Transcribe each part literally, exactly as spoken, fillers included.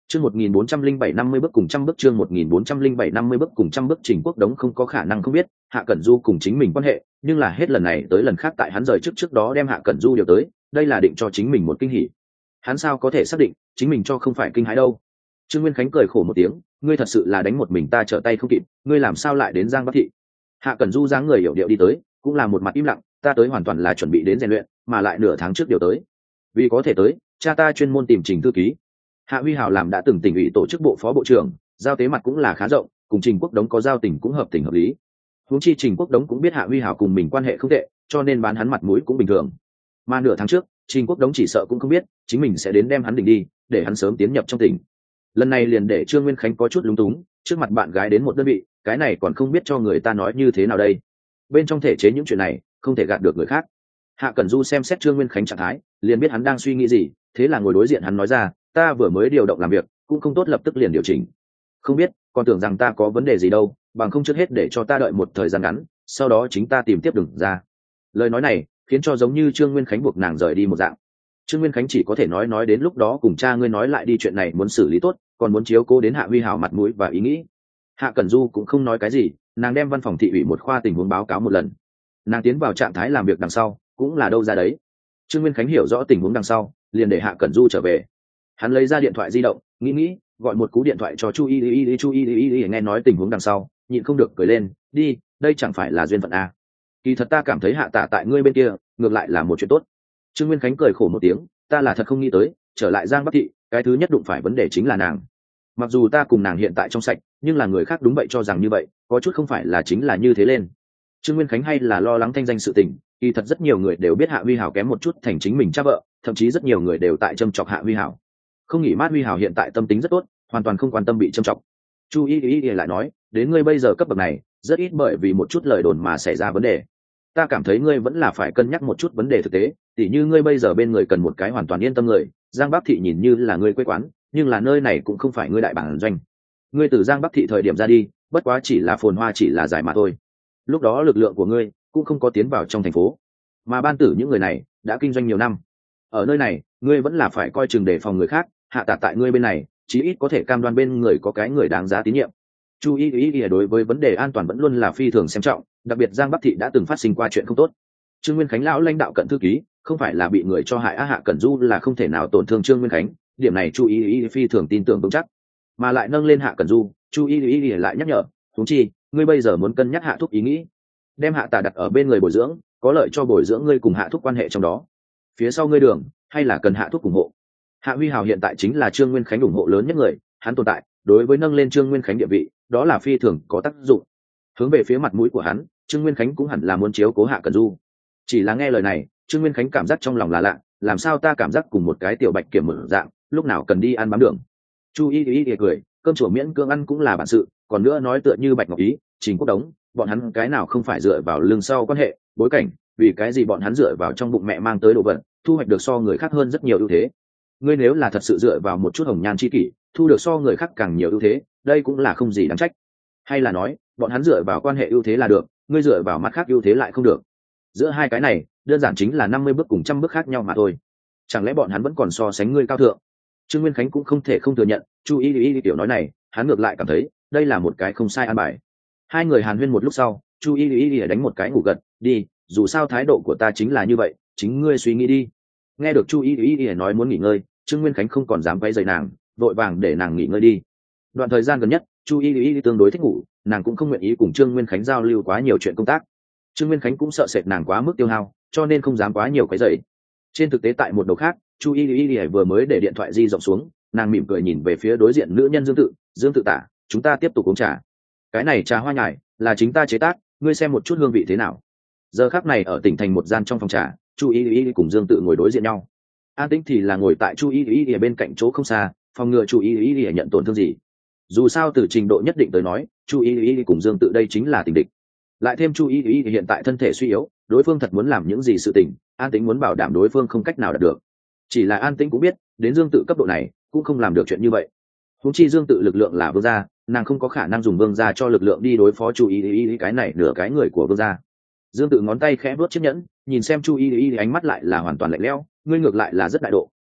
Chương một nghìn bốn trăm linh bảy năm mươi bước cùng trăm bước chương một nghìn bốn trăm linh bảy năm mươi bước cùng trăm bước Trình Quốc Đống không có khả năng không biết Hạ Cẩn Du cùng chính mình quan hệ, nhưng là hết lần này tới lần khác tại hắn rời trước trước đó đem Hạ Cẩn Du điều tới, đây là định cho chính mình một kinh hỉ. Hắn sao có thể xác định chính mình cho không phải kinh hãi đâu. Trương Nguyên Khánh cười khổ một tiếng, ngươi thật sự là đánh một mình ta trở tay không kịp, ngươi làm sao lại đến Giang Bắc thị? Hạ Cẩn Du dáng người hiểu điệu đi tới, cũng là một mặt im lặng, ta tới hoàn toàn là chuẩn bị đến rèn luyện, mà lại nửa tháng trước điều tới. Vì có thể tới, cha ta chuyên môn tìm Trình thư ký. Hạ Huy Hảo làm đã từng tỉnh ủy tổ chức bộ phó bộ trưởng, giao tế mặt cũng là khá rộng, cùng Trình Quốc Đống có giao tình cũng hợp tình hợp lý. Huống chi Trình Quốc Đống cũng biết Hạ Huy Hảo cùng mình quan hệ không tệ, cho nên bán hắn mặt mũi cũng bình thường. Mà nửa tháng trước, Trình Quốc Đống chỉ sợ cũng không biết, chính mình sẽ đến đem hắn đỉnh đi, để hắn sớm tiến nhập trong tỉnh. Lần này liền để Trương Nguyên Khánh có chút lúng túng, trước mặt bạn gái đến một đơn vị, cái này còn không biết cho người ta nói như thế nào đây. Bên trong thể chế những chuyện này, không thể gạt được người khác. Hạ Cẩn Du xem xét Trương Nguyên Khánh trạng thái, liền biết hắn đang suy nghĩ gì, thế là ngồi đối diện hắn nói ra, ta vừa mới điều động làm việc, cũng không tốt lập tức liền điều chỉnh. Không biết, còn tưởng rằng ta có vấn đề gì đâu, bằng không trước hết để cho ta đợi một thời gian ngắn, sau đó chính ta tìm tiếp đường ra. Lời nói này khiến cho giống như Trương Nguyên Khánh buộc nàng rời đi một dạng. Trương Nguyên Khánh chỉ có thể nói nói đến lúc đó cùng cha ngươi nói lại đi, chuyện này muốn xử lý tốt, còn muốn chiếu cố đến Hạ Huy Hảo mặt mũi và ý nghĩ. Hạ Cẩn Du cũng không nói cái gì, nàng đem văn phòng thị ủy một khoa tình huống báo cáo một lần. Nàng tiến vào trạng thái làm việc đằng sau, cũng là đâu ra đấy. Trương Nguyên Khánh hiểu rõ tình huống đằng sau, liền để Hạ Cẩn Du trở về. Hắn lấy ra điện thoại di động, nghĩ nghĩ, gọi một cú điện thoại cho Chu Y Y Y, Chu Y Y Y nghe nói tình huống đằng sau, nhịn không được cười lên, đi, đây chẳng phải là duyên phận à? Kỳ thật ta cảm thấy Hạ Tạ tại ngươi bên kia, ngược lại là một chuyện tốt. Trương Nguyên Khánh cười khổ một tiếng, ta là thật không nghĩ tới, trở lại Giang Bắc thị, cái thứ nhất đụng phải vấn đề chính là nàng. Mặc dù ta cùng nàng hiện tại trong sạch, nhưng là người khác đúng vậy cho rằng như vậy, có chút không phải là chính là như thế lên. Trương Nguyên Khánh hay là lo lắng thanh danh sự tình, kỳ thật rất nhiều người đều biết Hạ Huy Hảo kém một chút thành chính mình cha vợ, thậm chí rất nhiều người đều tại châm chọc Hạ Huy Hảo. Không nghĩ mát Huy Hảo hiện tại tâm tính rất tốt, hoàn toàn không quan tâm bị châm chọc. Chu Y Y lại nói, đến ngươi bây giờ cấp bậc này, rất ít bởi vì một chút lời đồn mà xảy ra vấn đề. Ta cảm thấy ngươi vẫn là phải cân nhắc một chút vấn đề thực tế, tỉ như ngươi bây giờ bên người cần một cái hoàn toàn yên tâm người. Giang Bắc thị nhìn như là ngươi quê quán, nhưng là nơi này cũng không phải ngươi đại bản doanh. Ngươi từ Giang Bắc thị thời điểm ra đi, bất quá chỉ là phồn hoa, chỉ là giải mà thôi. Lúc đó lực lượng của ngươi cũng không có tiến vào trong thành phố, mà ban tử những người này đã kinh doanh nhiều năm. Ở nơi này, ngươi vẫn là phải coi chừng đề phòng người khác. Hạ Tạ tại ngươi bên này, chí ít có thể cam đoan bên người có cái người đáng giá tín nhiệm. Chu Y Y đối với vấn đề an toàn vẫn luôn là phi thường xem trọng, đặc biệt Giang Bắc thị đã từng phát sinh qua chuyện không tốt. Trương Nguyên Khánh lão lãnh đạo cận thư ký, không phải là bị người cho hại á, Hạ Cẩn Du là không thể nào tổn thương Trương Nguyên Khánh, điểm này Chu Y Y phi thường tin tưởng vững chắc. Mà lại nâng lên Hạ Cẩn Du, Chu Y Y lại nhắc nhở, huống chi, ngươi bây giờ muốn cân nhắc Hạ thúc ý nghĩ, đem Hạ Tạ đặt ở bên người bồi dưỡng, có lợi cho bồi dưỡng ngươi cùng Hạ thúc quan hệ trong đó. Phía sau ngươi đường, hay là cần Hạ thúc ủng hộ. Hạ Huy Hào hiện tại chính là Trương Nguyên Khánh ủng hộ lớn nhất người, hắn tồn tại, đối với nâng lên Trương Nguyên Khánh địa vị, đó là phi thường có tác dụng. Hướng về phía mặt mũi của hắn, Trương Nguyên Khánh cũng hẳn là muốn chiếu cố Hạ Cẩn Du. Chỉ là nghe lời này, Trương Nguyên Khánh cảm giác trong lòng là lạ, làm sao ta cảm giác cùng một cái tiểu bạch kiểm mở dạng, lúc nào cần đi ăn bám đường. Chu Y Y cười, cơm chùa miễn cưỡng ăn cũng là bản sự, còn nữa nói tựa như Bạch Ngọc Ý, Trình Quốc Đống, bọn hắn cái nào không phải dựa vào lưng sau quan hệ, bối cảnh, vì cái gì bọn hắn dựa vào trong bụng mẹ mang tới đồ vật, thu hoạch được so người khác hơn rất nhiều ưu thế. Ngươi nếu là thật sự dựa vào một chút hồng nhan chi kỷ, thu được so người khác càng nhiều ưu thế, đây cũng là không gì đáng trách. Hay là nói, bọn hắn dựa vào quan hệ ưu thế là được, ngươi dựa vào mặt khác ưu thế lại không được. Giữa hai cái này, đơn giản chính là năm mươi bước cùng trăm bước khác nhau mà thôi. Chẳng lẽ bọn hắn vẫn còn so sánh ngươi cao thượng? Trương Nguyên Khánh cũng không thể không thừa nhận, Chu Y Y tiểu nói này, hắn ngược lại cảm thấy, đây là một cái không sai an bài. Hai người hàn huyên một lúc sau, Chu Y Y đánh một cái ngủ gật, đi, dù sao thái độ của ta chính là như vậy, chính ngươi suy nghĩ đi. Nghe được Chu Y Y nói muốn nghỉ ngơi, Trương Nguyên Khánh không còn dám quay rầy nàng, vội vàng để nàng nghỉ ngơi đi. Đoạn thời gian gần nhất, Chu Y Y tương đối thích ngủ, nàng cũng không nguyện ý cùng Trương Nguyên Khánh giao lưu quá nhiều chuyện công tác. Trương Nguyên Khánh cũng sợ sệt nàng quá mức tiêu hao, cho nên không dám quá nhiều quấy rầy. Trên thực tế tại một đầu khác, Chu Y Y vừa mới để điện thoại di rộng xuống, nàng mỉm cười nhìn về phía đối diện nữ nhân Dương Tự, Dương Tự tả, chúng ta tiếp tục uống trà. Cái này trà hoa nhài là chính ta chế tác, ngươi xem một chút hương vị thế nào. Giờ khắc này ở tỉnh thành một gian trong phòng trà, Chu Y Y cùng Dương Tự ngồi đối diện nhau. An Tĩnh thì là ngồi tại Chu Y Y bên cạnh chỗ không xa, phòng ngừa Chu Y Y nhận tổn thương gì. Dù sao từ trình độ nhất định tới nói, Chu Y Y cùng Dương Tự đây chính là tình địch. Lại thêm Chu Y Y hiện tại thân thể suy yếu, đối phương thật muốn làm những gì sự tình, An Tĩnh muốn bảo đảm đối phương không cách nào đạt được. Chỉ là An Tĩnh cũng biết, đến Dương Tự cấp độ này, cũng không làm được chuyện như vậy. Huống chi Dương Tự lực lượng là vương gia, nàng không có khả năng dùng vương gia cho lực lượng đi đối phó Chu Y Y cái này nửa cái người của vương gia. Dương Tự ngón tay khẽ vuốt chiếc nhẫn, nhìn xem Chu Y Y ánh mắt lại là hoàn toàn lạnh lẽo, ngươi ngược lại là rất đại độ,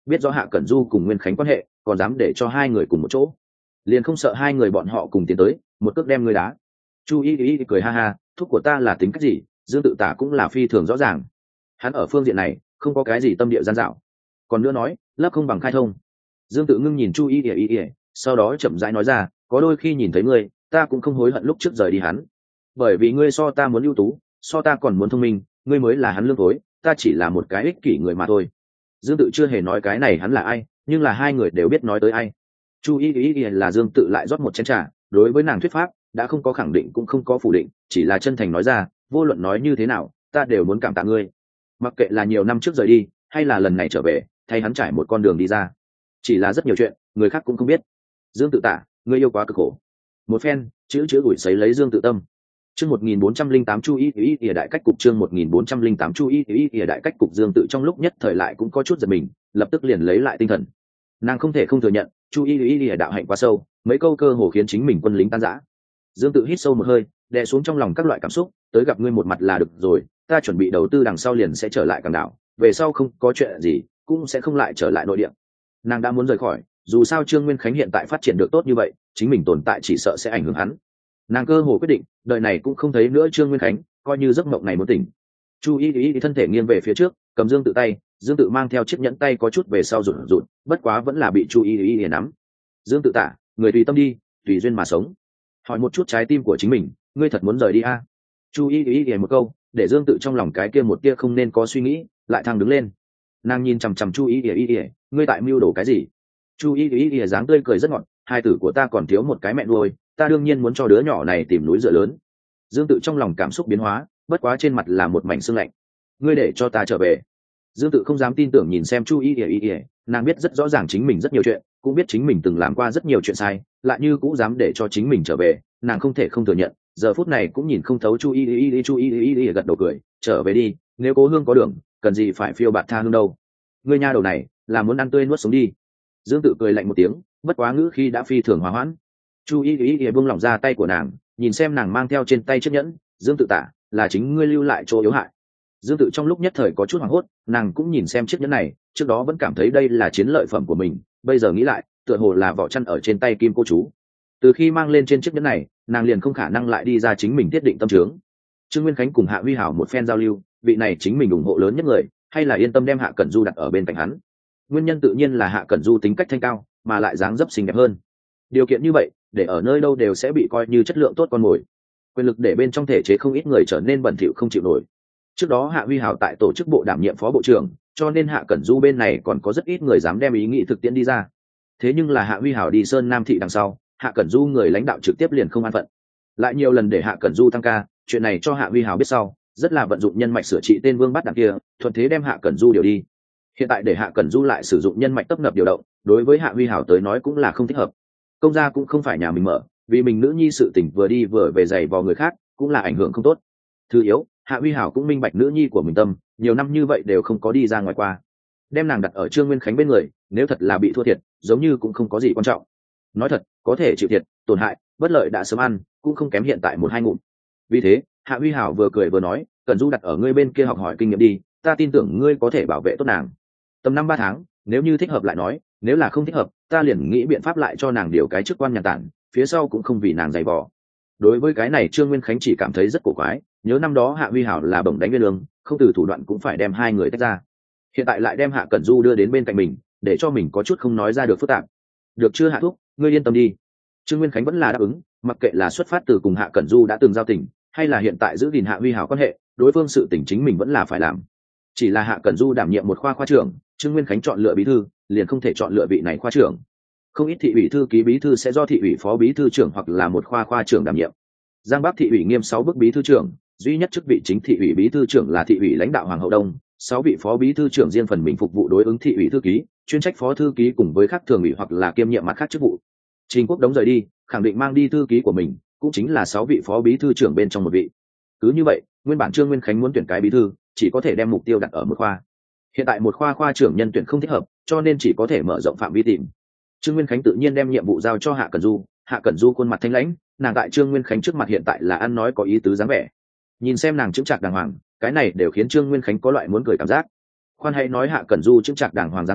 biết rõ Hạ Cẩn Du cùng Nguyên Khánh quan hệ, còn dám để cho hai người cùng một chỗ, liền không sợ hai người bọn họ cùng tiến tới một cước đem ngươi đá. Chu Y Y cười ha ha, thúc của ta là tính cách gì, Dương Tự Tả cũng là phi thường rõ ràng. Hắn ở phương diện này không có cái gì tâm địa gian dạo. Còn nữa nói, lấp không bằng khai thông. Dương Tự ngưng nhìn Chu Y Y Y, sau đó chậm rãi nói ra, có đôi khi nhìn thấy ngươi, ta cũng không hối hận lúc trước rời đi hắn. Bởi vì ngươi so ta muốn ưu tú, so ta còn muốn thông minh, ngươi mới là hắn lương tối, ta chỉ là một cái ích kỷ người mà thôi. Dương Tự chưa hề nói cái này hắn là ai, nhưng là hai người đều biết nói tới ai. Chu Y Y là Dương Tự lại rót một chén trà, đối với nàng thuyết pháp đã không có khẳng định cũng không có phủ định, chỉ là chân thành nói ra, vô luận nói như thế nào ta đều muốn cảm tạ ngươi, mặc kệ là nhiều năm trước rời đi hay là lần này trở về thay hắn trải một con đường đi ra, chỉ là rất nhiều chuyện người khác cũng không biết. Dương Tự Tả, ngươi yêu quá cực khổ. Một phen chữ chữ ủi sấy lấy Dương Tự tâm. Chương một nghìn bốn trăm linh tám Chu Y Y Y đại cách cục, chương một nghìn bốn trăm linh tám Chu Y Y Y đại cách cục. Dương Tự trong lúc nhất thời lại cũng có chút giật mình, lập tức liền lấy lại tinh thần. Nàng không thể không thừa nhận, Chu Y Y Y đạo hạnh quá sâu, mấy câu cơ hồ khiến chính mình quân lính tan rã. Dương Tự hít sâu một hơi, đè xuống trong lòng các loại cảm xúc, tới gặp ngươi một mặt là được rồi, ta chuẩn bị đầu tư đằng sau liền sẽ trở lại Cảng Đảo, về sau không có chuyện gì cũng sẽ không lại trở lại nội địa. Nàng đã muốn rời khỏi, dù sao Trương Nguyên Khánh hiện tại phát triển được tốt như vậy, chính mình tồn tại chỉ sợ sẽ ảnh hưởng hắn. Nàng cơ hồ quyết định, đời này cũng không thấy nữa Trương Nguyên Khánh, coi như giấc mộng này muốn tỉnh. Chu Y Y thân thể nghiêng về phía trước, cầm Dương Tự tay, Dương Tự mang theo chiếc nhẫn tay có chút về sau rụt rụt, bất quá vẫn là bị Chu Y Y nắm. Dương Tự Tả, người tùy tâm đi, tùy duyên mà sống. Hỏi một chút trái tim của chính mình, ngươi thật muốn rời đi à? Chu Y Y một câu, để Dương Tự trong lòng cái kia một kia không nên có suy nghĩ, lại thăng đứng lên. Nàng nhìn chằm chằm Chu Y Y, ngươi tại mưu đồ cái gì? Chu Y Y dáng tươi cười rất ngọt, hai tử của ta còn thiếu một cái mẹ nuôi, ta đương nhiên muốn cho đứa nhỏ này tìm núi dựa lớn. Dương Tự trong lòng cảm xúc biến hóa, bất quá trên mặt là một mảnh sương lạnh. Ngươi để cho ta trở về. Dương Tự không dám tin tưởng nhìn xem Chu Y Y, nàng biết rất rõ ràng chính mình rất nhiều chuyện, cũng biết chính mình từng làm qua rất nhiều chuyện sai, lại như cũng dám để cho chính mình trở về, nàng không thể không thừa nhận, giờ phút này cũng nhìn không thấu Chu Y Y. Chu Y Y gật đầu cười, trở về đi, nếu Cố Hương có đường, cần gì phải phiêu bạt tha hương đâu. Ngươi nha đầu này là muốn ăn tươi nuốt sống đi. Dương Tự cười lạnh một tiếng, bất quá ngữ khi đã phi thường hòa hoãn. Chu Y Y buông lỏng ra tay của nàng, nhìn xem nàng mang theo trên tay chiếc nhẫn. Dương Tự Tả, là chính ngươi lưu lại chỗ yếu hại. Dương Tự trong lúc nhất thời có chút hoảng hốt, nàng cũng nhìn xem chiếc nhẫn này, trước đó vẫn cảm thấy đây là chiến lợi phẩm của mình, bây giờ nghĩ lại, tựa hồ là vỏ chăn ở trên tay kim cô chú. Từ khi mang lên trên chiếc nhẫn này, nàng liền không khả năng lại đi ra chính mình thiết định tâm trướng. Trương Nguyên Khánh cùng Hạ Huy Hảo một phen giao lưu, vị này chính mình ủng hộ lớn nhất người, hay là yên tâm đem Hạ Cẩn Du đặt ở bên cạnh hắn. Nguyên nhân tự nhiên là Hạ Cẩn Du tính cách thanh cao, mà lại dáng dấp xinh đẹp hơn. Điều kiện như vậy, để ở nơi đâu đều sẽ bị coi như chất lượng tốt con mồi. Quyền lực để bên trong thể chế không ít người trở nên bẩn thỉu không chịu nổi. Trước đó Hạ Huy Hảo tại tổ chức bộ đảm nhiệm phó bộ trưởng, cho nên Hạ Cẩn Du bên này còn có rất ít người dám đem ý nghĩ thực tiễn đi ra. Thế nhưng là Hạ Huy Hảo đi Sơn Nam thị đằng sau, Hạ Cẩn Du người lãnh đạo trực tiếp liền không an phận, lại nhiều lần để Hạ Cẩn Du tăng ca. Chuyện này cho Hạ Huy Hảo biết sau, rất là vận dụng nhân mạch sửa trị tên Vương Bát Đảng kia, thuận thế đem Hạ Cẩn Du điều đi. Hiện tại để Hạ Cẩn Du lại sử dụng nhân mạch tấp nập điều động, đối với Hạ Huy Hảo tới nói cũng là không thích hợp. Công gia cũng không phải nhà mình mở, vì mình nữ nhi sự tình vừa đi vừa về giày vò người khác, cũng là ảnh hưởng không tốt. Thứ yếu, Hạ Huy Hảo cũng minh bạch nữ nhi của mình tâm, nhiều năm như vậy đều không có đi ra ngoài qua, đem nàng đặt ở Trương Nguyên Khánh bên người, nếu thật là bị thua thiệt, giống như cũng không có gì quan trọng. Nói thật, có thể chịu thiệt, tổn hại, bất lợi đã sớm ăn, cũng không kém hiện tại một hai ngụm. Vì thế, Hạ Huy Hảo vừa cười vừa nói, Cẩn Du đặt ở ngươi bên kia học hỏi kinh nghiệm đi, ta tin tưởng ngươi có thể bảo vệ tốt nàng. Tầm năm ba tháng, nếu như thích hợp lại nói, nếu là không thích hợp, ta liền nghĩ biện pháp lại cho nàng điều cái chức quan nhà tản, phía sau cũng không vì nàng dày vò. Đối với cái này Trương Nguyên Khánh chỉ cảm thấy rất cổ quái, nhớ năm đó Hạ Huy Hảo là bổng đánh viên lương, không từ thủ đoạn cũng phải đem hai người tách ra. Hiện tại lại đem Hạ Cẩn Du đưa đến bên cạnh mình, để cho mình có chút không nói ra được phức tạp. Được chưa Hạ thúc, ngươi yên tâm đi. Trương Nguyên Khánh vẫn là đáp ứng, mặc kệ là xuất phát từ cùng Hạ Cẩn Du đã từng giao tình, hay là hiện tại giữ gìn Hạ Huy Hảo quan hệ, đối phương sự tình chính mình vẫn là phải làm. Chỉ là Hạ Cẩn Du đảm nhiệm một khoa khoa trưởng, Trương Nguyên Khánh chọn lựa bí thư, liền không thể chọn lựa vị này khoa trưởng. Không ít thị ủy thư ký bí thư sẽ do thị ủy phó bí thư trưởng hoặc là một khoa khoa trưởng đảm nhiệm. Giang Bắc thị ủy nghiêm sáu bước bí thư trưởng, duy nhất chức vị chính thị ủy bí thư trưởng là thị ủy lãnh đạo Hoàng hậu Đông, sáu vị phó bí thư trưởng riêng phần mình phục vụ đối ứng thị ủy thư ký, chuyên trách phó thư ký cùng với các thường ủy hoặc là kiêm nhiệm mặt khác chức vụ. Trình Quốc Đống rời đi, khẳng định mang đi thư ký của mình, cũng chính là sáu vị phó bí thư trưởng bên trong một vị. Cứ như vậy, nguyên bản Trương Nguyên Khánh muốn tuyển cái bí thư, chỉ có thể đem mục tiêu đặt ở một khoa. Hiện tại một khoa khoa trưởng nhân tuyển không thích hợp, cho nên chỉ có thể mở rộng phạm vi tìm. Trương Nguyên Khánh tự nhiên đem nhiệm vụ giao cho Hạ Cẩn Du. Hạ Cẩn Du khuôn mặt thanh lãnh, nàng tại Trương Nguyên Khánh trước mặt hiện tại là ăn nói có ý tứ dáng vẻ. Nhìn xem nàng chững chạc đàng hoàng, cái này đều khiến Trương Nguyên Khánh có loại muốn cười cảm giác. Khoan hãy nói Hạ Cẩn Du chững chạc đàng hoàng dáng vẻ,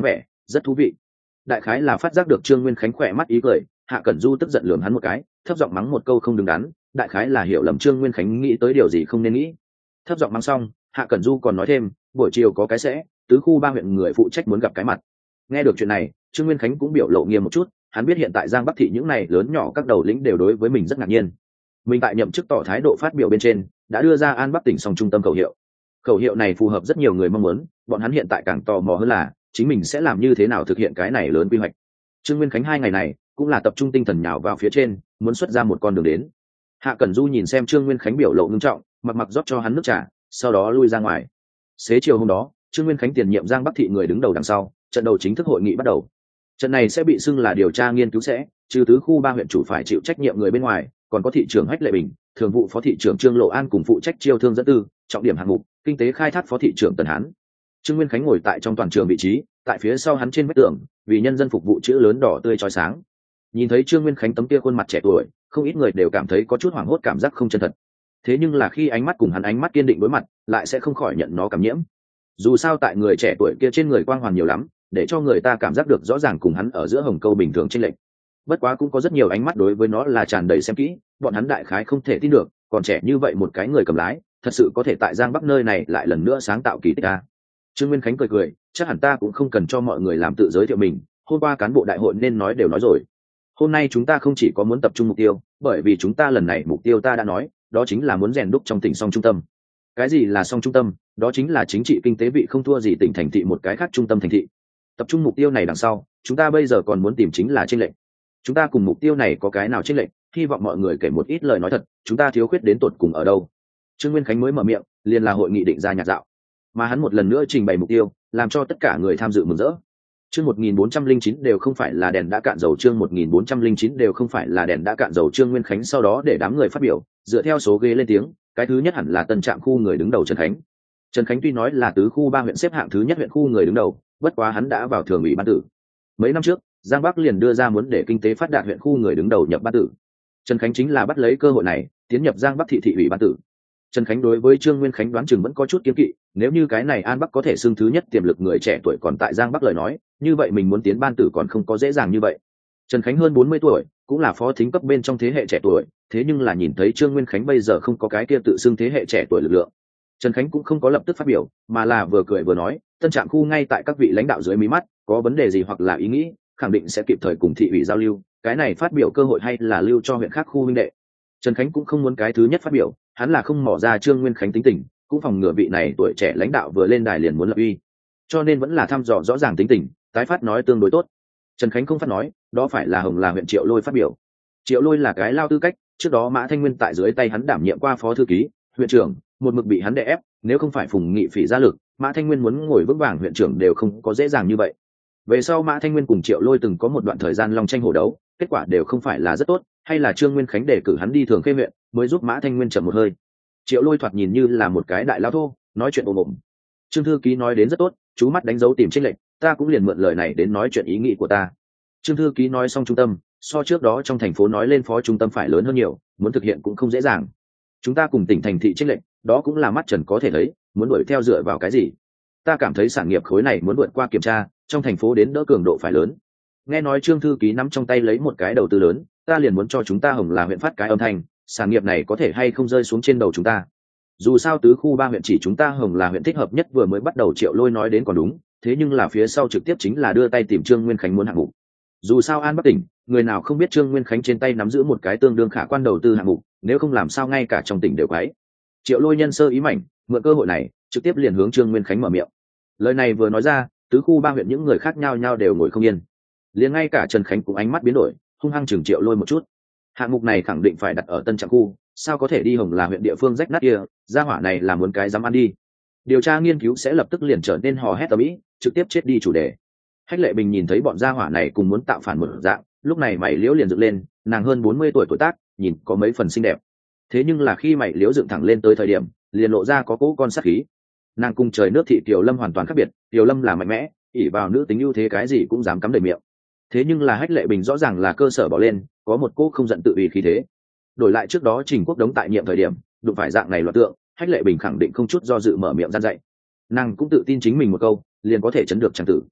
rất thú vị. Đại khái là phát giác được Trương Nguyên Khánh khỏe mắt ý cười, Hạ Cẩn Du tức giận lườm hắn một cái, thấp giọng mắng một câu không đứng đắn, đại khái là hiểu lầm Trương Nguyên Khánh nghĩ tới điều gì không nên nghĩ. Thấp giọng mắng xong, Hạ Cẩn Du còn nói thêm, buổi chiều có cái sẽ, tứ khu ba huyện người phụ trách muốn gặp cái mặt. Nghe được chuyện này, Trương Nguyên Khánh cũng biểu lộ nghiêm một chút, hắn biết hiện tại Giang Bắc thị những này lớn nhỏ các đầu lĩnh đều đối với mình rất ngạc nhiên. Mình tại nhậm chức tỏ thái độ phát biểu bên trên, đã đưa ra An Bắc tỉnh song trung tâm khẩu hiệu. Khẩu hiệu này phù hợp rất nhiều người mong muốn, bọn hắn hiện tại càng tò mò hơn là chính mình sẽ làm như thế nào thực hiện cái này lớn quy hoạch. Trương Nguyên Khánh hai ngày này cũng là tập trung tinh thần nhào vào phía trên, muốn xuất ra một con đường đến. Hạ Cẩn Du nhìn xem Trương Nguyên Khánh biểu lộ ngưng trọng, mặc mặc rót cho hắn nước trà, sau đó lui ra ngoài. Xế chiều hôm đó, Trương Nguyên Khánh tiền nhiệm Giang Bắc thị người đứng đầu đằng sau, trận đầu chính thức hội nghị bắt đầu. Trận này sẽ bị xưng là điều tra nghiên cứu sẽ, trừ tứ khu ba huyện chủ phải chịu trách nhiệm người bên ngoài, còn có thị trưởng Hách Lệ Bình, thường vụ phó thị trưởng Trương Lộ An cùng phụ trách chiêu thương dẫn tư, trọng điểm hạng mục, kinh tế khai thác phó thị trưởng Tần Hán. Trương Nguyên Khánh ngồi tại trong toàn trường vị trí, tại phía sau hắn trên vách tường, vì nhân dân phục vụ chữ lớn đỏ tươi chói sáng. Nhìn thấy Trương Nguyên Khánh tấm kia khuôn mặt trẻ tuổi, không ít người đều cảm thấy có chút hoảng hốt, cảm giác không chân thật. Thế nhưng là khi ánh mắt cùng hắn ánh mắt kiên định đối mặt, lại sẽ không khỏi nhận nó cảm nhiễm. Dù sao tại người trẻ tuổi kia trên người quang hoàn nhiều lắm, để cho người ta cảm giác được rõ ràng cùng hắn ở giữa hồng câu bình thường chênh lệch. Bất quá cũng có rất nhiều ánh mắt đối với nó là tràn đầy xem kỹ, bọn hắn đại khái không thể tin được, còn trẻ như vậy một cái người cầm lái, thật sự có thể tại Giang Bắc nơi này lại lần nữa sáng tạo kỳ tích a. Trương Nguyên Khánh cười cười, chắc hẳn ta cũng không cần cho mọi người làm tự giới thiệu mình, hôm qua cán bộ đại hội nên nói đều nói rồi. Hôm nay chúng ta không chỉ có muốn tập trung mục tiêu, bởi vì chúng ta lần này mục tiêu ta đã nói, đó chính là muốn rèn đúc trong tỉnh song trung tâm. Cái gì là song trung tâm? Đó chính là chính trị kinh tế vị không thua gì tỉnh thành thị một cái khác trung tâm thành thị. Tập trung mục tiêu này đằng sau, chúng ta bây giờ còn muốn tìm chính là chênh lệch. Chúng ta cùng mục tiêu này có cái nào chênh lệch, hy vọng mọi người kể một ít lời nói thật, chúng ta thiếu khuyết đến tột cùng ở đâu. Trương Nguyên Khánh mới mở miệng, liền là hội nghị định ra nhạc dạo, mà hắn một lần nữa trình bày mục tiêu, làm cho tất cả người tham dự mừng rỡ. Chương một nghìn bốn trăm lẻ chín đều không phải là đèn đã cạn dầu, chương một nghìn bốn trăm lẻ chín đều không phải là đèn đã cạn dầu. Trương Nguyên Khánh sau đó để đám người phát biểu, dựa theo số ghế lên tiếng, cái thứ nhất hẳn là Tân Trạm khu người đứng đầu Trần Khánh. Trần Khánh tuy nói là tứ khu ba huyện xếp hạng thứ nhất huyện khu người đứng đầu, bất quá hắn đã vào thường ủy ban tử. Mấy năm trước, Giang Bắc liền đưa ra muốn để kinh tế phát đạt huyện khu người đứng đầu nhập ban tử. Trần Khánh chính là bắt lấy cơ hội này, tiến nhập Giang Bắc thị thị ủy ban tử. Trần Khánh đối với Trương Nguyên Khánh đoán chừng vẫn có chút kiêng kỵ, nếu như cái này An Bắc có thể xưng thứ nhất tiềm lực người trẻ tuổi còn tại Giang Bắc lời nói, như vậy mình muốn tiến ban tử còn không có dễ dàng như vậy. Trần Khánh hơn bốn mươi tuổi, cũng là phó thính cấp bên trong thế hệ trẻ tuổi, thế nhưng là nhìn thấy Trương Nguyên Khánh bây giờ không có cái kia tự xưng thế hệ trẻ tuổi lực lượng. Trần Khánh cũng không có lập tức phát biểu, mà là vừa cười vừa nói, Tân Trạm khu ngay tại các vị lãnh đạo dưới mí mắt, có vấn đề gì hoặc là ý nghĩ, khẳng định sẽ kịp thời cùng thị ủy giao lưu, cái này phát biểu cơ hội hay là lưu cho huyện khác khu huynh đệ. Trần Khánh cũng không muốn cái thứ nhất phát biểu, hắn là không mỏ ra Trương Nguyên Khánh tính tình, cũng phòng ngừa vị này tuổi trẻ lãnh đạo vừa lên đài liền muốn lập uy, cho nên vẫn là thăm dò rõ ràng tính tình, tái phát nói tương đối tốt. Trần Khánh không phát nói, đó phải là Hồng là huyện Triệu Lôi phát biểu. Triệu Lôi là cái lao tư cách, trước đó Mã Thanh Nguyên tại dưới tay hắn đảm nhiệm qua phó thư ký, huyện trưởng, một mực bị hắn đè ép, nếu không phải Phùng Nghị Phỉ ra lực, Mã Thanh Nguyên muốn ngồi vững vàng huyện trưởng đều không có dễ dàng như vậy. Về sau Mã Thanh Nguyên cùng Triệu Lôi từng có một đoạn thời gian long tranh hổ đấu, kết quả đều không phải là rất tốt, hay là Trương Nguyên Khánh đề cử hắn đi Thường Khê huyện, mới giúp Mã Thanh Nguyên chậm một hơi. Triệu Lôi thoạt nhìn như là một cái đại lão thô, nói chuyện ồm ồm. Trương thư ký nói đến rất tốt, chú mắt đánh dấu tìm chênh lệch, ta cũng liền mượn lời này đến nói chuyện ý nghĩ của ta. Trương thư ký nói xong trung tâm, so trước đó trong thành phố nói lên phó trung tâm phải lớn hơn nhiều, muốn thực hiện cũng không dễ dàng. Chúng ta cùng tỉnh thành thị chênh lệch, đó cũng là mắt trần có thể thấy, muốn đuổi theo dựa vào cái gì? Ta cảm thấy sản nghiệp khối này muốn vượt qua kiểm tra, trong thành phố đến đỡ cường độ phải lớn. Nghe nói Trương thư ký nắm trong tay lấy một cái đầu tư lớn, ta liền muốn cho chúng ta Hồng là huyện phát cái âm thanh, sản nghiệp này có thể hay không rơi xuống trên đầu chúng ta. Dù sao tứ khu ba huyện chỉ chúng ta Hồng là huyện thích hợp nhất, vừa mới bắt đầu Triệu Lôi nói đến còn đúng, thế nhưng là phía sau trực tiếp chính là đưa tay tìm Trương Nguyên Khánh muốn hạng mục. Dù sao An Bắc tỉnh, người nào không biết Trương Nguyên Khánh trên tay nắm giữ một cái tương đương khả quan đầu tư hạng mục, nếu không làm sao ngay cả trong tỉnh đều quấy. Triệu Lôi nhân sơ ý mảnh, mượn cơ hội này, trực tiếp liền hướng Trương Nguyên Khánh mở miệng. Lời này vừa nói ra, tứ khu ba huyện những người khác nhau nhau đều ngồi không yên. Liền ngay cả Trần Khánh cũng ánh mắt biến đổi, hung hăng chừng Triệu Lôi một chút. Hạng mục này khẳng định phải đặt ở Tân Trạm khu, sao có thể đi Hồng là huyện địa phương rách nát kia, gia hỏa này là muốn cái dám ăn đi. Điều tra nghiên cứu sẽ lập tức liền trở nên hò hét ầm ĩ, trực tiếp chết đi chủ đề. Hách Lệ Bình nhìn thấy bọn gia hỏa này cùng muốn tạo phản một dạng, lúc này mày liễu liền dựng lên, nàng hơn bốn mươi tuổi tuổi tác, nhìn có mấy phần xinh đẹp. Thế nhưng là khi mày liễu dựng thẳng lên tới thời điểm, liền lộ ra có cỗ con sát khí. Nàng cùng trời nước thị Kiều Lâm hoàn toàn khác biệt, Kiều Lâm là mạnh mẽ, ỷ vào nữ tính ưu thế cái gì cũng dám cắm đầy miệng. Thế nhưng là Hách Lệ Bình rõ ràng là cơ sở bỏ lên, có một cỗ không giận tự uy khí thế. Đổi lại trước đó Trình Quốc Đống tại nhiệm thời điểm, đụng phải dạng này loạt tượng, Hách Lệ Bình khẳng định không chút do dự mở miệng gian dạy. Nàng cũng tự tin chính mình một câu, liền có thể chấn được trang tử.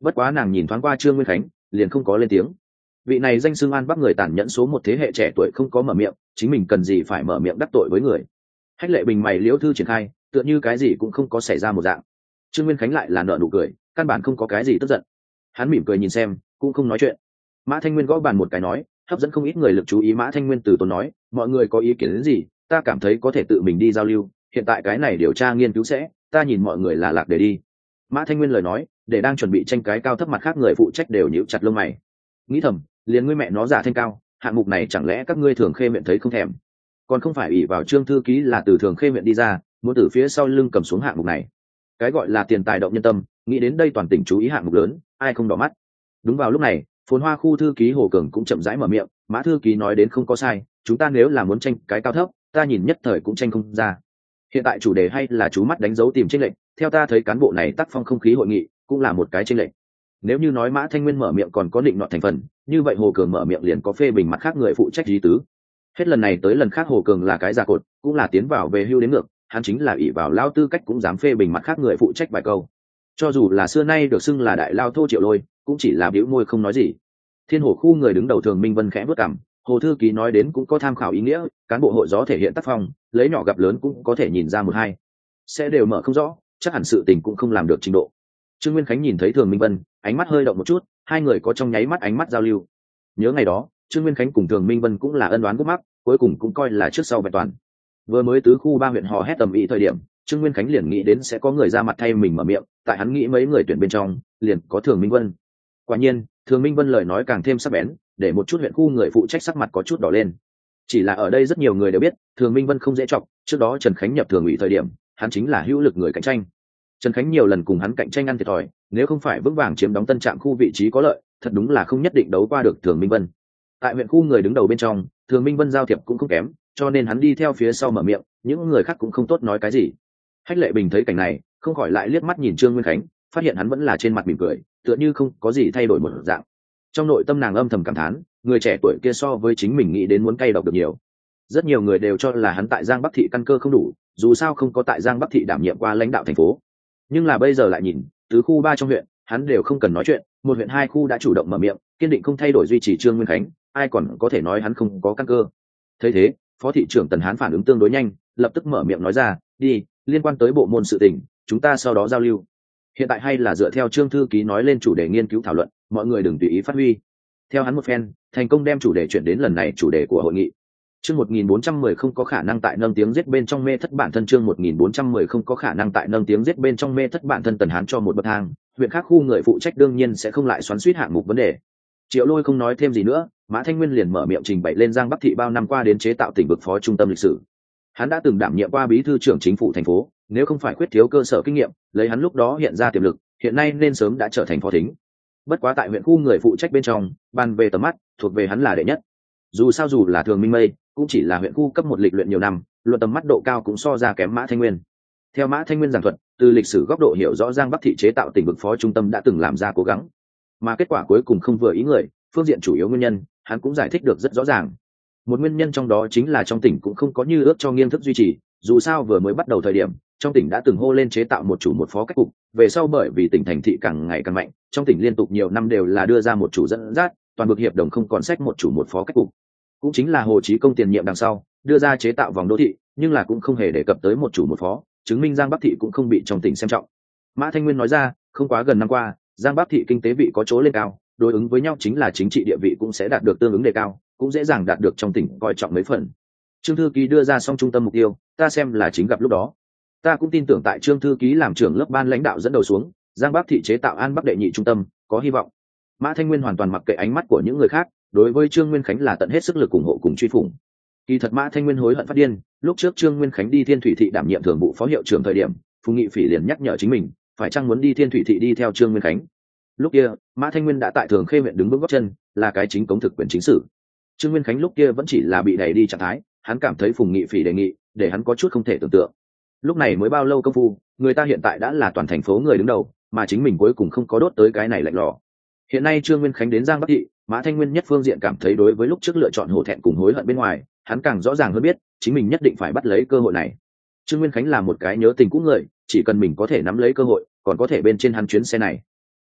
bất quá nàng nhìn thoáng qua trương nguyên khánh liền không có lên tiếng. Vị này danh xưng an bắc người tàn nhẫn số một thế hệ trẻ tuổi không có mở miệng, chính mình cần gì phải mở miệng đắc tội với người. Hách Lệ Bình mày liễu thư triển khai, tựa như cái gì cũng không có xảy ra một dạng. Trương Nguyên Khánh lại là nở nụ cười, căn bản không có cái gì tức giận. Hắn mỉm cười nhìn xem, cũng không nói chuyện. Mã Thanh Nguyên gõ bàn một cái nói, hấp dẫn không ít người lực chú ý. Mã Thanh Nguyên từ tốn nói, mọi người có ý kiến đến gì, ta cảm thấy có thể tự mình đi giao lưu, hiện tại cái này điều tra nghiên cứu sẽ, ta nhìn mọi người là lạc để đi. Mã Thanh Nguyên lời nói, để đang chuẩn bị tranh cái cao thấp mặt khác người phụ trách đều nhíu chặt lông mày. Nghĩ thầm, liền ngươi mẹ nó giả thanh cao, hạng mục này chẳng lẽ các ngươi Thường Khê huyện thấy không thèm, còn không phải ỷ vào Trương thư ký là từ Thường Khê huyện đi ra, muốn từ phía sau lưng cầm xuống hạng mục này. Cái gọi là tiền tài động nhân tâm, nghĩ đến đây toàn tỉnh chú ý hạng mục lớn, ai không đỏ mắt. Đúng vào lúc này, Phồn Hoa khu thư ký Hồ Cường cũng chậm rãi mở miệng, Mã thư ký nói đến không có sai, chúng ta nếu là muốn tranh cái cao thấp, ta nhìn nhất thời cũng tranh không ra. Hiện tại chủ đề hay là chú mắt đánh dấu tìm chênh lệch, theo ta thấy cán bộ này tác phong không khí hội nghị cũng là một cái chênh lệch. Nếu như nói Mã Thanh Nguyên mở miệng còn có định nọ thành phần, như vậy Hồ Cường mở miệng liền có phê bình mặt khác người phụ trách lý tứ. Hết lần này tới lần khác Hồ Cường là cái già cột, cũng là tiến vào về hưu đến ngược, hắn chính là ỷ vào lao tư cách cũng dám phê bình mặt khác người phụ trách vài câu. Cho dù là xưa nay được xưng là đại lao thô Triệu Lôi, cũng chỉ là bĩu môi không nói gì. Thiên Hổ khu người đứng đầu Thường Minh Vân khẽ bước cằm, Hồ thư ký nói đến cũng có tham khảo ý nghĩa, cán bộ hội gió thể hiện tác phong, lấy nhỏ gặp lớn cũng có thể nhìn ra một hai. Sẽ đều mở không rõ, chắc hẳn sự tình cũng không làm được trình độ. Trương Nguyên Khánh nhìn thấy Thường Minh Vân, ánh mắt hơi động một chút, hai người có trong nháy mắt ánh mắt giao lưu. Nhớ ngày đó, Trương Nguyên Khánh cùng Thường Minh Vân cũng là ân oán gút mắc, cuối cùng cũng coi là trước sau vẹn toàn. Vừa mới tứ khu ba huyện hò hét tầm ý thời điểm, Trương Nguyên Khánh liền nghĩ đến sẽ có người ra mặt thay mình mở miệng, tại hắn nghĩ mấy người tuyển bên trong, liền có Thường Minh Vân. Quả nhiên, Thường Minh Vân lời nói càng thêm sắc bén, để một chút huyện khu người phụ trách sắc mặt có chút đỏ lên. Chỉ là ở đây rất nhiều người đều biết, Thường Minh Vân không dễ chọc, trước đó Trần Khánh nhập thường ủy thời điểm, hắn chính là hữu lực người cạnh tranh. Trần Khánh nhiều lần cùng hắn cạnh tranh ăn thiệt thòi, nếu không phải vững vàng chiếm đóng tân trạm khu vị trí có lợi, thật đúng là không nhất định đấu qua được Thường Minh Vân. Tại huyện khu người đứng đầu bên trong, Thường Minh Vân giao thiệp cũng không kém, cho nên hắn đi theo phía sau mở miệng, những người khác cũng không tốt nói cái gì. Hách Lệ Bình thấy cảnh này, không khỏi lại liếc mắt nhìn Trương Nguyên Khánh, phát hiện hắn vẫn là trên mặt mỉm cười, tựa như không có gì thay đổi một dạng. Trong nội tâm nàng âm thầm cảm thán, người trẻ tuổi kia so với chính mình nghĩ đến muốn cay độc được nhiều. Rất nhiều người đều cho là hắn tại Giang Bắc thị căn cơ không đủ, dù sao không có tại Giang Bắc thị đảm nhiệm qua lãnh đạo thành phố. Nhưng là bây giờ lại nhìn, tứ khu ba trong huyện, hắn đều không cần nói chuyện, một huyện hai khu đã chủ động mở miệng, kiên định không thay đổi duy trì Trương Nguyên Khánh, ai còn có thể nói hắn không có căn cơ. Thấy thế, Phó thị trưởng Tần Hán phản ứng tương đối nhanh, lập tức mở miệng nói ra, đi, liên quan tới bộ môn sự tình, chúng ta sau đó giao lưu. Hiện tại hay là dựa theo Trương thư ký nói lên chủ đề nghiên cứu thảo luận, mọi người đừng tùy ý phát huy. Theo hắn một phen, thành công đem chủ đề chuyển đến lần này chủ đề của hội nghị. Chương một nghìn bốn trăm mười không có khả năng tại nâng tiếng giết bên trong mê thất bản thân. Chương một nghìn bốn trăm mười không có khả năng tại nâng tiếng giết bên trong mê thất bản thân. Tần Hán cho một bậc thang, huyện khác khu người phụ trách đương nhiên sẽ không lại xoắn xuýt hạng mục vấn đề. Triệu Lôi không nói thêm gì nữa, Mã Thanh Nguyên liền mở miệng trình bày lên Giang Bắc thị bao năm qua đến chế tạo tỉnh vực phó trung tâm lịch sử. Hắn đã từng đảm nhiệm qua bí thư trưởng chính phủ thành phố, nếu không phải khuyết thiếu cơ sở kinh nghiệm, lấy hắn lúc đó hiện ra tiềm lực, hiện nay nên sớm đã trở thành phó thính. Bất quá tại huyện khu người phụ trách bên trong, bàn về tầm mắt, thuộc về hắn là đệ nhất. Dù sao dù là Thường Minh Mây, cũng chỉ là huyện khu cấp một lịch luyện nhiều năm, luận tầm mắt độ cao cũng so ra kém Mã Thanh Nguyên. Theo Mã Thanh Nguyên giảng thuật, từ lịch sử góc độ hiểu rõ Giang Bắc thị chế tạo tỉnh vực phó trung tâm đã từng làm ra cố gắng, mà kết quả cuối cùng không vừa ý người, phương diện chủ yếu nguyên nhân, hắn cũng giải thích được rất rõ ràng. Một nguyên nhân trong đó chính là trong tỉnh cũng không có như ước cho nghiêng thức duy trì, dù sao vừa mới bắt đầu thời điểm, trong tỉnh đã từng hô lên chế tạo một chủ một phó cách cục, về sau bởi vì tỉnh thành thị càng ngày càng mạnh, trong tỉnh liên tục nhiều năm đều là đưa ra một chủ dẫn dắt, toàn bộ hiệp đồng không còn sách một chủ một phó cách cục. Cũng chính là Hồ Chí Công tiền nhiệm đằng sau, đưa ra chế tạo vòng đô thị, nhưng là cũng không hề đề cập tới một chủ một phó, chứng minh Giang Bắc thị cũng không bị trong tỉnh xem trọng. Mã Thanh Nguyên nói ra, không quá gần năm qua, Giang Bắc thị kinh tế vị có chỗ lên cao, đối ứng với nhau chính là chính trị địa vị cũng sẽ đạt được tương ứng đề cao, cũng dễ dàng đạt được trong tỉnh coi trọng mấy phần. Trương thư ký đưa ra xong trung tâm mục tiêu, ta xem là chính gặp lúc đó. Ta cũng tin tưởng tại Trương thư ký làm trưởng lớp ban lãnh đạo dẫn đầu xuống, Giang Bắc thị chế tạo An Bắc đệ nhị trung tâm, có hy vọng. Mã Thanh Nguyên hoàn toàn mặc kệ ánh mắt của những người khác, đối với Trương Nguyên Khánh là tận hết sức lực ủng hộ cùng truy phủng. Kỳ thật Mã Thanh Nguyên hối hận phát điên, lúc trước Trương Nguyên Khánh đi Thiên Thủy thị đảm nhiệm thường vụ phó hiệu trưởng thời điểm, Phùng Nghị Phỉ liền nhắc nhở chính mình, phải chăng muốn đi Thiên Thủy thị đi theo Trương Nguyên Khánh. Lúc kia, Mã Thanh Nguyên đã tại Thường Khê huyện đứng vững gót chân, là cái chính cống thực quyền chính sử. Trương Nguyên Khánh lúc kia vẫn chỉ là bị đẩy đi trạng thái, hắn cảm thấy Phùng Nghị Phỉ đề nghị, để hắn có chút không thể tưởng tượng. Lúc này mới bao lâu công phu, người ta hiện tại đã là toàn thành phố người đứng đầu, mà chính mình cuối cùng không có đốt tới cái này lạnh lò. Hiện nay Trương Nguyên Khánh đến Giang Bắc thị, Mã Thanh Nguyên nhất phương diện cảm thấy đối với lúc trước lựa chọn hổ thẹn cùng hối hận bên ngoài, hắn càng rõ ràng hơn biết, chính mình nhất định phải bắt lấy cơ hội này. Trương Nguyên Khánh là một cái nhớ tình cũ người, chỉ cần mình có thể nắm lấy cơ hội, còn có thể bên trên hắn chuyến xe này.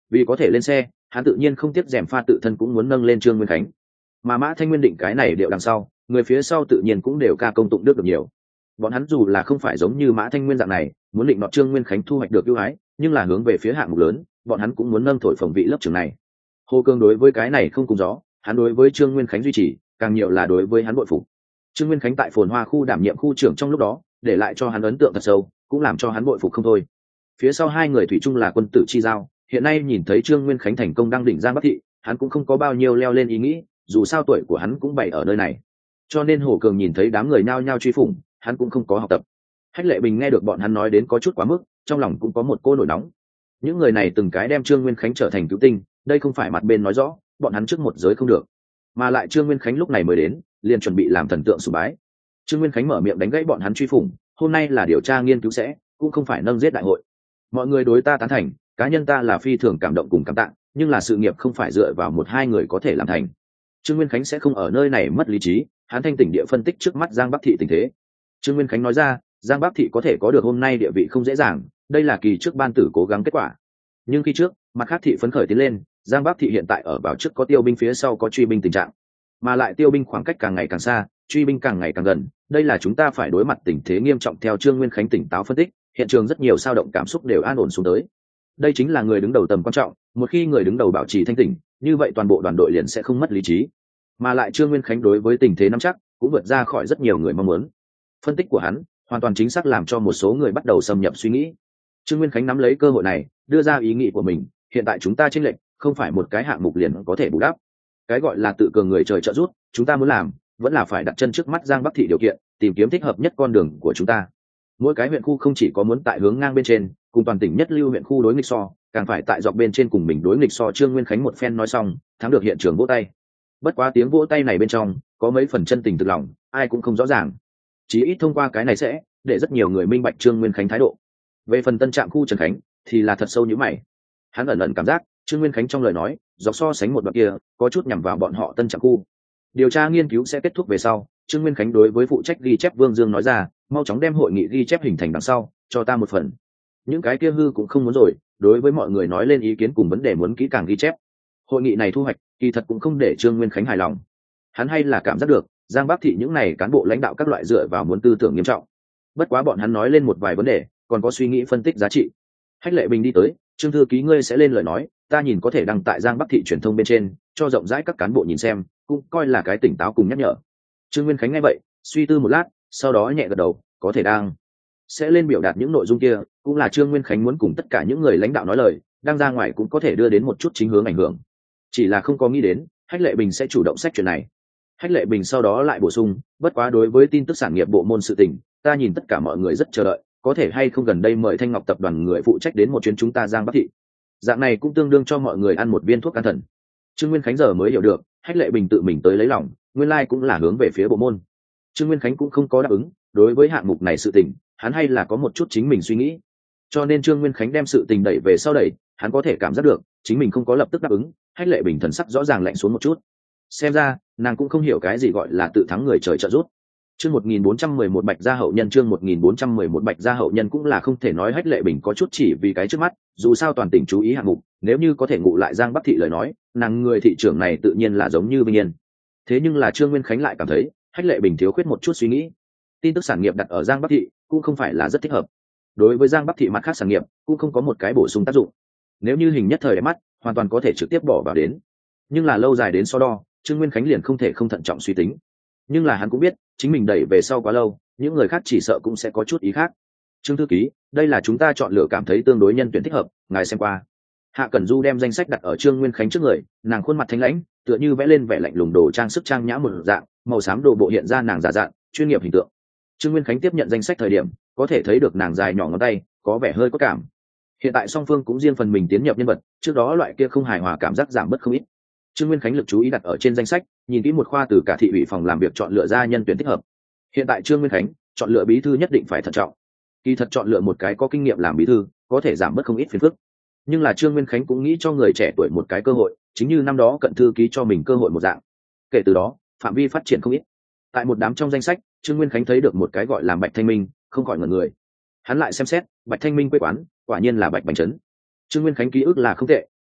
Vì có thể lên xe, hắn tự nhiên không tiếc rèm pha tự thân cũng muốn nâng lên Trương Nguyên Khánh. Mà Mã Thanh Nguyên định cái này điệu đằng sau, người phía sau tự nhiên cũng đều ca công tụng đức được nhiều. Bọn hắn dù là không phải giống như Mã Thanh Nguyên dạng này muốn định nọt Trương Nguyên Khánh thu hoạch được ưu ái, nhưng là hướng về phía hạng mục lớn, bọn hắn cũng muốn nâng thổi phồng vị lớp trưởng này. Hồ Cương đối với cái này không cùng gió, hắn đối với Trương Nguyên Khánh duy trì, càng nhiều là đối với hắn bội phục. Trương Nguyên Khánh tại Phồn Hoa khu đảm nhiệm khu trưởng trong lúc đó, để lại cho hắn ấn tượng thật sâu, cũng làm cho hắn bội phục không thôi. Phía sau hai người thủy chung là quân tử chi giao, hiện nay nhìn thấy Trương Nguyên Khánh thành công đăng đỉnh Giang Bắc thị, hắn cũng không có bao nhiêu leo lên ý nghĩ, dù sao tuổi của hắn cũng bày ở nơi này. Cho nên Hồ Cường nhìn thấy đám người nhao nhao truy phủng, hắn cũng không có học tập. Hách Lệ Bình nghe được bọn hắn nói đến có chút quá mức, trong lòng cũng có một cô nổi nóng. Những người này từng cái đem Trương Nguyên Khánh trở thành cứu tinh, đây không phải mặt bên nói rõ, bọn hắn trước một giới không được. Mà lại Trương Nguyên Khánh lúc này mới đến, liền chuẩn bị làm thần tượng sùng bái. Trương Nguyên Khánh mở miệng đánh gãy bọn hắn truy phủng, hôm nay là điều tra nghiên cứu sẽ, cũng không phải nâng giết đại hội. Mọi người đối ta tán thành, cá nhân ta là phi thường cảm động cùng cảm tạ, nhưng là sự nghiệp không phải dựa vào một hai người có thể làm thành. Trương Nguyên Khánh sẽ không ở nơi này mất lý trí, hắn thanh tỉnh địa phân tích trước mắt Giang Bắc thị tình thế. Trương Nguyên Khánh nói ra, Giang Bắc thị có thể có được hôm nay địa vị không dễ dàng, đây là kỳ trước ban tử cố gắng kết quả. Nhưng khi trước, mặt khác thị phấn khởi tiến lên, Giang Bắc thị hiện tại ở vào trước có tiêu binh phía sau có truy binh tình trạng, mà lại tiêu binh khoảng cách càng ngày càng xa, truy binh càng ngày càng gần, đây là chúng ta phải đối mặt tình thế nghiêm trọng. Theo Trương Nguyên Khánh tỉnh táo phân tích, hiện trường rất nhiều dao động cảm xúc đều an ổn xuống tới. Đây chính là người đứng đầu tầm quan trọng, một khi người đứng đầu bảo trì thanh tỉnh, như vậy toàn bộ đoàn đội liền sẽ không mất lý trí. Mà lại Trương Nguyên Khánh đối với tình thế nắm chắc, cũng vượt ra khỏi rất nhiều người mong muốn. Phân tích của hắn hoàn toàn chính xác làm cho một số người bắt đầu xâm nhập suy nghĩ. Trương Nguyên Khánh nắm lấy cơ hội này, đưa ra ý nghĩ của mình, hiện tại chúng ta chênh lệch, không phải một cái hạng mục liền có thể bù đắp. Cái gọi là tự cường người trời trợ giúp, chúng ta muốn làm, vẫn là phải đặt chân trước mắt Giang Bắc thị điều kiện, tìm kiếm thích hợp nhất con đường của chúng ta. Mỗi cái huyện khu không chỉ có muốn tại hướng ngang bên trên, cùng toàn tỉnh nhất lưu huyện khu đối nghịch so, càng phải tại dọc bên trên cùng mình đối nghịch so. Trương Nguyên Khánh một phen nói xong, thắng được hiện trường vỗ tay. Bất quá tiếng vỗ tay này bên trong có mấy phần chân tình thực lòng, ai cũng không rõ ràng. Chỉ ít thông qua cái này sẽ để rất nhiều người minh bạch Trương Nguyên Khánh thái độ. Về phần tân trạm khu Trần Khánh thì là thật sâu như mày. Hắn ẩn ẩn cảm giác Trương Nguyên Khánh trong lời nói dọc so sánh một đoạn kia có chút nhằm vào bọn họ tân trạm khu. Điều tra nghiên cứu sẽ kết thúc về sau, Trương Nguyên Khánh đối với phụ trách ghi chép Vương Dương nói ra, mau chóng đem hội nghị ghi chép hình thành đằng sau cho ta một phần. Những cái kia hư cũng không muốn rồi, đối với mọi người nói lên ý kiến cùng vấn đề muốn kỹ càng ghi chép. Hội nghị này thu hoạch kỳ thật cũng không để Trương Nguyên Khánh hài lòng. Hắn hay là cảm giác được Giang Bắc thị những này cán bộ lãnh đạo các loại dựa vào muốn tư tưởng nghiêm trọng. Bất quá bọn hắn nói lên một vài vấn đề, còn có suy nghĩ phân tích giá trị. Hách Lệ Bình đi tới, Trương thư ký ngươi sẽ lên lời nói, ta nhìn có thể đăng tại Giang Bắc thị truyền thông bên trên, cho rộng rãi các cán bộ nhìn xem, cũng coi là cái tỉnh táo cùng nhắc nhở. Trương Nguyên Khánh nghe vậy, suy tư một lát, sau đó nhẹ gật đầu, có thể đăng. Sẽ lên biểu đạt những nội dung kia, cũng là Trương Nguyên Khánh muốn cùng tất cả những người lãnh đạo nói lời, đăng ra ngoài cũng có thể đưa đến một chút chính hướng ảnh hưởng. Chỉ là không có nghĩ đến, Hách Lệ Bình sẽ chủ động xét chuyện này. Hách Lệ Bình sau đó lại bổ sung, bất quá đối với tin tức sản nghiệp bộ môn sự tình, ta nhìn tất cả mọi người rất chờ đợi, có thể hay không gần đây mời Thanh Ngọc tập đoàn người phụ trách đến một chuyến chúng ta Giang Bắc thị. Dạng này cũng tương đương cho mọi người ăn một viên thuốc can thần. Trương Nguyên Khánh giờ mới hiểu được, Hách Lệ Bình tự mình tới lấy lòng, nguyên lai like cũng là hướng về phía bộ môn. Trương Nguyên Khánh cũng không có đáp ứng, đối với hạng mục này sự tình, hắn hay là có một chút chính mình suy nghĩ. Cho nên Trương Nguyên Khánh đem sự tình đẩy về sau đẩy, hắn có thể cảm giác được, chính mình không có lập tức đáp ứng. Hách Lệ Bình thần sắc rõ ràng lạnh xuống một chút. Xem ra, nàng cũng không hiểu cái gì gọi là tự thắng người trời trợ giúp. Chương một nghìn bốn trăm mười một Bạch gia hậu nhân, chương một nghìn bốn trăm mười một Bạch gia hậu nhân cũng là không thể nói Hách Lệ Bình có chút chỉ vì cái trước mắt, dù sao toàn tỉnh chú ý hạng mục, nếu như có thể ngụ lại Giang Bắc thị lời nói, nàng người thị trưởng này tự nhiên là giống như Vinh Yên. Thế nhưng là Trương Nguyên Khánh lại cảm thấy, Hách Lệ Bình thiếu khuyết một chút suy nghĩ. Tin tức sản nghiệp đặt ở Giang Bắc thị cũng không phải là rất thích hợp. Đối với Giang Bắc thị mặt khác sản nghiệp cũng không có một cái bổ sung tác dụng. Nếu như hình nhất thời đẹp mắt, hoàn toàn có thể trực tiếp bỏ vào đến. Nhưng là lâu dài đến so đo, Trương Nguyên Khánh liền không thể không thận trọng suy tính. Nhưng là hắn cũng biết, chính mình đẩy về sau quá lâu, những người khác chỉ sợ cũng sẽ có chút ý khác. Trương thư ký, đây là chúng ta chọn lựa cảm thấy tương đối nhân tuyển thích hợp, ngài xem qua. Hạ Cẩn Du đem danh sách đặt ở Trương Nguyên Khánh trước người, nàng khuôn mặt thanh lãnh, tựa như vẽ lên vẻ lạnh lùng đồ trang sức trang nhã một dạng, màu xám đồ bộ hiện ra nàng giả dạng, chuyên nghiệp hình tượng. Trương Nguyên Khánh tiếp nhận danh sách thời điểm, có thể thấy được nàng dài nhỏ ngón tay, có vẻ hơi có cảm. Hiện tại song phương cũng riêng phần mình tiến nhập nhân vật, trước đó loại kia không hài hòa cảm giác giảm bớt không ít. Trương Nguyên Khánh lực chú ý đặt ở trên danh sách, nhìn kỹ một khoa từ cả thị ủy phòng làm việc chọn lựa ra nhân tuyển thích hợp. Hiện tại Trương Nguyên Khánh chọn lựa bí thư nhất định phải thận trọng. Kỳ thật chọn lựa một cái có kinh nghiệm làm bí thư, có thể giảm bớt không ít phiền phức. Nhưng là Trương Nguyên Khánh cũng nghĩ cho người trẻ tuổi một cái cơ hội, chính như năm đó Cận thư ký cho mình cơ hội một dạng. Kể từ đó, phạm vi phát triển không ít. Tại một đám trong danh sách, Trương Nguyên Khánh thấy được một cái gọi là Bạch Thanh Minh, không khỏi ngẩn người. Hắn lại xem xét, Bạch Thanh Minh quê quán, quả nhiên là Bạch Bành Trấn. Trương Nguyên Khánh ký ức là không tệ,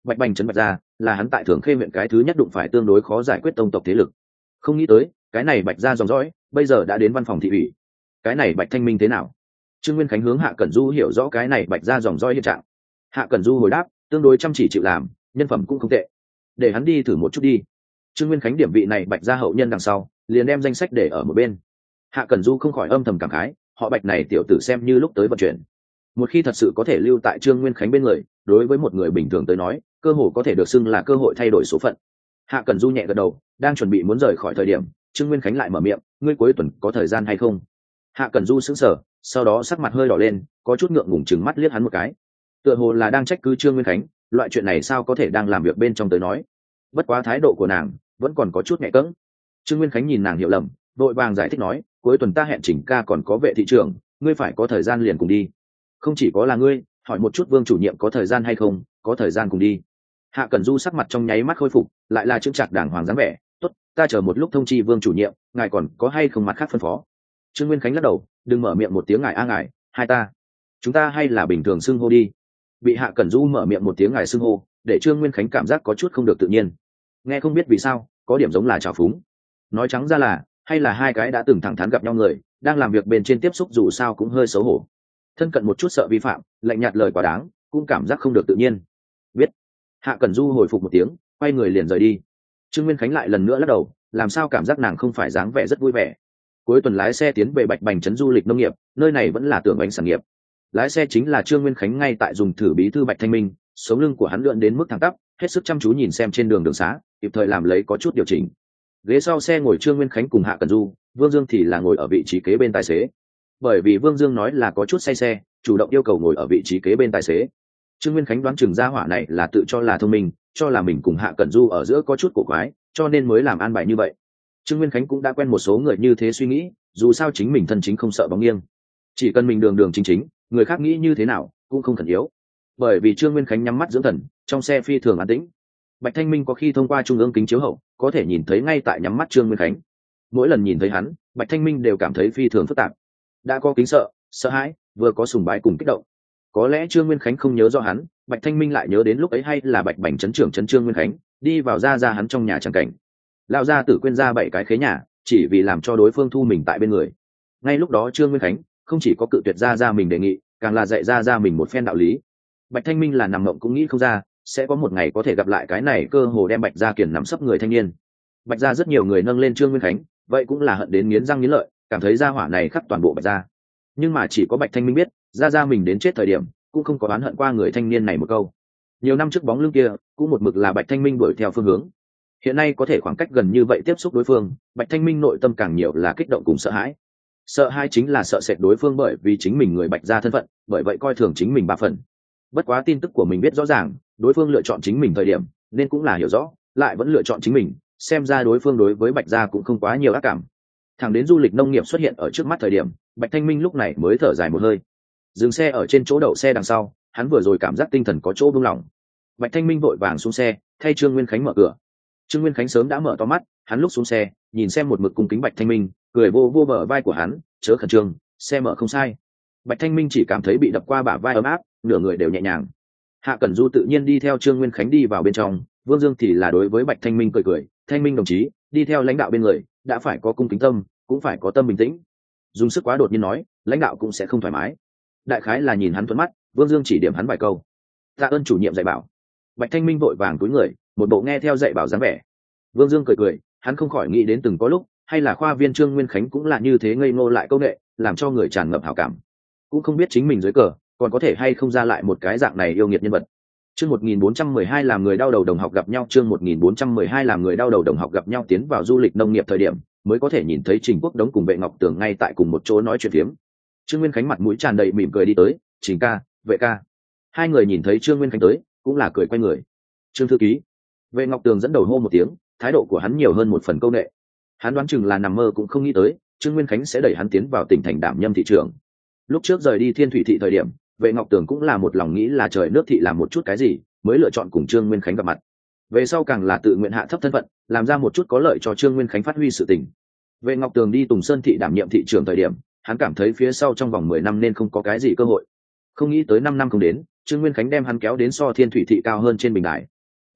bạch bành trấn bạch gia là hắn tại Thường Khê huyện cái thứ nhất đụng phải tương đối khó giải quyết tông tộc thế lực. Không nghĩ tới cái này bạch gia dòng dõi bây giờ đã đến văn phòng thị ủy. Cái này bạch thanh minh thế nào? Trương Nguyên Khánh hướng Hạ Cẩn Du hiểu rõ cái này bạch gia dòng dõi hiện trạng. Hạ Cẩn Du hồi đáp, tương đối chăm chỉ chịu làm, nhân phẩm cũng không tệ, để hắn đi thử một chút đi. Trương Nguyên Khánh điểm vị này bạch gia hậu nhân đằng sau, liền đem danh sách để ở một bên. Hạ Cẩn Du không khỏi âm thầm cảm khái, họ bạch này tiểu tử xem như lúc tới vận chuyển. Một khi thật sự có thể lưu tại Trương Nguyên Khánh bên người, đối với một người bình thường tới nói, cơ hội có thể được xưng là cơ hội thay đổi số phận. Hạ Cẩn Du nhẹ gật đầu, đang chuẩn bị muốn rời khỏi thời điểm, Trương Nguyên Khánh lại mở miệng, ngươi cuối tuần có thời gian hay không? Hạ Cẩn Du sững sờ, sau đó sắc mặt hơi đỏ lên, có chút ngượng ngùng chừng mắt liếc hắn một cái. Tựa hồ là đang trách cứ Trương Nguyên Khánh, loại chuyện này sao có thể đang làm việc bên trong tới nói. Bất quá thái độ của nàng vẫn còn có chút nhẹ cẫng. Trương Nguyên Khánh nhìn nàng hiểu lầm, vội vàng giải thích nói, cuối tuần ta hẹn Trình ca còn có vệ thị trưởng, ngươi phải có thời gian liền cùng đi. Không chỉ có là ngươi, hỏi một chút Vương chủ nhiệm có thời gian hay không, có thời gian cùng đi. Hạ Cẩn Du sắc mặt trong nháy mắt khôi phục, lại là chững chạc đàng hoàng dáng vẻ, tốt, ta chờ một lúc thông chi Vương chủ nhiệm, ngài còn có hay không mặt khác phân phó? Trương Nguyên Khánh lắc đầu, đừng mở miệng một tiếng ngài a ngài, hai ta, chúng ta hay là bình thường xưng hô đi. Bị Hạ Cẩn Du mở miệng một tiếng ngài xưng hô, để Trương Nguyên Khánh cảm giác có chút không được tự nhiên. Nghe không biết vì sao, có điểm giống là trào phúng. Nói trắng ra là, hay là hai cái đã từng thẳng thắn gặp nhau người, đang làm việc bên trên tiếp xúc dù sao cũng hơi xấu hổ. Thân cận một chút sợ vi phạm, lạnh nhạt lời quá đáng, cũng cảm giác không được tự nhiên. Biết. Hạ Cẩn Du hồi phục một tiếng, quay người liền rời đi. Trương Nguyên Khánh lại lần nữa lắc đầu, làm sao cảm giác nàng không phải dáng vẻ rất vui vẻ. Cuối tuần lái xe tiến về Bạch Bành trấn du lịch nông nghiệp, nơi này vẫn là tưởng ánh sản nghiệp. Lái xe chính là Trương Nguyên Khánh ngay tại dùng thử bí thư Bạch Thanh Minh, sống lưng của hắn lượn đến mức thẳng tắp, hết sức chăm chú nhìn xem trên đường đường xá, kịp thời làm lấy có chút điều chỉnh. Ghế sau xe ngồi Trương Nguyên Khánh cùng Hạ Cẩn Du, Vương Dương thì là ngồi ở vị trí kế bên tài xế. Bởi vì Vương Dương nói là có chút say xe, chủ động yêu cầu ngồi ở vị trí kế bên tài xế. Trương Nguyên Khánh đoán chừng gia hỏa này là tự cho là thông minh, cho là mình cùng Hạ Cẩn Du ở giữa có chút cổ quái, cho nên mới làm an bài như vậy. Trương Nguyên Khánh cũng đã quen một số người như thế suy nghĩ, dù sao chính mình thân chính không sợ bóng nghiêng, chỉ cần mình đường đường chính chính, người khác nghĩ như thế nào cũng không cần yếu. Bởi vì Trương Nguyên Khánh nhắm mắt dưỡng thần, trong xe phi thường an tĩnh. Bạch Thanh Minh có khi thông qua trung ương kính chiếu hậu, có thể nhìn thấy ngay tại nhắm mắt Trương Nguyên Khánh. Mỗi lần nhìn thấy hắn, Bạch Thanh Minh đều cảm thấy phi thường phức tạp. Đã có kính sợ, sợ hãi, vừa có sùng bái cùng kích động. Có lẽ Trương Nguyên Khánh không nhớ rõ hắn, Bạch Thanh Minh lại nhớ đến lúc ấy hay là Bạch Bành trấn trưởng trấn Trương Nguyên Khánh đi vào ra ra hắn trong nhà tràng cảnh. Lão gia tử quên ra bảy cái khế nhà, chỉ vì làm cho đối phương thu mình tại bên người. Ngay lúc đó Trương Nguyên Khánh không chỉ có cự tuyệt ra ra mình đề nghị, càng là dạy ra ra mình một phen đạo lý. Bạch Thanh Minh là nằm mộng cũng nghĩ không ra, sẽ có một ngày có thể gặp lại cái này cơ hồ đem Bạch gia kiền nắm sấp người thanh niên. Bạch gia rất nhiều người nâng lên Trương Nguyên Khánh, vậy cũng là hận đến nghiến răng nghiến lợi, cảm thấy gia hỏa này khắc toàn bộ Bạch gia. Nhưng mà chỉ có Bạch Thanh Minh biết, ra ra mình đến chết thời điểm, cũng không có oán hận qua người thanh niên này một câu. Nhiều năm trước bóng lưng kia, cũng một mực là Bạch Thanh Minh đuổi theo phương hướng. Hiện nay có thể khoảng cách gần như vậy tiếp xúc đối phương, Bạch Thanh Minh nội tâm càng nhiều là kích động cùng sợ hãi. Sợ hãi chính là sợ sệt đối phương bởi vì chính mình người Bạch gia thân phận, bởi vậy coi thường chính mình ba phần. Bất quá tin tức của mình biết rõ ràng, đối phương lựa chọn chính mình thời điểm, nên cũng là hiểu rõ, lại vẫn lựa chọn chính mình, xem ra đối phương đối với Bạch gia cũng không quá nhiều ác cảm. Thẳng đến du lịch nông nghiệp xuất hiện ở trước mắt thời điểm, Bạch Thanh Minh lúc này mới thở dài một hơi. Dừng xe ở trên chỗ đậu xe đằng sau, hắn vừa rồi cảm giác tinh thần có chỗ buông lỏng. Bạch Thanh Minh vội vàng xuống xe, thay Trương Nguyên Khánh mở cửa. Trương Nguyên Khánh sớm đã mở to mắt, hắn lúc xuống xe, nhìn xem một mực cung kính Bạch Thanh Minh, cười vô vô bờ vai của hắn, chớ khẩn trương, xe mở không sai. Bạch Thanh Minh chỉ cảm thấy bị đập qua bả vai ấm áp, nửa người đều nhẹ nhàng. Hạ Cẩn Du tự nhiên đi theo Trương Nguyên Khánh đi vào bên trong, Vương Dương thì là đối với Bạch Thanh Minh cười cười, Thanh Minh đồng chí, đi theo lãnh đạo bên người, đã phải có cung kính tâm, cũng phải có tâm bình tĩnh. Dùng sức quá đột nhiên nói, lãnh đạo cũng sẽ không thoải mái. Đại khái là nhìn hắn thuận mắt, Vương Dương chỉ điểm hắn vài câu. Tạ ơn chủ nhiệm dạy bảo. Bạch Thanh Minh vội vàng cúi người, một bộ nghe theo dạy bảo dáng vẻ. Vương Dương cười cười, hắn không khỏi nghĩ đến từng có lúc, hay là khoa viên Trương Nguyên Khánh cũng là như thế ngây ngô lại câu nghệ, làm cho người tràn ngập hảo cảm. Cũng không biết chính mình dưới cờ, còn có thể hay không ra lại một cái dạng này yêu nghiệt nhân vật. Chương một nghìn bốn trăm mười hai làm người đau đầu đồng học gặp nhau, chương một nghìn bốn trăm mười hai làm người đau đầu đồng học gặp nhau tiến vào du lịch nông nghiệp thời điểm, mới có thể nhìn thấy Trình Quốc Đống cùng Vệ Ngọc Tường ngay tại cùng một chỗ nói chuyện phiếm. Trương Nguyên Khánh mặt mũi tràn đầy mỉm cười đi tới, "Trình ca, Vệ ca." Hai người nhìn thấy Trương Nguyên Khánh tới, cũng là cười quay người. "Trương thư ký." Vệ Ngọc Tường dẫn đầu hô một tiếng, thái độ của hắn nhiều hơn một phần câu nệ. Hắn đoán chừng là nằm mơ cũng không nghĩ tới, Trương Nguyên Khánh sẽ đẩy hắn tiến vào tỉnh thành đảm nhâm thị trưởng. Lúc trước rời đi Thiên Thủy thị thời điểm, Vệ Ngọc Tường cũng là một lòng nghĩ là trời nước thị làm một chút cái gì, mới lựa chọn cùng Trương Nguyên Khánh gặp mặt. Về sau càng là tự nguyện hạ thấp thân phận, làm ra một chút có lợi cho Trương Nguyên Khánh phát huy sự tình. Vệ Ngọc Tường đi Tùng Sơn thị đảm nhiệm thị trưởng thời điểm, hắn cảm thấy phía sau trong vòng mười năm nên không có cái gì cơ hội. Không nghĩ tới năm năm không đến, Trương Nguyên Khánh đem hắn kéo đến so Thiên Thủy thị cao hơn trên bình đài,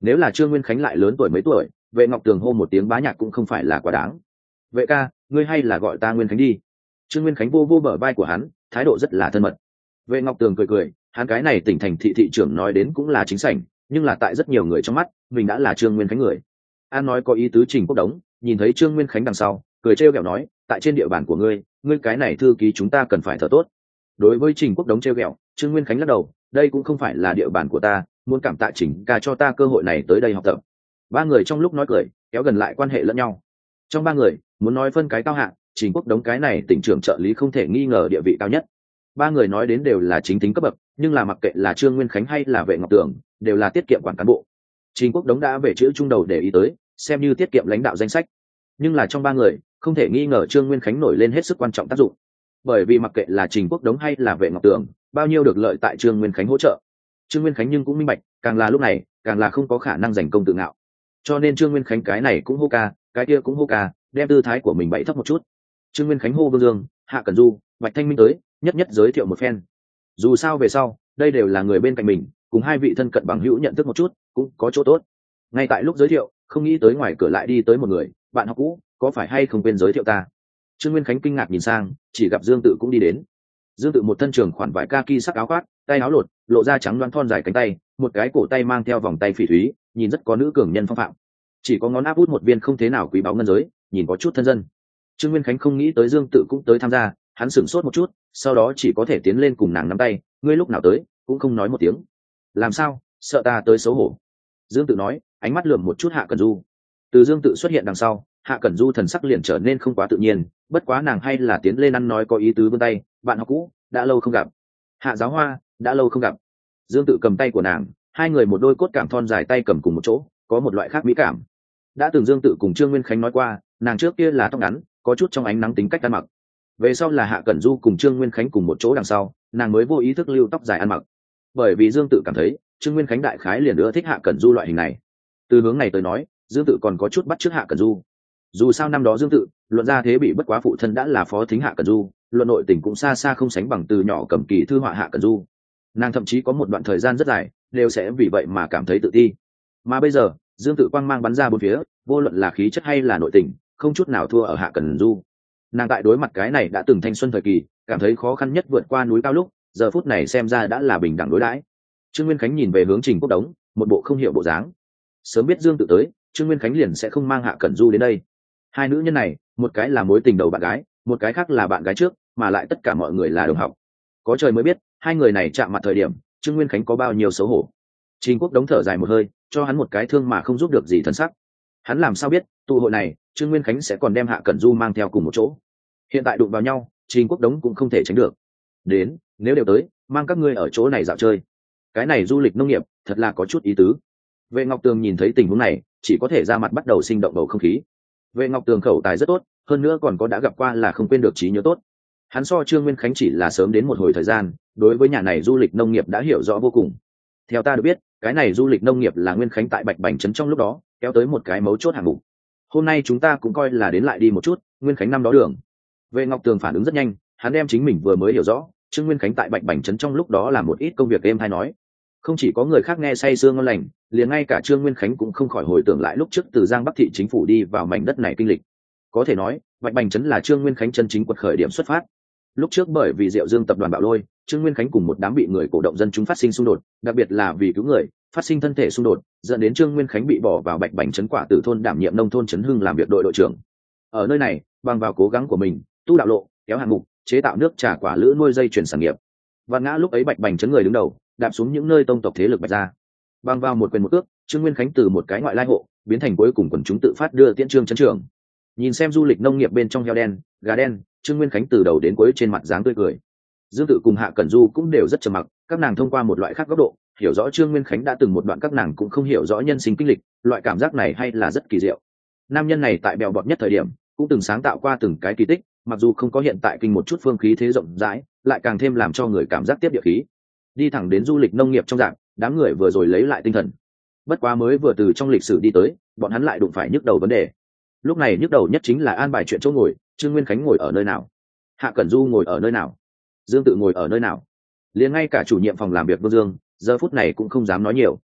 nếu là trương nguyên khánh lại lớn tuổi mấy tuổi, vệ ngọc tường hô một tiếng bá nhạc cũng không phải là quá đáng. Vệ ca, ngươi hay là gọi ta Nguyên Khánh đi. Trương Nguyên Khánh vô vô bờ vai của hắn, thái độ rất là thân mật. Vệ Ngọc Tường cười cười, hắn cái này tỉnh thành thị thị trưởng nói đến cũng là chính sảnh, nhưng là tại rất nhiều người trong mắt mình đã là Trương Nguyên Khánh người. An nói có ý tứ Trình Quốc Đống nhìn thấy Trương Nguyên Khánh đằng sau, cười trêu ghẹo nói, tại trên địa bàn của ngươi, ngươi cái này thư ký chúng ta cần phải thở tốt. Đối với Trình Quốc Đống trêu ghẹo, Trương Nguyên Khánh lắc đầu, đây cũng không phải là địa bàn của ta, muốn cảm tạ Trình ca cho ta cơ hội này tới đây học tập. Ba người trong lúc nói cười kéo gần lại quan hệ lẫn nhau. Trong ba người muốn nói phân cái cao hạng, Trình Quốc Đống cái này tỉnh trưởng trợ lý không thể nghi ngờ địa vị cao nhất. Ba người nói đến đều là chính tính cấp bậc, nhưng là mặc kệ là Trương Nguyên Khánh hay là Vệ Ngọc Tường đều là tiết kiệm quản cán bộ. Trình Quốc Đống đã về chữ trung đầu để ý tới, xem như tiết kiệm lãnh đạo danh sách. Nhưng là trong ba người không thể nghi ngờ Trương Nguyên Khánh nổi lên hết sức quan trọng tác dụng, bởi vì mặc kệ là Trình Quốc Đống hay là Vệ Ngọc Tường bao nhiêu được lợi tại Trương Nguyên Khánh hỗ trợ. Trương Nguyên Khánh nhưng cũng minh bạch, càng là lúc này càng là không có khả năng giành công tự ngạo, cho nên Trương Nguyên Khánh cái này cũng hô ca, cái kia cũng hô ca, đem tư thái của mình bậy thấp một chút. Trương Nguyên Khánh hô Vương Dương, Hạ Cẩn Du, Bạch Thanh Minh tới, nhất nhất giới thiệu một phen. Dù sao về sau đây đều là người bên cạnh mình, cùng hai vị thân cận bằng hữu nhận thức một chút cũng có chỗ tốt. Ngay tại lúc giới thiệu, không nghĩ tới ngoài cửa lại đi tới một người, bạn học cũ, có phải hay không quên giới thiệu ta? Trương Nguyên Khánh kinh ngạc nhìn sang, chỉ gặp Dương Tự cũng đi đến. Dương Tự một thân trường khoản vải kaki sắc áo khoác, tay áo lột, lộ ra trắng loáng thon dài cánh tay, một cái cổ tay mang theo vòng tay phỉ thúy, nhìn rất có nữ cường nhân phong phạm. Chỉ có ngón áp út một viên không thế nào quý báu ngân giới, nhìn có chút thân dân. Trương Nguyên Khánh không nghĩ tới Dương Tự cũng tới tham gia, hắn sửng sốt một chút, sau đó chỉ có thể tiến lên cùng nàng nắm tay, ngươi lúc nào tới cũng không nói một tiếng. Làm sao, sợ ta tới xấu hổ? Dương Tự nói, ánh mắt lườm một chút Hạ Cẩn Du. Từ Dương Tự xuất hiện đằng sau, Hạ Cẩn Du thần sắc liền trở nên không quá tự nhiên, bất quá nàng hay là tiến lên ăn nói có ý tứ vươn tay, bạn học cũ, đã lâu không gặp. Hạ Giáo Hoa, đã lâu không gặp. Dương Tự cầm tay của nàng, hai người một đôi cốt cảm thon dài tay cầm cùng một chỗ, có một loại khác mỹ cảm. Đã từng Dương Tự cùng Trương Nguyên Khánh nói qua, nàng trước kia là tóc ngắn, có chút trong ánh nắng tính cách ăn mặc. Về sau là Hạ Cẩn Du cùng Trương Nguyên Khánh cùng một chỗ đằng sau, nàng mới vô ý thức lưu tóc dài ăn mặc. Bởi vì Dương Tự cảm thấy, Trương Nguyên Khánh đại khái liền ưa thích Hạ Cẩn Du loại hình này. Từ hướng này tới nói, Dương Tự còn có chút bắt chước Hạ Cẩn Du. Dù sao năm đó Dương Tự, luận ra thế bị bất quá phụ thân đã là phó thính Hạ Cẩn Du, luận nội tình cũng xa xa không sánh bằng từ nhỏ cầm kỳ thư họa Hạ Cẩn Du. Nàng thậm chí có một đoạn thời gian rất dài, đều sẽ vì vậy mà cảm thấy tự ti. Mà bây giờ, Dương Tự quang mang bắn ra bốn phía, vô luận là khí chất hay là nội tình, không chút nào thua ở Hạ Cẩn Du. Nàng tại đối mặt cái này đã từng thanh xuân thời kỳ, cảm thấy khó khăn nhất vượt qua núi cao lúc, giờ phút này xem ra đã là bình đẳng đối đãi. Trương Nguyên Khánh nhìn về hướng Trình Quốc Đống, một bộ không hiểu bộ dáng. Sớm biết Dương Tự tới, Trương Nguyên Khánh liền sẽ không mang Hạ Cẩn Du đến đây. Hai nữ nhân này, một cái là mối tình đầu bạn gái, một cái khác là bạn gái trước, mà lại tất cả mọi người là đồng học. Có trời mới biết, hai người này chạm mặt thời điểm, Trương Nguyên Khánh có bao nhiêu xấu hổ. Trình Quốc Đống thở dài một hơi, cho hắn một cái thương mà không giúp được gì thân sắc. Hắn làm sao biết, tụ hội này, Trương Nguyên Khánh sẽ còn đem Hạ Cẩn Du mang theo cùng một chỗ. Hiện tại đụng vào nhau, Trình Quốc Đống cũng không thể tránh được. Đến, nếu đều tới, mang các ngươi ở chỗ này dạo chơi. Cái này du lịch nông nghiệp, thật là có chút ý tứ. Vệ Ngọc Tường nhìn thấy tình huống này, chỉ có thể ra mặt bắt đầu sinh động bầu không khí. Vệ Ngọc Tường khẩu tài rất tốt, hơn nữa còn có đã gặp qua là không quên được trí nhớ tốt. Hắn so Trương Nguyên Khánh chỉ là sớm đến một hồi thời gian, đối với nhà này du lịch nông nghiệp đã hiểu rõ vô cùng. Theo ta được biết, cái này du lịch nông nghiệp là Nguyên Khánh tại Bạch Bành trấn trong lúc đó kéo tới một cái mấu chốt hạng mục. Hôm nay chúng ta cũng coi là đến lại đi một chút, Nguyên Khánh năm đó đường. Vệ Ngọc Tường phản ứng rất nhanh, hắn đem chính mình vừa mới hiểu rõ, Trương Nguyên Khánh tại Bạch Bành trấn trong lúc đó là một ít công việc êm hay nói. Không chỉ có người khác nghe say sưa ngon lành, liền ngay cả Trương Nguyên Khánh cũng không khỏi hồi tưởng lại lúc trước từ Giang Bắc thị chính phủ đi vào mảnh đất này kinh lịch. Có thể nói, Bạch Bành trấn là Trương Nguyên Khánh chân chính quật khởi điểm xuất phát. Lúc trước bởi vì Diệu Dương tập đoàn bạo lôi, Trương Nguyên Khánh cùng một đám bị người cổ động dân chúng phát sinh xung đột, đặc biệt là vì cứu người, phát sinh thân thể xung đột, dẫn đến Trương Nguyên Khánh bị bỏ vào Bạch Bành trấn Quả Tử thôn đảm nhiệm nông thôn trấn hưng làm việc đội đội trưởng. Ở nơi này, bằng vào cố gắng của mình, tu đạo lộ, kéo hạng mục, chế tạo nước trà quả lữ nuôi dây chuyển sản nghiệp. Và ngã lúc ấy Bạch Bành trấn người đứng đầu, đạp xuống những nơi tông tộc thế lực bạch ra. Bằng vào một quyền một cước, Trương Nguyên Khánh từ một cái ngoại lai hộ, biến thành cuối cùng quần chúng tự phát đưa tiễn Trương trấn trưởng. Nhìn xem du lịch nông nghiệp bên trong heo đen, gà đen, Trương Nguyên Khánh từ đầu đến cuối trên mặt dáng tươi cười. Dương Tự cùng Hạ Cẩn Du cũng đều rất trầm mặc, các nàng thông qua một loại khác góc độ, hiểu rõ Trương Nguyên Khánh đã từng một đoạn các nàng cũng không hiểu rõ nhân sinh kinh lịch, loại cảm giác này hay là rất kỳ diệu. Nam nhân này tại bèo bọt nhất thời điểm, cũng từng sáng tạo qua từng cái kỳ tích, mặc dù không có hiện tại kinh một chút phương khí thế rộng rãi, lại càng thêm làm cho người cảm giác tiếp địa khí. Đi thẳng đến du lịch nông nghiệp trong dạng, đám người vừa rồi lấy lại tinh thần. Bất quá mới vừa từ trong lịch sử đi tới, bọn hắn lại đụng phải nhức đầu vấn đề. Lúc này nhức đầu nhất chính là an bài chuyện chỗ ngồi, Trương Nguyên Khánh ngồi ở nơi nào, Hạ Cẩn Du ngồi ở nơi nào, Dương Tự ngồi ở nơi nào. Liền ngay cả chủ nhiệm phòng làm việc Vương Dương, giờ phút này cũng không dám nói nhiều.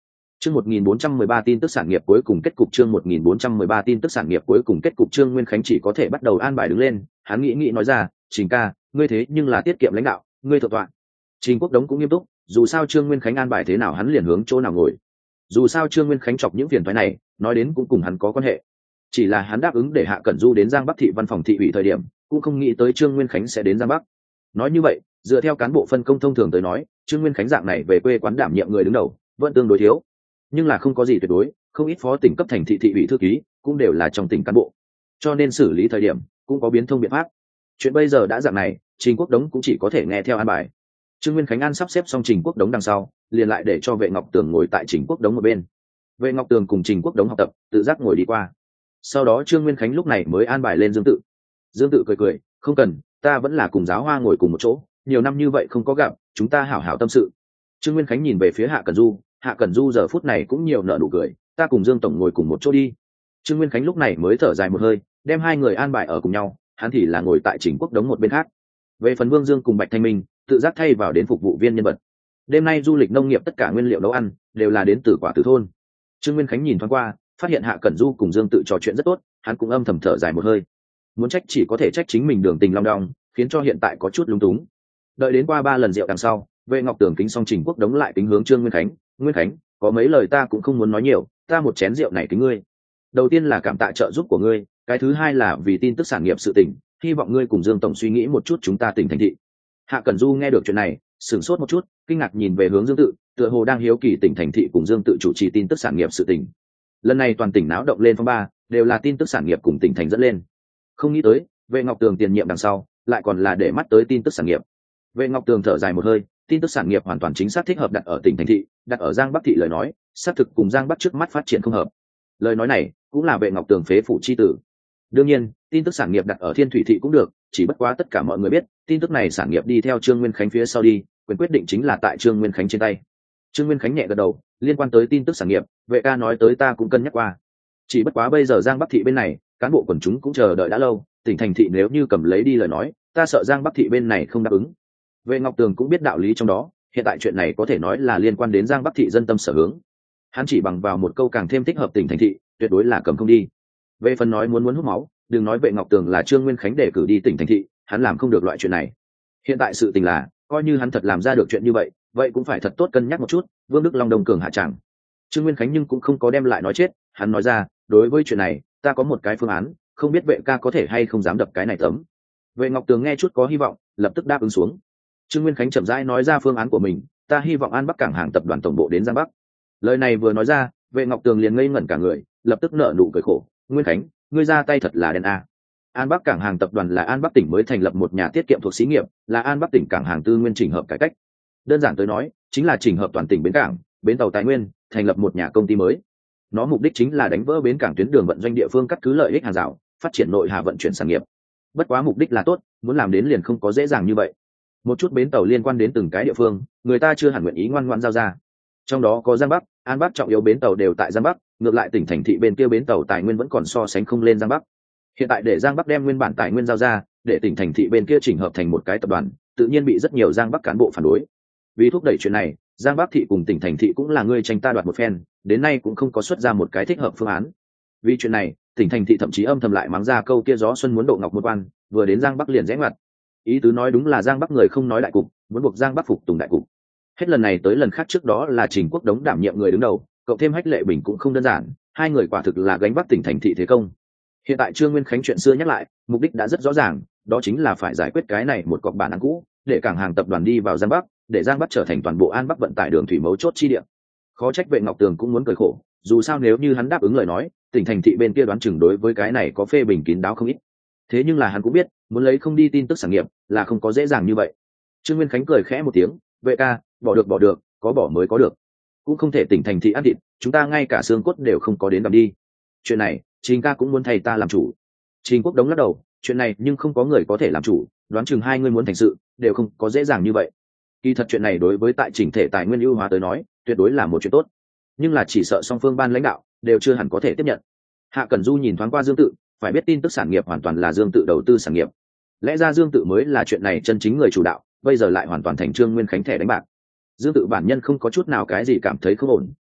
Chương một nghìn bốn trăm mười ba tin tức sản nghiệp cuối cùng kết cục chương một nghìn bốn trăm mười ba tin tức sản nghiệp cuối cùng kết cục Trương Nguyên Khánh chỉ có thể bắt đầu an bài đứng lên, hắn nghĩ nghĩ nói ra, "Trình ca, ngươi thế nhưng là tiết kiệm lãnh đạo, ngươi thượng tọa." Trình Quốc Đống cũng nghiêm túc, dù sao Trương Nguyên Khánh an bài thế nào hắn liền hướng chỗ nào ngồi. Dù sao Trương Nguyên Khánh chọc những phiền toái này, nói đến cũng cùng hắn có quan hệ. Chỉ là hắn đáp ứng để Hạ Cẩn Du đến Giang Bắc thị văn phòng thị ủy thời điểm, cũng không nghĩ tới Trương Nguyên Khánh sẽ đến Giang Bắc. Nói như vậy, dựa theo cán bộ phân công thông thường tới nói, Trương Nguyên Khánh dạng này về quê quán đảm nhiệm người đứng đầu, vẫn tương đối thiếu. Nhưng là không có gì tuyệt đối, không ít phó tỉnh cấp thành thị thị ủy thư ký cũng đều là trong tỉnh cán bộ, cho nên xử lý thời điểm cũng có biến thông biện pháp. Chuyện bây giờ đã dạng này, Trình Quốc Đống cũng chỉ có thể nghe theo an bài. Trương Nguyên Khánh an sắp xếp xong Trình Quốc Đống đằng sau, liền lại để cho Vệ Ngọc Tường ngồi tại Trình Quốc Đống một bên. Vệ Ngọc Tường cùng Trình Quốc Đống học tập, tự giác ngồi đi qua. Sau đó Trương Nguyên Khánh lúc này mới an bài lên Dương Tự. Dương Tự cười cười, "Không cần, ta vẫn là cùng Giáo Hoa ngồi cùng một chỗ, nhiều năm như vậy không có gặp, chúng ta hảo hảo tâm sự." Trương Nguyên Khánh nhìn về phía Hạ Cẩn Du, Hạ Cẩn Du giờ phút này cũng nhiều nở nụ cười, "Ta cùng Dương tổng ngồi cùng một chỗ đi." Trương Nguyên Khánh lúc này mới thở dài một hơi, đem hai người an bài ở cùng nhau, hắn thì là ngồi tại Trình Quốc Đống một bên khác. Về phần Vương Dương cùng Bạch Thanh Minh, tự giác thay vào đến phục vụ viên nhân vật. Đêm nay du lịch nông nghiệp tất cả nguyên liệu nấu ăn đều là đến từ quả từ thôn. Trương Nguyên Khánh nhìn thoáng qua, phát hiện Hạ Cẩn Du cùng Dương Tự trò chuyện rất tốt, hắn cũng âm thầm thở dài một hơi. Muốn trách chỉ có thể trách chính mình đường tình long đong, khiến cho hiện tại có chút lúng túng. Đợi đến qua ba lần rượu đằng sau, Vệ Ngọc Tường kính xong Trình Quốc Đống lại kính hướng Trương Nguyên Khánh, "Nguyên Khánh, có mấy lời ta cũng không muốn nói nhiều, ta một chén rượu này kính ngươi. Đầu tiên là cảm tạ trợ giúp của ngươi, cái thứ hai là vì tin tức sản nghiệp sự tình, hy vọng ngươi cùng Dương tổng suy nghĩ một chút chúng ta tỉnh thành thị." Hạ Cẩn Du nghe được chuyện này, sửng sốt một chút, kinh ngạc nhìn về hướng Dương Tự, tựa hồ đang hiếu kỳ tỉnh thành thị cùng Dương Tự chủ trì tin tức sản nghiệp sự tình. Lần này toàn tỉnh náo động lên phong ba, đều là tin tức sản nghiệp cùng tỉnh thành dẫn lên. Không nghĩ tới, Vệ Ngọc Tường tiền nhiệm đằng sau, lại còn là để mắt tới tin tức sản nghiệp. Vệ Ngọc Tường thở dài một hơi, tin tức sản nghiệp hoàn toàn chính xác thích hợp đặt ở tỉnh thành thị, đặt ở Giang Bắc thị lời nói, xác thực cùng Giang Bắc trước mắt phát triển không hợp. Lời nói này cũng là Vệ Ngọc Tường phế phủ chi tử. Đương nhiên, tin tức sản nghiệp đặt ở Thiên Thủy thị cũng được, chỉ bất quá tất cả mọi người biết, tin tức này sản nghiệp đi theo Trương Nguyên Khánh phía sau đi, quyền quyết định chính là tại Trương Nguyên Khánh trên tay. Trương Nguyên Khánh nhẹ gật đầu, liên quan tới tin tức sản nghiệp, Vệ ca nói tới ta cũng cân nhắc qua. Chỉ bất quá bây giờ Giang Bắc thị bên này, cán bộ quần chúng cũng chờ đợi đã lâu, tỉnh thành thị nếu như cầm lấy đi lời nói, ta sợ Giang Bắc thị bên này không đáp ứng. Vệ Ngọc Tường cũng biết đạo lý trong đó, hiện tại chuyện này có thể nói là liên quan đến Giang Bắc thị dân tâm sở hướng. Hắn chỉ bằng vào một câu càng thêm thích hợp tỉnh thành thị, tuyệt đối là cầm không đi. Về phần nói muốn muốn hút máu, đừng nói Vệ Ngọc Tường là Trương Nguyên Khánh để cử đi tỉnh thành thị, hắn làm không được loại chuyện này. Hiện tại sự tình là, coi như hắn thật làm ra được chuyện như vậy, vậy cũng phải thật tốt cân nhắc một chút, Vương Đức Long Đông cường hạ tràng. Trương Nguyên Khánh nhưng cũng không có đem lại nói chết, hắn nói ra, đối với chuyện này, ta có một cái phương án, không biết Vệ ca có thể hay không dám đập cái này tấm. Vệ Ngọc Tường nghe chút có hy vọng, lập tức đáp ứng xuống. Trương Nguyên Khánh chậm rãi nói ra phương án của mình, ta hy vọng An Bắc Cảng hàng tập đoàn tổng bộ đến Giang Bắc. Lời này vừa nói ra, Vệ Ngọc Tường liền ngây ngẩn cả người, lập tức nở nụ cười khổ, Nguyên Khánh, ngươi ra tay thật là đen a. An Bắc Cảng hàng tập đoàn là An Bắc tỉnh mới thành lập một nhà tiết kiệm thuộc xí nghiệp, là An Bắc tỉnh cảng hàng tư nguyên chỉnh hợp cải cách. Đơn giản tới nói, chính là chỉnh hợp toàn tỉnh bến cảng, bến tàu tài nguyên, thành lập một nhà công ty mới. Nó mục đích chính là đánh vỡ bến cảng tuyến đường vận doanh địa phương cắt cứ lợi ích hàng rào, phát triển nội hà vận chuyển sản nghiệp. Bất quá mục đích là tốt, muốn làm đến liền không có dễ dàng như vậy. Một chút bến tàu liên quan đến từng cái địa phương, người ta chưa hẳn nguyện ý ngoan ngoãn giao ra. Trong đó có Giang Bắc, An Bắc trọng yếu bến tàu đều tại Giang Bắc, ngược lại tỉnh thành thị bên kia bến tàu tài nguyên vẫn còn so sánh không lên Giang Bắc. Hiện tại để Giang Bắc đem nguyên bản tài nguyên giao ra, để tỉnh thành thị bên kia chỉnh hợp thành một cái tập đoàn, tự nhiên bị rất nhiều Giang Bắc cán bộ phản đối. Vì thúc đẩy chuyện này, Giang Bắc thị cùng tỉnh thành thị cũng là người tranh ta đoạt một phen, đến nay cũng không có xuất ra một cái thích hợp phương án. Vì chuyện này, tỉnh thành thị thậm chí âm thầm lại mắng ra câu kia gió xuân muốn độ ngọc một quan, vừa đến Giang Bắc liền rẽ ngoặt. Ý tứ nói đúng là Giang Bắc người không nói đại cục, muốn buộc Giang Bắc phục tùng đại cục. Hết lần này tới lần khác trước đó là Trình Quốc Đống đảm nhiệm người đứng đầu, cộng thêm Hách Lệ Bình cũng không đơn giản, hai người quả thực là gánh vác tỉnh thành thị thế công. Hiện tại Trương Nguyên Khánh chuyện xưa nhắc lại, mục đích đã rất rõ ràng, đó chính là phải giải quyết cái này một cọc bản án cũ, để cảng hàng tập đoàn đi vào Giang Bắc, để Giang Bắc trở thành toàn bộ An Bắc vận tải đường thủy mấu chốt chi địa. Khó trách Vệ Ngọc Tường cũng muốn cười khổ, dù sao nếu như hắn đáp ứng lời nói, tỉnh thành thị bên kia đoán chừng đối với cái này có phê bình kín đáo không ít. Thế nhưng là hắn cũng biết, muốn lấy không đi tin tức sản nghiệp là không có dễ dàng như vậy. Trương Nguyên Khánh cười khẽ một tiếng, Vệ ca, bỏ được bỏ được, có bỏ mới có được, cũng không thể tỉnh thành thị ăn thịt, chúng ta ngay cả xương cốt đều không có đến đầm đi. Chuyện này Trình ca cũng muốn thầy ta làm chủ. Trình Quốc Đống lắc đầu, chuyện này nhưng không có người có thể làm chủ, đoán chừng hai người muốn thành sự đều không có dễ dàng như vậy. Kỳ thật chuyện này đối với tại chỉnh thể tài nguyên ưu hóa tới nói tuyệt đối là một chuyện tốt, nhưng là chỉ sợ song phương ban lãnh đạo đều chưa hẳn có thể tiếp nhận. Hạ Cẩn Du nhìn thoáng qua Dương Tự, phải biết tin tức sản nghiệp hoàn toàn là Dương Tự đầu tư sản nghiệp, lẽ ra Dương Tự mới là chuyện này chân chính người chủ đạo, bây giờ lại hoàn toàn thành Trương Nguyên Khánh thẻ đánh bạc. Dương Tự bản nhân không có chút nào cái gì cảm thấy không ổn,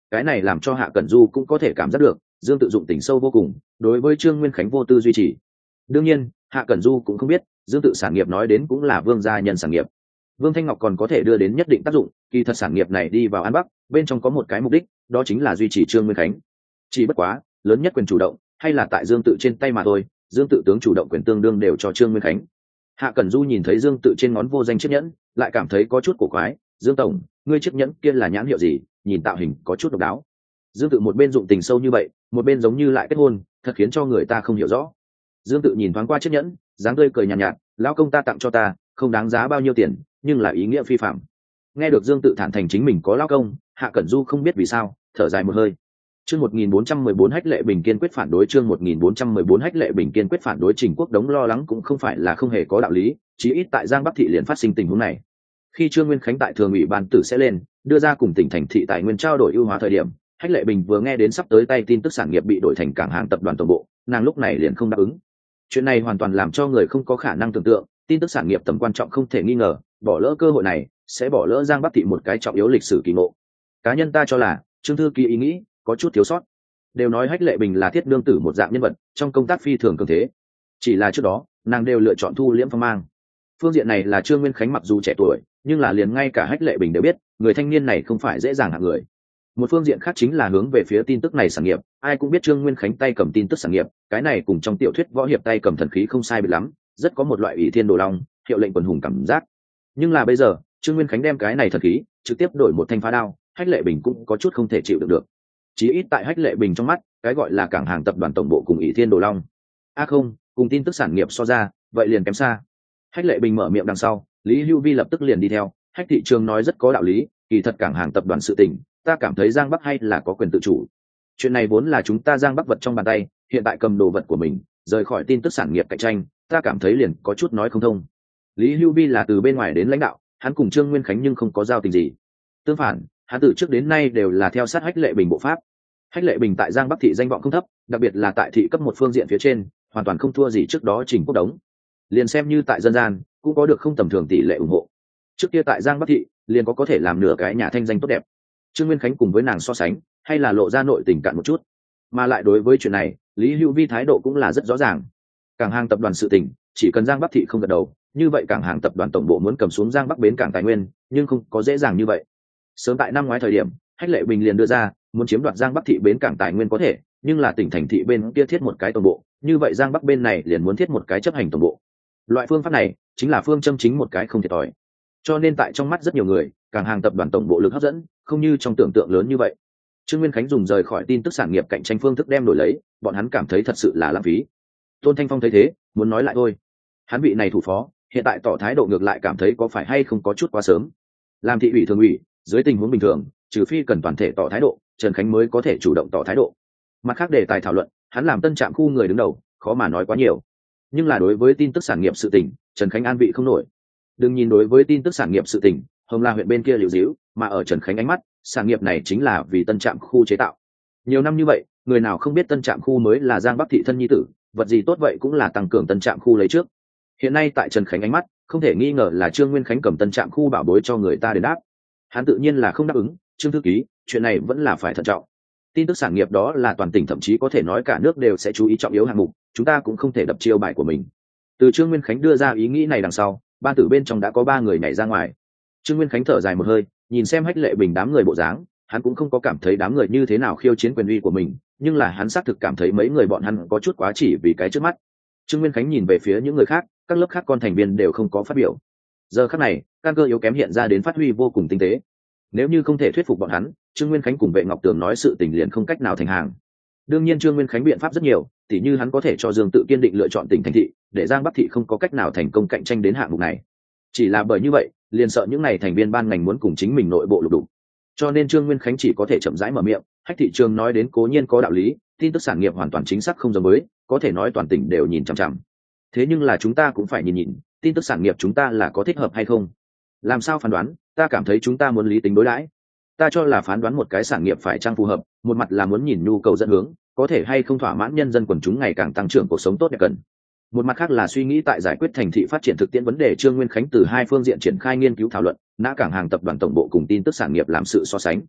cái này làm cho Hạ Cẩn Du cũng có thể cảm giác được Dương Tự dụng tình sâu vô cùng, đối với Trương Nguyên Khánh vô tư duy trì. Đương nhiên, Hạ Cẩn Du cũng không biết, Dương Tự sản nghiệp nói đến cũng là Vương gia nhân sản nghiệp. Vương Thanh Ngọc còn có thể đưa đến nhất định tác dụng, kỳ thật sản nghiệp này đi vào An Bắc, bên trong có một cái mục đích, đó chính là duy trì Trương Nguyên Khánh. Chỉ bất quá, lớn nhất quyền chủ động hay là tại Dương Tự trên tay mà thôi, Dương Tự tướng chủ động quyền tương đương đều cho Trương Nguyên Khánh. Hạ Cẩn Du nhìn thấy Dương Tự trên ngón vô danh chiếc nhẫn, lại cảm thấy có chút cổ quái, Dương tổng, ngươi chiếc nhẫn kia là nhãn hiệu gì, nhìn tạo hình có chút độc đáo. Dương Tự một bên dụng tình sâu như vậy, một bên giống như lại kết hôn, thật khiến cho người ta không hiểu rõ. Dương Tự nhìn thoáng qua chiếc nhẫn, dáng tươi cười nhàn nhạt, nhạt, lão công ta tặng cho ta, không đáng giá bao nhiêu tiền, nhưng là ý nghĩa phi phạm. Nghe được Dương Tự thản thành chính mình có lão công, Hạ Cẩn Du không biết vì sao, thở dài một hơi. Chương một nghìn bốn trăm mười bốn Hách Lệ Bình kiên quyết phản đối chương một nghìn bốn trăm mười bốn Hách Lệ Bình kiên quyết phản đối Trình Quốc Đống lo lắng cũng không phải là không hề có đạo lý, chí ít tại Giang Bắc thị liền phát sinh tình huống này. Khi Trương Nguyên Khánh tại thường ủy ban tử sẽ lên, đưa ra cùng tỉnh thành thị tài nguyên trao đổi ưu hóa thời điểm, Hách Lệ Bình vừa nghe đến sắp tới tay tin tức sản nghiệp bị đổi thành cảng hàng tập đoàn tổng bộ, nàng lúc này liền không đáp ứng. Chuyện này hoàn toàn làm cho người không có khả năng tưởng tượng, tin tức sản nghiệp tầm quan trọng không thể nghi ngờ, bỏ lỡ cơ hội này sẽ bỏ lỡ Giang Bắc thị một cái trọng yếu lịch sử kỳ ngộ. Cá nhân ta cho là, Trương thư ký ý nghĩ có chút thiếu sót. Đều nói Hách Lệ Bình là thiết đương tử một dạng nhân vật, trong công tác phi thường cường thế. Chỉ là trước đó, nàng đều lựa chọn thu liễm phong mang. Phương diện này là Trương Nguyên Khánh mặc dù trẻ tuổi, nhưng là liền ngay cả Hách Lệ Bình đều biết, người thanh niên này không phải dễ dàng hạng người. Một phương diện khác chính là hướng về phía tin tức này sản nghiệp, ai cũng biết Trương Nguyên Khánh tay cầm tin tức sản nghiệp, cái này cùng trong tiểu thuyết võ hiệp tay cầm thần khí không sai biệt lắm, rất có một loại ủy thiên đồ long, hiệu lệnh quần hùng cảm giác. Nhưng là bây giờ, Trương Nguyên Khánh đem cái này thần khí trực tiếp đổi một thanh phá đao, Hách Lệ Bình cũng có chút không thể chịu đựng được. Chí ít tại Hách Lệ Bình trong mắt, cái gọi là cảng hàng tập đoàn tổng bộ cùng ủy thiên đồ long, a à không, cùng tin tức sản nghiệp so ra, vậy liền kém xa. Hách Lệ Bình mở miệng đằng sau, Lý Hưu Vi lập tức liền đi theo. Hách thị trường nói rất có đạo lý, kỳ thật cảng hàng tập đoàn sự tình, ta cảm thấy Giang Bắc hay là có quyền tự chủ. Chuyện này vốn là chúng ta Giang Bắc vật trong bàn tay, hiện tại cầm đồ vật của mình, rời khỏi tin tức sản nghiệp cạnh tranh, ta cảm thấy liền có chút nói không thông. Lý Hưu Vi là từ bên ngoài đến lãnh đạo, hắn cùng Trương Nguyên Khánh nhưng không có giao tình gì. Tương phản, hắn từ trước đến nay đều là theo sát Hách Lệ Bình bộ pháp. Hách Lệ Bình tại Giang Bắc thị danh vọng không thấp, đặc biệt là tại thị cấp một phương diện phía trên, hoàn toàn không thua gì trước đó Trình Quốc Đống. Liền xem như tại dân gian, cũng có được không tầm thường tỷ lệ ủng hộ. Trước kia tại Giang Bắc thị, liền có có thể làm nửa cái nhà thanh danh tốt đẹp. Trương Nguyên Khánh cùng với nàng so sánh, hay là lộ ra nội tình cạn một chút. Mà lại đối với chuyện này, Lý Hữu Vi thái độ cũng là rất rõ ràng. Cảng hàng tập đoàn sự tình, chỉ cần Giang Bắc thị không gật đầu, như vậy cảng hàng tập đoàn tổng bộ muốn cầm xuống Giang Bắc bến cảng tài nguyên, nhưng không có dễ dàng như vậy. Sớm tại năm ngoái thời điểm, Hách Lệ Bình liền đưa ra, muốn chiếm đoạt Giang Bắc thị bến cảng tài nguyên có thể, nhưng là tỉnh thành thị bên kia thiết một cái tổng bộ, như vậy Giang Bắc bên này liền muốn thiết một cái chấp hành tổng bộ. Loại phương pháp này chính là phương châm chính một cái không thiệt thòi. Cho nên tại trong mắt rất nhiều người, cảng hàng tập đoàn tổng bộ lực hấp dẫn, không như trong tưởng tượng lớn như vậy. Trương Nguyên Khánh dùng rời khỏi tin tức sản nghiệp cạnh tranh phương thức đem đổi lấy, bọn hắn cảm thấy thật sự là lãng phí. Tôn Thanh Phong thấy thế, muốn nói lại thôi. Hắn vị này thủ phó, hiện tại tỏ thái độ ngược lại cảm thấy có phải hay không có chút quá sớm. Làm thị ủy thường ủy, dưới tình huống bình thường, trừ phi cần toàn thể tỏ thái độ, Trần Khánh mới có thể chủ động tỏ thái độ. Mặt khác đề tài thảo luận, hắn làm tân trạm khu người đứng đầu, khó mà nói quá nhiều. Nhưng là đối với tin tức sản nghiệp sự tình, Trần Khánh an vị không nổi. Đừng nhìn đối với tin tức sản nghiệp sự tình, Hồng La huyện bên kia liều díu, mà ở Trần Khánh ánh mắt, sản nghiệp này chính là vì tân trạm khu chế tạo. Nhiều năm như vậy, người nào không biết tân trạm khu mới là Giang Bắc thị thân nhi tử, vật gì tốt vậy cũng là tăng cường tân trạm khu lấy trước. Hiện nay tại Trần Khánh ánh mắt, không thể nghi ngờ là Trương Nguyên Khánh cầm tân trạm khu bảo bối cho người ta đền đáp. Hắn tự nhiên là không đáp ứng, Trương thư ký, chuyện này vẫn là phải thận trọng. Tin tức sản nghiệp đó là toàn tỉnh thậm chí có thể nói cả nước đều sẽ chú ý trọng yếu hạng mục, chúng ta cũng không thể đập chiêu bài của mình. Từ Trương Nguyên Khánh đưa ra ý nghĩ này đằng sau, ban tử bên trong đã có ba người nhảy ra ngoài. Trương Nguyên Khánh thở dài một hơi, nhìn xem Hách Lệ Bình đám người bộ dáng, hắn cũng không có cảm thấy đám người như thế nào khiêu chiến quyền uy của mình, nhưng là hắn xác thực cảm thấy mấy người bọn hắn có chút quá chỉ vì cái trước mắt. Trương Nguyên Khánh nhìn về phía những người khác, các lớp khác con thành viên đều không có phát biểu. Giờ khắc này, căn cơ yếu kém hiện ra đến phát huy vô cùng tinh tế. Nếu như không thể thuyết phục bọn hắn, Trương Nguyên Khánh cùng Vệ Ngọc Tường nói sự tình liền không cách nào thành hàng. Đương nhiên Trương Nguyên Khánh biện pháp rất nhiều, tỉ như hắn có thể cho Dương Tự kiên định lựa chọn tỉnh thành thị, để Giang Bắc thị không có cách nào thành công cạnh tranh đến hạng mục này. Chỉ là bởi như vậy, liền sợ những này thành viên ban ngành muốn cùng chính mình nội bộ lục đục. Cho nên Trương Nguyên Khánh chỉ có thể chậm rãi mở miệng, Hách thị trường nói đến cố nhiên có đạo lý, tin tức sản nghiệp hoàn toàn chính xác không giống với, có thể nói toàn tỉnh đều nhìn chằm chằm. Thế nhưng là chúng ta cũng phải nhìn nhìn, tin tức sản nghiệp chúng ta là có thích hợp hay không. Làm sao phán đoán, ta cảm thấy chúng ta muốn lý tính đối đãi. Ta cho là phán đoán một cái sản nghiệp phải chăng phù hợp, một mặt là muốn nhìn nhu cầu dẫn hướng, có thể hay không thỏa mãn nhân dân quần chúng ngày càng tăng trưởng cuộc sống tốt đẹp cần. Một mặt khác là suy nghĩ tại giải quyết thành thị phát triển thực tiễn vấn đề. Trương Nguyên Khánh từ hai phương diện triển khai nghiên cứu thảo luận, nã cảng hàng tập đoàn tổng bộ cùng tin tức sản nghiệp làm sự so sánh.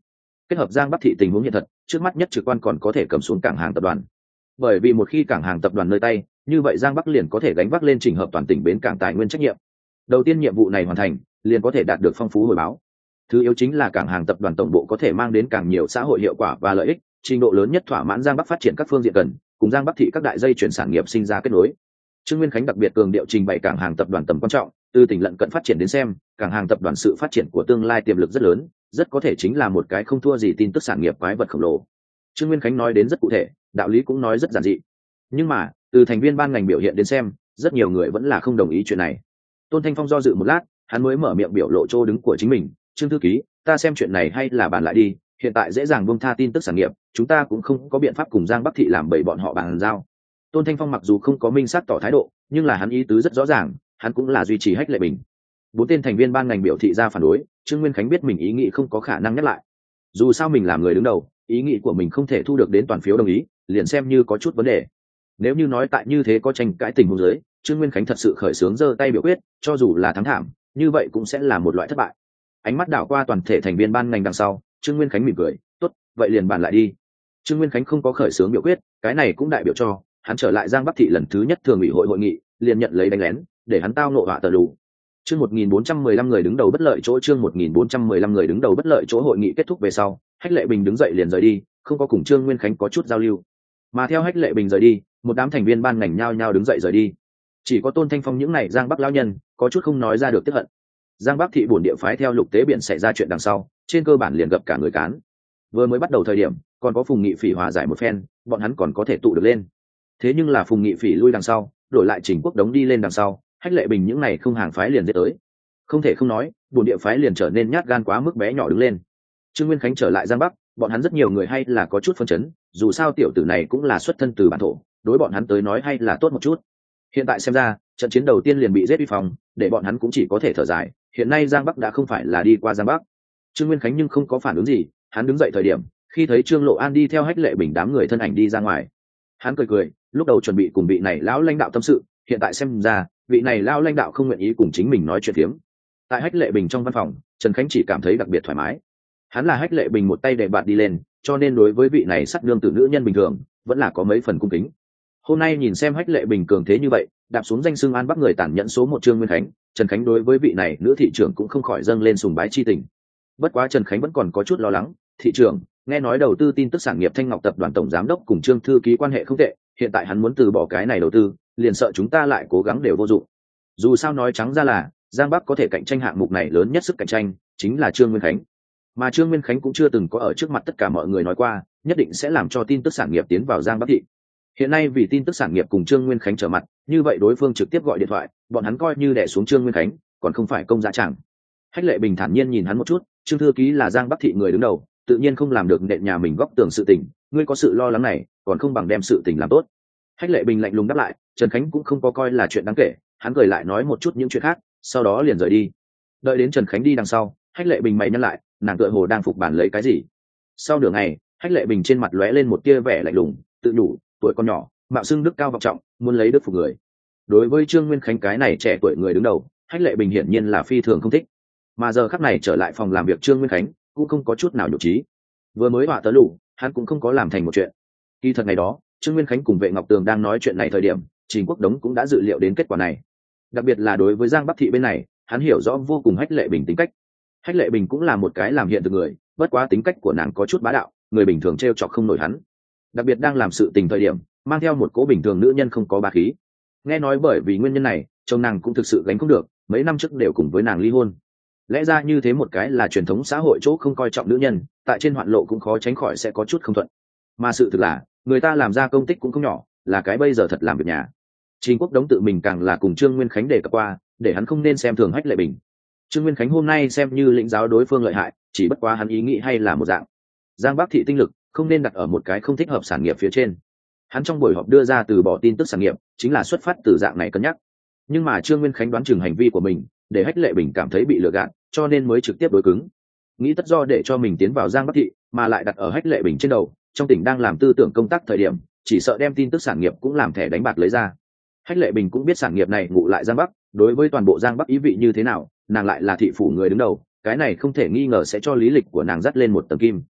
kết hợp Giang Bắc thị tình huống hiện thật, trước mắt nhất trực quan còn có thể cầm xuống cảng hàng tập đoàn. Bởi vì một khi cảng hàng tập đoàn nơi tay, như vậy Giang Bắc liền có thể gánh vác lên chỉnh hợp toàn tỉnh bến cảng tài nguyên trách nhiệm. Đầu tiên nhiệm vụ này hoàn thành, liền có thể đạt được phong phú hồi báo. Thứ yếu chính là cảng hàng tập đoàn tổng bộ có thể mang đến càng nhiều xã hội hiệu quả và lợi ích, trình độ lớn nhất thỏa mãn Giang Bắc phát triển các phương diện cần, cùng Giang Bắc thị các đại dây chuyển sản nghiệp sinh ra kết nối. Trương Nguyên Khánh đặc biệt cường điệu trình bày cảng hàng tập đoàn tầm quan trọng, từ tỉnh lận cận phát triển đến xem, cảng hàng tập đoàn sự phát triển của tương lai tiềm lực rất lớn, rất có thể chính là một cái không thua gì tin tức sản nghiệp quái vật khổng lồ. Trương Nguyên Khánh nói đến rất cụ thể, đạo lý cũng nói rất giản dị. Nhưng mà, từ thành viên ban ngành biểu hiện đến xem, rất nhiều người vẫn là không đồng ý chuyện này. Tôn Thanh Phong do dự một lát, hắn mới mở miệng biểu lộ chỗ đứng của chính mình. Trương thư ký, ta xem chuyện này hay là bàn lại đi, hiện tại dễ dàng buông tha tin tức sản nghiệp, chúng ta cũng không có biện pháp cùng Giang Bắc thị làm bậy bọn họ bàn giao. Tôn Thanh Phong mặc dù không có minh xác tỏ thái độ, nhưng là hắn ý tứ rất rõ ràng, hắn cũng là duy trì Hách Lệ Bình. Bốn tên thành viên ban ngành biểu thị ra phản đối, Trương Nguyên Khánh biết mình ý nghĩ không có khả năng nhắc lại. Dù sao mình làm người đứng đầu, ý nghĩ của mình không thể thu được đến toàn phiếu đồng ý, liền xem như có chút vấn đề. Nếu như nói tại như thế có tranh cãi tình huống dưới, Trương Nguyên Khánh thật sự khởi xướng giơ tay biểu quyết, cho dù là thắng thảm, như vậy cũng sẽ là một loại thất bại. Ánh mắt đảo qua toàn thể thành viên ban ngành đằng sau, Trương Nguyên Khánh mỉm cười, "Tốt, vậy liền bàn lại đi." Trương Nguyên Khánh không có khởi xướng biểu quyết, cái này cũng đại biểu cho hắn trở lại Giang Bắc thị lần thứ nhất thường ủy hội hội nghị, liền nhận lấy đánh lén, để hắn tao nộ họa tờ lù. Chương một nghìn bốn trăm mười lăm người đứng đầu bất lợi chỗ chương một nghìn bốn trăm mười lăm người đứng đầu bất lợi chỗ hội nghị kết thúc về sau, Hách Lệ Bình đứng dậy liền rời đi, không có cùng Trương Nguyên Khánh có chút giao lưu. Mà theo Hách Lệ Bình rời đi, một đám thành viên ban ngành nhao nhao đứng dậy rời đi. Chỉ có Tôn Thanh Phong những này Giang Bắc lão nhân, có chút không nói ra được tức hận. Giang Bắc thị bổn địa phái theo Lục Tế Biển xảy ra chuyện đằng sau, trên cơ bản liền gặp cả người cán. Vừa mới bắt đầu thời điểm, còn có Phùng Nghị Phỉ hòa giải một phen, bọn hắn còn có thể tụ được lên. Thế nhưng là Phùng Nghị Phỉ lui đằng sau, đổi lại Trình Quốc Đống đi lên đằng sau, Hách Lệ Bình những này không hàng phái liền giết tới. Không thể không nói, bổn địa phái liền trở nên nhát gan quá mức bé nhỏ đứng lên. Trương Nguyên Khánh trở lại Giang Bắc, bọn hắn rất nhiều người hay là có chút phân chấn, dù sao tiểu tử này cũng là xuất thân từ bản thổ, đối bọn hắn tới nói hay là tốt một chút. Hiện tại xem ra, trận chiến đầu tiên liền bị giết uy phong, để bọn hắn cũng chỉ có thể thở dài, hiện nay Giang Bắc đã không phải là đi qua Giang Bắc. Trương Nguyên Khánh nhưng không có phản ứng gì, hắn đứng dậy thời điểm, khi thấy Trương Lộ An đi theo Hách Lệ Bình đám người thân ảnh đi ra ngoài, hắn cười cười, lúc đầu chuẩn bị cùng vị này lão lãnh đạo tâm sự, hiện tại xem ra, vị này lão lãnh đạo không nguyện ý cùng chính mình nói chuyện phiếm. Tại Hách Lệ Bình trong văn phòng, Trần Khánh chỉ cảm thấy đặc biệt thoải mái. Hắn là Hách Lệ Bình một tay đè bạt đi lên, cho nên đối với vị này sắt nương tử nữ nhân bình thường, vẫn là có mấy phần cung kính. Hôm nay nhìn xem Hách Lệ Bình cường thế như vậy, đạp xuống danh xưng An Bắc người tàn nhẫn số một Trương Nguyên Khánh, Trần Khánh đối với vị này nữ thị trưởng cũng không khỏi dâng lên sùng bái chi tình. Bất quá Trần Khánh vẫn còn có chút lo lắng, thị trưởng, nghe nói đầu tư tin tức sản nghiệp Thanh Ngọc tập đoàn tổng giám đốc cùng Trương thư ký quan hệ không tệ, hiện tại hắn muốn từ bỏ cái này đầu tư, liền sợ chúng ta lại cố gắng đều vô dụng. Dù sao nói trắng ra là, Giang Bắc có thể cạnh tranh hạng mục này lớn nhất sức cạnh tranh chính là Trương Nguyên Khánh. Mà Trương Nguyên Khánh cũng chưa từng có ở trước mặt tất cả mọi người nói qua, nhất định sẽ làm cho tin tức sản nghiệp tiến vào Giang Bắc thị. Hiện nay vì tin tức sản nghiệp cùng Trương Nguyên Khánh trở mặt, như vậy đối phương trực tiếp gọi điện thoại, bọn hắn coi như đè xuống Trương Nguyên Khánh, còn không phải công dạ chẳng. Hách Lệ Bình thản nhiên nhìn hắn một chút, Trương thư ký là Giang Bắc thị người đứng đầu, tự nhiên không làm được nện nhà mình góc tường sự tình, ngươi có sự lo lắng này, còn không bằng đem sự tình làm tốt. Hách Lệ Bình lạnh lùng đáp lại, Trần Khánh cũng không có coi là chuyện đáng kể, hắn cười lại nói một chút những chuyện khác, sau đó liền rời đi. Đợi đến Trần Khánh đi đằng sau, Hách Lệ Bình mày nhăn lại, nàng tựa hồ đang phục bản lấy cái gì. Sau nửa ngày, Hách Lệ Bình trên mặt lóe lên một tia vẻ lạnh lùng, tự nhủ, tuổi con nhỏ, mạo xưng đức cao vọng trọng, muốn lấy đức phục người. Đối với Trương Nguyên Khánh cái này trẻ tuổi người đứng đầu, Hách Lệ Bình hiển nhiên là phi thường không thích. Mà giờ khắc này trở lại phòng làm việc Trương Nguyên Khánh, cũng không có chút nào nhục trí. Vừa mới họa tớ lù, hắn cũng không có làm thành một chuyện. Kỳ thật ngày đó, Trương Nguyên Khánh cùng Vệ Ngọc Tường đang nói chuyện này thời điểm, Trình Quốc Đống cũng đã dự liệu đến kết quả này. Đặc biệt là đối với Giang Bắc thị bên này, hắn hiểu rõ vô cùng Hách Lệ Bình tính cách. Hách Lệ Bình cũng là một cái làm hiện thực người, bất quá tính cách của nàng có chút bá đạo, người bình thường trêu chọc không nổi hắn. Đặc biệt đang làm sự tình thời điểm, mang theo một cỗ bình thường nữ nhân không có bá khí. Nghe nói bởi vì nguyên nhân này, chồng nàng cũng thực sự gánh không được, mấy năm trước đều cùng với nàng ly hôn. Lẽ ra như thế một cái là truyền thống xã hội chỗ không coi trọng nữ nhân, tại trên hoạn lộ cũng khó tránh khỏi sẽ có chút không thuận. Mà sự thực là, người ta làm ra công tích cũng không nhỏ, là cái bây giờ thật làm việc nhà. Trình Quốc Đống tự mình càng là cùng Trương Nguyên Khánh đề cập qua, để hắn không nên xem thường Hách Lệ Bình. Trương Nguyên Khánh hôm nay xem như lĩnh giáo đối phương lợi hại, chỉ bất quá hắn ý nghĩ hay là một dạng. Giang Bắc thị tinh lực không nên đặt ở một cái không thích hợp sản nghiệp phía trên. Hắn trong buổi họp đưa ra từ bỏ tin tức sản nghiệp, chính là xuất phát từ dạng này cân nhắc. Nhưng mà Trương Nguyên Khánh đoán chừng hành vi của mình, để Hách Lệ Bình cảm thấy bị lừa gạt, cho nên mới trực tiếp đối cứng. Nghĩ tất do để cho mình tiến vào Giang Bắc thị, mà lại đặt ở Hách Lệ Bình trên đầu, trong tỉnh đang làm tư tưởng công tác thời điểm, chỉ sợ đem tin tức sản nghiệp cũng làm thẻ đánh bạc lấy ra. Hách Lệ Bình cũng biết sản nghiệp này ngụ lại Giang Bắc, đối với toàn bộ Giang Bắc ý vị như thế nào, nàng lại là thị phủ người đứng đầu, cái này không thể nghi ngờ sẽ cho lý lịch của nàng dắt lên một tầng kim.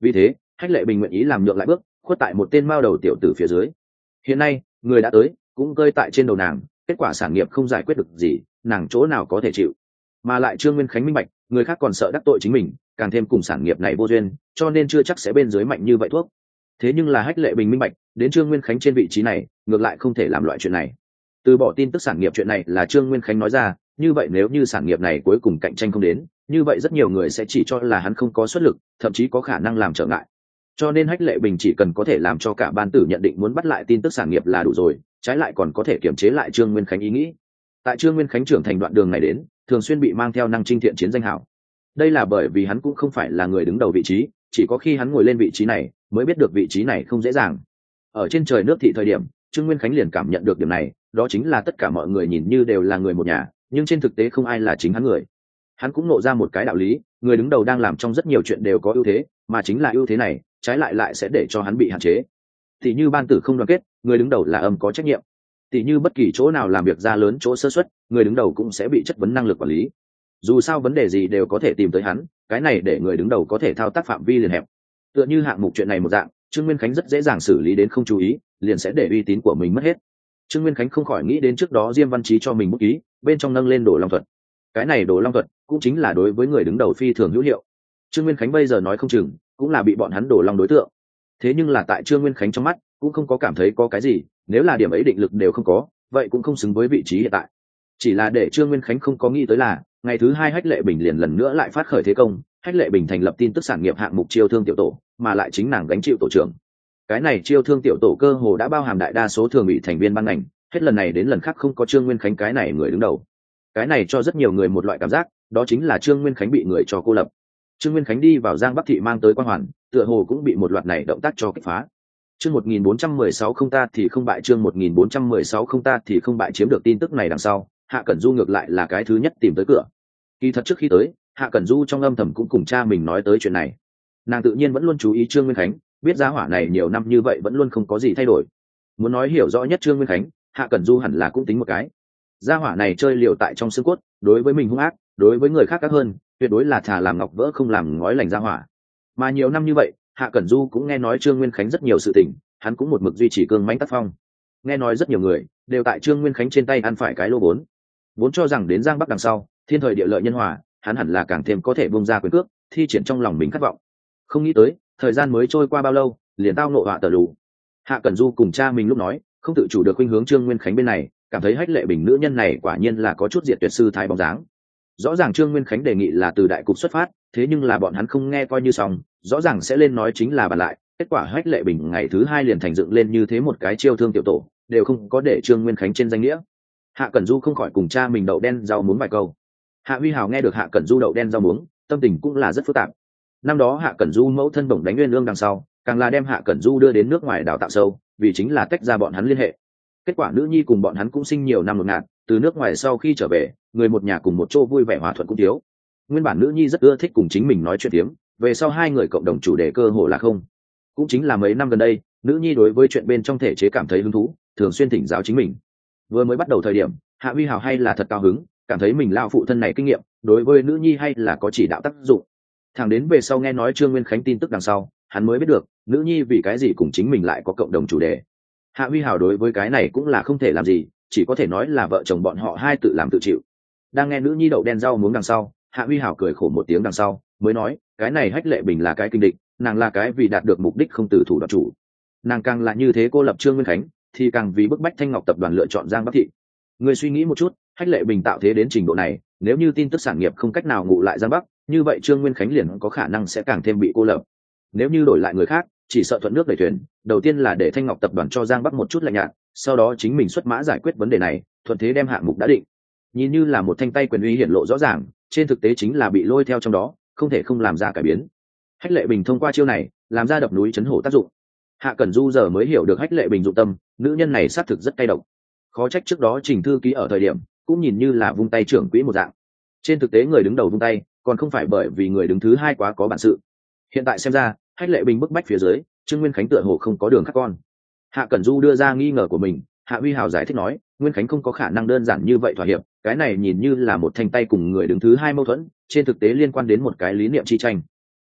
Vì thế Hách Lệ Bình nguyện ý làm nhượng lại bước, khuất tại một tên mao đầu tiểu tử phía dưới. Hiện nay người đã tới cũng cơi tại trên đầu nàng, kết quả sản nghiệp không giải quyết được gì, nàng chỗ nào có thể chịu. Mà lại Trương Nguyên Khánh minh bạch, người khác còn sợ đắc tội chính mình, càng thêm cùng sản nghiệp này vô duyên, cho nên chưa chắc sẽ bên dưới mạnh như vậy thuốc. Thế nhưng là Hách Lệ Bình minh bạch, đến Trương Nguyên Khánh trên vị trí này ngược lại không thể làm loại chuyện này. Từ bỏ tin tức sản nghiệp chuyện này là Trương Nguyên Khánh nói ra, như vậy nếu như sản nghiệp này cuối cùng cạnh tranh không đến, như vậy rất nhiều người sẽ chỉ cho là hắn không có xuất lực, thậm chí có khả năng làm trở ngại. Cho nên Hách Lệ Bình chỉ cần có thể làm cho cả ban tử nhận định muốn bắt lại tin tức sản nghiệp là đủ rồi, trái lại còn có thể kiềm chế lại Trương Nguyên Khánh ý nghĩ. Tại Trương Nguyên Khánh trưởng thành đoạn đường này đến, thường xuyên bị mang theo năng trinh thiện chiến danh hảo. Đây là bởi vì hắn cũng không phải là người đứng đầu vị trí, chỉ có khi hắn ngồi lên vị trí này mới biết được vị trí này không dễ dàng. Ở trên trời nước thị thời điểm, Trương Nguyên Khánh liền cảm nhận được điểm này, đó chính là tất cả mọi người nhìn như đều là người một nhà, nhưng trên thực tế không ai là chính hắn người. Hắn cũng nộ ra một cái đạo lý, người đứng đầu đang làm trong rất nhiều chuyện đều có ưu thế, mà chính là ưu thế này trái lại lại sẽ để cho hắn bị hạn chế. Tỷ như ban tử không đoàn kết, người đứng đầu là âm có trách nhiệm. Tỷ như bất kỳ chỗ nào làm việc ra lớn chỗ sơ suất, người đứng đầu cũng sẽ bị chất vấn năng lực quản lý. Dù sao vấn đề gì đều có thể tìm tới hắn, cái này để người đứng đầu có thể thao tác phạm vi liền hẹp. Tựa như hạng mục chuyện này một dạng, Trương Nguyên Khánh rất dễ dàng xử lý đến không chú ý, liền sẽ để uy tín của mình mất hết. Trương Nguyên Khánh không khỏi nghĩ đến trước đó Diêm Văn Chí cho mình bút ký, bên trong nâng lên Đồ Long thuật. Cái này Đồ Long thuật cũng chính là đối với người đứng đầu phi thường hữu hiệu. Trương Nguyên Khánh bây giờ nói không chừng cũng là bị bọn hắn đổ long đối tượng. Thế nhưng là tại Trương Nguyên Khánh trong mắt cũng không có cảm thấy có cái gì, nếu là điểm ấy định lực đều không có, vậy cũng không xứng với vị trí hiện tại. Chỉ là để Trương Nguyên Khánh không có nghĩ tới là, ngày thứ hai Hách Lệ Bình liền lần nữa lại phát khởi thế công, Hách Lệ Bình thành lập tin tức sản nghiệp hạng mục chiêu thương tiểu tổ, mà lại chính nàng gánh chịu tổ trưởng. Cái này chiêu thương tiểu tổ cơ hồ đã bao hàm đại đa số thường bị thành viên ban ngành, hết lần này đến lần khác không có Trương Nguyên Khánh cái này người đứng đầu. Cái này cho rất nhiều người một loại cảm giác, đó chính là Trương Nguyên Khánh bị người cho cô lập. Trương Nguyên Khánh đi vào Giang Bắc thị mang tới quan hoàn, tựa hồ cũng bị một loạt này động tác cho kích phá. Chương một nghìn bốn trăm mười sáu không ta thì không bại, chương một nghìn bốn trăm mười sáu không ta thì không bại. Chiếm được tin tức này đằng sau, Hạ Cẩn Du ngược lại là cái thứ nhất tìm tới cửa. Kỳ thật trước khi tới, Hạ Cẩn Du trong âm thầm cũng cùng cha mình nói tới chuyện này. Nàng tự nhiên vẫn luôn chú ý Trương Nguyên Khánh, biết giá hỏa này nhiều năm như vậy vẫn luôn không có gì thay đổi. Muốn nói hiểu rõ nhất Trương Nguyên Khánh, Hạ Cẩn Du hẳn là cũng tính một cái. Gia hỏa này chơi liều tại trong xương cốt, đối với mình hung ác, đối với người khác ác hơn, tuyệt đối là thà làm ngọc vỡ không làm ngói lành gia hỏa. Mà nhiều năm như vậy, Hạ Cẩn Du cũng nghe nói Trương Nguyên Khánh rất nhiều sự tình, hắn cũng một mực duy trì cương mãnh tác phong. Nghe nói rất nhiều người đều tại Trương Nguyên Khánh trên tay ăn phải cái lô vốn, vốn cho rằng đến Giang Bắc đằng sau, thiên thời địa lợi nhân hòa, hắn hẳn là càng thêm có thể bung ra quyền cước, thi triển trong lòng mình khát vọng. Không nghĩ tới, thời gian mới trôi qua bao lâu, liền tao nộ họa tờ lù. Hạ Cẩn Du cùng cha mình lúc nói, không tự chủ được khuynh hướng Trương Nguyên Khánh bên này, cảm thấy Hách Lệ Bình nữ nhân này quả nhiên là có chút diệt tuyệt sư thái bóng dáng. Rõ ràng Trương Nguyên Khánh đề nghị là từ đại cục xuất phát, thế nhưng là bọn hắn không nghe coi như xong, rõ ràng sẽ lên nói chính là bàn lại, kết quả Hách Lệ Bình ngày thứ hai liền thành dựng lên như thế một cái chiêu thương tiểu tổ, đều không có để Trương Nguyên Khánh trên danh nghĩa. Hạ Cẩn Du không khỏi cùng cha mình đậu đen rau muống vài câu. Hạ Huy Hào nghe được Hạ Cẩn Du đậu đen rau muống, tâm tình cũng là rất phức tạp. Năm đó Hạ Cẩn Du mẫu thân bổng đánh Nguyên Lương đằng sau, càng là đem Hạ Cẩn Du đưa đến nước ngoài đào tạo sâu, vì chính là tách ra bọn hắn liên hệ. Kết quả nữ nhi cùng bọn hắn cũng sinh nhiều năm ngột ngạt, từ nước ngoài sau khi trở về, người một nhà cùng một chỗ vui vẻ hòa thuận cũng thiếu. Nguyên bản nữ nhi rất ưa thích cùng chính mình nói chuyện tiếm, về sau hai người cộng đồng chủ đề cơ hồ là không. Cũng chính là mấy năm gần đây, nữ nhi đối với chuyện bên trong thể chế cảm thấy hứng thú, thường xuyên thỉnh giáo chính mình. Vừa mới bắt đầu thời điểm, Hạ Huy Hào hay là thật cao hứng, cảm thấy mình lao phụ thân này kinh nghiệm, đối với nữ nhi hay là có chỉ đạo tác dụng. Thẳng đến về sau nghe nói Trương Nguyên Khánh tin tức đằng sau, hắn mới biết được, nữ nhi vì cái gì cùng chính mình lại có cộng đồng chủ đề. Hạ Huy Hào đối với cái này cũng là không thể làm gì, chỉ có thể nói là vợ chồng bọn họ hai tự làm tự chịu. Đang nghe nữ nhi đậu đen rau muống đằng sau, Hạ Huy Hào cười khổ một tiếng đằng sau, mới nói, cái này Hách Lệ Bình là cái kinh địch, nàng là cái vì đạt được mục đích không từ thủ đoạn chủ. Nàng càng là như thế cô lập Trương Nguyên Khánh, thì càng vì bức bách Thanh Ngọc tập đoàn lựa chọn Giang Bắc thị. Người suy nghĩ một chút, Hách Lệ Bình tạo thế đến trình độ này, nếu như tin tức sản nghiệp không cách nào ngụ lại Giang Bắc, như vậy Trương Nguyên Khánh liền có khả năng sẽ càng thêm bị cô lập. Nếu như đổi lại người khác, chỉ sợ thuận nước đẩy thuyền, đầu tiên là để Thanh Ngọc tập đoàn cho Giang Bắc một chút lạnh nhạt, sau đó chính mình xuất mã giải quyết vấn đề này, thuận thế đem hạng mục đã định. Nhìn như là một thanh tay quyền uy hiển lộ rõ ràng, trên thực tế chính là bị lôi theo trong đó, không thể không làm ra cải biến. Hách Lệ Bình thông qua chiêu này, làm ra đập núi chấn hổ tác dụng. Hạ Cẩn Du giờ mới hiểu được Hách Lệ Bình dụng tâm, nữ nhân này xác thực rất cay độc. Khó trách trước đó Trình thư ký ở thời điểm, cũng nhìn như là vung tay trưởng quỹ một dạng. Trên thực tế người đứng đầu vung tay, còn không phải bởi vì người đứng thứ hai quá có bản sự. Hiện tại xem ra, Hách Lệ Bình bức bách phía dưới, Trương Nguyên Khánh tựa hồ không có đường khác con. Hạ Cẩn Du đưa ra nghi ngờ của mình, Hạ Huy Hào giải thích nói, Nguyên Khánh không có khả năng đơn giản như vậy thỏa hiệp, cái này nhìn như là một thanh tay cùng người đứng thứ hai mâu thuẫn, trên thực tế liên quan đến một cái lý niệm chi tranh.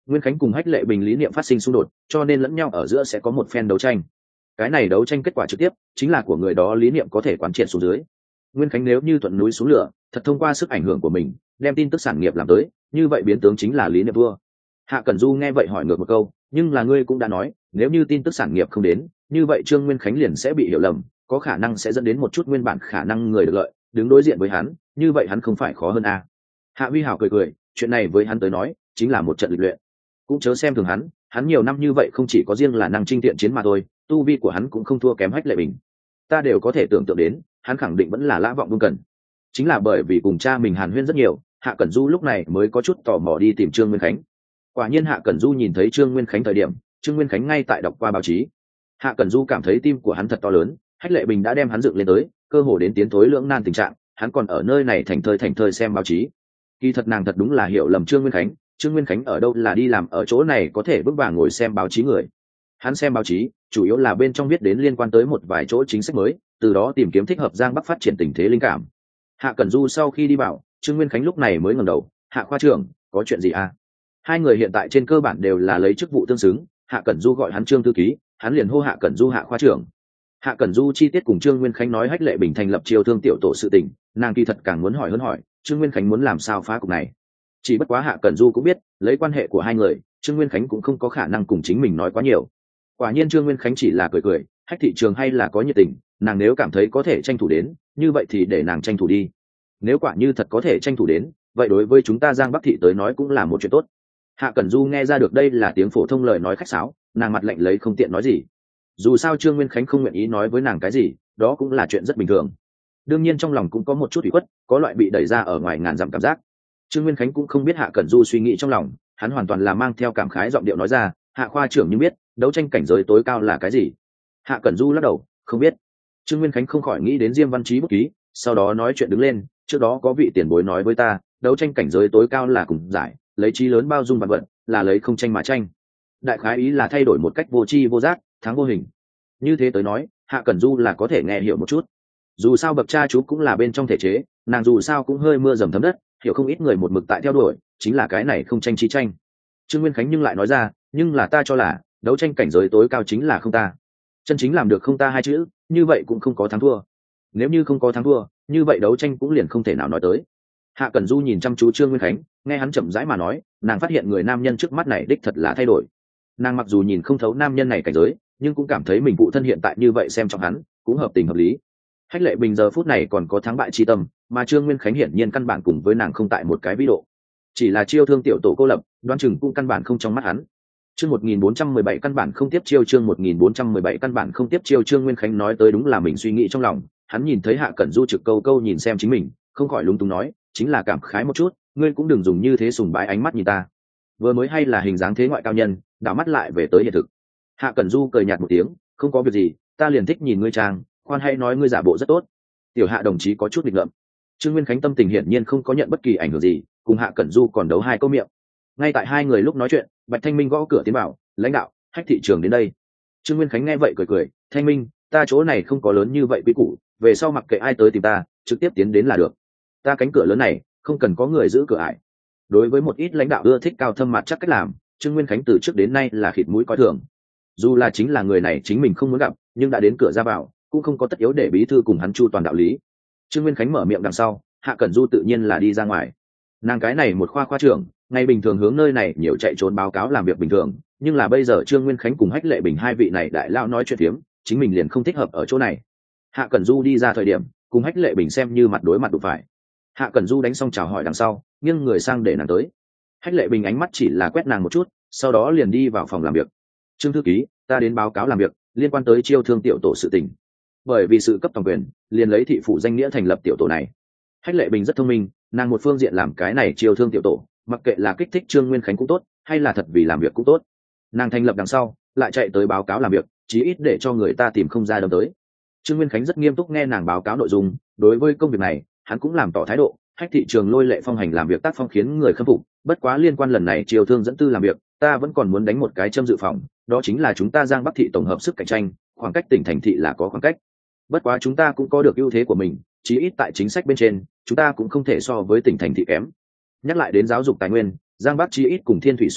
Nguyên Khánh cùng Hách Lệ Bình lý niệm phát sinh xung đột, cho nên lẫn nhau ở giữa sẽ có một phen đấu tranh. Cái này đấu tranh kết quả trực tiếp chính là của người đó lý niệm có thể quán triệt xuống dưới. Nguyên Khánh nếu như thuận núi xuống lửa, thật thông qua sức ảnh hưởng của mình đem tin tức sản nghiệp làm tới, như vậy biến tướng chính là lý niệm vua. Hạ Cẩn Du nghe vậy hỏi ngược một câu, nhưng là ngươi cũng đã nói, nếu như tin tức sản nghiệp không đến, như vậy Trương Nguyên Khánh liền sẽ bị hiểu lầm, có khả năng sẽ dẫn đến một chút nguyên bản khả năng người được lợi đứng đối diện với hắn, như vậy hắn không phải khó hơn à? Hạ Huy Hảo cười cười, chuyện này với hắn tới nói chính là một trận lịch luyện, cũng chớ xem thường hắn, hắn nhiều năm như vậy không chỉ có riêng là năng chinh tiện chiến mà thôi, tu vi của hắn cũng không thua kém Hách Lệ Bình. Ta đều có thể tưởng tượng đến, hắn khẳng định vẫn là Lã Vọng Vương Cần. Chính là bởi vì cùng cha mình hàn huyên rất nhiều, Hạ Cẩn Du lúc này mới có chút tò mò đi tìm Trương Nguyên Khánh. Quả nhiên Hạ Cẩn Du nhìn thấy Trương Nguyên Khánh thời điểm, Trương Nguyên Khánh ngay tại đọc qua báo chí. Hạ Cẩn Du cảm thấy tim của hắn thật to lớn, Hách Lệ Bình đã đem hắn dựng lên tới, cơ hồ đến tiến thối lưỡng nan tình trạng, hắn còn ở nơi này thành thơi thành thơi xem báo chí. Kỳ thật nàng thật đúng là hiểu lầm Trương Nguyên Khánh, Trương Nguyên Khánh ở đâu là đi làm ở chỗ này có thể vững vàng ngồi xem báo chí người. Hắn xem báo chí, chủ yếu là bên trong viết đến liên quan tới một vài chỗ chính sách mới, từ đó tìm kiếm thích hợp Giang Bắc phát triển tình thế linh cảm. Hạ Cẩn Du sau khi đi vào, Trương Nguyên Khánh lúc này mới ngẩng đầu, "Hạ khoa trưởng, có chuyện gì à?" Hai người hiện tại trên cơ bản đều là lấy chức vụ tương xứng, Hạ Cẩn Du gọi hắn Trương thư ký, hắn liền hô Hạ Cẩn Du Hạ khoa trưởng. Hạ Cẩn Du chi tiết cùng Trương Nguyên Khánh nói Hách Lệ Bình thành lập chiêu thương tiểu tổ sự tình, nàng kỳ thật càng muốn hỏi hơn hỏi, Trương Nguyên Khánh muốn làm sao phá cục này. Chỉ bất quá Hạ Cẩn Du cũng biết, lấy quan hệ của hai người, Trương Nguyên Khánh cũng không có khả năng cùng chính mình nói quá nhiều. Quả nhiên Trương Nguyên Khánh chỉ là cười cười, Hách thị trường hay là có nhiệt tình, nàng nếu cảm thấy có thể tranh thủ đến, như vậy thì để nàng tranh thủ đi. Nếu quả như thật có thể tranh thủ đến, vậy đối với chúng ta Giang Bắc thị tới nói cũng là một chuyện tốt. Hạ Cẩn Du nghe ra được đây là tiếng phổ thông lời nói khách sáo, nàng mặt lạnh lấy không tiện nói gì. Dù sao Trương Nguyên Khánh không nguyện ý nói với nàng cái gì, đó cũng là chuyện rất bình thường. Đương nhiên trong lòng cũng có một chút ủy khuất, có loại bị đẩy ra ở ngoài ngàn dặm cảm giác. Trương Nguyên Khánh cũng không biết Hạ Cẩn Du suy nghĩ trong lòng, hắn hoàn toàn là mang theo cảm khái giọng điệu nói ra, Hạ khoa trưởng nhưng biết đấu tranh cảnh giới tối cao là cái gì. Hạ Cẩn Du lắc đầu, không biết. Trương Nguyên Khánh không khỏi nghĩ đến Diêm Văn Chí bút ký, sau đó nói chuyện đứng lên, trước đó có vị tiền bối nói với ta, đấu tranh cảnh giới tối cao là cùng giải, lấy trí lớn bao dung vạn vật, là lấy không tranh mà tranh. Đại khái ý là thay đổi một cách vô tri vô giác, thắng vô hình. Như thế tới nói, Hạ Cẩn Du là có thể nghe hiểu một chút. Dù sao bậc cha chú cũng là bên trong thể chế, nàng dù sao cũng hơi mưa dầm thấm đất, hiểu không ít người một mực tại theo đuổi, chính là cái này không tranh chi tranh. Trương Nguyên Khánh nhưng lại nói ra, nhưng là ta cho là đấu tranh cảnh giới tối cao chính là không ta. Chân chính làm được không ta hai chữ, như vậy cũng không có thắng thua. Nếu như không có thắng thua, như vậy đấu tranh cũng liền không thể nào nói tới. Hạ Cẩn Du nhìn chăm chú Trương Nguyên Khánh, nghe hắn chậm rãi mà nói, nàng phát hiện người nam nhân trước mắt này đích thật là thay đổi. Nàng mặc dù nhìn không thấu nam nhân này cảnh giới, nhưng cũng cảm thấy mình phụ thân hiện tại như vậy xem trọng hắn, cũng hợp tình hợp lý. Hách Lệ Bình giờ phút này còn có thắng bại chi tâm, mà Trương Nguyên Khánh hiển nhiên căn bản cùng với nàng không tại một cái vĩ độ. Chỉ là chiêu thương tiểu tổ cô lập, đoán chừng cũng căn bản không trong mắt hắn. Chương một nghìn bốn trăm mười bảy căn bản không tiếp chiêu chương một nghìn bốn trăm mười bảy căn bản không tiếp chiêu Trương Nguyên Khánh nói tới đúng là mình suy nghĩ trong lòng, hắn nhìn thấy Hạ Cẩn Du trực câu câu nhìn xem chính mình, không khỏi lúng túng nói, chính là cảm khái một chút, ngươi cũng đừng dùng như thế sùng bái ánh mắt nhìn ta. Vừa mới hay là hình dáng thế ngoại cao nhân, đảo mắt lại về tới hiện thực. Hạ Cẩn Du cười nhạt một tiếng, không có việc gì, ta liền thích nhìn ngươi trang, khoan hay nói ngươi giả bộ rất tốt. Tiểu Hạ đồng chí có chút nghịch ngợm. Trương Nguyên Khánh tâm tình hiển nhiên không có nhận bất kỳ ảnh hưởng gì, cùng Hạ Cẩn Du còn đấu hai câu miệng. Ngay tại hai người lúc nói chuyện, Bạch Thanh Minh gõ cửa tiến vào, lãnh đạo, Hách thị trường đến đây. Trương Nguyên Khánh nghe vậy cười cười, Thanh Minh, ta chỗ này không có lớn như vậy quý củ, về sau mặc kệ ai tới tìm ta, trực tiếp tiến đến là được. Ta cánh cửa lớn này, không cần có người giữ cửa ải. Đối với một ít lãnh đạo ưa thích cao thâm mặt chắc cách làm, Trương Nguyên Khánh từ trước đến nay là khịt mũi coi thường. Dù là chính là người này chính mình không muốn gặp, nhưng đã đến cửa ra vào, cũng không có tất yếu để bí thư cùng hắn chu toàn đạo lý. Trương Nguyên Khánh mở miệng đằng sau, Hạ Cẩn Du tự nhiên là đi ra ngoài. Nàng cái này một khoa khoa trưởng, ngày bình thường hướng nơi này nhiều chạy trốn báo cáo làm việc bình thường, nhưng là bây giờ Trương Nguyên Khánh cùng Hách Lệ Bình hai vị này đại lao nói chuyện phiếm, chính mình liền không thích hợp ở chỗ này. Hạ Cẩn Du đi ra thời điểm, cùng Hách Lệ Bình xem như mặt đối mặt đụng phải. Hạ Cẩn Du đánh xong chào hỏi đằng sau, nghiêng người sang để nàng tới. Hách Lệ Bình ánh mắt chỉ là quét nàng một chút, sau đó liền đi vào phòng làm việc. Trương thư ký, ta đến báo cáo làm việc liên quan tới chiêu thương tiểu tổ sự tình. Bởi vì sự cấp toàn quyền, liền lấy thị phủ danh nghĩa thành lập tiểu tổ này. Hách Lệ Bình rất thông minh, nàng một phương diện làm cái này chiêu thương tiểu tổ, mặc kệ là kích thích Trương Nguyên Khánh cũng tốt, hay là thật vì làm việc cũng tốt. Nàng thành lập đằng sau, lại chạy tới báo cáo làm việc, chí ít để cho người ta tìm không ra đâm tới. Trương Nguyên Khánh rất nghiêm túc nghe nàng báo cáo nội dung, đối với công việc này, hắn cũng làm tỏ thái độ. Hách thị trường lôi lệ phong hành làm việc tác phong khiến người khâm phục, bất quá liên quan lần này chiêu thương dẫn tư làm việc, ta vẫn còn muốn đánh một cái châm dự phòng, đó chính là chúng ta Giang Bắc thị tổng hợp sức cạnh tranh, khoảng cách tỉnh thành thị là có khoảng cách. Bất quá chúng ta cũng có được ưu thế của mình, chí ít tại chính sách bên trên, chúng ta cũng không thể so với tỉnh thành thị kém. Nhắc lại đến giáo dục tài nguyên, Giang Bắc chí ít cùng Thiên Thủy so ra,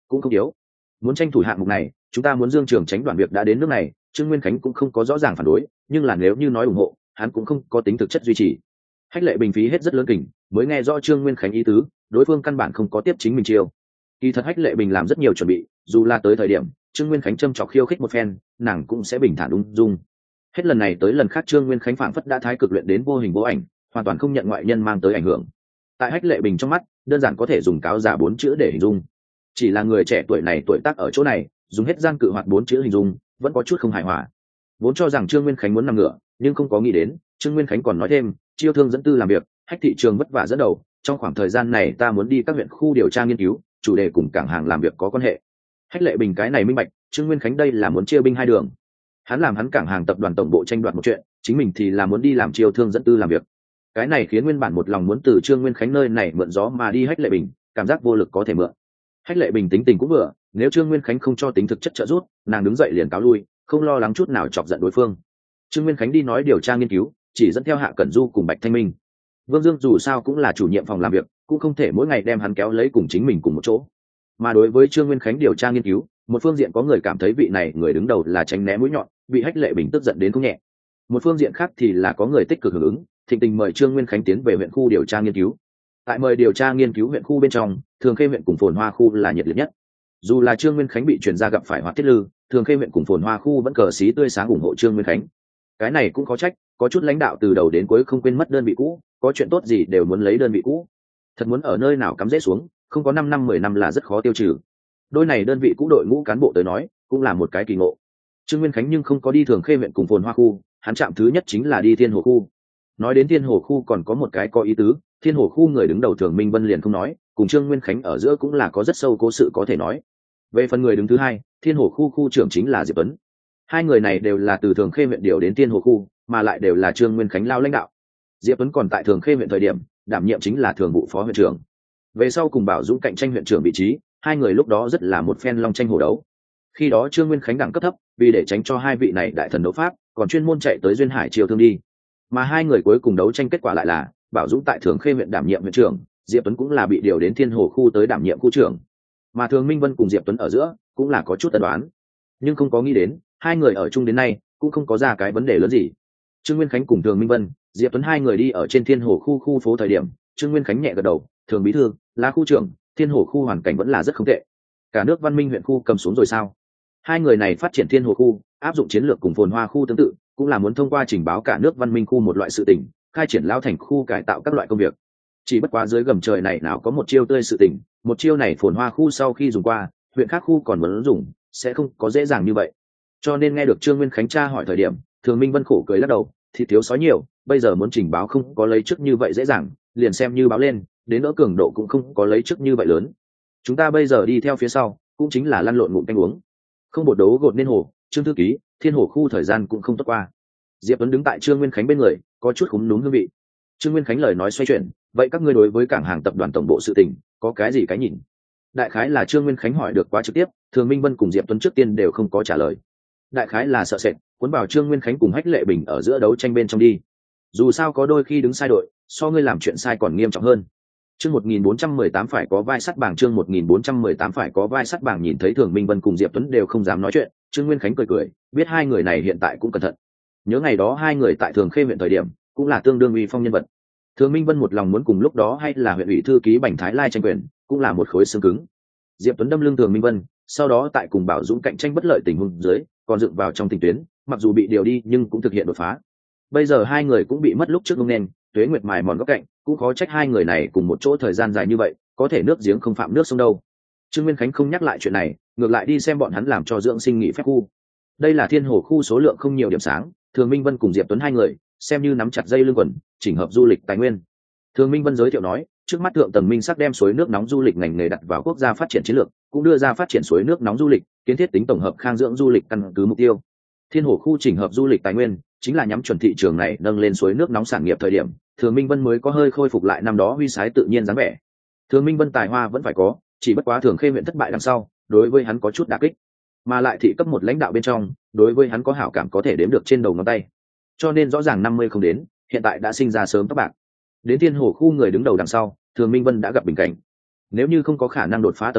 cũng không yếu. Muốn tranh thủ hạng mục này, chúng ta muốn Dương Trường tránh đoạn việc đã đến nước này, Trương Nguyên Khánh cũng không có rõ ràng phản đối, nhưng là nếu như nói ủng hộ, hắn cũng không có tính thực chất duy trì. Hách Lệ Bình phí hết rất lớn kình, mới nghe rõ Trương Nguyên Khánh ý tứ, đối phương căn bản không có tiếp chính mình chiêu. Kỳ thật Hách Lệ Bình làm rất nhiều chuẩn bị, dù là tới thời điểm Trương Nguyên Khánh châm chọc khiêu khích một phen, nàng cũng sẽ bình thản ung dung. Hết lần này tới lần khác Trương Nguyên Khánh phảng phất đã thái cực luyện đến vô hình vô ảnh, hoàn toàn không nhận ngoại nhân mang tới ảnh hưởng. Tại Hách Lệ Bình trong mắt, đơn giản có thể dùng cáo giả bốn chữ để hình dung. Chỉ là người trẻ tuổi này tuổi tác ở chỗ này, dùng hết gian cự hoạt bốn chữ hình dung, vẫn có chút không hài hòa. Vốn cho rằng Trương Nguyên Khánh muốn nằm ngửa, nhưng không có nghĩ đến, Trương Nguyên Khánh còn nói thêm, chiêu thương dẫn tư làm việc, Hách thị trường vất vả dẫn đầu, trong khoảng thời gian này ta muốn đi các huyện khu điều tra nghiên cứu, chủ đề cùng cảng hàng làm việc có quan hệ. Hách Lệ Bình cái này minh bạch, Trương Nguyên Khánh đây là muốn chia binh hai đường. Hắn làm hắn cảng hàng tập đoàn tổng bộ tranh đoạt một chuyện, chính mình thì là muốn đi làm chiêu thương dẫn tư làm việc. Cái này khiến nguyên bản một lòng muốn từ Trương Nguyên Khánh nơi này mượn gió mà đi Hách Lệ Bình, cảm giác vô lực có thể mượn. Hách Lệ Bình tính tình cũng vừa, nếu Trương Nguyên Khánh không cho tính thực chất trợ giúp, nàng đứng dậy liền cáo lui, không lo lắng chút nào chọc giận đối phương. Trương Nguyên Khánh đi nói điều tra nghiên cứu, chỉ dẫn theo Hạ Cẩn Du cùng Bạch Thanh Minh. Vương Dương dù sao cũng là chủ nhiệm phòng làm việc, cũng không thể mỗi ngày đem hắn kéo lấy cùng chính mình cùng một chỗ. Mà đối với Trương Nguyên Khánh điều tra nghiên cứu, một phương diện có người cảm thấy vị này người đứng đầu là tránh né mũi nhọn, bị Hách Lệ Bình tức giận đến không nhẹ. Một phương diện khác thì là có người tích cực hưởng ứng, thịnh tình mời Trương Nguyên Khánh tiến về huyện khu điều tra nghiên cứu. Tại mời điều tra nghiên cứu huyện khu bên trong, Thường Khê huyện cùng Phồn Hoa khu là nhiệt liệt nhất. Dù là Trương Nguyên Khánh bị truyền ra gặp phải Hoạt Thiết Lư, Thường Khê huyện cùng Phồn Hoa khu vẫn cờ xí tươi sáng ủng hộ Trương Nguyên Khánh. Cái này cũng có trách, có chút lãnh đạo từ đầu đến cuối không quên mất đơn vị cũ, có chuyện tốt gì đều muốn lấy đơn vị cũ. Thật muốn ở nơi nào cắm rễ xuống, không có năm năm mười năm là rất khó tiêu trừ. Đôi này đơn vị cũ đội ngũ cán bộ tới nói, cũng là một cái kỳ ngộ. Trương Nguyên Khánh nhưng không có đi Thường Khê huyện cùng Phồn Hoa khu, hắn chạm thứ nhất chính là đi Thiên Hồ khu. Nói đến Thiên Hồ khu còn có một cái có ý tứ, Thiên Hồ khu người đứng đầu Thường Minh Vân liền không nói, cùng Trương Nguyên Khánh ở giữa cũng là có rất sâu cố sự có thể nói. Về phần người đứng thứ hai, Thiên Hồ khu khu trưởng chính là Diệp Tuấn. Hai người này đều là từ Thường Khê huyện điều đến Thiên Hồ khu, mà lại đều là Trương Nguyên Khánh lao lãnh đạo. Diệp Tuấn còn tại Thường Khê huyện thời điểm, đảm nhiệm chính là thường vụ phó huyện trưởng. Về sau cùng Bảo Dũng cạnh tranh huyện trưởng vị trí, hai người lúc đó rất là một phen long tranh hổ đấu. Khi đó Trương Nguyên Khánh đẳng cấp thấp, vì để tránh cho hai vị này đại thần đấu pháp, còn chuyên môn chạy tới Duyên Hải chiêu thương đi. Mà hai người cuối cùng đấu tranh kết quả lại là, Bảo Dũng tại Thường Khê huyện đảm nhiệm huyện trưởng, Diệp Tuấn cũng là bị điều đến Thiên Hồ khu tới đảm nhiệm khu trưởng. Mà Thường Minh Vân cùng Diệp Tuấn ở giữa cũng là có chút tân đoán, nhưng không có nghĩ đến, hai người ở chung đến nay cũng không có ra cái vấn đề lớn gì. Trương Nguyên Khánh cùng Thường Minh Vân, Diệp Tuấn hai người đi ở trên Thiên Hồ khu khu phố thời điểm, Trương Nguyên Khánh nhẹ gật đầu, Thường bí thư, là khu trưởng, Thiên Hồ khu hoàn cảnh vẫn là rất không tệ. Cả nước Văn Minh huyện khu cầm xuống rồi sao? Hai người này phát triển Thiên Hồ khu, áp dụng chiến lược cùng Phồn Hoa khu tương tự, cũng là muốn thông qua trình báo cả nước Văn Minh khu một loại sự tình, khai triển lao thành khu cải tạo các loại công việc. Chỉ bất quá dưới gầm trời này nào có một chiêu tươi sự tình, một chiêu này Phồn Hoa khu sau khi dùng qua, huyện khác khu còn muốn dùng, sẽ không có dễ dàng như vậy. Cho nên nghe được Trương Nguyên Khánh tra hỏi thời điểm, Thường Minh Vân khổ cười lắc đầu, thì thiếu sói nhiều, bây giờ muốn trình báo không có lấy chức như vậy dễ dàng, liền xem như báo lên, đến nỗi cường độ cũng không có lấy chức như vậy lớn. Chúng ta bây giờ đi theo phía sau, cũng chính là lăn lộn ngụm canh uống. Không bột đấu gột nên hồ, Trương thư ký, Thiên Hồ khu thời gian cũng không tốt qua. Diệp Tuấn đứng tại Trương Nguyên Khánh bên người, có chút khúm núm hương vị. Trương Nguyên Khánh lời nói xoay chuyển, vậy các ngươi đối với cảng hàng tập đoàn tổng bộ sự tình, có cái gì cái nhìn? Đại khái là Trương Nguyên Khánh hỏi được quá trực tiếp, Thường Minh Vân cùng Diệp Tuấn trước tiên đều không có trả lời. Đại khái là sợ sệt, cuốn vào Trương Nguyên Khánh cùng Hách Lệ Bình ở giữa đấu tranh bên trong đi. Dù sao có đôi khi đứng sai đội, so ngươi làm chuyện sai còn nghiêm trọng hơn. Chương một nghìn bốn trăm mười tám phải có vai sắt bảng, chương một nghìn bốn trăm mười tám phải có vai sắt bảng. Nhìn thấy Thường Minh Vân cùng Diệp Tuấn đều không dám nói chuyện, Trương Nguyên Khánh cười cười, biết hai người này hiện tại cũng cẩn thận. Nhớ ngày đó hai người tại Thường Khê huyện thời điểm, cũng là tương đương uy phong nhân vật. Thường Minh Vân một lòng muốn cùng lúc đó hay là huyện ủy thư ký Bành Thái Lai tranh quyền, cũng là một khối xương cứng. Diệp Tuấn đâm lưng Thường Minh Vân, sau đó tại cùng Bảo Dũng cạnh tranh bất lợi tình huống dưới, còn dựng vào trong tình tuyến, mặc dù bị điều đi nhưng cũng thực hiện đột phá. Bây giờ hai người cũng bị mất lúc trước ngông nên, Tuế Nguyệt mài mòn góc cạnh, cũng khó trách hai người này cùng một chỗ thời gian dài như vậy, có thể nước giếng không phạm nước sông đâu. Trương Nguyên Khánh không nhắc lại chuyện này, ngược lại đi xem bọn hắn làm cho dưỡng sinh nghỉ phép khu. Đây là Thiên Hồ khu số lượng không nhiều điểm sáng, Thường Minh Vân cùng Diệp Tuấn hai người, xem như nắm chặt dây lưng quần, chỉnh hợp du lịch tài nguyên. Thường Minh Vân giới thiệu nói, trước mắt thượng tầng minh sắc đem suối nước nóng du lịch ngành nghề đặt vào quốc gia phát triển chiến lược, cũng đưa ra phát triển suối nước nóng du lịch, kiến thiết tính tổng hợp khang dưỡng du lịch căn cứ mục tiêu. Thiên Hồ khu chỉnh hợp du lịch tài nguyên, chính là nhắm chuẩn thị trường này nâng lên suối nước nóng sản nghiệp thời điểm, Thường Minh Vân mới có hơi khôi phục lại năm đó huy sái tự nhiên dáng vẻ. Thường Minh Vân tài hoa vẫn phải có, chỉ bất quá Thường Khê huyện thất bại đằng sau, đối với hắn có chút đả kích, mà lại thị cấp một lãnh đạo bên trong, đối với hắn có hảo cảm có thể đếm được trên đầu ngón tay. Cho nên rõ ràng năm mươi không đến, hiện tại đã sinh ra sớm tóc bạc. Đến Thiên Hồ khu người đứng đầu đằng sau, Thường Minh Vân đã gặp bình cảnh. Nếu như không có khả năng đột phá tầng này,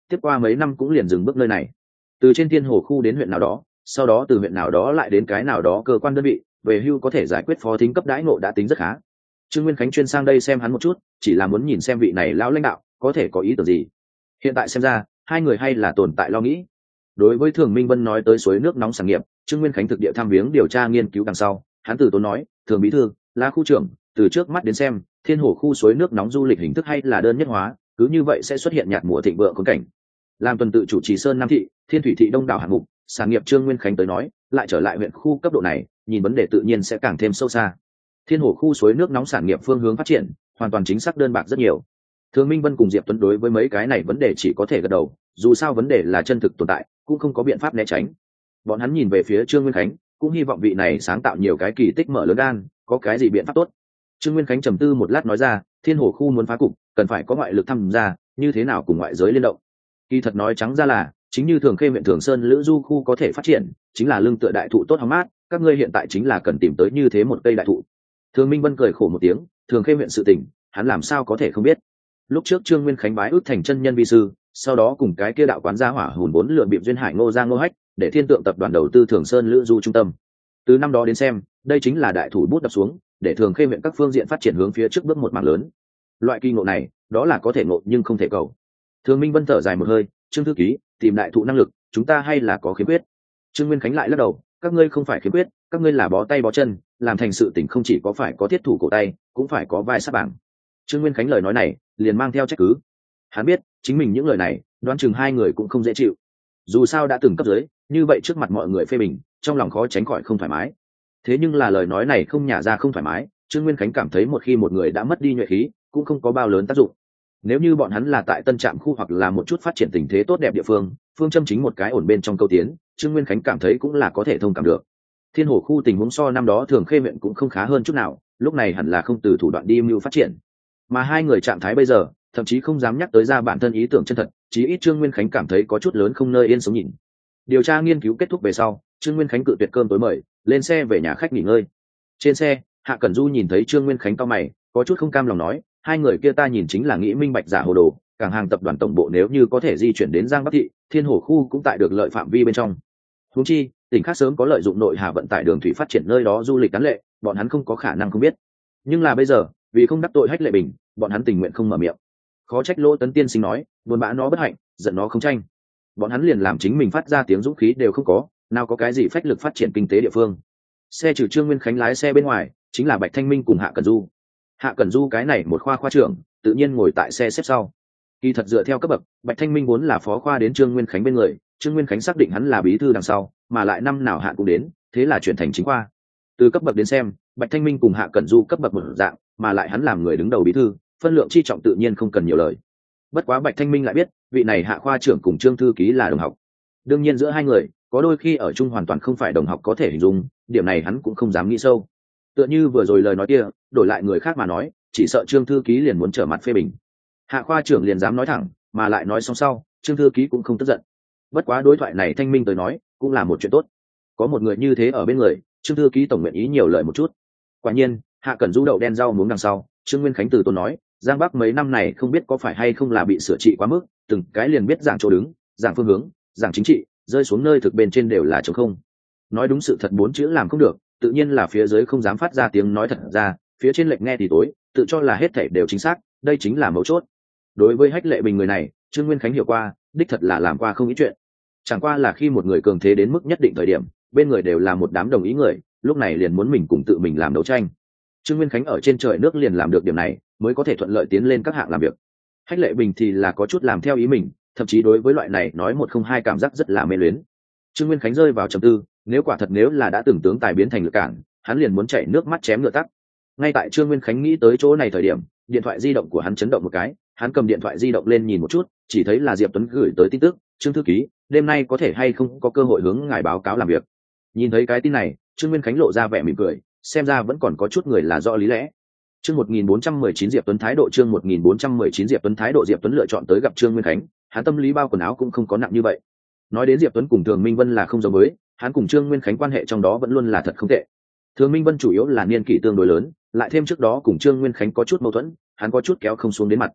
tiếp qua mấy năm cũng liền dừng bước nơi này. Từ trên thiên hồ khu đến huyện nào đó, sau đó từ huyện nào đó lại đến cái nào đó cơ quan đơn vị, về hưu có thể giải quyết phó thính cấp đãi ngộ đã tính rất khá. Trương Nguyên Khánh chuyên sang đây xem hắn một chút, chỉ là muốn nhìn xem vị này lão lãnh đạo có thể có ý tưởng gì. Hiện tại xem ra hai người hay là tồn tại lo nghĩ. Đối với Thường Minh Vân nói tới suối nước nóng sản nghiệp, Trương Nguyên Khánh thực địa tham viếng điều tra nghiên cứu đằng sau, hắn từ tốn nói, Thường bí thư, là khu trưởng, từ trước mắt đến xem, thiên hồ khu suối nước nóng du lịch hình thức hay là đơn nhất hóa, cứ như vậy sẽ xuất hiện nhạt mùa thịnh vượng khốn cảnh. Làm tuần tự chủ trì Sơn Nam thị, Thiên Thủy thị đông đảo hạng mục, sản nghiệp Trương Nguyên Khánh tới nói, lại trở lại huyện khu cấp độ này, nhìn vấn đề tự nhiên sẽ càng thêm sâu xa. Thiên hồ khu suối nước nóng sản nghiệp phương hướng phát triển, hoàn toàn chính xác đơn bạc rất nhiều. Thường Minh Vân cùng Diệp Tuấn đối với mấy cái này vấn đề chỉ có thể gật đầu, dù sao vấn đề là chân thực tồn tại, cũng không có biện pháp né tránh. Bọn hắn nhìn về phía Trương Nguyên Khánh, cũng hy vọng vị này sáng tạo nhiều cái kỳ tích mở lớn gan, có cái gì biện pháp tốt. Trương Nguyên Khánh trầm tư một lát nói ra, thiên hồ khu muốn phá cục, cần phải có ngoại lực tham gia, như thế nào cùng ngoại giới liên động. Kỳ thật nói trắng ra là, chính như Thường Khê huyện Thường Sơn Lữ Du khu có thể phát triển, chính là lưng tựa đại thụ tốt hóng mát, các ngươi hiện tại chính là cần tìm tới như thế một cây đại thụ. Thường Minh Vân cười khổ một tiếng, Thường Khê huyện sự tình, hắn làm sao có thể không biết. Lúc trước Trương Nguyên Khánh bái ước thành chân nhân vi sư, sau đó cùng cái kia đạo quán gia hỏa hùn bốn lượm bịp duyên hải Ngô Giang Ngô Hách, để Thiên Tượng tập đoàn đầu tư Thường Sơn Lữ Du trung tâm. Từ năm đó đến xem, đây chính là đại thủ bút đập xuống, để Thường Khê huyện các phương diện phát triển hướng phía trước bước một mảng lớn. Loại kỳ ngộ này, đó là có thể ngộ nhưng không thể cầu. Thường Minh Vân thở dài một hơi, Trương thư ký, tìm đại thụ năng lực, chúng ta hay là có khiếm khuyết. Trương Nguyên Khánh lại lắc đầu, các ngươi không phải khiếm khuyết, các ngươi là bó tay bó chân, làm thành sự tình không chỉ có phải có thiết thủ cổ tay, cũng phải có vai sát bảng. Trương Nguyên Khánh lời nói này, liền mang theo trách cứ. Hắn biết, chính mình những lời này, đoán chừng hai người cũng không dễ chịu. Dù sao đã từng cấp dưới, như vậy trước mặt mọi người phê bình, trong lòng khó tránh khỏi không thoải mái. Thế nhưng là lời nói này không nhả ra không thoải mái, Trương Nguyên Khánh cảm thấy một khi một người đã mất đi nhuệ khí, cũng không có bao lớn tác dụng. Nếu như bọn hắn là tại Tân Trạm khu hoặc là một chút phát triển tình thế tốt đẹp địa phương, phương châm chính một cái ổn bên trong câu tiến, Trương Nguyên Khánh cảm thấy cũng là có thể thông cảm được. Thiên hồ khu tình huống so năm đó Thường Khê huyện cũng không khá hơn chút nào, lúc này hẳn là không từ thủ đoạn đi mưu phát triển. Mà hai người trạng thái bây giờ, thậm chí không dám nhắc tới ra bản thân ý tưởng chân thật, chí ít Trương Nguyên Khánh cảm thấy có chút lớn không nơi yên sống nhìn. Điều tra nghiên cứu kết thúc về sau, Trương Nguyên Khánh cự tuyệt cơm tối mời, lên xe về nhà khách nghỉ ngơi. Trên xe, Hạ Cẩn Du nhìn thấy Trương Nguyên Khánh cau mày, có chút không cam lòng nói, hai người kia ta nhìn chính là nghĩ minh bạch giả hồ đồ, cảng hàng tập đoàn tổng bộ nếu như có thể di chuyển đến Giang Bắc thị, Thiên hồ khu cũng tại được lợi phạm vi bên trong. Huống chi, tỉnh khác sớm có lợi dụng nội hà vận tải đường thủy phát triển nơi đó du lịch cán lệ, bọn hắn không có khả năng không biết. Nhưng là bây giờ, vì không đắc tội Hách Lệ Bình, bọn hắn tình nguyện không mở miệng. Khó trách Lỗ Tấn Tiên Sinh nói, buồn bã nó bất hạnh, giận nó không tranh. Bọn hắn liền làm chính mình phát ra tiếng dũng khí đều không có, nào có cái gì phách lực phát triển kinh tế địa phương. Xe trừ Trương Nguyên Khánh lái xe bên ngoài, chính là Bạch Thanh Minh cùng Hạ Cẩn Du. Hạ Cẩn Du cái này một khoa khoa trưởng, tự nhiên ngồi tại xe xếp sau. Kỳ thật dựa theo cấp bậc, Bạch Thanh Minh vốn là phó khoa đến Trương Nguyên Khánh bên người, Trương Nguyên Khánh xác định hắn là bí thư đằng sau, mà lại năm nào Hạ cũng đến, thế là chuyển thành chính khoa. Từ cấp bậc đến xem, Bạch Thanh Minh cùng Hạ Cẩn Du cấp bậc một dạng, mà lại hắn làm người đứng đầu bí thư, phân lượng chi trọng tự nhiên không cần nhiều lời. Bất quá Bạch Thanh Minh lại biết, vị này Hạ khoa trưởng cùng Trương thư ký là đồng học. Đương nhiên giữa hai người, có đôi khi ở chung hoàn toàn không phải đồng học có thể hình dung, điểm này hắn cũng không dám nghĩ sâu. Tựa như vừa rồi lời nói kia, đổi lại người khác mà nói, chỉ sợ Trương thư ký liền muốn trở mặt phê bình. Hạ khoa trưởng liền dám nói thẳng, mà lại nói xong sau, Trương thư ký cũng không tức giận. Bất quá đối thoại này Thanh Minh tới nói, cũng là một chuyện tốt. Có một người như thế ở bên người, Trương thư ký tổng nguyện ý nhiều lời một chút. Quả nhiên, Hạ Cẩn Du đậu đen rau muống đằng sau, Trương Nguyên Khánh từ tốn nói, Giang Bắc mấy năm này không biết có phải hay không là bị sửa trị quá mức, từng cái liền biết giảng chỗ đứng, giảng phương hướng, giảng chính trị, rơi xuống nơi thực bên trên đều là trống không. Nói đúng sự thật bốn chữ làm không được, tự nhiên là phía dưới không dám phát ra tiếng nói thật ra, phía trên lệnh nghe thì tối, tự cho là hết thảy đều chính xác, đây chính là mấu chốt. Đối với Hách Lệ Bình người này, Trương Nguyên Khánh hiểu qua, đích thật là làm qua không ít chuyện. Chẳng qua là khi một người cường thế đến mức nhất định thời điểm, bên người đều là một đám đồng ý người, lúc này liền muốn mình cùng tự mình làm đấu tranh. Trương Nguyên Khánh ở trên trời nước liền làm được điểm này, mới có thể thuận lợi tiến lên các hạng làm việc. Hách Lệ Bình thì là có chút làm theo ý mình, thậm chí đối với loại này nói một không hai cảm giác rất là mê luyến. Trương Nguyên Khánh rơi vào trầm tư, nếu quả thật nếu là đã từng tướng tài biến thành lực cản, hắn liền muốn chảy nước mắt chém ngựa tắc. Ngay tại Trương Nguyên Khánh nghĩ tới chỗ này thời điểm, điện thoại di động của hắn chấn động một cái, hắn cầm điện thoại di động lên nhìn một chút, chỉ thấy là Diệp Tuấn gửi tới tin tức, Trương thư ký, đêm nay có thể hay không có cơ hội hướng ngài báo cáo làm việc. Nhìn thấy cái tin này, Trương Nguyên Khánh lộ ra vẻ mỉm cười, xem ra vẫn còn có chút người là rõ lý lẽ. Chương một nghìn bốn trăm mười chín Diệp Tuấn thái độ chương một nghìn bốn trăm mười chín Diệp Tuấn thái độ Diệp Tuấn lựa chọn tới gặp Trương Nguyên Khánh, hắn tâm lý bao quần áo cũng không có nặng như vậy. Nói đến Diệp Tuấn cùng Thường Minh Vân là không giống với, hắn cùng Trương Nguyên Khánh quan hệ trong đó vẫn luôn là thật không tệ. Thường Minh Vân chủ yếu là niên kỷ tương đối lớn, lại thêm trước đó cùng Trương Nguyên Khánh có chút mâu thuẫn, hắn có chút kéo không xuống đến mặt.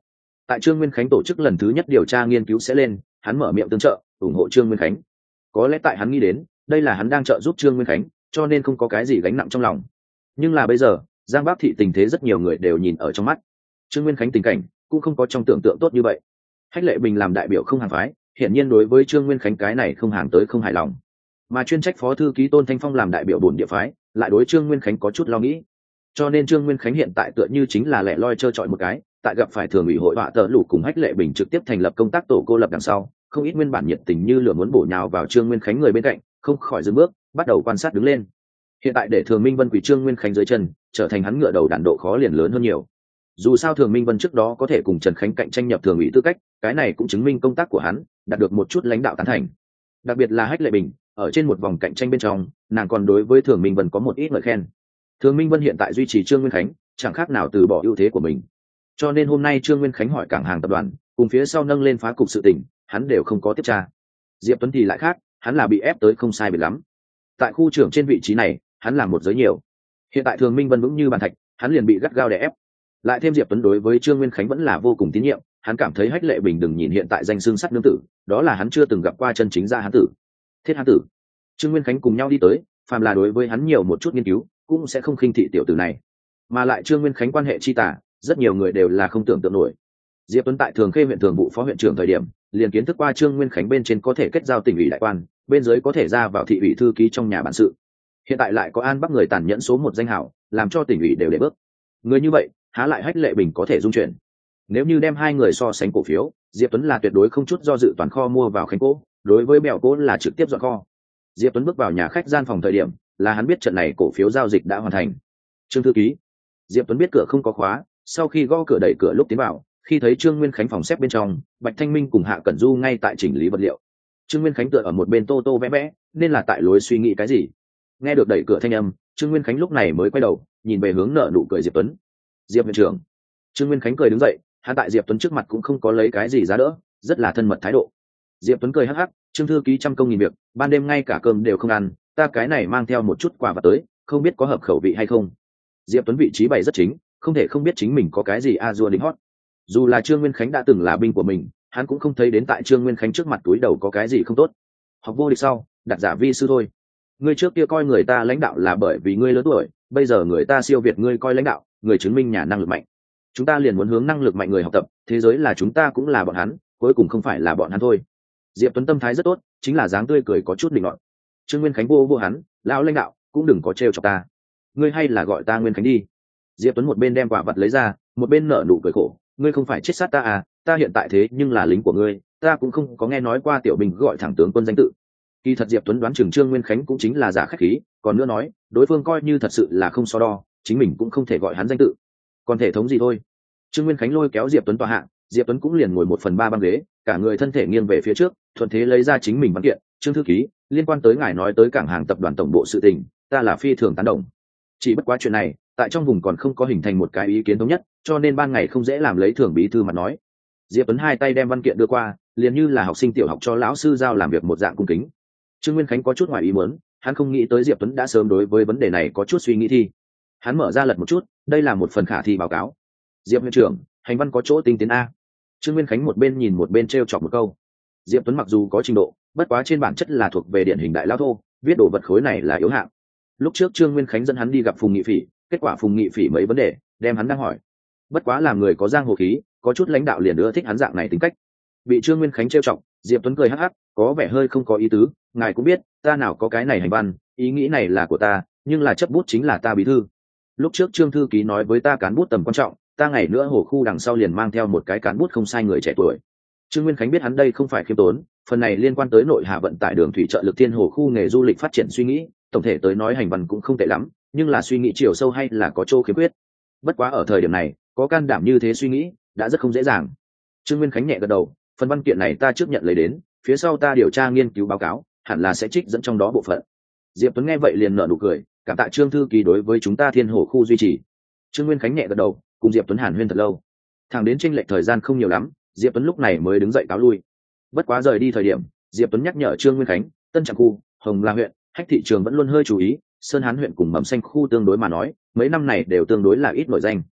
tại Trương Nguyên Khánh tổ chức lần thứ nhất điều tra nghiên cứu sẽ lên, hắn mở miệng tương trợ ủng hộ Trương Nguyên Khánh. Có lẽ tại hắn nghĩ đến đây là hắn đang trợ giúp Trương Nguyên Khánh, cho nên không có cái gì gánh nặng trong lòng. Nhưng là bây giờ Giang Bắc thị tình thế rất nhiều người đều nhìn ở trong mắt, Trương Nguyên Khánh tình cảnh cũng không có trong tưởng tượng tốt như vậy. Hách Lệ Bình làm đại biểu không hàng phái, hiển nhiên đối với Trương Nguyên Khánh cái này không hàng tới không hài lòng, mà chuyên trách phó thư ký Tôn Thanh Phong làm đại biểu bổn địa phái lại đối Trương Nguyên Khánh có chút lo nghĩ. Cho nên Trương Nguyên Khánh hiện tại tựa như chính là lẻ loi trơ trọi một cái, tại gặp phải thường ủy hội họa tợ lụ cùng Hách Lệ Bình trực tiếp thành lập công tác tổ cô lập đằng sau, không ít nguyên bản nhiệt tình như lửa muốn bổ nhào vào Trương Nguyên Khánh người bên cạnh không khỏi dừng bước, bắt đầu quan sát đứng lên. Hiện tại để Thường Minh Vân quỳ Trương Nguyên Khánh dưới chân, trở thành hắn ngựa đầu đản độ khó liền lớn hơn nhiều. Dù sao Thường Minh Vân trước đó có thể cùng Trần Khánh cạnh tranh nhập thường ủy tư cách, cái này cũng chứng minh công tác của hắn đạt được một chút lãnh đạo tán thành. Đặc biệt là Hách Lệ Bình, ở trên một vòng cạnh tranh bên trong, nàng còn đối với Thường Minh Vân có một ít ngợi khen. Thường Minh Vân hiện tại duy trì Trương Nguyên Khánh, chẳng khác nào từ bỏ ưu thế của mình. Cho nên hôm nay Trương Nguyên Khánh hỏi cảng hàng tập đoàn, cùng phía sau nâng lên phá cục sự tình, hắn đều không có tiếp tra. Diệp Tuấn thì lại khác, hắn là bị ép tới không sai biệt lắm. Tại khu trưởng trên vị trí này, hắn làm một giới nhiều. Hiện tại Thường Minh Vân vững như bàn thạch, hắn liền bị gắt gao đè ép. Lại thêm Diệp Tuấn đối với Trương Nguyên Khánh vẫn là vô cùng tín nhiệm, hắn cảm thấy Hách Lệ Bình đừng nhìn hiện tại danh xưng sắt nương tử, đó là hắn chưa từng gặp qua chân chính ra hắn tử. Thiết hắn tử. Trương Nguyên Khánh cùng nhau đi tới, phàm là đối với hắn nhiều một chút nghiên cứu, cũng sẽ không khinh thị tiểu tử này. Mà lại Trương Nguyên Khánh quan hệ chi tả, rất nhiều người đều là không tưởng tượng nổi. Diệp Tuấn tại Thường Khê huyện thường vụ phó huyện trưởng thời điểm, liền kiến thức qua Trương Nguyên Khánh bên trên có thể kết giao tỉnh ủy đại quan, bên dưới có thể ra vào thị ủy thư ký trong nhà bản sự. Hiện tại lại có An Bắc người tàn nhẫn số một danh hảo, làm cho tỉnh ủy đều để bước. Người như vậy, há lại Hách Lệ Bình có thể dung chuyển. Nếu như đem hai người so sánh cổ phiếu, Diệp Tuấn là tuyệt đối không chút do dự toàn kho mua vào Khánh Cố, đối với Bèo Cố là trực tiếp dọn kho. Diệp Tuấn bước vào nhà khách gian phòng thời điểm, là hắn biết trận này cổ phiếu giao dịch đã hoàn thành. Trương thư ký. Diệp Tuấn biết cửa không có khóa, sau khi gõ cửa đẩy cửa lúc tiến vào, khi thấy Trương Nguyên Khánh phòng xếp bên trong, Bạch Thanh Minh cùng Hạ Cẩn Du ngay tại chỉnh lý vật liệu. Trương Nguyên Khánh tựa ở một bên tô tô vẽ vẽ, nên là tại lối suy nghĩ cái gì. Nghe được đẩy cửa thanh âm, Trương Nguyên Khánh lúc này mới quay đầu, nhìn về hướng nở nụ cười Diệp Tuấn. Diệp viện trưởng. Trương Nguyên Khánh cười đứng dậy, hắn tại Diệp Tuấn trước mặt cũng không có lấy cái gì giá đỡ, rất là thân mật thái độ. Diệp Tuấn cười hắc hắc, Trương thư ký trăm công nghìn việc, ban đêm ngay cả cơm đều không ăn, ta cái này mang theo một chút quà vật tới, không biết có hợp khẩu vị hay không. Diệp Tuấn vị trí bày rất chính, không thể không biết chính mình có cái gì a dua đính hót. Dù là Trương Nguyên Khánh đã từng là binh của mình, hắn cũng không thấy đến tại Trương Nguyên Khánh trước mặt túi đầu có cái gì không tốt. Học vô địch sau, đặt giả vi sư thôi. Ngươi trước kia coi người ta lãnh đạo là bởi vì ngươi lớn tuổi, bây giờ người ta siêu việt ngươi coi lãnh đạo, người chứng minh nhà năng lực mạnh. Chúng ta liền muốn hướng năng lực mạnh người học tập, thế giới là chúng ta cũng là bọn hắn, cuối cùng không phải là bọn hắn thôi. Diệp Tuấn tâm thái rất tốt, chính là dáng tươi cười có chút định luận. Trương Nguyên Khánh vô vô hắn, lão lãnh đạo cũng đừng có trêu chọc ta, ngươi hay là gọi ta Nguyên Khánh đi. Diệp Tuấn một bên đem quả vật lấy ra, một bên nở nụ cười khổ, ngươi không phải chết sát ta à, ta hiện tại thế nhưng là lính của ngươi, ta cũng không có nghe nói qua tiểu bình gọi thẳng tướng quân danh tự. Kỳ thật Diệp Tuấn đoán chừng Trương Nguyên Khánh cũng chính là giả khách khí, còn nữa nói, đối phương coi như thật sự là không so đo, chính mình cũng không thể gọi hắn danh tự. Còn thể thống gì thôi. Trương Nguyên Khánh lôi kéo Diệp Tuấn tòa hạng, Diệp Tuấn cũng liền ngồi một phần ba băng ghế, cả người thân thể nghiêng về phía trước, thuận thế lấy ra chính mình văn kiện. Trương thư ký, liên quan tới ngài nói tới cảng hàng tập đoàn tổng bộ sự tình, ta là phi thường tán đồng. Chỉ bất quá chuyện này, tại trong vùng còn không có hình thành một cái ý kiến thống nhất, cho nên ban ngày không dễ làm lấy thường bí thư mà nói. Diệp Tuấn hai tay đem văn kiện đưa qua, liền như là học sinh tiểu học cho lão sư giao làm việc một dạng cung kính. Trương Nguyên Khánh có chút ngoài ý muốn, hắn không nghĩ tới Diệp Tuấn đã sớm đối với vấn đề này có chút suy nghĩ thi. Hắn mở ra lật một chút, đây là một phần khả thi báo cáo. Diệp huyện trưởng, hành văn có chỗ tinh tiến a. Trương Nguyên Khánh một bên nhìn một bên trêu chọc một câu. Diệp Tuấn mặc dù có trình độ, bất quá trên bản chất là thuộc về điển hình đại lao thô, viết đồ vật khối này là yếu hạng. Lúc trước Trương Nguyên Khánh dẫn hắn đi gặp Phùng Nghị Phỉ, kết quả Phùng Nghị Phỉ mấy vấn đề, đem hắn đang hỏi. Bất quá làm người có giang hồ khí, có chút lãnh đạo liền ưa thích hắn dạng này tính cách. Bị Trương Nguyên Khánh trêu chọc, Diệp Tuấn cười hắc hắc, có vẻ hơi không có ý tứ, ngài cũng biết, ta nào có cái này hành văn, ý nghĩ này là của ta, nhưng là chấp bút chính là ta bí thư. Lúc trước Trương thư ký nói với ta cán bút tầm quan trọng, ta ngày nữa hồ khu đằng sau liền mang theo một cái cán bút không sai người trẻ tuổi. Trương Nguyên Khánh biết hắn đây không phải khiêm tốn, phần này liên quan tới nội hạ vận tải đường thủy trợ lực thiên hồ khu nghề du lịch phát triển suy nghĩ, tổng thể tới nói hành văn cũng không tệ lắm, nhưng là suy nghĩ chiều sâu hay là có chỗ khiếm khuyết. Bất quá ở thời điểm này, có can đảm như thế suy nghĩ, đã rất không dễ dàng. Trương Nguyên Khánh nhẹ gật đầu, phần văn kiện này ta trước nhận lấy đến, phía sau ta điều tra nghiên cứu báo cáo, hẳn là sẽ trích dẫn trong đó bộ phận. Diệp Tuấn nghe vậy liền nở nụ cười, cảm tạ Trương thư ký đối với chúng ta thiên hồ khu duy trì. Trương Nguyên Khánh nhẹ gật đầu, cùng Diệp Tuấn hàn huyên thật lâu. Thẳng đến chênh lệch thời gian không nhiều lắm, Diệp Tuấn lúc này mới đứng dậy cáo lui. Bất quá rời đi thời điểm, Diệp Tuấn nhắc nhở Trương Nguyên Khánh, Tân Trạm khu, Hồng La huyện, Hách thị trường vẫn luôn hơi chú ý, Sơn Hán huyện cùng Mầm Xanh khu tương đối mà nói, mấy năm này đều tương đối là ít nổi danh.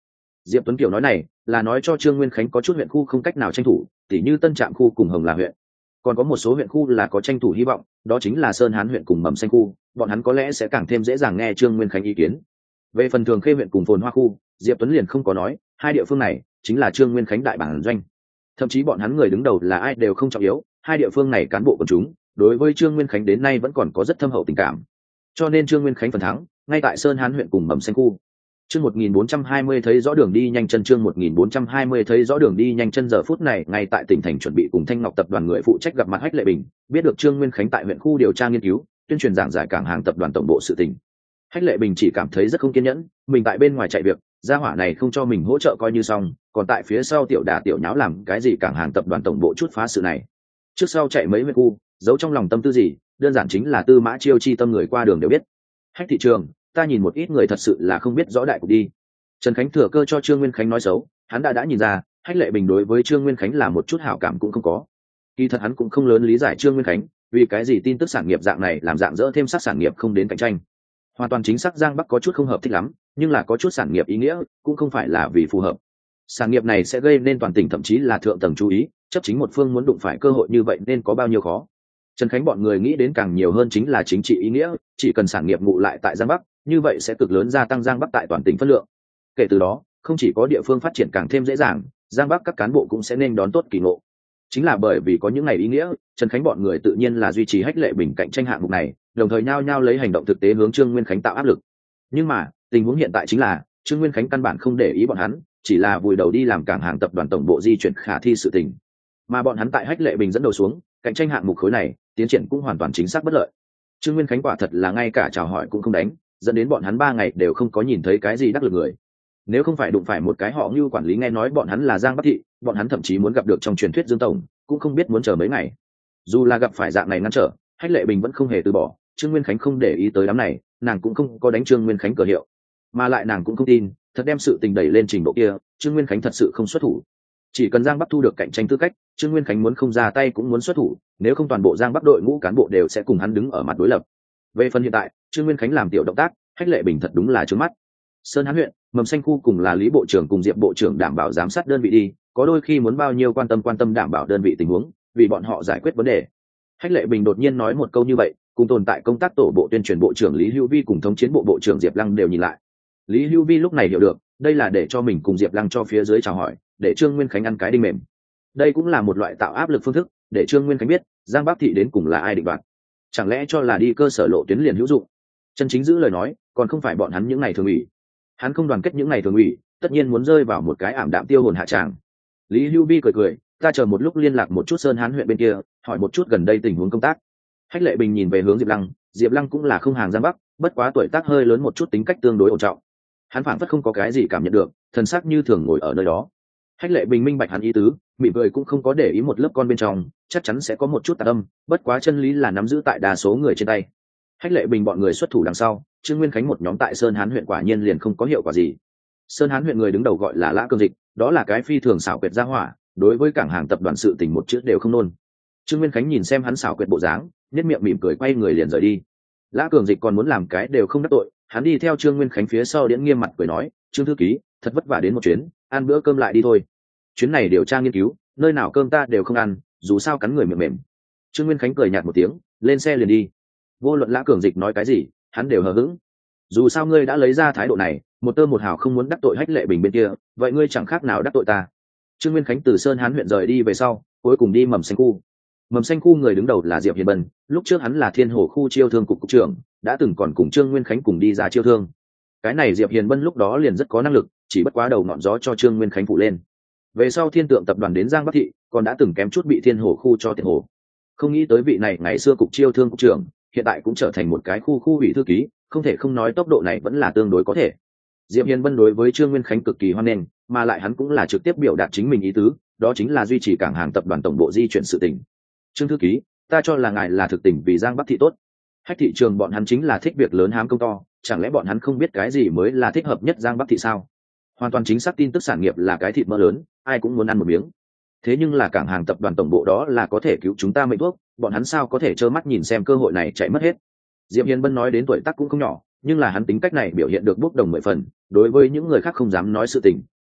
Diệp Tuấn Kiều nói này là nói cho Trương Nguyên Khánh có chút huyện khu không cách nào tranh thủ, tỉ như Tân Trạm khu cùng Hồng Là huyện. Còn có một số huyện khu là có tranh thủ hy vọng, đó chính là Sơn Hán huyện cùng Mầm Xanh khu, bọn hắn có lẽ sẽ càng thêm dễ dàng nghe Trương Nguyên Khánh ý kiến. Về phần Thường Khê huyện cùng Phồn Hoa khu, Diệp Tuấn liền không có nói, hai địa phương này chính là Trương Nguyên Khánh đại bản doanh. Thậm chí bọn hắn người đứng đầu là ai đều không trọng yếu, hai địa phương này cán bộ quần chúng đối với Trương Nguyên Khánh đến nay vẫn còn có rất thâm hậu tình cảm. Cho nên Trương Nguyên Khánh phần thắng ngay tại Sơn Hán huyện cùng Mầm Xanh khu. Chương một nghìn bốn trăm hai mươi thấy rõ đường đi nhanh chân chương một nghìn bốn trăm hai mươi thấy rõ đường đi nhanh chân giờ phút này ngay tại tỉnh thành chuẩn bị cùng Thanh Ngọc tập đoàn người phụ trách gặp mặt Hách Lệ Bình, biết được Trương Nguyên Khánh tại huyện khu điều tra nghiên cứu, tuyên truyền giảng giải cảng hàng tập đoàn tổng bộ sự tình. Hách Lệ Bình chỉ cảm thấy rất không kiên nhẫn, mình tại bên ngoài chạy việc, gia hỏa này không cho mình hỗ trợ coi như xong, còn tại phía sau tiểu đả tiểu nháo làm cái gì cảng hàng tập đoàn tổng bộ chút phá sự này. Trước sau chạy mấy huyện khu, giấu trong lòng tâm tư gì, đơn giản chính là Tư Mã Chiêu chi tâm người qua đường đều biết. Hách thị trường, ta nhìn một ít người thật sự là không biết rõ đại cục đi. Trần Khánh thừa cơ cho Trương Nguyên Khánh nói xấu, hắn đã đã nhìn ra, Hách Lệ Bình đối với Trương Nguyên Khánh là một chút hảo cảm cũng không có. Kỳ thật hắn cũng không lớn lý giải Trương Nguyên Khánh, vì cái gì tin tức sản nghiệp dạng này làm dạng dỡ thêm sắc sản nghiệp không đến cạnh tranh. Hoàn toàn chính xác Giang Bắc có chút không hợp thích lắm, nhưng là có chút sản nghiệp ý nghĩa, cũng không phải là vì phù hợp. Sản nghiệp này sẽ gây nên toàn tỉnh thậm chí là thượng tầng chú ý, chấp chính một phương muốn đụng phải cơ hội như vậy nên có bao nhiêu khó. Trần Khánh bọn người nghĩ đến càng nhiều hơn chính là chính trị ý nghĩa, chỉ cần sản nghiệp ngụ lại tại Giang Bắc, như vậy sẽ cực lớn gia tăng Giang Bắc tại toàn tỉnh phân lượng. Kể từ đó, không chỉ có địa phương phát triển càng thêm dễ dàng, Giang Bắc các cán bộ cũng sẽ nên đón tốt kỳ ngộ. Chính là bởi vì có những ngày ý nghĩa, Trần Khánh bọn người tự nhiên là duy trì Hách Lệ Bình cạnh tranh hạng mục này, đồng thời nhao nhao lấy hành động thực tế hướng Trương Nguyên Khánh tạo áp lực. Nhưng mà, tình huống hiện tại chính là, Trương Nguyên Khánh căn bản không để ý bọn hắn, chỉ là vùi đầu đi làm cảng hàng tập đoàn tổng bộ di chuyển khả thi sự tình. Mà bọn hắn tại Hách Lệ Bình dẫn đầu xuống, cạnh tranh hạng mục khối này, tiến triển cũng hoàn toàn chính xác bất lợi. Trương Nguyên Khánh quả thật là ngay cả chào hỏi cũng không đánh, dẫn đến bọn hắn ba ngày đều không có nhìn thấy cái gì đắc lực người. Nếu không phải đụng phải một cái họ như quản lý nghe nói bọn hắn là Giang Bắc thị, bọn hắn thậm chí muốn gặp được trong truyền thuyết Dương tổng, cũng không biết muốn chờ mấy ngày. Dù là gặp phải dạng này ngăn trở, Hách Lệ Bình vẫn không hề từ bỏ, Trương Nguyên Khánh không để ý tới đám này, nàng cũng không có đánh Trương Nguyên Khánh cờ hiệu, mà lại nàng cũng không tin, thật đem sự tình đẩy lên trình độ kia, Trương Nguyên Khánh thật sự không xuất thủ. Chỉ cần Giang Bắc thu được cạnh tranh tư cách, Trương Nguyên Khánh muốn không ra tay cũng muốn xuất thủ, nếu không toàn bộ Giang Bắc đội ngũ cán bộ đều sẽ cùng hắn đứng ở mặt đối lập. Về phần hiện tại, Trương Nguyên Khánh làm tiểu động tác, Hách Lệ Bình thật đúng là trướng mắt. Sơn Hán huyện, Mầm Xanh khu cùng là Lý bộ trưởng cùng Diệp bộ trưởng đảm bảo giám sát đơn vị đi, có đôi khi muốn bao nhiêu quan tâm quan tâm đảm bảo đơn vị tình huống, vì bọn họ giải quyết vấn đề. Hách Lệ Bình đột nhiên nói một câu như vậy, cùng tồn tại công tác tổ bộ tuyên truyền bộ trưởng Lý Hữu Vi cùng thống chiến bộ bộ trưởng Diệp Lăng đều nhìn lại. Lý Hữu Vi lúc này hiểu được, đây là để cho mình cùng Diệp Lăng cho phía dưới chào hỏi, để Trương Nguyên Khánh ăn cái đinh mềm. Đây cũng là một loại tạo áp lực phương thức, để Trương Nguyên Khánh biết, Giang Bắc thị đến cùng là ai định đoạt. Chẳng lẽ cho là đi cơ sở lộ tuyến liền hữu dụng? Chân chính giữ lời nói, còn không phải bọn hắn những ngày thường ủy. Hắn không đoàn kết những ngày thường ủy, tất nhiên muốn rơi vào một cái ảm đạm tiêu hồn hạ tràng. Lý Hữu Vi cười cười, ta chờ một lúc liên lạc một chút Sơn Hán huyện bên kia, hỏi một chút gần đây tình huống công tác. Hách Lệ Bình nhìn về hướng Diệp Lăng, Diệp Lăng cũng là không hàng Giang Bắc, bất quá tuổi tác hơi lớn một chút, tính cách tương đối ổn trọng. Hắn phảng phất không có cái gì cảm nhận được, thần sắc như thường ngồi ở nơi đó. Hách Lệ Bình minh bạch hắn ý tứ, mỉm cười cũng không có để ý một lớp con bên trong, chắc chắn sẽ có một chút tạp âm, bất quá chân lý là nắm giữ tại đa số người trên tay. Hách Lệ Bình bọn người xuất thủ đằng sau, Trương Nguyên Khánh một nhóm tại Sơn Hán huyện quả nhiên liền không có hiệu quả gì. Sơn Hán huyện người đứng đầu gọi là Lã Cương Dịch, đó là cái phi thường xảo quyệt gia hỏa, đối với cảng hàng tập đoàn sự tình một chữ đều không nôn. Trương Nguyên Khánh nhìn xem hắn xảo quyệt bộ dáng, nhếch miệng mỉm cười quay người liền rời đi. Lã Cường Dịch còn muốn làm cái đều không đắc tội, hắn đi theo Trương Nguyên Khánh phía sau điễn nghiêm mặt cười nói, Trương thư ký, thật vất vả đến một chuyến, ăn bữa cơm lại đi thôi. Chuyến này điều tra nghiên cứu, nơi nào cơm ta đều không ăn, dù sao cắn người mềm mềm. Trương Nguyên Khánh cười nhạt một tiếng, lên xe liền đi. Vô luận Lã Cường Dịch nói cái gì, hắn đều hờ hững. Dù sao ngươi đã lấy ra thái độ này, một tơ một hào không muốn đắc tội Hách Lệ Bình bên kia, vậy ngươi chẳng khác nào đắc tội ta. Trương Nguyên Khánh từ Sơn Hán huyện rời đi về sau, cuối cùng đi Mầm Xanh khu. Mầm Xanh khu người đứng đầu là Diệp Hiền Bân, lúc trước hắn là Thiên Hồ khu chiêu thương cục cục trưởng, đã từng còn cùng Trương Nguyên Khánh cùng đi ra chiêu thương. Cái này Diệp Hiền Bân lúc đó liền rất có năng lực, chỉ bất quá đầu ngọn gió cho Trương Nguyên Khánh phụ lên. Về sau Thiên Tượng tập đoàn đến Giang Bắc thị, còn đã từng kém chút bị Thiên Hồ khu cho tiền hồ. Không nghĩ tới vị này ngày xưa cục chiêu thương cục trưởng, hiện tại cũng trở thành một cái khu khu ủy thư ký, không thể không nói tốc độ này vẫn là tương đối có thể. Diệp Hiền Bân đối với Trương Nguyên Khánh cực kỳ hoan nghênh, mà lại hắn cũng là trực tiếp biểu đạt chính mình ý tứ, đó chính là duy trì cảng hàng tập đoàn tổng bộ di chuyển sự tình. Trương thư ký, ta cho là ngài là thực tình vì Giang Bắc thị tốt. Hách thị trường bọn hắn chính là thích việc lớn hám công to, chẳng lẽ bọn hắn không biết cái gì mới là thích hợp nhất Giang Bắc thị sao? Hoàn toàn chính xác tin tức sản nghiệp là cái thịt mỡ lớn, ai cũng muốn ăn một miếng. Thế nhưng là cảng hàng tập đoàn tổng bộ đó là có thể cứu chúng ta mệnh thuốc, bọn hắn sao có thể trơ mắt nhìn xem cơ hội này chạy mất hết. Diệp Hiền Bân nói đến tuổi tác cũng không nhỏ, nhưng là hắn tính cách này biểu hiện được bốc đồng mười phần, đối với những người khác không dám nói sự tình,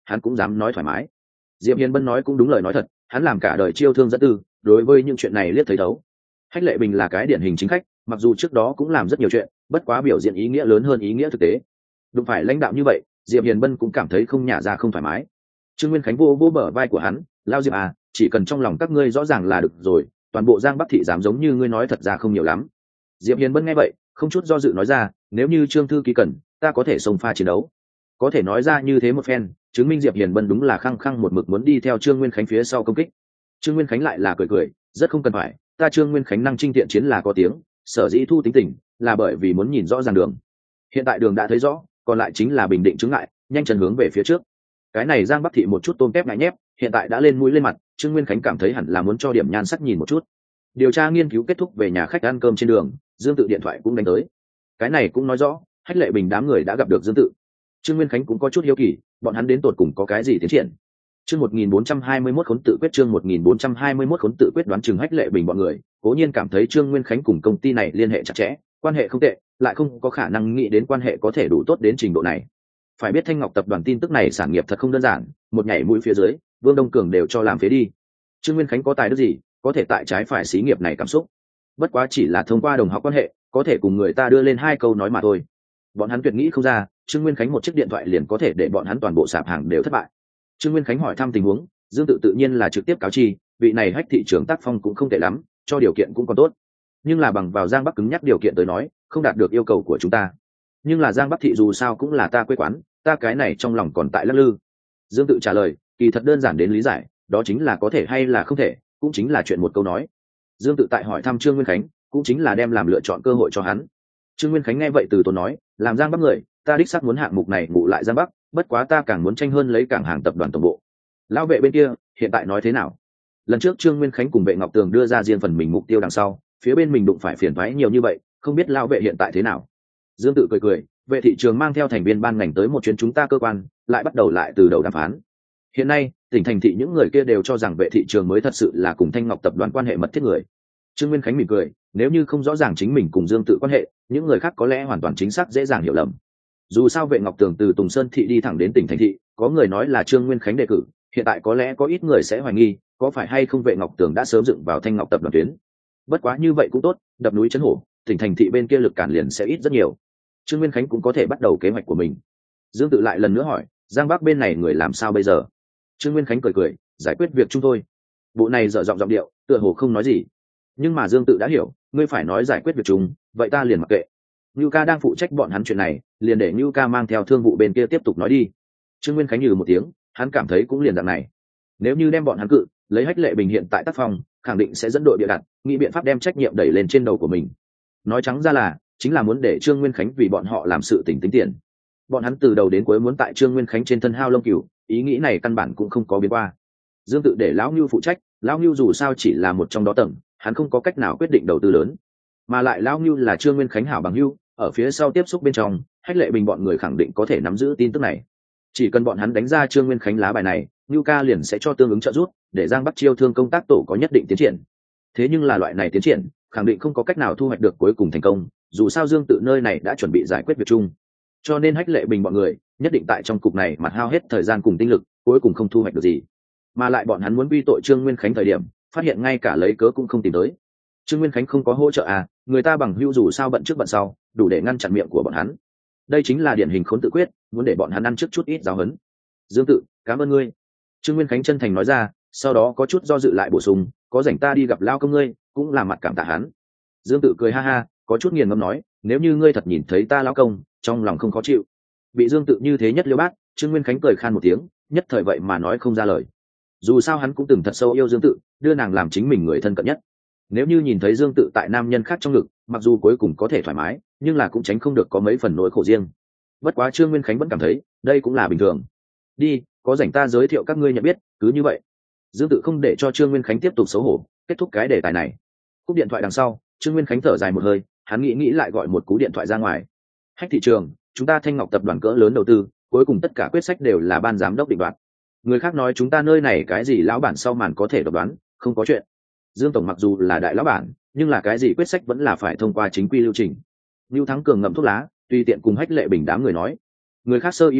hắn cũng dám nói thoải mái. Diệp Hiền Bân nói cũng đúng lời nói thật, hắn làm cả đời chiêu thương dẫn tư, đối với những chuyện này liếc thấy thấu. Hách Lệ Bình là cái điển hình chính khách, mặc dù trước đó cũng làm rất nhiều chuyện, bất quá biểu diễn ý nghĩa lớn hơn ý nghĩa thực tế. Đúng phải lãnh đạo như vậy, Diệp Hiền Bân cũng cảm thấy không nhả ra không thoải mái. Trương Nguyên Khánh vô vô bờ vai của hắn, lao Diệp à, chỉ cần trong lòng các ngươi rõ ràng là được rồi, toàn bộ Giang Bắc thị dám giống như ngươi nói thật ra không nhiều lắm. Diệp Hiền Bân nghe vậy, không chút do dự nói ra, nếu như Trương thư ký cần, ta có thể xông pha chiến đấu. Có thể nói ra như thế một phen, chứng minh Diệp Hiền Bân đúng là khăng khăng một mực muốn đi theo Trương Nguyên Khánh phía sau công kích. Trương Nguyên Khánh lại là cười cười, rất không cần phải, ta Trương Nguyên Khánh năng trinh tiện chiến là có tiếng, sở dĩ thu tính tình, là bởi vì muốn nhìn rõ ràng đường. Hiện tại đường đã thấy rõ, còn lại chính là bình định chứng ngại, nhanh chân hướng về phía trước. Cái này Giang Bắc thị một chút tôm tép ngại nhép, hiện tại đã lên mũi lên mặt, Trương Nguyên Khánh cảm thấy hẳn là muốn cho điểm nhan sắc nhìn một chút. Điều tra nghiên cứu kết thúc về nhà khách ăn cơm trên đường, Dương Tự điện thoại cũng đánh tới. Cái này cũng nói rõ, Hách Lệ Bình đám người đã gặp được Dương Tự. Trương Nguyên Khánh cũng có chút hiếu kỳ, bọn hắn đến tột cùng có cái gì tiến triển. Chương một nghìn bốn trăm hai mươi mốt khốn tự quyết chương một nghìn bốn trăm hai mươi mốt khốn tự quyết đoán chừng Hách Lệ Bình bọn người, cố nhiên cảm thấy Trương Nguyên Khánh cùng công ty này liên hệ chặt chẽ, quan hệ không tệ, lại không có khả năng nghĩ đến quan hệ có thể đủ tốt đến trình độ này. Phải biết Thanh Ngọc tập đoàn tin tức này sản nghiệp thật không đơn giản, một nhảy mũi phía dưới, Vương Đông Cường đều cho làm phế đi. Trương Nguyên Khánh có tài đức gì, có thể tại trái phải xí nghiệp này cảm xúc. Bất quá chỉ là thông qua đồng học quan hệ, có thể cùng người ta đưa lên hai câu nói mà thôi. Bọn hắn tuyệt nghĩ không ra, Trương Nguyên Khánh một chiếc điện thoại liền có thể để bọn hắn toàn bộ sạp hàng đều thất bại. Trương Nguyên Khánh hỏi thăm tình huống, Dương Tự tự nhiên là trực tiếp cáo chi, vị này Hách thị trưởng tác phong cũng không tệ lắm, cho điều kiện cũng còn tốt. Nhưng là bằng vào Giang Bắc cứng nhắc điều kiện tới nói, không đạt được yêu cầu của chúng ta. Nhưng là Giang Bắc thị dù sao cũng là ta quê quán, ta cái này trong lòng còn tại lắc lư. Dương Tự trả lời, kỳ thật đơn giản đến lý giải, đó chính là có thể hay là không thể, cũng chính là chuyện một câu nói. Dương Tự tại hỏi thăm Trương Nguyên Khánh, cũng chính là đem làm lựa chọn cơ hội cho hắn. Trương Nguyên Khánh nghe vậy từ tốn nói, làm Giang Bắc người, ta đích xác muốn hạng mục này ngụ lại Giang Bắc, bất quá ta càng muốn tranh hơn lấy cảng hàng tập đoàn tổng bộ. Lão Vệ bên kia hiện tại nói thế nào? Lần trước Trương Nguyên Khánh cùng Vệ Ngọc Tường đưa ra riêng phần mình mục tiêu đằng sau, phía bên mình đụng phải phiền toái nhiều như vậy, không biết Lão Vệ hiện tại thế nào? Dương Tự cười cười, Vệ thị trường mang theo thành viên ban ngành tới một chuyến chúng ta cơ quan, lại bắt đầu lại từ đầu đàm phán. Hiện nay tỉnh thành thị những người kia đều cho rằng Vệ thị trường mới thật sự là cùng Thanh Ngọc tập đoàn quan hệ mật thiết người. Trương Nguyên Khánh mỉm cười, nếu như không rõ ràng chính mình cùng Dương Tự quan hệ, những người khác có lẽ hoàn toàn chính xác dễ dàng hiểu lầm. Dù sao Vệ Ngọc Tường từ Tùng Sơn thị đi thẳng đến tỉnh thành thị, có người nói là Trương Nguyên Khánh đề cử, hiện tại có lẽ có ít người sẽ hoài nghi, có phải hay không Vệ Ngọc Tường đã sớm dựng vào Thanh Ngọc tập đoàn tuyến. Bất quá như vậy cũng tốt, đập núi trấn hổ, tỉnh thành thị bên kia lực cản liền sẽ ít rất nhiều. Trương Nguyên Khánh cũng có thể bắt đầu kế hoạch của mình. Dương Tự lại lần nữa hỏi, Giang Bắc bên này người làm sao bây giờ? Trương Nguyên Khánh cười cười, giải quyết việc chúng tôi. Bộ này dở giọng giọng điệu, tựa hồ không nói gì. Nhưng mà Dương Tự đã hiểu, ngươi phải nói giải quyết việc chúng, vậy ta liền mặc kệ. Nưu Ca đang phụ trách bọn hắn chuyện này, liền để Nưu Ca mang theo thương vụ bên kia tiếp tục nói đi. Trương Nguyên Khánh nhừ một tiếng, hắn cảm thấy cũng liền dạng này. Nếu như đem bọn hắn cự, lấy Hách Lệ Bình hiện tại tác phong, khẳng định sẽ dẫn đội địa đặt, nghĩ biện pháp đem trách nhiệm đẩy lên trên đầu của mình. Nói trắng ra là, chính là muốn để Trương Nguyên Khánh vì bọn họ làm sự tỉnh tính tiền. Bọn hắn từ đầu đến cuối muốn tại Trương Nguyên Khánh trên thân hao lông cừu, ý nghĩ này căn bản cũng không có biến qua. Dương Tự để lão Nưu phụ trách, lão Nưu dù sao chỉ là một trong đó tầng, hắn không có cách nào quyết định đầu tư lớn. Mà lại lão Nưu là Trương Nguyên Khánh hảo bằng hữu, ở phía sau tiếp xúc bên trong, Hách Lệ Bình bọn người khẳng định có thể nắm giữ tin tức này. Chỉ cần bọn hắn đánh ra Trương Nguyên Khánh lá bài này, Nưu Ca liền sẽ cho tương ứng trợ giúp, để Giang Bắc chiêu thương công tác tổ có nhất định tiến triển. Thế nhưng là loại này tiến triển, khẳng định không có cách nào thu hoạch được cuối cùng thành công, dù sao Dương Tự nơi này đã chuẩn bị giải quyết việc chung. Cho nên Hách Lệ Bình bọn người nhất định tại trong cục này mặt hao hết thời gian cùng tinh lực, cuối cùng không thu hoạch được gì. Mà lại bọn hắn muốn quy tội Trương Nguyên Khánh thời điểm, phát hiện ngay cả lấy cớ cũng không tìm tới. Trương Nguyên Khánh không có hỗ trợ à, người ta bằng hữu dù sao bận trước bận sau, đủ để ngăn chặn miệng của bọn hắn. Đây chính là điển hình khốn tự quyết, muốn để bọn hắn ăn trước chút ít giáo huấn. Dương Tự, cảm ơn ngươi. Trương Nguyên Khánh chân thành nói ra, sau đó có chút do dự lại bổ sung, có rảnh ta đi gặp lao công ngươi, cũng là mặt cảm tạ hắn. Dương Tự cười ha ha, có chút nghiền ngẫm nói, nếu như ngươi thật nhìn thấy ta lao công, trong lòng không khó chịu. Bị Dương Tự như thế nhất liêu bát, Trương Nguyên Khánh cười khan một tiếng, nhất thời vậy mà nói không ra lời. Dù sao hắn cũng từng thật sâu yêu Dương Tự, đưa nàng làm chính mình người thân cận nhất. Nếu như nhìn thấy Dương Tự tại nam nhân khác trong ngực, mặc dù cuối cùng có thể thoải mái, nhưng là cũng tránh không được có mấy phần nỗi khổ riêng. Bất quá Trương Nguyên Khánh vẫn cảm thấy đây cũng là bình thường. Đi, có rảnh ta giới thiệu các ngươi nhận biết, cứ như vậy. Dương Tự không để cho Trương Nguyên Khánh tiếp tục xấu hổ, kết thúc cái đề tài này. Cúp điện thoại đằng sau, Trương Nguyên Khánh thở dài một hơi, hắn nghĩ nghĩ lại gọi một cú điện thoại ra ngoài. Hách thị trường, chúng ta Thanh Ngọc tập đoàn cỡ lớn đầu tư, cuối cùng tất cả quyết sách đều là ban giám đốc định đoạt. Người khác nói chúng ta nơi này cái gì lão bản sau màn có thể độc đoán, không có chuyện. Dương tổng mặc dù là đại lão bản, nhưng là cái gì quyết sách vẫn là phải thông qua chính quy lưu trình. Lưu Thắng Cường ngậm thuốc lá, tùy tiện cùng Hách Lệ Bình đám người nói. Người khác sơ ý mảnh,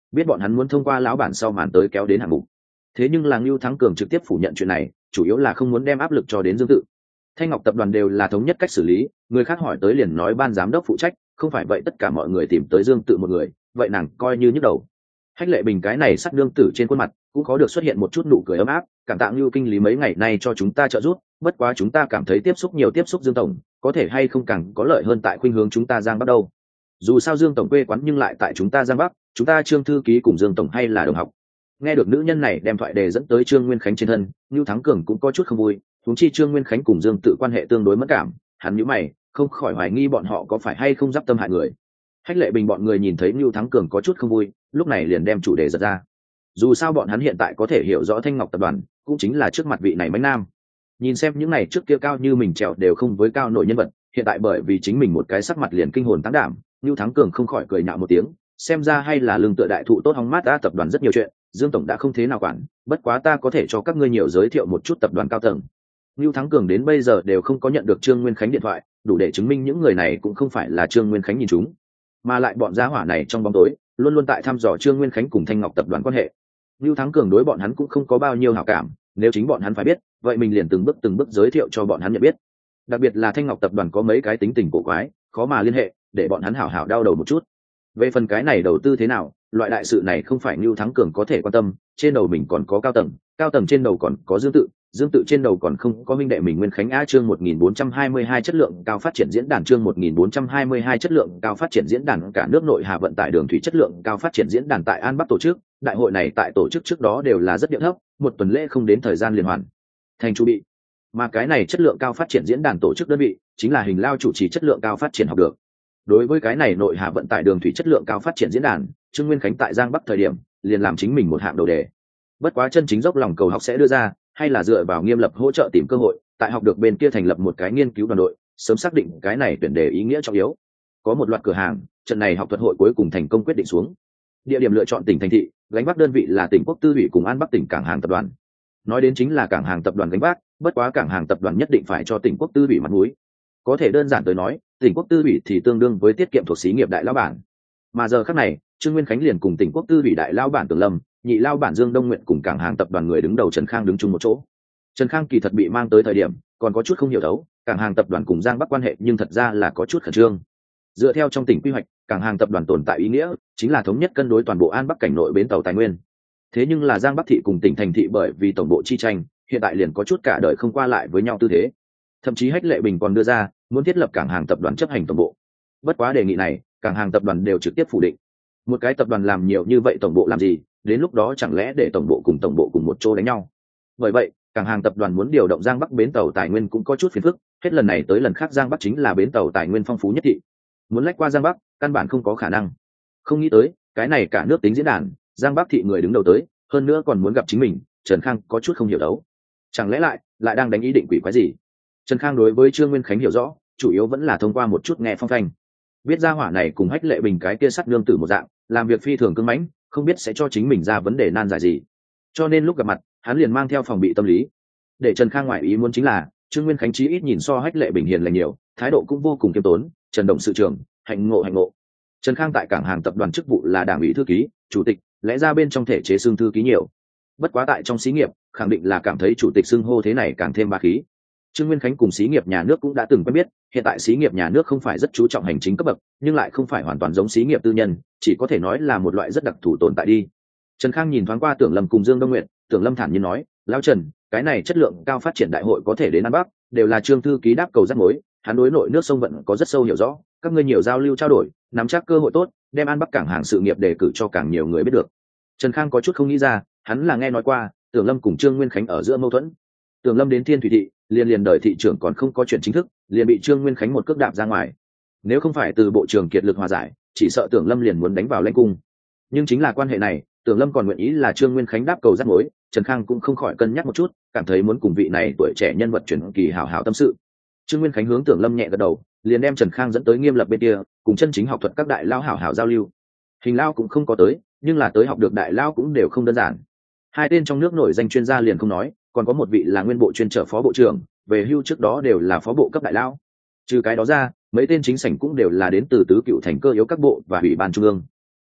biết bọn hắn muốn thông qua lão bản sau màn tới kéo đến hạng mục. Thế nhưng là Ngưu Thắng Cường trực tiếp phủ nhận chuyện này, chủ yếu là không muốn đem áp lực cho đến Dương Tự. Thanh Ngọc tập đoàn đều là thống nhất cách xử lý, người khác hỏi tới liền nói ban giám đốc phụ trách, không phải vậy tất cả mọi người tìm tới Dương Tự một người, vậy nàng coi như nhức đầu. Hách Lệ Bình cái này sắc đương tử trên khuôn mặt cũng có được xuất hiện một chút nụ cười ấm áp, cảm tạ Ngưu kinh lý mấy ngày nay cho chúng ta trợ giúp, bất quá chúng ta cảm thấy tiếp xúc nhiều tiếp xúc Dương tổng, có thể hay không càng có lợi hơn tại khuynh hướng chúng ta Giang Bắc đâu. Dù sao Dương tổng quê quán nhưng lại tại chúng ta Giang Bắc, chúng ta Trương thư ký cùng Dương tổng hay là đồng học. Nghe được nữ nhân này đem thoại đề dẫn tới Trương Nguyên Khánh trên thân, Ngưu Thắng Cường cũng có chút không vui, huống chi Trương Nguyên Khánh cùng Dương Tự quan hệ tương đối mất cảm, hắn nhíu mày, không khỏi hoài nghi bọn họ có phải hay không giáp tâm hại người. Hách Lệ Bình bọn người nhìn thấy Ngưu Thắng Cường có chút không vui, lúc này liền đem chủ đề giật ra. Dù sao bọn hắn hiện tại có thể hiểu rõ Thanh Ngọc tập đoàn, cũng chính là trước mặt vị này Mánh Nam. Nhìn xem những này trước kia cao như mình trèo đều không với cao nổi nhân vật, hiện tại bởi vì chính mình một cái sắc mặt liền kinh hồn táng đảm, Ngưu Thắng Cường không khỏi cười nhạo một tiếng, xem ra hay là lương tựa đại thụ tốt hóng mát ta tập đoàn rất nhiều chuyện, Dương tổng đã không thế nào quản, bất quá ta có thể cho các ngươi nhiều giới thiệu một chút tập đoàn cao tầng. Ngưu Thắng Cường đến bây giờ đều không có nhận được Trương Nguyên Khánh điện thoại, đủ để chứng minh những người này cũng không phải là Trương Nguyên Khánh nhìn chúng, mà lại bọn giá hỏa này trong bóng tối luôn luôn tại thăm dò Trương Nguyên Khánh cùng Thanh Ngọc tập đoàn quan hệ. Ngưu Thắng Cường đối bọn hắn cũng không có bao nhiêu hảo cảm, nếu chính bọn hắn phải biết, vậy mình liền từng bước từng bước giới thiệu cho bọn hắn nhận biết. Đặc biệt là Thanh Ngọc tập đoàn có mấy cái tính tình cổ quái, khó mà liên hệ, để bọn hắn hảo hảo đau đầu một chút. Về phần cái này đầu tư thế nào, loại đại sự này không phải Ngưu Thắng Cường có thể quan tâm, trên đầu mình còn có cao tầng, cao tầng trên đầu còn có Dương Tự, Dương Tự trên đầu còn không có minh đệ mình Nguyên Khánh. A chương một nghìn bốn trăm hai mươi hai chất lượng cao phát triển diễn đàn chương một nghìn bốn trăm hai mươi hai chất lượng cao phát triển diễn đàn cả nước nội hà vận tải đường thủy chất lượng cao phát triển diễn đàn tại An Bắc tổ chức, đại hội này tại tổ chức trước đó đều là rất điệu thấp, một tuần lễ không đến thời gian liền hoàn thành chu bị. Mà cái này chất lượng cao phát triển diễn đàn tổ chức đơn vị chính là Hình Lao chủ trì chất lượng cao phát triển học được. Đối với cái này nội hà vận tải đường thủy chất lượng cao phát triển diễn đàn, Trương Nguyên Khánh tại Giang Bắc thời điểm liền làm chính mình một hạng đầu đề. Bất quá chân chính dốc lòng cầu học sẽ đưa ra, hay là dựa vào nghiêm lập hỗ trợ tìm cơ hội, tại học được bên kia thành lập một cái nghiên cứu đoàn đội, sớm xác định cái này tuyển đề ý nghĩa trọng yếu. Có một loạt cửa hàng, trận này học thuật hội cuối cùng thành công quyết định xuống. Địa điểm lựa chọn tỉnh thành thị, gánh vác đơn vị là tỉnh Quốc Tư ủy cùng An Bắc tỉnh Cảng hàng tập đoàn. Nói đến chính là Cảng hàng tập đoàn gánh vác, bất quá Cảng hàng tập đoàn nhất định phải cho tỉnh Quốc Tư ủy mặt mũi. Có thể đơn giản tới nói, tỉnh Quốc Tư ủy thì tương đương với tiết kiệm thuộc xí nghiệp đại lão bản. Mà giờ khắc này, Trương Nguyên Khánh liền cùng tỉnh Quốc Tư ủy đại lão bản Tưởng Lâm, nhị lão bản Dương Đông Nguyện cùng Cảng hàng tập đoàn người đứng đầu Trần Khang đứng chung một chỗ. Trần Khang kỳ thật bị mang tới thời điểm, còn có chút không hiểu thấu, Cảng hàng tập đoàn cùng Giang Bắc quan hệ nhưng thật ra là có chút khẩn trương. Dựa theo trong tỉnh quy hoạch, Cảng hàng tập đoàn tồn tại ý nghĩa chính là thống nhất cân đối toàn bộ An Bắc cảnh nội bến tàu tài nguyên. Thế nhưng là Giang Bắc thị cùng tỉnh thành thị bởi vì tổng bộ chi tranh, hiện tại liền có chút cả đời không qua lại với nhau tư thế. Thậm chí Hách Lệ Bình còn đưa ra muốn thiết lập Cảng hàng tập đoàn chấp hành tổng bộ. Bất quá đề nghị này, Cảng hàng tập đoàn đều trực tiếp phủ định. Một cái tập đoàn làm nhiều như vậy tổng bộ làm gì, đến lúc đó chẳng lẽ để tổng bộ cùng tổng bộ cùng một chỗ đánh nhau. Bởi vậy, Cảng hàng tập đoàn muốn điều động Giang Bắc bến tàu tài nguyên cũng có chút phiền phức, hết lần này tới lần khác Giang Bắc chính là bến tàu tài nguyên phong phú nhất thị. Muốn lách qua Giang Bắc, căn bản không có khả năng. Không nghĩ tới, cái này cả nước tính diễn đàn, Giang Bắc thị người đứng đầu tới, hơn nữa còn muốn gặp chính mình, Trần Khang có chút không hiểu đấu. Chẳng lẽ lại lại đang đánh ý định quỷ quái gì? Trần Khang đối với Trương Nguyên Khánh hiểu rõ, chủ yếu vẫn là thông qua một chút nghe phong phanh. Biết ra hỏa này cùng Hách Lệ Bình cái kia sắt nương tử một dạng, làm việc phi thường cứng mãnh, không biết sẽ cho chính mình ra vấn đề nan giải gì. Cho nên lúc gặp mặt, hắn liền mang theo phòng bị tâm lý. Để Trần Khang ngoại ý muốn chính là, Trương Nguyên Khánh chí ít nhìn so Hách Lệ Bình hiền lành nhiều, thái độ cũng vô cùng kiêm tốn. Trần Đồng sự trưởng, hạnh ngộ hạnh ngộ. Trần Khang tại Cảng hàng tập đoàn chức vụ là đảng ủy thư ký, chủ tịch, lẽ ra bên trong thể chế xưng thư ký nhiều. Bất quá tại trong xí nghiệp, khẳng định là cảm thấy chủ tịch xưng hô thế này càng thêm bá khí. Trương Nguyên Khánh cùng xí nghiệp nhà nước cũng đã từng quen biết, hiện tại xí nghiệp nhà nước không phải rất chú trọng hành chính cấp bậc, nhưng lại không phải hoàn toàn giống xí nghiệp tư nhân, chỉ có thể nói là một loại rất đặc thù tồn tại đi. Trần Khang nhìn thoáng qua Tưởng Lâm cùng Dương Đông Nguyện, Tưởng Lâm thản nhiên nói, lão Trần, cái này chất lượng cao phát triển đại hội có thể đến An Bắc, đều là Trương thư ký đáp cầu dắt mối, hắn đối nội nước sông vận có rất sâu hiểu rõ, các ngươi nhiều giao lưu trao đổi, nắm chắc cơ hội tốt, đem An Bắc cảng hàng sự nghiệp đề cử cho càng nhiều người biết được. Trần Khang có chút không nghĩ ra, hắn là nghe nói qua Tưởng Lâm cùng Trương Nguyên Khánh ở giữa mâu thuẫn. Tưởng Lâm đến Thiên Thủy thị, liền liền đời thị trưởng còn không có chuyện chính thức, liền bị Trương Nguyên Khánh một cước đạp ra ngoài. Nếu không phải từ bộ trưởng kiệt lực hòa giải, chỉ sợ Tưởng Lâm liền muốn đánh vào lãnh cung. Nhưng chính là quan hệ này, Tưởng Lâm còn nguyện ý là Trương Nguyên Khánh đáp cầu dắt mối, Trần Khang cũng không khỏi cân nhắc một chút, cảm thấy muốn cùng vị này tuổi trẻ nhân vật truyền kỳ hảo hảo tâm sự. Trương Nguyên Khánh hướng Tưởng Lâm nhẹ gật đầu, liền đem Trần Khang dẫn tới Nghiêm Lập bên kia, cùng chân chính học thuật các đại lao hảo hảo giao lưu. Hình Lao cũng không có tới, nhưng là tới học được đại lao cũng đều không đơn giản. Hai tên trong nước nổi danh chuyên gia liền không nói, còn có một vị là nguyên bộ chuyên trở phó bộ trưởng, về hưu trước đó đều là phó bộ cấp đại lao. Trừ cái đó ra, mấy tên chính sảnh cũng đều là đến từ tứ cựu thành cơ yếu các bộ và ủy ban trung ương.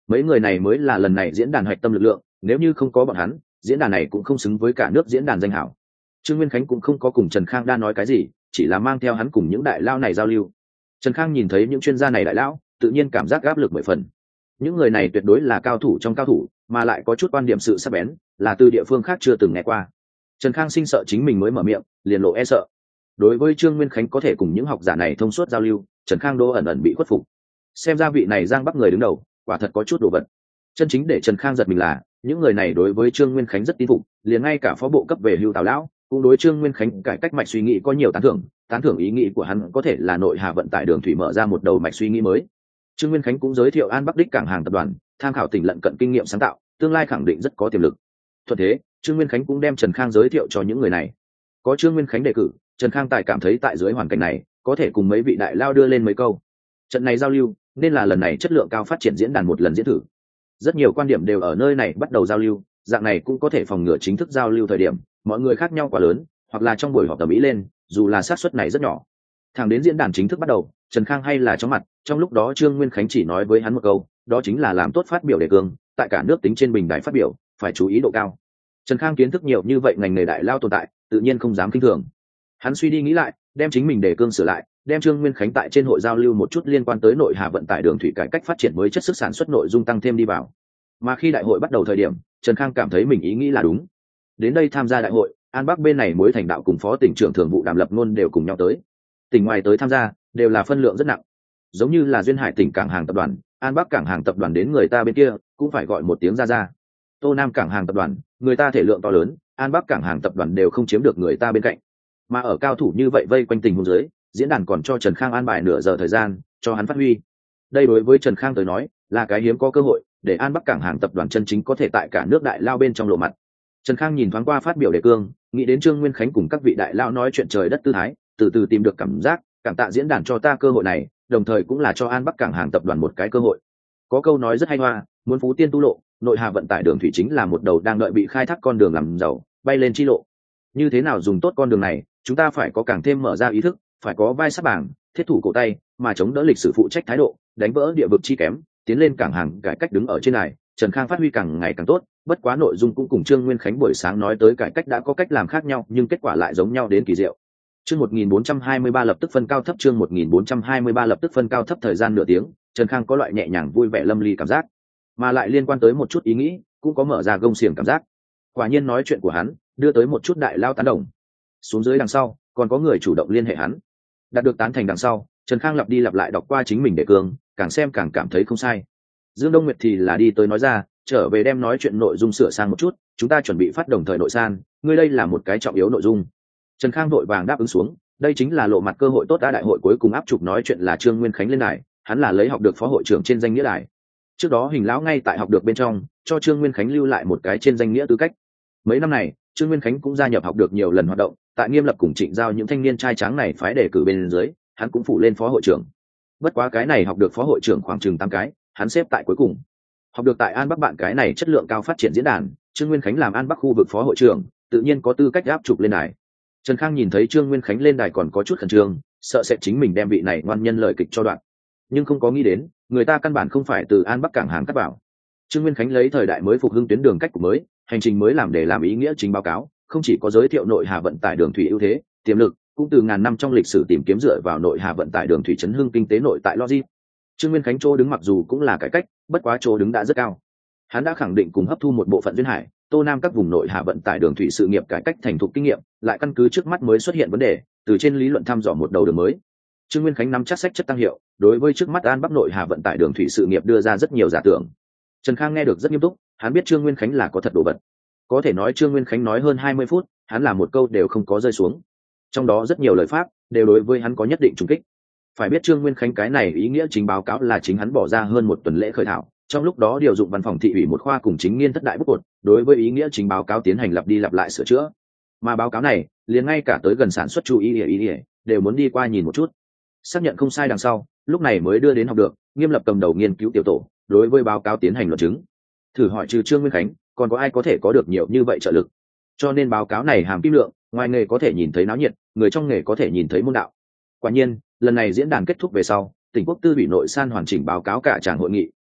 Mấy người này mới là lần này diễn đàn hoạch tâm lực lượng, nếu như không có bọn hắn, diễn đàn này cũng không xứng với cả nước diễn đàn danh hảo. Trương Nguyên Khánh cũng không có cùng Trần Khang đa nói cái gì, chỉ là mang theo hắn cùng những đại lao này giao lưu. Trần Khang nhìn thấy những chuyên gia này đại lão, tự nhiên cảm giác áp lực mười phần. Những người này tuyệt đối là cao thủ trong cao thủ, mà lại có chút quan điểm sự sắc bén, là từ địa phương khác chưa từng nghe qua. Trần Khang sinh sợ chính mình mới mở miệng, liền lộ e sợ. Đối với Trương Nguyên Khánh có thể cùng những học giả này thông suốt giao lưu, Trần Khang đô ẩn ẩn bị khuất phục. Xem ra vị này Giang Bắc người đứng đầu, quả thật có chút đồ vật. Chân chính để Trần Khang giật mình là, những người này đối với Trương Nguyên Khánh rất tín phục, liền ngay cả phó bộ cấp về hưu Tào lão cũng đối Trương Nguyên Khánh cải cách mạch suy nghĩ có nhiều tán thưởng, tán thưởng ý nghĩ của hắn có thể là nội hà vận tải đường thủy mở ra một đầu mạch suy nghĩ mới. Trương Nguyên Khánh cũng giới thiệu An Bắc đích cảng hàng tập đoàn, tham khảo tỉnh lận cận kinh nghiệm sáng tạo, tương lai khẳng định rất có tiềm lực. Thuận thế, Trương Nguyên Khánh cũng đem Trần Khang giới thiệu cho những người này. Có Trương Nguyên Khánh đề cử, Trần Khang tài cảm thấy tại dưới hoàn cảnh này, có thể cùng mấy vị đại lao đưa lên mấy câu. Trận này giao lưu, nên là lần này chất lượng cao phát triển diễn đàn một lần diễn thử. Rất nhiều quan điểm đều ở nơi này bắt đầu giao lưu, dạng này cũng có thể phòng ngừa chính thức giao lưu thời điểm, mọi người khác nhau quá lớn, hoặc là trong buổi họp tầm ý lên, dù là xác suất này rất nhỏ. Thẳng đến diễn đàn chính thức bắt đầu, Trần Khang hay là chóng mặt, trong lúc đó Trương Nguyên Khánh chỉ nói với hắn một câu, đó chính là làm tốt phát biểu đề cương, tại cả nước tính trên bình đài phát biểu, phải chú ý độ cao. Trần Khang kiến thức nhiều như vậy ngành nghề đại lao tồn tại, tự nhiên không dám kinh thường. Hắn suy đi nghĩ lại, đem chính mình đề cương sửa lại, đem Trương Nguyên Khánh tại trên hội giao lưu một chút liên quan tới nội hà vận tải đường thủy cải cách phát triển mới chất sức sản xuất nội dung tăng thêm đi vào. Mà khi đại hội bắt đầu thời điểm, Trần Khang cảm thấy mình ý nghĩ là đúng. Đến đây tham gia đại hội, An Bắc bên này mới thành đạo cùng phó tỉnh trưởng thường vụ Đàm Lập Ngôn đều cùng nhau tới. Tỉnh ngoài tới tham gia, đều là phân lượng rất nặng. Giống như là Duyên Hải tỉnh cảng hàng tập đoàn, An Bắc cảng hàng tập đoàn đến người ta bên kia, cũng phải gọi một tiếng ra ra. Tô Nam cảng hàng tập đoàn, người ta thể lượng to lớn, An Bắc cảng hàng tập đoàn đều không chiếm được người ta bên cạnh. Mà ở cao thủ như vậy vây quanh tình huống dưới, diễn đàn còn cho Trần Khang an bài nửa giờ thời gian, cho hắn phát huy. Đây đối với Trần Khang tới nói, là cái hiếm có cơ hội, để An Bắc cảng hàng tập đoàn chân chính có thể tại cả nước đại lao bên trong lộ mặt. Trần Khang nhìn thoáng qua phát biểu đề cương, nghĩ đến Trương Nguyên Khánh cùng các vị đại lao nói chuyện trời đất tư thái, từ từ tìm được cảm giác, cảm tạ diễn đàn cho ta cơ hội này, đồng thời cũng là cho An Bắc cảng hàng tập đoàn một cái cơ hội. Có câu nói rất hay hoa, muốn phú tiên tu lộ, nội hà vận tải đường thủy chính là một đầu đang đợi bị khai thác con đường làm giàu, bay lên chi lộ. Như thế nào dùng tốt con đường này, chúng ta phải có càng thêm mở ra ý thức, phải có vai sắt bảng, thiết thủ cổ tay, mà chống đỡ lịch sử phụ trách thái độ, đánh vỡ địa vực chi kém, tiến lên cảng hàng cải cách đứng ở trên này. Trần Khang phát huy càng ngày càng tốt, bất quá nội dung cũng cùng Trương Nguyên Khánh buổi sáng nói tới cải cách đã có cách làm khác nhau, nhưng kết quả lại giống nhau đến kỳ diệu. Chương một nghìn bốn trăm hai mươi ba lập tức phân cao thấp, chương một nghìn bốn trăm hai mươi ba lập tức phân cao thấp, thời gian nửa tiếng, Trần Khang có loại nhẹ nhàng vui vẻ lâm ly cảm giác, mà lại liên quan tới một chút ý nghĩ, cũng có mở ra gông xiềng cảm giác. Quả nhiên nói chuyện của hắn, đưa tới một chút đại lao tán đồng. Xuống dưới đằng sau, còn có người chủ động liên hệ hắn. Đạt được tán thành đằng sau, Trần Khang lặp đi lặp lại đọc qua chính mình đề cương, càng xem càng cảm thấy không sai. Dương Đông Nguyệt thì là đi tới nói ra, trở về đem nói chuyện nội dung sửa sang một chút, chúng ta chuẩn bị phát đồng thời nội san, ngươi đây là một cái trọng yếu nội dung. Trần Khang vội vàng đáp ứng xuống, đây chính là lộ mặt cơ hội tốt đã, đại hội cuối cùng áp trục nói chuyện là Trương Nguyên Khánh lên đài, hắn là lấy học được phó hội trưởng trên danh nghĩa đài. Trước đó Hình lão ngay tại học được bên trong, cho Trương Nguyên Khánh lưu lại một cái trên danh nghĩa tư cách. Mấy năm này, Trương Nguyên Khánh cũng gia nhập học được nhiều lần hoạt động, tại Nghiêm Lập cùng Trịnh Giao những thanh niên trai tráng này phái đề cử bên dưới, hắn cũng phủ lên phó hội trưởng. Bất quá cái này học được phó hội trưởng khoảng chừng tám cái, hắn xếp tại cuối cùng. Học được tại An Bắc bạn cái này chất lượng cao phát triển diễn đàn, Trương Nguyên Khánh làm An Bắc khu vực phó hội trưởng, tự nhiên có tư cách áp trục lên đài. Trần Khang nhìn thấy Trương Nguyên Khánh lên đài còn có chút khẩn trương, sợ sẽ chính mình đem vị này ngoan nhân lời kịch cho đoạn, nhưng không có nghĩ đến, người ta căn bản không phải từ An Bắc cảng hàng cắt bảo. Trương Nguyên Khánh lấy thời đại mới phục hưng tuyến đường cách của mới, hành trình mới làm để làm ý nghĩa chính báo cáo, không chỉ có giới thiệu nội hà vận tải đường thủy ưu thế, tiềm lực, cũng từ ngàn năm trong lịch sử tìm kiếm dựa vào nội hà vận tải đường thủy chấn hưng kinh tế nội tại logic. Trương Nguyên Khánh chỗ đứng mặc dù cũng là cải cách, bất quá chỗ đứng đã rất cao. Hắn đã khẳng định cùng hấp thu một bộ phận Duyên Hải, Tô Nam các vùng nội hà vận tải đường thủy sự nghiệp cải cách thành thục kinh nghiệm, lại căn cứ trước mắt mới xuất hiện vấn đề, từ trên lý luận thăm dò một đầu đường mới. Trương Nguyên Khánh nắm chắc sách chất tăng hiệu, đối với trước mắt An Bắc nội hà vận tải đường thủy sự nghiệp đưa ra rất nhiều giả tưởng. Trần Khang nghe được rất nghiêm túc, hắn biết Trương Nguyên Khánh là có thật đồ vật. Có thể nói Trương Nguyên Khánh nói hơn hai mươi phút, hắn là một câu đều không có rơi xuống. Trong đó rất nhiều lời pháp đều đối với hắn có nhất định trùng kích. Phải biết Trương Nguyên Khánh cái này ý nghĩa chính báo cáo là chính hắn bỏ ra hơn một tuần lễ khởi thảo, trong lúc đó điều dụng văn phòng thị ủy một khoa cùng chính nghiên thất đại bút cột, đối với ý nghĩa chính báo cáo tiến hành lặp đi lặp lại sửa chữa. Mà báo cáo này, liền ngay cả tới gần sản xuất chú ý ý ý đều muốn đi qua nhìn một chút. Xác nhận không sai đằng sau, lúc này mới đưa đến học được, Nghiêm Lập cầm đầu nghiên cứu tiểu tổ, đối với báo cáo tiến hành luận chứng. Thử hỏi trừ Trương Nguyên Khánh, còn có ai có thể có được nhiều như vậy trợ lực? Cho nên báo cáo này hàm kim lượng, ngoài nghề có thể nhìn thấy náo nhiệt, người trong nghề có thể nhìn thấy môn đạo. Quả nhiên, lần này diễn đàn kết thúc về sau, tỉnh quốc tư ủy nội san hoàn chỉnh báo cáo cả tràng hội nghị,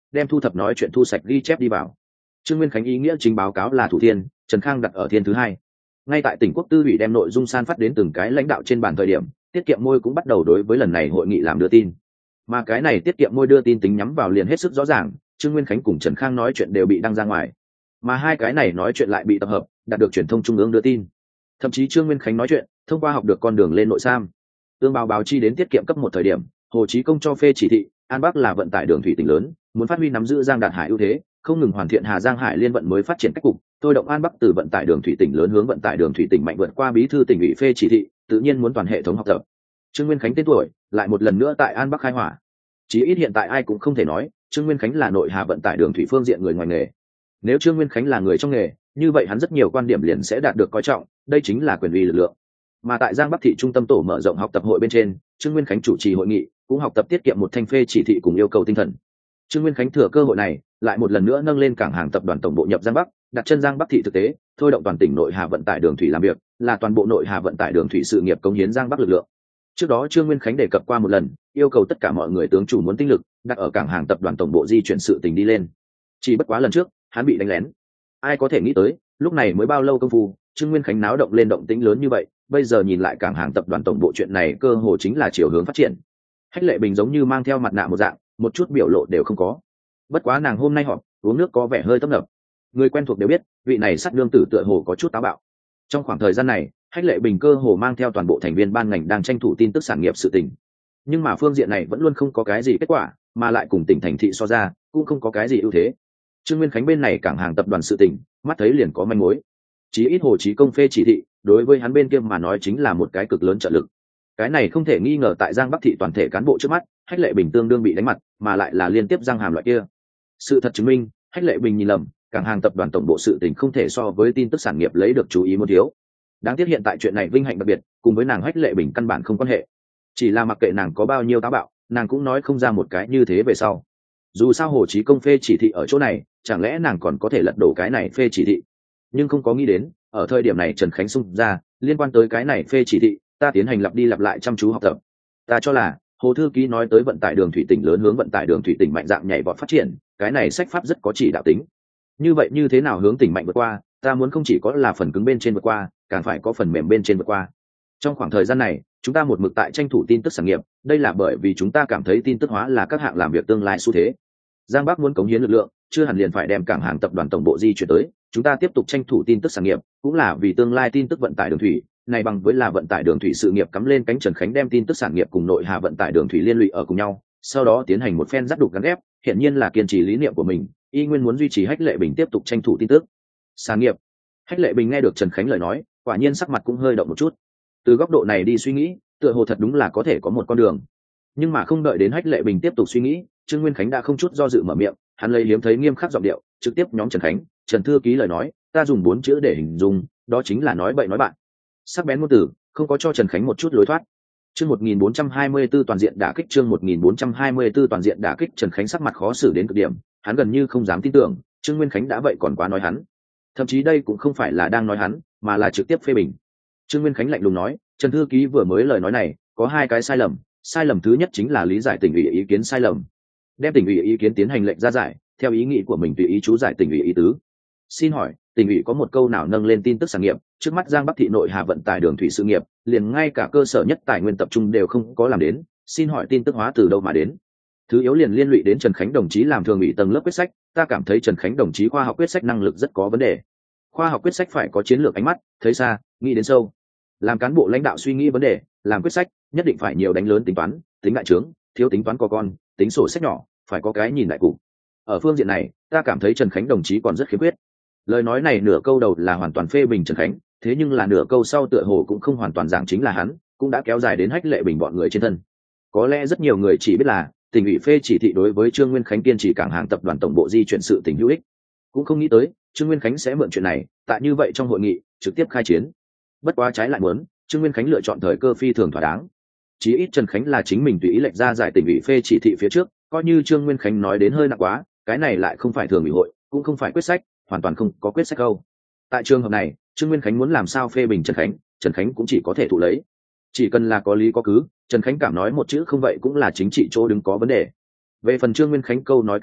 đem thu thập nói chuyện thu sạch ghi chép đi vào. Trương Nguyên Khánh ý nghĩa chính báo cáo là thủ thiên, Trần Khang đặt ở thiên thứ hai. Ngay tại tỉnh quốc tư ủy đem nội dung san phát đến từng cái lãnh đạo trên bàn thời điểm, tiết kiệm môi cũng bắt đầu đối với lần này hội nghị làm đưa tin. Mà cái này tiết kiệm môi đưa tin tính nhắm vào liền hết sức rõ ràng, Trương Nguyên Khánh cùng Trần Khang nói chuyện đều bị đăng ra ngoài, mà hai cái này nói chuyện lại bị tập hợp, đạt được truyền thông trung ương đưa tin. Thậm chí Trương Nguyên Khánh nói chuyện thông qua học được con đường lên nội sam. Tương báo báo chi đến tiết kiệm cấp một thời điểm, Hồ Chí Công cho phê chỉ thị, An Bắc là vận tải đường thủy tỉnh lớn, muốn phát huy nắm giữ Giang Đạt Hải ưu thế, không ngừng hoàn thiện Hà Giang Hải liên vận mới phát triển cách cục, thôi động An Bắc từ vận tải đường thủy tỉnh lớn hướng vận tải đường thủy tỉnh mạnh vượt qua bí thư tỉnh ủy phê chỉ thị, tự nhiên muốn toàn hệ thống học tập. Trương Nguyên Khánh tên tuổi lại một lần nữa tại An Bắc khai hỏa. Chí ít hiện tại ai cũng không thể nói Trương Nguyên Khánh là nội hà vận tải đường thủy phương diện người ngoài nghề. Nếu Trương Nguyên Khánh là người trong nghề, như vậy hắn rất nhiều quan điểm liền sẽ đạt được coi trọng, đây chính là quyền uy lực lượng. Mà tại Giang Bắc thị trung tâm tổ mở rộng học tập hội bên trên, Trương Nguyên Khánh chủ trì hội nghị, cũng học tập tiết kiệm một thanh phê chỉ thị cùng yêu cầu tinh thần. Trương Nguyên Khánh thừa cơ hội này, lại một lần nữa nâng lên cảng hàng tập đoàn tổng bộ nhập Giang Bắc, đặt chân Giang Bắc thị thực tế, thôi động toàn tỉnh nội hà vận tải đường thủy làm việc, là toàn bộ nội hà vận tải đường thủy sự nghiệp cống hiến Giang Bắc lực lượng. Trước đó Trương Nguyên Khánh đề cập qua một lần, yêu cầu tất cả mọi người tướng chủ muốn tinh lực đặt ở cảng hàng tập đoàn tổng bộ di chuyển sự tình đi lên. Chỉ bất quá lần trước, hắn bị đánh lén. Ai có thể nghĩ tới, lúc này mới bao lâu công phu, Trương Nguyên Khánh náo động lên động tĩnh lớn như vậy, bây giờ nhìn lại cảng hàng tập đoàn tổng bộ chuyện này cơ hồ chính là chiều hướng phát triển. Hách Lệ Bình giống như mang theo mặt nạ một dạng, một chút biểu lộ đều không có. Bất quá nàng hôm nay họp, uống nước có vẻ hơi tấp nập. Người quen thuộc đều biết, vị này sát nương tử tựa hồ có chút táo bạo. Trong khoảng thời gian này, Hách Lệ Bình cơ hồ mang theo toàn bộ thành viên ban ngành đang tranh thủ tin tức sản nghiệp sự tình. Nhưng mà phương diện này vẫn luôn không có cái gì kết quả, mà lại cùng tỉnh thành thị so ra, cũng không có cái gì ưu thế. Trương Nguyên Khánh bên này cảng hàng tập đoàn sự tình, mắt thấy liền có manh mối. Chí ít Hồ Chí Công phê chỉ thị, đối với hắn bên kia mà nói chính là một cái cực lớn trợ lực. Cái này không thể nghi ngờ tại Giang Bắc thị toàn thể cán bộ trước mắt, Hách Lệ Bình tương đương bị đánh mặt, mà lại là liên tiếp răng hàm loại kia. Sự thật chứng minh, Hách Lệ Bình nhìn lầm, cảng hàng tập đoàn tổng bộ sự tình không thể so với tin tức sản nghiệp lấy được chú ý một thiếu. Đáng tiếc hiện tại chuyện này vinh hạnh đặc biệt, cùng với nàng Hách Lệ Bình căn bản không quan hệ. Chỉ là mặc kệ nàng có bao nhiêu táo bạo, nàng cũng nói không ra một cái như thế về sau. Dù sao Hồ Chí Công phê chỉ thị ở chỗ này, chẳng lẽ nàng còn có thể lật đổ cái này phê chỉ thị? Nhưng không có nghĩ đến, ở thời điểm này Trần Khánh xung ra, liên quan tới cái này phê chỉ thị, ta tiến hành lặp đi lặp lại chăm chú học tập. Ta cho là, Hồ thư ký nói tới vận tải đường thủy tỉnh lớn hướng vận tải đường thủy tỉnh mạnh dạng nhảy vọt phát triển, cái này sách pháp rất có chỉ đạo tính. Như vậy như thế nào hướng tỉnh mạnh vượt qua, ta muốn không chỉ có là phần cứng bên trên vượt qua, càng phải có phần mềm bên trên vượt qua. Trong khoảng thời gian này, chúng ta một mực tại tranh thủ tin tức sản nghiệp, đây là bởi vì chúng ta cảm thấy tin tức hóa là các hạng làm việc tương lai xu thế. Giang Bắc muốn cống hiến lực lượng, chưa hẳn liền phải đem cảng hàng tập đoàn tổng bộ di chuyển tới, chúng ta tiếp tục tranh thủ tin tức sản nghiệp, cũng là vì tương lai tin tức vận tải đường thủy, này bằng với là vận tải đường thủy sự nghiệp cắm lên cánh. Trần Khánh đem tin tức sản nghiệp cùng nội hà vận tải đường thủy liên lụy ở cùng nhau, sau đó tiến hành một phen dắt đục gắn ghép, hiện nhiên là kiên trì lý niệm của mình, y nguyên muốn duy trì Hách Lệ Bình tiếp tục tranh thủ tin tức sản nghiệp. Hách Lệ Bình nghe được Trần Khánh lời nói, quả nhiên sắc mặt cũng hơi động một chút. Từ góc độ này đi suy nghĩ, tựa hồ thật đúng là có thể có một con đường. Nhưng mà không đợi đến Hách Lệ Bình tiếp tục suy nghĩ, Trương Nguyên Khánh đã không chút do dự mở miệng, hắn lấy hiếm thấy nghiêm khắc giọng điệu, trực tiếp nhóm Trần Khánh, Trần thư ký lời nói, ta dùng bốn chữ để hình dung, đó chính là nói bậy nói bạn. Sắc bén ngôn từ, không có cho Trần Khánh một chút lối thoát. Chương một nghìn bốn trăm hai mươi tư toàn diện đả kích, chương một nghìn bốn trăm hai mươi tư toàn diện đả kích. Trần Khánh sắc mặt khó xử đến cực điểm, hắn gần như không dám tin tưởng, Trương Nguyên Khánh đã vậy còn quá nói hắn. Thậm chí đây cũng không phải là đang nói hắn, mà là trực tiếp phê bình. Trương Nguyên Khánh lạnh lùng nói, Trần thư ký vừa mới lời nói này, có hai cái sai lầm, sai lầm thứ nhất chính là lý giải tỉnh ủy ý kiến sai lầm. Đem tỉnh ủy ý kiến tiến hành lệnh ra giải, theo ý nghĩ của mình tùy ý chú giải tỉnh ủy ý tứ. Xin hỏi, tỉnh ủy có một câu nào nâng lên tin tức sản nghiệp, trước mắt Giang Bắc thị nội hà vận tải đường thủy sự nghiệp, liền ngay cả cơ sở nhất tài nguyên tập trung đều không có làm đến, xin hỏi tin tức hóa từ đâu mà đến? Thứ yếu liền liên lụy đến Trần Khánh đồng chí làm thường ủy tầng lớp quyết sách, ta cảm thấy Trần Khánh đồng chí khoa học quyết sách năng lực rất có vấn đề. Khoa học quyết sách phải có chiến lược ánh mắt, thấy xa, nghĩ đến sâu. Làm cán bộ lãnh đạo suy nghĩ vấn đề, làm quyết sách, nhất định phải nhiều đánh lớn tính toán, tính đại trướng, thiếu tính toán có con, tính sổ sách nhỏ, phải có cái nhìn đại cục. Ở phương diện này, ta cảm thấy Trần Khánh đồng chí còn rất khiếm khuyết. Lời nói này nửa câu đầu là hoàn toàn phê bình Trần Khánh, thế nhưng là nửa câu sau tựa hồ cũng không hoàn toàn giảng chính là hắn, cũng đã kéo dài đến Hách Lệ Bình bọn người trên thân. Có lẽ rất nhiều người chỉ biết là tỉnh ủy phê chỉ thị đối với Trương Nguyên Khánh kiên trì cảng hàng tập đoàn tổng bộ di chuyển sự tình hữu ích, cũng không nghĩ tới Trương Nguyên Khánh sẽ mượn chuyện này, tại như vậy trong hội nghị trực tiếp khai chiến. Bất quá trái lại muốn, Trương Nguyên Khánh lựa chọn thời cơ phi thường thỏa đáng. Chí ít Trần Khánh là chính mình tùy ý lệnh ra giải tỉnh ủy phê chỉ thị phía trước, coi như Trương Nguyên Khánh nói đến hơi nặng quá, cái này lại không phải thường ủy hội, cũng không phải quyết sách, hoàn toàn không có quyết sách đâu. Tại trường hợp này, Trương Nguyên Khánh muốn làm sao phê bình Trần Khánh, Trần Khánh cũng chỉ có thể thụ lấy. Chỉ cần là có lý có cứ, Trần Khánh cảm nói một chữ không vậy cũng là chính trị chỗ đứng có vấn đề. Về phần Trương Nguyên Khánh câu nói kế tiếp,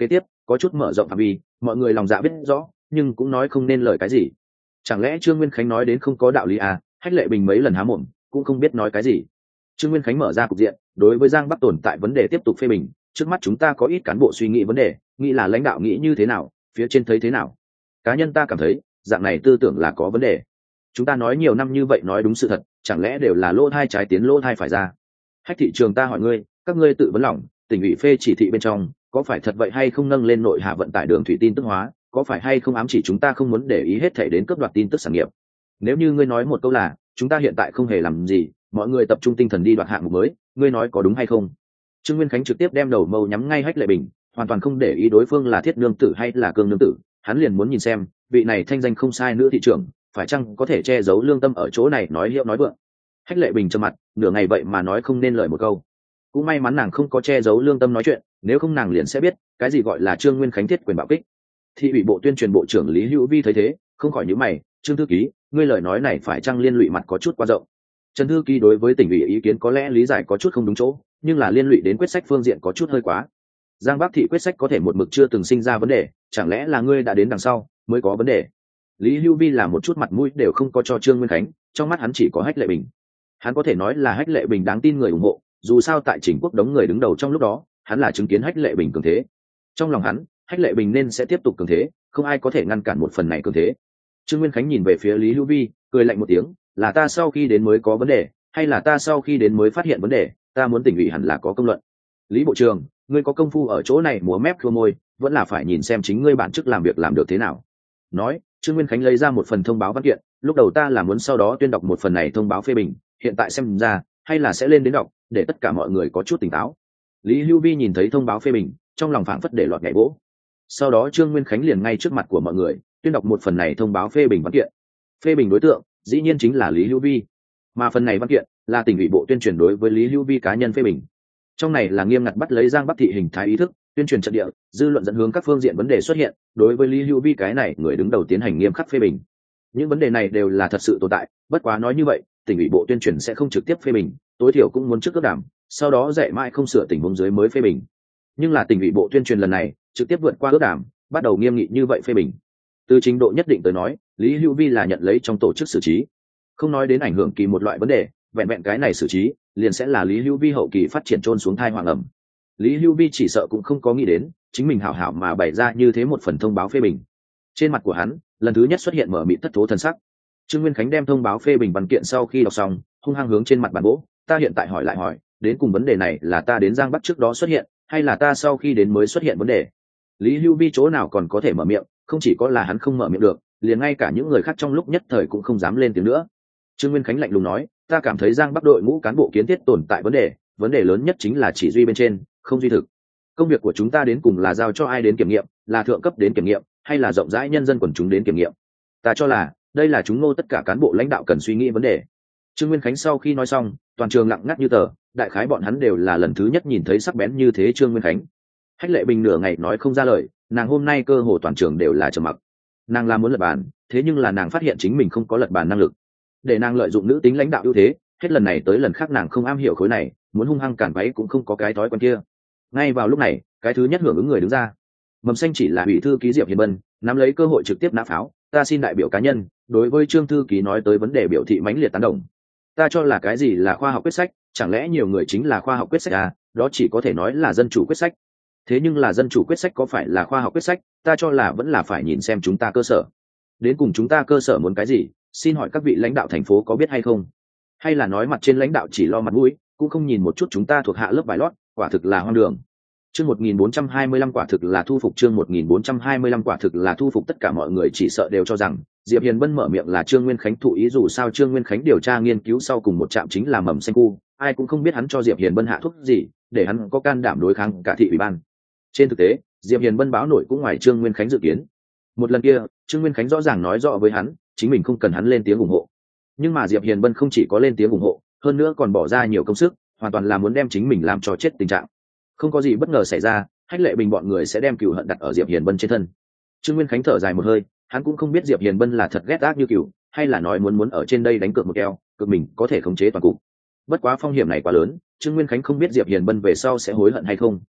có chút mở rộng phạm vi, mọi người lòng dạ biết rõ nhưng cũng nói không nên lời cái gì. Chẳng lẽ Trương Nguyên Khánh nói đến không có đạo lý à? Hách Lệ Bình mấy lần há mồm cũng không biết nói cái gì. Trương Nguyên Khánh mở ra cục diện, đối với Giang Bắc tồn tại vấn đề tiếp tục phê bình. Trước mắt chúng ta có ít cán bộ suy nghĩ vấn đề, nghĩ là lãnh đạo nghĩ như thế nào, phía trên thấy thế nào. Cá nhân ta cảm thấy dạng này tư tưởng là có vấn đề. Chúng ta nói nhiều năm như vậy nói đúng sự thật, chẳng lẽ đều là lỗ thai trái tiến lỗ thai phải ra. Hách thị trường ta hỏi ngươi, các ngươi tự vấn lòng, tỉnh ủy phê chỉ thị bên trong có phải thật vậy hay không nâng lên nội hạ vận tải đường thủy tin tức hóa, có phải hay không ám chỉ chúng ta không muốn để ý hết thể đến cướp đoạt tin tức sản nghiệp. Nếu như ngươi nói một câu là chúng ta hiện tại không hề làm gì, mọi người tập trung tinh thần đi đoạt hạng mục mới, ngươi nói có đúng hay không? Trương Nguyên Khánh trực tiếp đem đầu mâu nhắm ngay Hách Lệ Bình, hoàn toàn không để ý đối phương là Thiết nương tử hay là Cương nương tử, hắn liền muốn nhìn xem vị này thanh danh không sai nữ thị trưởng phải chăng có thể che giấu lương tâm ở chỗ này nói hiệu nói vượng. Hách Lệ Bình trầm mặt nửa ngày vậy mà nói không nên lời một câu. Cũng may mắn nàng không có che giấu lương tâm nói chuyện, nếu không nàng liền sẽ biết cái gì gọi là Trương Nguyên Khánh thiết quyền bạo kích. Thị ủy bộ tuyên truyền bộ trưởng Lý Hữu Vi thấy thế không khỏi nhíu mày, Trương thư ký, ngươi lời nói này phải chăng liên lụy mặt có chút quá rộng. Trần thư ký đối với tỉnh ủy ý kiến có lẽ lý giải có chút không đúng chỗ, nhưng là liên lụy đến quyết sách phương diện có chút hơi quá. Giang Bắc thị quyết sách có thể một mực chưa từng sinh ra vấn đề, chẳng lẽ là ngươi đã đến đằng sau mới có vấn đề? Lý Hữu Vi là một chút mặt mũi đều không có cho Trương Nguyên Khánh, trong mắt hắn chỉ có Hách Lệ Bình. Hắn có thể nói là Hách Lệ Bình đáng tin người ủng hộ, dù sao tại Chỉnh Quốc đống người đứng đầu trong lúc đó, hắn là chứng kiến Hách Lệ Bình cường thế. Trong lòng hắn, Hách Lệ Bình nên sẽ tiếp tục cường thế, không ai có thể ngăn cản một phần này cường thế. Trương Nguyên Khánh nhìn về phía Lý Hữu Vi, cười lạnh một tiếng, là ta sau khi đến mới có vấn đề, hay là ta sau khi đến mới phát hiện vấn đề, ta muốn tỉnh ủy hẳn là có công luận. Lý bộ trưởng, ngươi có công phu ở chỗ này múa mép khua môi, vẫn là phải nhìn xem chính ngươi bản chức làm việc làm được thế nào. Nói, Trương Nguyên Khánh lấy ra một phần thông báo văn kiện, lúc đầu ta là muốn sau đó tuyên đọc một phần này thông báo phê bình, hiện tại xem ra hay là sẽ lên đến đọc, để tất cả mọi người có chút tỉnh táo. Lý Hữu Vi nhìn thấy thông báo phê bình, trong lòng phảng phất để lọt nhảy vỗ. Sau đó Trương Nguyên Khánh liền ngay trước mặt của mọi người tuyên đọc một phần này thông báo phê bình văn kiện. Phê bình đối tượng dĩ nhiên chính là Lý Hữu Vi, mà phần này văn kiện là tỉnh ủy bộ tuyên truyền đối với Lý Hữu Vi cá nhân phê bình. Trong này là nghiêm ngặt bắt lấy Giang Bắc thị hình thái ý thức, tuyên truyền trận địa, dư luận dẫn hướng các phương diện vấn đề xuất hiện, đối với Lý Hữu Vi cái này người đứng đầu tiến hành nghiêm khắc phê bình. Những vấn đề này đều là thật sự tồn tại, bất quá nói như vậy, tỉnh ủy bộ tuyên truyền sẽ không trực tiếp phê bình, tối thiểu cũng muốn trước cấp đảm, sau đó dạy mãi không sửa tình huống dưới mới phê bình. Nhưng là tỉnh ủy bộ tuyên truyền lần này trực tiếp vượt qua ước đảm, bắt đầu nghiêm nghị như vậy phê bình. Từ trình độ nhất định tới nói, Lý Hữu Vi là nhận lấy trong tổ chức xử trí, không nói đến ảnh hưởng kỳ một loại vấn đề, vẹn vẹn cái này xử trí liền sẽ là Lý Hữu Vi hậu kỳ phát triển trôn xuống thai hoàng ẩm. Lý Hữu Vi chỉ sợ cũng không có nghĩ đến chính mình hảo hảo mà bày ra như thế một phần thông báo phê bình. Trên mặt của hắn lần thứ nhất xuất hiện mở mịt thất thố thần sắc. Trương Nguyên Khánh đem thông báo phê bình văn kiện sau khi đọc xong, hung hăng hướng trên mặt bàn gỗ, ta hiện tại hỏi lại hỏi, đến cùng vấn đề này là ta đến Giang Bắc trước đó xuất hiện, hay là ta sau khi đến mới xuất hiện vấn đề? Lý Hữu Vi chỗ nào còn có thể mở miệng, không chỉ có là hắn không mở miệng được, liền ngay cả những người khác trong lúc nhất thời cũng không dám lên tiếng nữa. Trương Nguyên Khánh lạnh lùng nói, ta cảm thấy Giang Bắc đội ngũ cán bộ kiến thiết tồn tại vấn đề, vấn đề lớn nhất chính là chỉ duy bên trên, không duy thực. Công việc của chúng ta đến cùng là giao cho ai đến kiểm nghiệm, là thượng cấp đến kiểm nghiệm, hay là rộng rãi nhân dân quần chúng đến kiểm nghiệm? Ta cho là đây là chúng nô tất cả cán bộ lãnh đạo cần suy nghĩ vấn đề. Trương Nguyên Khánh sau khi nói xong, toàn trường lặng ngắt như tờ, đại khái bọn hắn đều là lần thứ nhất nhìn thấy sắc bén như thế Trương Nguyên Khánh. Hách Lệ Bình nửa ngày nói không ra lời, nàng hôm nay cơ hồ toàn trường đều là trầm mặc. Nàng là muốn lật bàn, thế nhưng là nàng phát hiện chính mình không có lật bàn năng lực. Để nàng lợi dụng nữ tính lãnh đạo ưu thế, hết lần này tới lần khác nàng không am hiểu khối này, muốn hung hăng cản váy cũng không có cái thói quen kia. Ngay vào lúc này, cái thứ nhất hưởng ứng người đứng ra. Mầm xanh chỉ là ủy thư ký Diệp Hiền Bân, nắm lấy cơ hội trực tiếp nã pháo, ta xin đại biểu cá nhân, đối với Trương thư ký nói tới vấn đề biểu thị mãnh liệt tán đồng. Ta cho là cái gì là khoa học quyết sách, chẳng lẽ nhiều người chính là khoa học quyết sách à, đó chỉ có thể nói là dân chủ quyết sách. Thế nhưng là dân chủ quyết sách có phải là khoa học quyết sách, ta cho là vẫn là phải nhìn xem chúng ta cơ sở. Đến cùng chúng ta cơ sở muốn cái gì, xin hỏi các vị lãnh đạo thành phố có biết hay không? Hay là nói mặt trên lãnh đạo chỉ lo mặt mũi, cũng không nhìn một chút chúng ta thuộc hạ lớp bài lót, quả thực là hoang đường. Chương một nghìn bốn trăm hai mươi lăm quả thực là thu phục, chương một nghìn bốn trăm hai mươi lăm quả thực là thu phục, tất cả mọi người chỉ sợ đều cho rằng Diệp Hiền Bân mở miệng là Trương Nguyên Khánh thụ ý, dù sao Trương Nguyên Khánh điều tra nghiên cứu sau cùng một trạm chính là mầm xanh khu, ai cũng không biết hắn cho Diệp Hiền Bân hạ thuốc gì, để hắn có can đảm đối kháng cả thị ủy ban. Trên thực tế, Diệp Hiền Bân báo nổi cũng ngoài Trương Nguyên Khánh dự kiến. Một lần kia, Trương Nguyên Khánh rõ ràng nói rõ với hắn, chính mình không cần hắn lên tiếng ủng hộ. Nhưng mà Diệp Hiền Bân không chỉ có lên tiếng ủng hộ, hơn nữa còn bỏ ra nhiều công sức, hoàn toàn là muốn đem chính mình làm cho chết tình trạng. Không có gì bất ngờ xảy ra, Hách Lệ Bình bọn người sẽ đem cừu hận đặt ở Diệp Hiền Bân trên thân. Trương Nguyên Khánh thở dài một hơi, hắn cũng không biết Diệp Hiền Bân là thật ghét ác như cừu, hay là nói muốn muốn ở trên đây đánh cược một keo, cực mình có thể khống chế toàn cục. Bất quá phong hiểm này quá lớn, Trương Nguyên Khánh không biết Diệp Hiền Bân về sau sẽ hối hận hay không.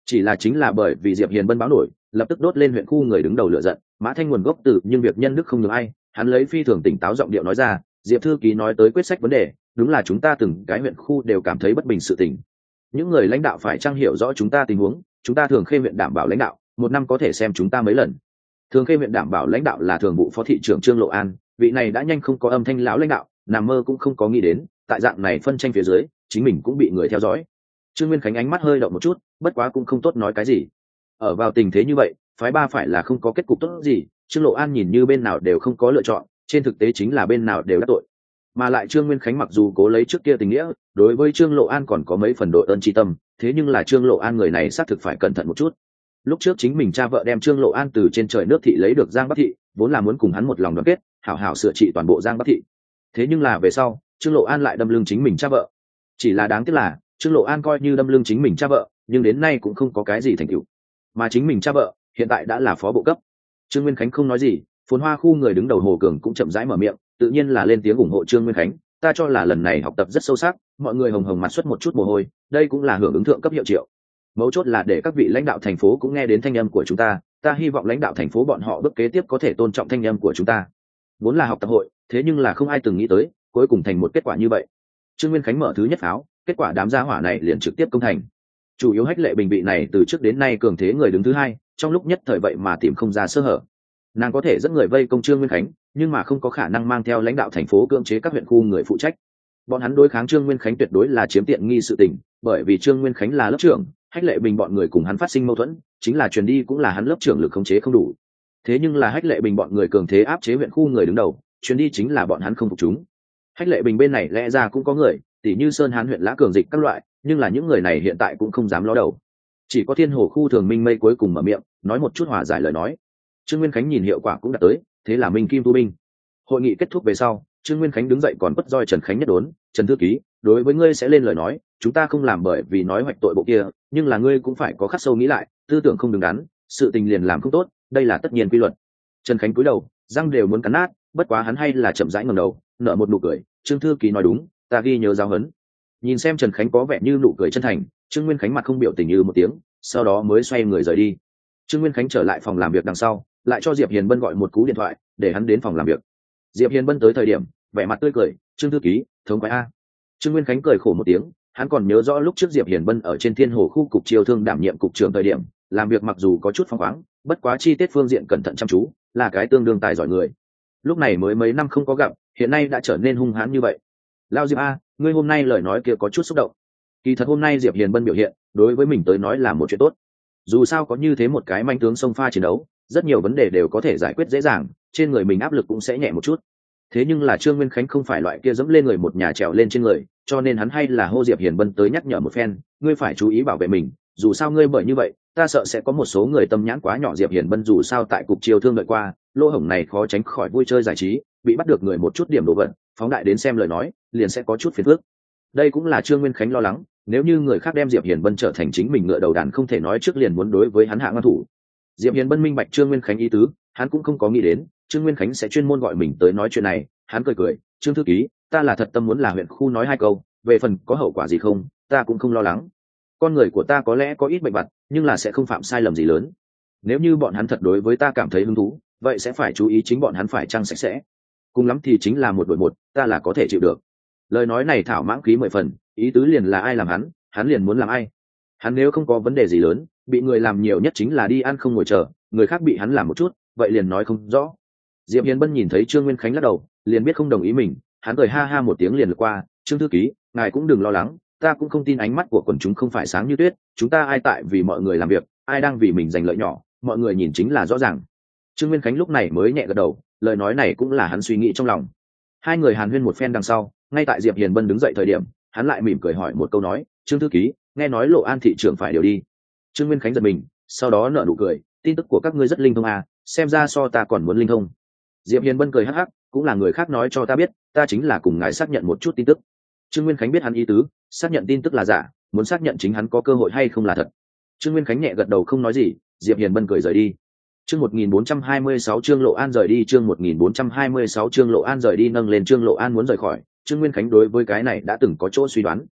chỉ là chính là bởi vì Diệp Hiền Bân báo nổi, lập tức đốt lên huyện khu người đứng đầu lựa giận. Mã Thanh nguồn gốc từ nhưng việc nhân đức không nhường ai, hắn lấy phi thường tỉnh táo giọng điệu nói ra, Diệp thư ký nói tới quyết sách vấn đề, đúng là chúng ta từng cái huyện khu đều cảm thấy bất bình sự tình. Những người lãnh đạo phải trang hiểu rõ chúng ta tình huống, chúng ta thường khê huyện đảm bảo lãnh đạo, một năm có thể xem chúng ta mấy lần. Thường khê huyện đảm bảo lãnh đạo là thường vụ phó thị trưởng Trương Lộ An, vị này đã nhanh không có âm thanh lão lãnh đạo, nằm mơ cũng không có nghĩ đến, tại dạng này phân tranh phía dưới, chính mình cũng bị người theo dõi. Trương Nguyên Khánh ánh mắt hơi động một chút, bất quá cũng không tốt nói cái gì. Ở vào tình thế như vậy, phái ba phải là không có kết cục tốt gì, Trương Lộ An nhìn như bên nào đều không có lựa chọn, trên thực tế chính là bên nào đều đắc tội. Mà lại Trương Nguyên Khánh mặc dù cố lấy trước kia tình nghĩa, đối với Trương Lộ An còn có mấy phần đội ơn tri tâm, thế nhưng là Trương Lộ An người này xác thực phải cẩn thận một chút. Lúc trước chính mình cha vợ đem Trương Lộ An từ trên trời nước thị lấy được Giang Bắc thị, vốn là muốn cùng hắn một lòng đoàn kết, hảo hảo sửa trị toàn bộ Giang Bắc thị. Thế nhưng là về sau, Trương Lộ An lại đâm lưng chính mình cha vợ. Chỉ là đáng tiếc là, Trương Lộ An coi như đâm lưng chính mình cha vợ, nhưng đến nay cũng không có cái gì thành tựu. Mà chính mình cha vợ, hiện tại đã là phó bộ cấp. Trương Nguyên Khánh không nói gì, Phồn Hoa khu người đứng đầu Hồ Cường cũng chậm rãi mở miệng, tự nhiên là lên tiếng ủng hộ Trương Nguyên Khánh. Ta cho là lần này học tập rất sâu sắc, mọi người hồng hồng mặt xuất một chút mồ hôi, đây cũng là hưởng ứng thượng cấp hiệu triệu. Mấu chốt là để các vị lãnh đạo thành phố cũng nghe đến thanh âm của chúng ta, ta hy vọng lãnh đạo thành phố bọn họ bước kế tiếp có thể tôn trọng thanh âm của chúng ta. Vốn là học tập hội, thế nhưng là không ai từng nghĩ tới, cuối cùng thành một kết quả như vậy. Trương Nguyên Khánh mở thứ nhất pháo, kết quả đám gia hỏa này liền trực tiếp công thành. Chủ yếu Hách Lệ Bình vị này từ trước đến nay cường thế người đứng thứ hai, trong lúc nhất thời vậy mà tìm không ra sơ hở. Nàng có thể dẫn người vây công Trương Nguyên Khánh, nhưng mà không có khả năng mang theo lãnh đạo thành phố cưỡng chế các huyện khu người phụ trách. Bọn hắn đối kháng Trương Nguyên Khánh tuyệt đối là chiếm tiện nghi sự tình, bởi vì Trương Nguyên Khánh là lớp trưởng, Hách Lệ Bình bọn người cùng hắn phát sinh mâu thuẫn, chính là truyền đi cũng là hắn lớp trưởng lực khống chế không đủ. Thế nhưng là Hách Lệ Bình bọn người cường thế áp chế huyện khu người đứng đầu, truyền đi chính là bọn hắn không phục chúng. Hách Lệ Bình bên này lẽ ra cũng có người, tỷ như Sơn Hán huyện Lã Cường Dịch các loại, nhưng là những người này hiện tại cũng không dám ló đầu. Chỉ có Thiên Hồ khu Thường Minh Mây cuối cùng mở miệng, nói một chút hòa giải lời nói. Trương Nguyên Khánh nhìn hiệu quả cũng đã tới, thế là Minh Kim tu binh. Hội nghị kết thúc về sau, Trương Nguyên Khánh đứng dậy còn quất roi Trần Khánh nhất đốn, Trần thư ký, đối với ngươi sẽ lên lời nói, chúng ta không làm bởi vì nói hoạch tội bộ kia, nhưng là ngươi cũng phải có khắc sâu nghĩ lại, tư tưởng không đứng đắn, sự tình liền làm không tốt, đây là tất nhiên quy luật. Trần Khánh cúi đầu, răng đều muốn cắn nát, bất quá hắn hay là chậm rãi ngẩng đầu, nở một nụ cười, Trương thư ký nói đúng, ta ghi nhớ giáo huấn. Nhìn xem Trần Khánh có vẻ như nụ cười chân thành, Trương Nguyên Khánh mặt không biểu tình như một tiếng, sau đó mới xoay người rời đi. Trương Nguyên Khánh trở lại phòng làm việc đằng sau, lại cho Diệp Hiền Bân gọi một cú điện thoại, để hắn đến phòng làm việc. Diệp Hiền Bân tới thời điểm, vẻ mặt tươi cười, Trương thư ký, thống quái a. Trương Nguyên Khánh cười khổ một tiếng, hắn còn nhớ rõ lúc trước Diệp Hiền Bân ở trên Thiên Hồ khu cục chiêu thương đảm nhiệm cục trưởng thời điểm, làm việc mặc dù có chút phóng khoáng, bất quá chi tiết phương diện cẩn thận chăm chú, là cái tương đương tài giỏi người. Lúc này mới mấy năm không có gặp, hiện nay đã trở nên hung hãn như vậy. Lao Diệp a, ngươi hôm nay lời nói kia có chút xúc động. Kỳ thật hôm nay Diệp Hiền Bân biểu hiện, đối với mình tới nói là một chuyện tốt. Dù sao có như thế một cái manh tướng xông pha chiến đấu, rất nhiều vấn đề đều có thể giải quyết dễ dàng, trên người mình áp lực cũng sẽ nhẹ một chút. Thế nhưng là Trương Nguyên Khánh không phải loại kia dẫm lên người một nhà trèo lên trên người, cho nên hắn hay là hô Diệp Hiền Bân tới nhắc nhở một phen, ngươi phải chú ý bảo vệ mình, dù sao ngươi bởi như vậy, ta sợ sẽ có một số người tâm nhãn quá nhỏ. Diệp Hiền Bân dù sao tại cục chiêu thương đợi qua, lỗ hổng này khó tránh khỏi vui chơi giải trí, bị bắt được người một chút điểm đồ vật, phóng đại đến xem lời nói, liền sẽ có chút phiền phức. Đây cũng là Trương Nguyên Khánh lo lắng, nếu như người khác đem Diệp Hiền Bân trở thành chính mình ngựa đầu đàn, không thể nói trước liền muốn đối với hắn hạ ngăn thủ. Diệp Hiền Bân minh bạch Trương Nguyên Khánh ý tứ, hắn cũng không có nghĩ đến Trương Nguyên Khánh sẽ chuyên môn gọi mình tới nói chuyện này. Hắn cười cười, Trương thư ký, ta là thật tâm muốn là huyện khu nói hai câu, về phần có hậu quả gì không, ta cũng không lo lắng. Con người của ta có lẽ có ít bệnh vặt, nhưng là sẽ không phạm sai lầm gì lớn. Nếu như bọn hắn thật đối với ta cảm thấy hứng thú, vậy sẽ phải chú ý chính bọn hắn phải chăng sạch sẽ. Cùng lắm thì chính là một đội một, ta là có thể chịu được. Lời nói này thảo mãng khí mười phần, ý tứ liền là ai làm hắn, hắn liền muốn làm ai. Hắn nếu không có vấn đề gì lớn, bị người làm nhiều nhất chính là đi ăn không ngồi chờ, người khác bị hắn làm một chút, vậy liền nói không rõ. Diệp Hiền Bân nhìn thấy Trương Nguyên Khánh lắc đầu, liền biết không đồng ý mình, hắn cười ha ha một tiếng liền lướt qua, Trương thư ký, ngài cũng đừng lo lắng, ta cũng không tin ánh mắt của quần chúng không phải sáng như tuyết, chúng ta ai tại vì mọi người làm việc, ai đang vì mình giành lợi nhỏ, mọi người nhìn chính là rõ ràng. Trương Nguyên Khánh lúc này mới nhẹ gật đầu, lời nói này cũng là hắn suy nghĩ trong lòng. Hai người hàn huyên một phen đằng sau, ngay tại Diệp Hiền Bân đứng dậy thời điểm, hắn lại mỉm cười hỏi một câu nói, Trương thư ký, nghe nói Lộ An thị trưởng phải điều đi. Trương Nguyên Khánh giật mình, sau đó nở nụ cười, tin tức của các ngươi rất linh thông à, xem ra so ta còn muốn linh thông. Diệp Hiền Bân cười hắc hắc, cũng là người khác nói cho ta biết, ta chính là cùng ngài xác nhận một chút tin tức. Trương Nguyên Khánh biết hắn ý tứ, xác nhận tin tức là giả, muốn xác nhận chính hắn có cơ hội hay không là thật. Trương Nguyên Khánh nhẹ gật đầu không nói gì, Diệp Hiền Bân cười rời đi. Chương một nghìn bốn trăm hai mươi sáu Trương Lộ An rời đi, chương một nghìn bốn trăm hai mươi sáu Trương Lộ An rời đi nâng lên Trương Lộ An muốn rời khỏi, Trương Nguyên Khánh đối với cái này đã từng có chỗ suy đoán.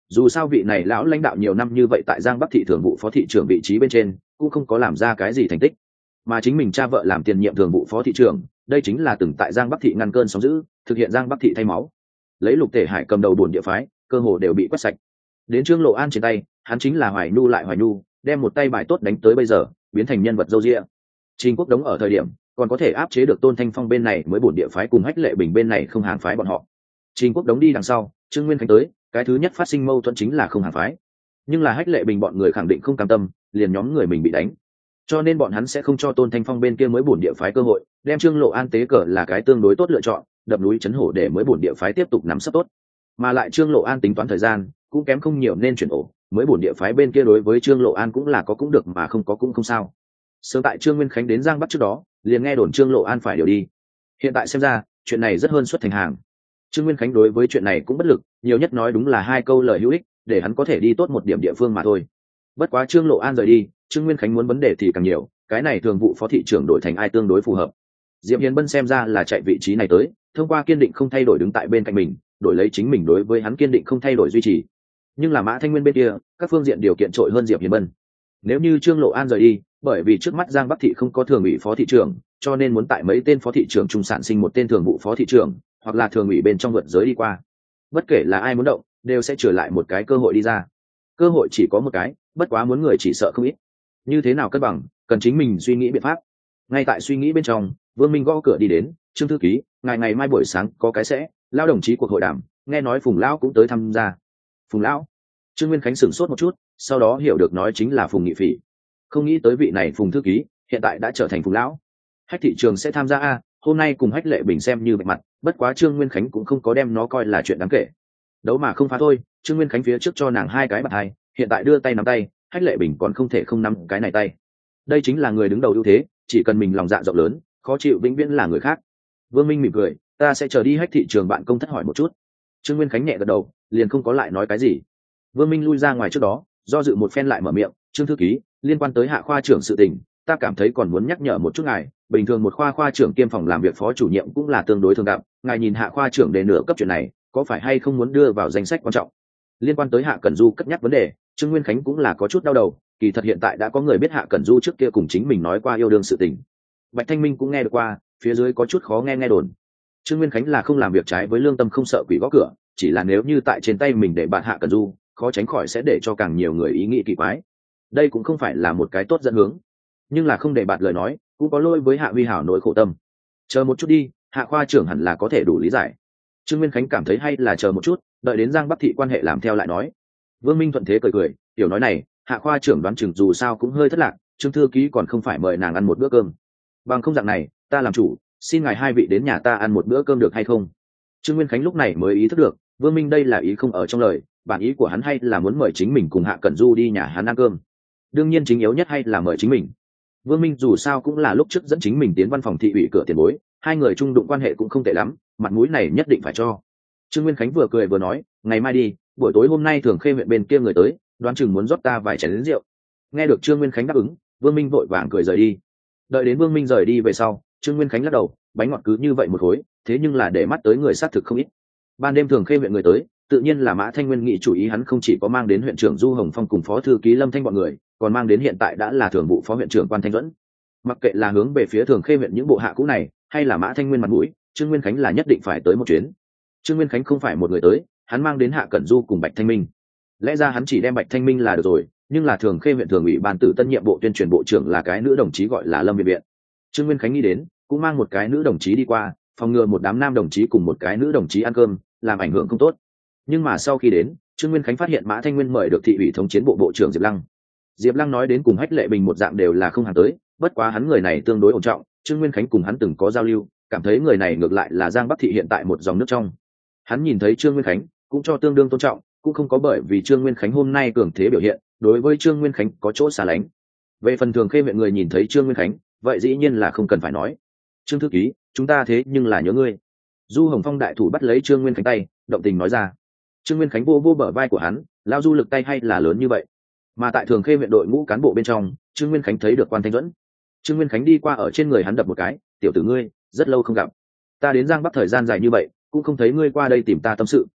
dù sao vị này lão lãnh đạo nhiều năm như vậy tại Giang Bắc thị thường vụ phó thị trưởng vị trí bên trên cũng không có làm ra cái gì thành tích, mà chính mình cha vợ làm tiền nhiệm thường vụ phó thị trưởng, đây chính là từng tại Giang Bắc thị ngăn cơn sóng dữ, thực hiện Giang Bắc thị thay máu, lấy Lục Tể Hải cầm đầu buồn địa phái, cơ hồ đều bị quét sạch. Đến Trương Lộ An trên tay, hắn chính là Hoài Nhu lại Hoài Nhu, đem một tay bài tốt đánh tới bây giờ, biến thành nhân vật dâu dịa. Trình Quốc Đống ở thời điểm còn có thể áp chế được Tôn Thanh Phong bên này mới bổn địa phái cùng Hách Lệ Bình bên này không hàng phái bọn họ. Trình Quốc Đống đi đằng sau, Trương Nguyên Khánh tới, cái thứ nhất phát sinh mâu thuẫn chính là không hàng phái. Nhưng là Hách Lệ Bình bọn người khẳng định không cam tâm, liền nhóm người mình bị đánh. Cho nên bọn hắn sẽ không cho Tôn Thanh Phong bên kia mới bổn địa phái cơ hội, đem Trương Lộ An tế cờ là cái tương đối tốt lựa chọn, đập núi chấn hổ để mới bổn địa phái tiếp tục nắm sấp tốt. Mà lại Trương Lộ An tính toán thời gian, cũng kém không nhiều nên chuyển ổ, mới bổn địa phái bên kia đối với Trương Lộ An cũng là có cũng được mà không có cũng không sao. Sớm tại Trương Nguyên Khánh đến Giang Bắc trước đó, liền nghe đồn Trương Lộ An phải điều đi. Hiện tại xem ra, chuyện này rất hơn xuất thành hàng. Trương Nguyên Khánh đối với chuyện này cũng bất lực, nhiều nhất nói đúng là hai câu lời hữu ích, để hắn có thể đi tốt một điểm địa phương mà thôi. Bất quá Trương Lộ An rời đi, Trương Nguyên Khánh muốn vấn đề thì càng nhiều, cái này thường vụ phó thị trưởng đổi thành ai tương đối phù hợp. Diệp Hiền Bân xem ra là chạy vị trí này tới, thông qua kiên định không thay đổi đứng tại bên cạnh mình, đổi lấy chính mình đối với hắn kiên định không thay đổi duy trì. Nhưng là Mã Thanh Nguyên bên kia, các phương diện điều kiện trội hơn Diệp Hiền Bân. Nếu như Trương Lộ An rời đi, bởi vì trước mắt Giang Bắc thị không có thường ủy phó thị trưởng, cho nên muốn tại mấy tên phó thị trưởng trung sản sinh một tên thường vụ phó thị trưởng, hoặc là thường ủy bên trong vượt giới đi qua. Bất kể là ai muốn động, đều sẽ trở lại một cái cơ hội đi ra. Cơ hội chỉ có một cái, bất quá muốn người chỉ sợ không ít. Như thế nào cân bằng, cần chính mình suy nghĩ biện pháp. Ngay tại suy nghĩ bên trong, Vương Minh gõ cửa đi đến, Trương thư ký, ngày ngày mai buổi sáng có cái sẽ, lao đồng chí cuộc hội đàm, nghe nói Phùng lão cũng tới tham gia. Phùng lão? Trương Nguyên Khánh sửng sốt một chút, sau đó hiểu được nói chính là Phùng Nghị Phỉ. Không nghĩ tới vị này Phùng thư ký hiện tại đã trở thành Phùng lão. Hách thị trường sẽ tham gia a, hôm nay cùng Hách Lệ Bình xem như bạch mặt, bất quá Trương Nguyên Khánh cũng không có đem nó coi là chuyện đáng kể. Đấu mà không phá thôi, Trương Nguyên Khánh phía trước cho nàng hai cái bạt hai, hiện tại đưa tay nắm tay, Hách Lệ Bình còn không thể không nắm cái này tay. Đây chính là người đứng đầu ưu thế, chỉ cần mình lòng dạ rộng lớn, khó chịu vĩnh viễn là người khác. Vương Minh mỉm cười, ta sẽ chờ đi Hách thị trường bạn công thất hỏi một chút. Trương Nguyên Khánh nhẹ gật đầu, liền không có lại nói cái gì. Vương Minh lui ra ngoài trước đó, do dự một phen lại mở miệng, Trương thư ký, liên quan tới Hạ khoa trưởng sự tình, ta cảm thấy còn muốn nhắc nhở một chút ngài, bình thường một khoa khoa trưởng kiêm phòng làm việc phó chủ nhiệm cũng là tương đối thường gặp, ngài nhìn Hạ khoa trưởng để nửa cấp chuyện này, có phải hay không muốn đưa vào danh sách quan trọng? Liên quan tới Hạ Cẩn Du cất nhắc vấn đề, Trương Nguyên Khánh cũng là có chút đau đầu, kỳ thật hiện tại đã có người biết Hạ Cẩn Du trước kia cùng chính mình nói qua yêu đương sự tình. Bạch Thanh Minh cũng nghe được qua, phía dưới có chút khó nghe nghe đồn. Trương Nguyên Khánh là không làm việc trái với lương tâm không sợ quỷ gõ cửa, chỉ là nếu như tại trên tay mình để bạn Hạ Cẩn Du, khó tránh khỏi sẽ để cho càng nhiều người ý nghĩ kỳ quái. Đây cũng không phải là một cái tốt dẫn hướng, nhưng là không để bạn lời nói, cũng có lỗi với Hạ Huy Hảo nỗi khổ tâm. Chờ một chút đi, Hạ khoa trưởng hẳn là có thể đủ lý giải. Trương Nguyên Khánh cảm thấy hay là chờ một chút, đợi đến Giang Bắc thị quan hệ làm theo lại nói. Vương Minh thuận thế cười cười, tiểu nói này, Hạ khoa trưởng đoán chừng dù sao cũng hơi thất lạc, Trương thư ký còn không phải mời nàng ăn một bữa cơm. Bằng không dạng này, ta làm chủ, xin ngài hai vị đến nhà ta ăn một bữa cơm được hay không? Trương Nguyên Khánh lúc này mới ý thức được, Vương Minh đây là ý không ở trong lời, bản ý của hắn hay là muốn mời chính mình cùng Hạ Cẩn Du đi nhà hắn ăn cơm. Đương nhiên chính yếu nhất hay là mời chính mình. Vương Minh dù sao cũng là lúc trước dẫn chính mình tiến văn phòng thị ủy cửa tiền bối, hai người chung đụng quan hệ cũng không tệ lắm, mặt mũi này nhất định phải cho. Trương Nguyên Khánh vừa cười vừa nói, ngày mai đi, buổi tối hôm nay Thường Khê huyện bên kia người tới, đoán chừng muốn rót ta vài chén lớn rượu. Nghe được Trương Nguyên Khánh đáp ứng, Vương Minh vội vàng cười rời đi. Đợi đến Vương Minh rời đi về sau, Trương Nguyên Khánh lắc đầu, bánh ngọt cứ như vậy một khối, thế nhưng là để mắt tới người xác thực không ít. Ban đêm Thường Khê huyện người tới, tự nhiên là Mã Thanh Nguyên nghĩ chủ ý hắn không chỉ có mang đến huyện trưởng Du Hồng Phong cùng phó thư ký Lâm Thanh bọn người, còn mang đến hiện tại đã là thường vụ phó huyện trưởng Quan Thanh Duẫn. Mặc kệ là hướng về phía Thường Khê huyện những bộ hạ cũ này, hay là Mã Thanh Nguyên mặt mũi, Trương Nguyên Khánh là nhất định phải tới một chuyến. Trương Nguyên Khánh không phải một người tới, hắn mang đến Hạ Cẩn Du cùng Bạch Thanh Minh. Lẽ ra hắn chỉ đem Bạch Thanh Minh là được rồi, nhưng là Thường Khê huyện thường ủy ban tử tân nhiệm bộ tuyên truyền bộ trưởng là cái nữ đồng chí gọi là Lâm Viện Viện. Trương Nguyên Khánh nghĩ đến, cũng mang một cái nữ đồng chí đi qua, phòng ngừa một đám nam đồng chí cùng một cái nữ đồng chí ăn cơm, làm ảnh hưởng không tốt. Nhưng mà sau khi đến, Trương Nguyên Khánh phát hiện Mã Thanh Nguyên mời được thị ủy thống chiến bộ bộ trưởng Diệp Lăng. Diệp Lăng nói đến cùng Hách Lệ Bình một dạng đều là không hàng tới, bất quá hắn người này tương đối ổn trọng, Trương Nguyên Khánh cùng hắn từng có giao lưu, cảm thấy người này ngược lại là Giang Bắc thị hiện tại một dòng nước trong. Hắn nhìn thấy Trương Nguyên Khánh, cũng cho tương đương tôn trọng, cũng không có bởi vì Trương Nguyên Khánh hôm nay cường thế biểu hiện, đối với Trương Nguyên Khánh có chỗ xa lánh. Về phần Thường Khê huyện người nhìn thấy Trương Nguyên Khánh, vậy dĩ nhiên là không cần phải nói. Trương thư ký, chúng ta thế nhưng là nhớ ngươi. Du Hồng Phong đại thủ bắt lấy Trương Nguyên Khánh tay, động tình nói ra. Trương Nguyên Khánh vô vô bờ vai của hắn, lao du lực tay hay là lớn như vậy. Mà tại Thường Khê huyện đội ngũ cán bộ bên trong, Trương Nguyên Khánh thấy được Quan Thanh Duẫn. Trương Nguyên Khánh đi qua ở trên người hắn đập một cái, tiểu tử ngươi, rất lâu không gặp. Ta đến Giang Bắc thời gian dài như vậy, cũng không thấy ngươi qua đây tìm ta tâm sự.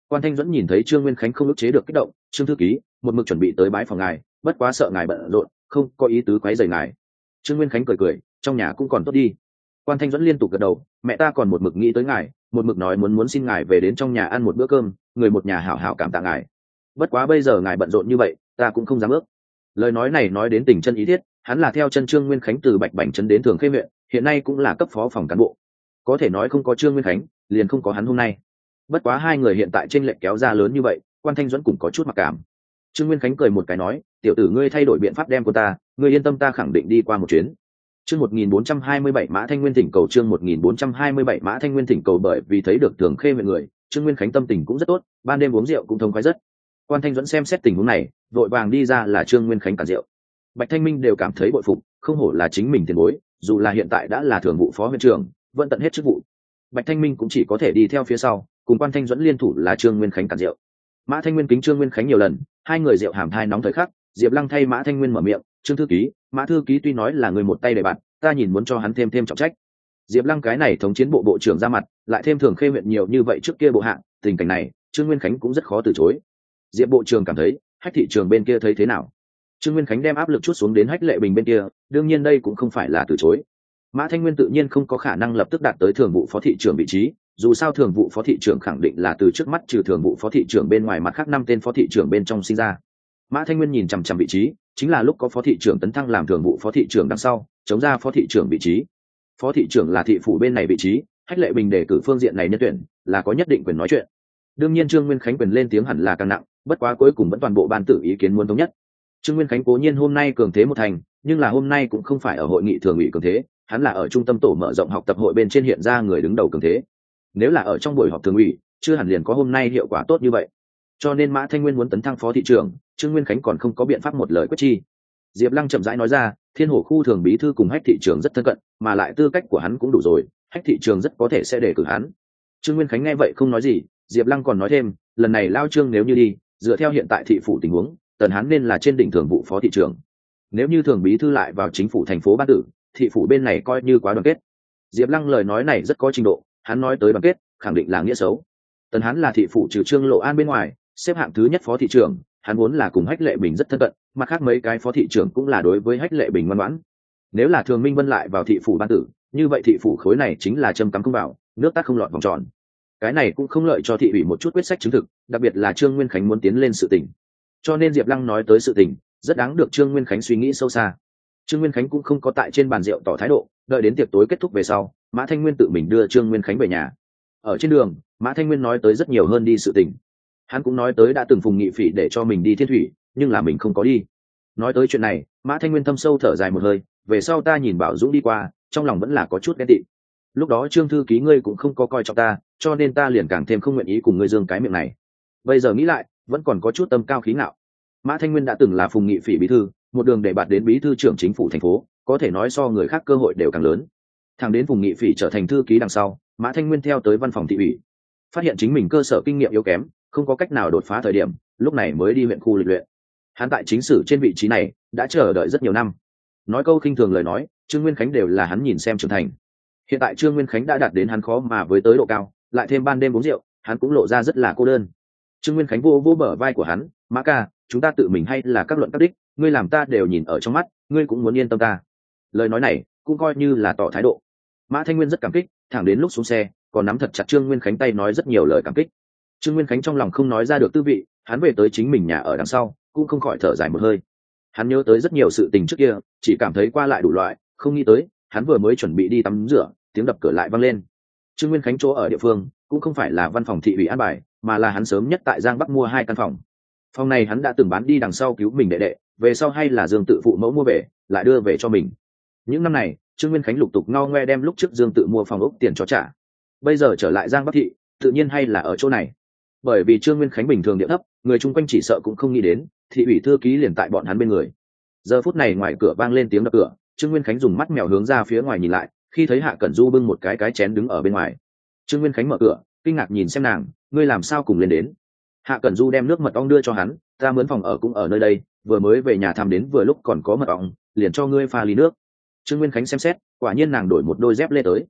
Quan Thanh Duẫn nhìn thấy Trương Nguyên Khánh không ức chế được kích động, Trương thư ký một mực chuẩn bị tới bái phòng ngài, bất quá sợ ngài bận rộn, không có ý tứ quấy rầy ngài. Trương Nguyên Khánh cười cười, trong nhà cũng còn tốt đi. Quan Thanh Duẫn liên tục gật đầu, mẹ ta còn một mực nghĩ tới ngài, một mực nói muốn muốn xin ngài về đến trong nhà ăn một bữa cơm, người một nhà hảo hảo cảm tạ ngài. Bất quá bây giờ ngài bận rộn như vậy, ta cũng không dám ước. Lời nói này nói đến tình chân ý thiết, hắn là theo chân Trương Nguyên Khánh từ Bạch Bảnh trấn đến Thường Khê huyện, hiện nay cũng là cấp phó phòng cán bộ. Có thể nói không có Trương Nguyên Khánh, liền không có hắn hôm nay. Bất quá hai người hiện tại chênh lệch kéo ra lớn như vậy, Quan Thanh Duẫn cũng có chút mặc cảm. Trương Nguyên Khánh cười một cái nói, tiểu tử ngươi thay đổi biện pháp đem của ta, ngươi yên tâm ta khẳng định đi qua một chuyến. Chương một nghìn bốn trăm hai mươi bảy Mã Thanh Nguyên thỉnh cầu chương một nghìn bốn trăm hai mươi bảy Mã Thanh Nguyên thỉnh cầu bởi vì thấy được Thường Khê huyện người, Trương Nguyên Khánh tâm tình cũng rất tốt, ban đêm uống rượu cũng thông khoái rất. Quan Thanh Duẫn xem xét tình huống này, vội vàng đi ra là Trương Nguyên Khánh cản rượu. Bạch Thanh Minh đều cảm thấy bội phục, không hổ là chính mình tiền bối, dù là hiện tại đã là thường vụ phó huyện trưởng, vẫn tận hết chức vụ. Bạch Thanh Minh cũng chỉ có thể đi theo phía sau, cùng Quan Thanh Duẫn liên thủ là Trương Nguyên Khánh cản rượu. Mã Thanh Nguyên kính Trương Nguyên Khánh nhiều lần, hai người rượu hàm thai nóng thời khắc, Diệp Lăng thay Mã Thanh Nguyên mở miệng, "Trương thư ký, Mã thư ký tuy nói là người một tay để bạn, ta nhìn muốn cho hắn thêm thêm trọng trách." Diệp Lăng cái này thống chiến bộ bộ trưởng ra mặt, lại thêm Thường Khê huyện nhiều như vậy trước kia bộ hạng, tình cảnh này, Trương Nguyên Khánh cũng rất khó từ chối. Diệp bộ trưởng cảm thấy, Hách thị trường bên kia thấy thế nào? Trương Nguyên Khánh đem áp lực chút xuống đến Hách Lệ Bình bên kia, đương nhiên đây cũng không phải là từ chối. Mã Thanh Nguyên tự nhiên không có khả năng lập tức đạt tới thường vụ phó thị trưởng vị trí, dù sao thường vụ phó thị trưởng khẳng định là từ trước mắt trừ thường vụ phó thị trưởng bên ngoài mặt khác năm tên phó thị trưởng bên trong sinh ra. Mã Thanh Nguyên nhìn chằm chằm vị trí, chính là lúc có phó thị trưởng tấn thăng làm thường vụ phó thị trưởng đằng sau, chống ra phó thị trưởng vị trí. Phó thị trưởng là thị phủ bên này vị trí, Hách Lệ Bình đề cử phương diện này nhân tuyển, là có nhất định quyền nói chuyện. Đương nhiên Trương Nguyên Khánh quyền lên tiếng hẳn là càng nặng, bất quá cuối cùng vẫn toàn bộ ban tử ý kiến muốn thống nhất. Trương Nguyên Khánh cố nhiên hôm nay cường thế một thành, nhưng là hôm nay cũng không phải ở hội nghị thường ủy cường thế, hắn là ở trung tâm tổ mở rộng học tập hội bên trên hiện ra người đứng đầu cường thế. Nếu là ở trong buổi họp thường ủy, chưa hẳn liền có hôm nay hiệu quả tốt như vậy. Cho nên Mã Thanh Nguyên muốn tấn thăng phó thị trưởng, Trương Nguyên Khánh còn không có biện pháp một lời quyết chi. Diệp Lăng chậm rãi nói ra, Thiên Hổ khu thường bí thư cùng Hách thị trưởng rất thân cận, mà lại tư cách của hắn cũng đủ rồi, Hách thị trưởng rất có thể sẽ đề cử hắn. Trương Nguyên Khánh nghe vậy không nói gì, Diệp Lăng còn nói thêm, lần này lao Trương nếu như đi, dựa theo hiện tại thị phủ tình huống, tần hắn nên là trên đỉnh thường vụ phó thị trưởng. Nếu như thường bí thư lại vào chính phủ thành phố ban tử, thị phủ bên này coi như quá đoàn kết. Diệp Lăng lời nói này rất có trình độ, hắn nói tới đoàn kết, khẳng định là nghĩa xấu. Tần hắn là thị phủ trừ Trương Lộ An bên ngoài, xếp hạng thứ nhất phó thị trưởng, hắn vốn là cùng Hách Lệ Bình rất thân cận, mặt khác mấy cái phó thị trưởng cũng là đối với Hách Lệ Bình ngoan ngoãn. Nếu là Thường Minh Vân lại vào thị phủ ban tử, như vậy thị phủ khối này chính là châm cắm không vào, nước tắt không lọt vòng tròn. Cái này cũng không lợi cho thị ủy một chút quyết sách chứng thực, đặc biệt là Trương Nguyên Khánh muốn tiến lên sự tình. Cho nên Diệp Lăng nói tới sự tình, rất đáng được Trương Nguyên Khánh suy nghĩ sâu xa. Trương Nguyên Khánh cũng không có tại trên bàn rượu tỏ thái độ, đợi đến tiệc tối kết thúc về sau, Mã Thanh Nguyên tự mình đưa Trương Nguyên Khánh về nhà. Ở trên đường, Mã Thanh Nguyên nói tới rất nhiều hơn đi sự tình. Hắn cũng nói tới đã từng phùng nghị phỉ để cho mình đi Thiên Thủy, nhưng là mình không có đi. Nói tới chuyện này, Mã Thanh Nguyên thâm sâu thở dài một hơi, về sau ta nhìn Bảo Dũng đi qua, trong lòng vẫn là có chút ghen tị. Lúc đó Trương thư ký ngươi cũng không có coi trọng ta, cho nên ta liền càng thêm không nguyện ý cùng ngươi dương cái miệng này. Bây giờ nghĩ lại, vẫn còn có chút tâm cao khí ngạo. Mã Thanh Nguyên đã từng là phùng nghị phỉ bí thư, một đường để bạt đến bí thư trưởng chính phủ thành phố, có thể nói so người khác cơ hội đều càng lớn. Thẳng đến phùng nghị phỉ trở thành thư ký đằng sau, Mã Thanh Nguyên theo tới văn phòng thị ủy, phát hiện chính mình cơ sở kinh nghiệm yếu kém, không có cách nào đột phá thời điểm, lúc này mới đi huyện khu lịch luyện. Hắn tại chính sử trên vị trí này đã chờ đợi rất nhiều năm. Nói câu khinh thường lời nói, Trương Nguyên Khánh đều là hắn nhìn xem trưởng thành. Hiện tại Trương Nguyên Khánh đã đạt đến hắn khó mà với tới độ cao, lại thêm ban đêm uống rượu, hắn cũng lộ ra rất là cô đơn. Trương Nguyên Khánh vô vô bờ vai của hắn, Mã ca, chúng ta tự mình hay là các luận các đích, ngươi làm ta đều nhìn ở trong mắt, ngươi cũng muốn yên tâm ta. Lời nói này cũng coi như là tỏ thái độ. Mã Thanh Nguyên rất cảm kích, thẳng đến lúc xuống xe, còn nắm thật chặt Trương Nguyên Khánh tay nói rất nhiều lời cảm kích. Trương Nguyên Khánh trong lòng không nói ra được tư vị, hắn về tới chính mình nhà ở đằng sau, cũng không khỏi thở dài một hơi. Hắn nhớ tới rất nhiều sự tình trước kia, chỉ cảm thấy qua lại đủ loại, không nghĩ tới, hắn vừa mới chuẩn bị đi tắm rửa, tiếng đập cửa lại vang lên. Trương Nguyên Khánh chỗ ở địa phương, cũng không phải là văn phòng thị ủy an bài, mà là hắn sớm nhất tại Giang Bắc mua hai căn phòng. Phòng này hắn đã từng bán đi đằng sau cứu mình đệ đệ, về sau hay là Dương Tự phụ mẫu mua về, lại đưa về cho mình. Những năm này, Trương Nguyên Khánh lục tục ngao ngoe đem lúc trước Dương Tự mua phòng ốc tiền cho trả. Bây giờ trở lại Giang Bắc thị, tự nhiên hay là ở chỗ này. Bởi vì Trương Nguyên Khánh bình thường địa thấp, người chung quanh chỉ sợ cũng không nghĩ đến, thị ủy thư ký liền tại bọn hắn bên người. Giờ phút này ngoài cửa vang lên tiếng đập cửa, Trương Nguyên Khánh dùng mắt mèo hướng ra phía ngoài nhìn lại, khi thấy Hạ Cẩn Du bưng một cái cái chén đứng ở bên ngoài. Trương Nguyên Khánh mở cửa, kinh ngạc nhìn xem nàng, ngươi làm sao cùng lên đến? Hạ Cẩn Du đem nước mật ong đưa cho hắn, ta mướn phòng ở cũng ở nơi đây, vừa mới về nhà thăm đến vừa lúc còn có mật ong, liền cho ngươi pha ly nước. Trương Nguyên Khánh xem xét, quả nhiên nàng đổi một đôi dép lê tới.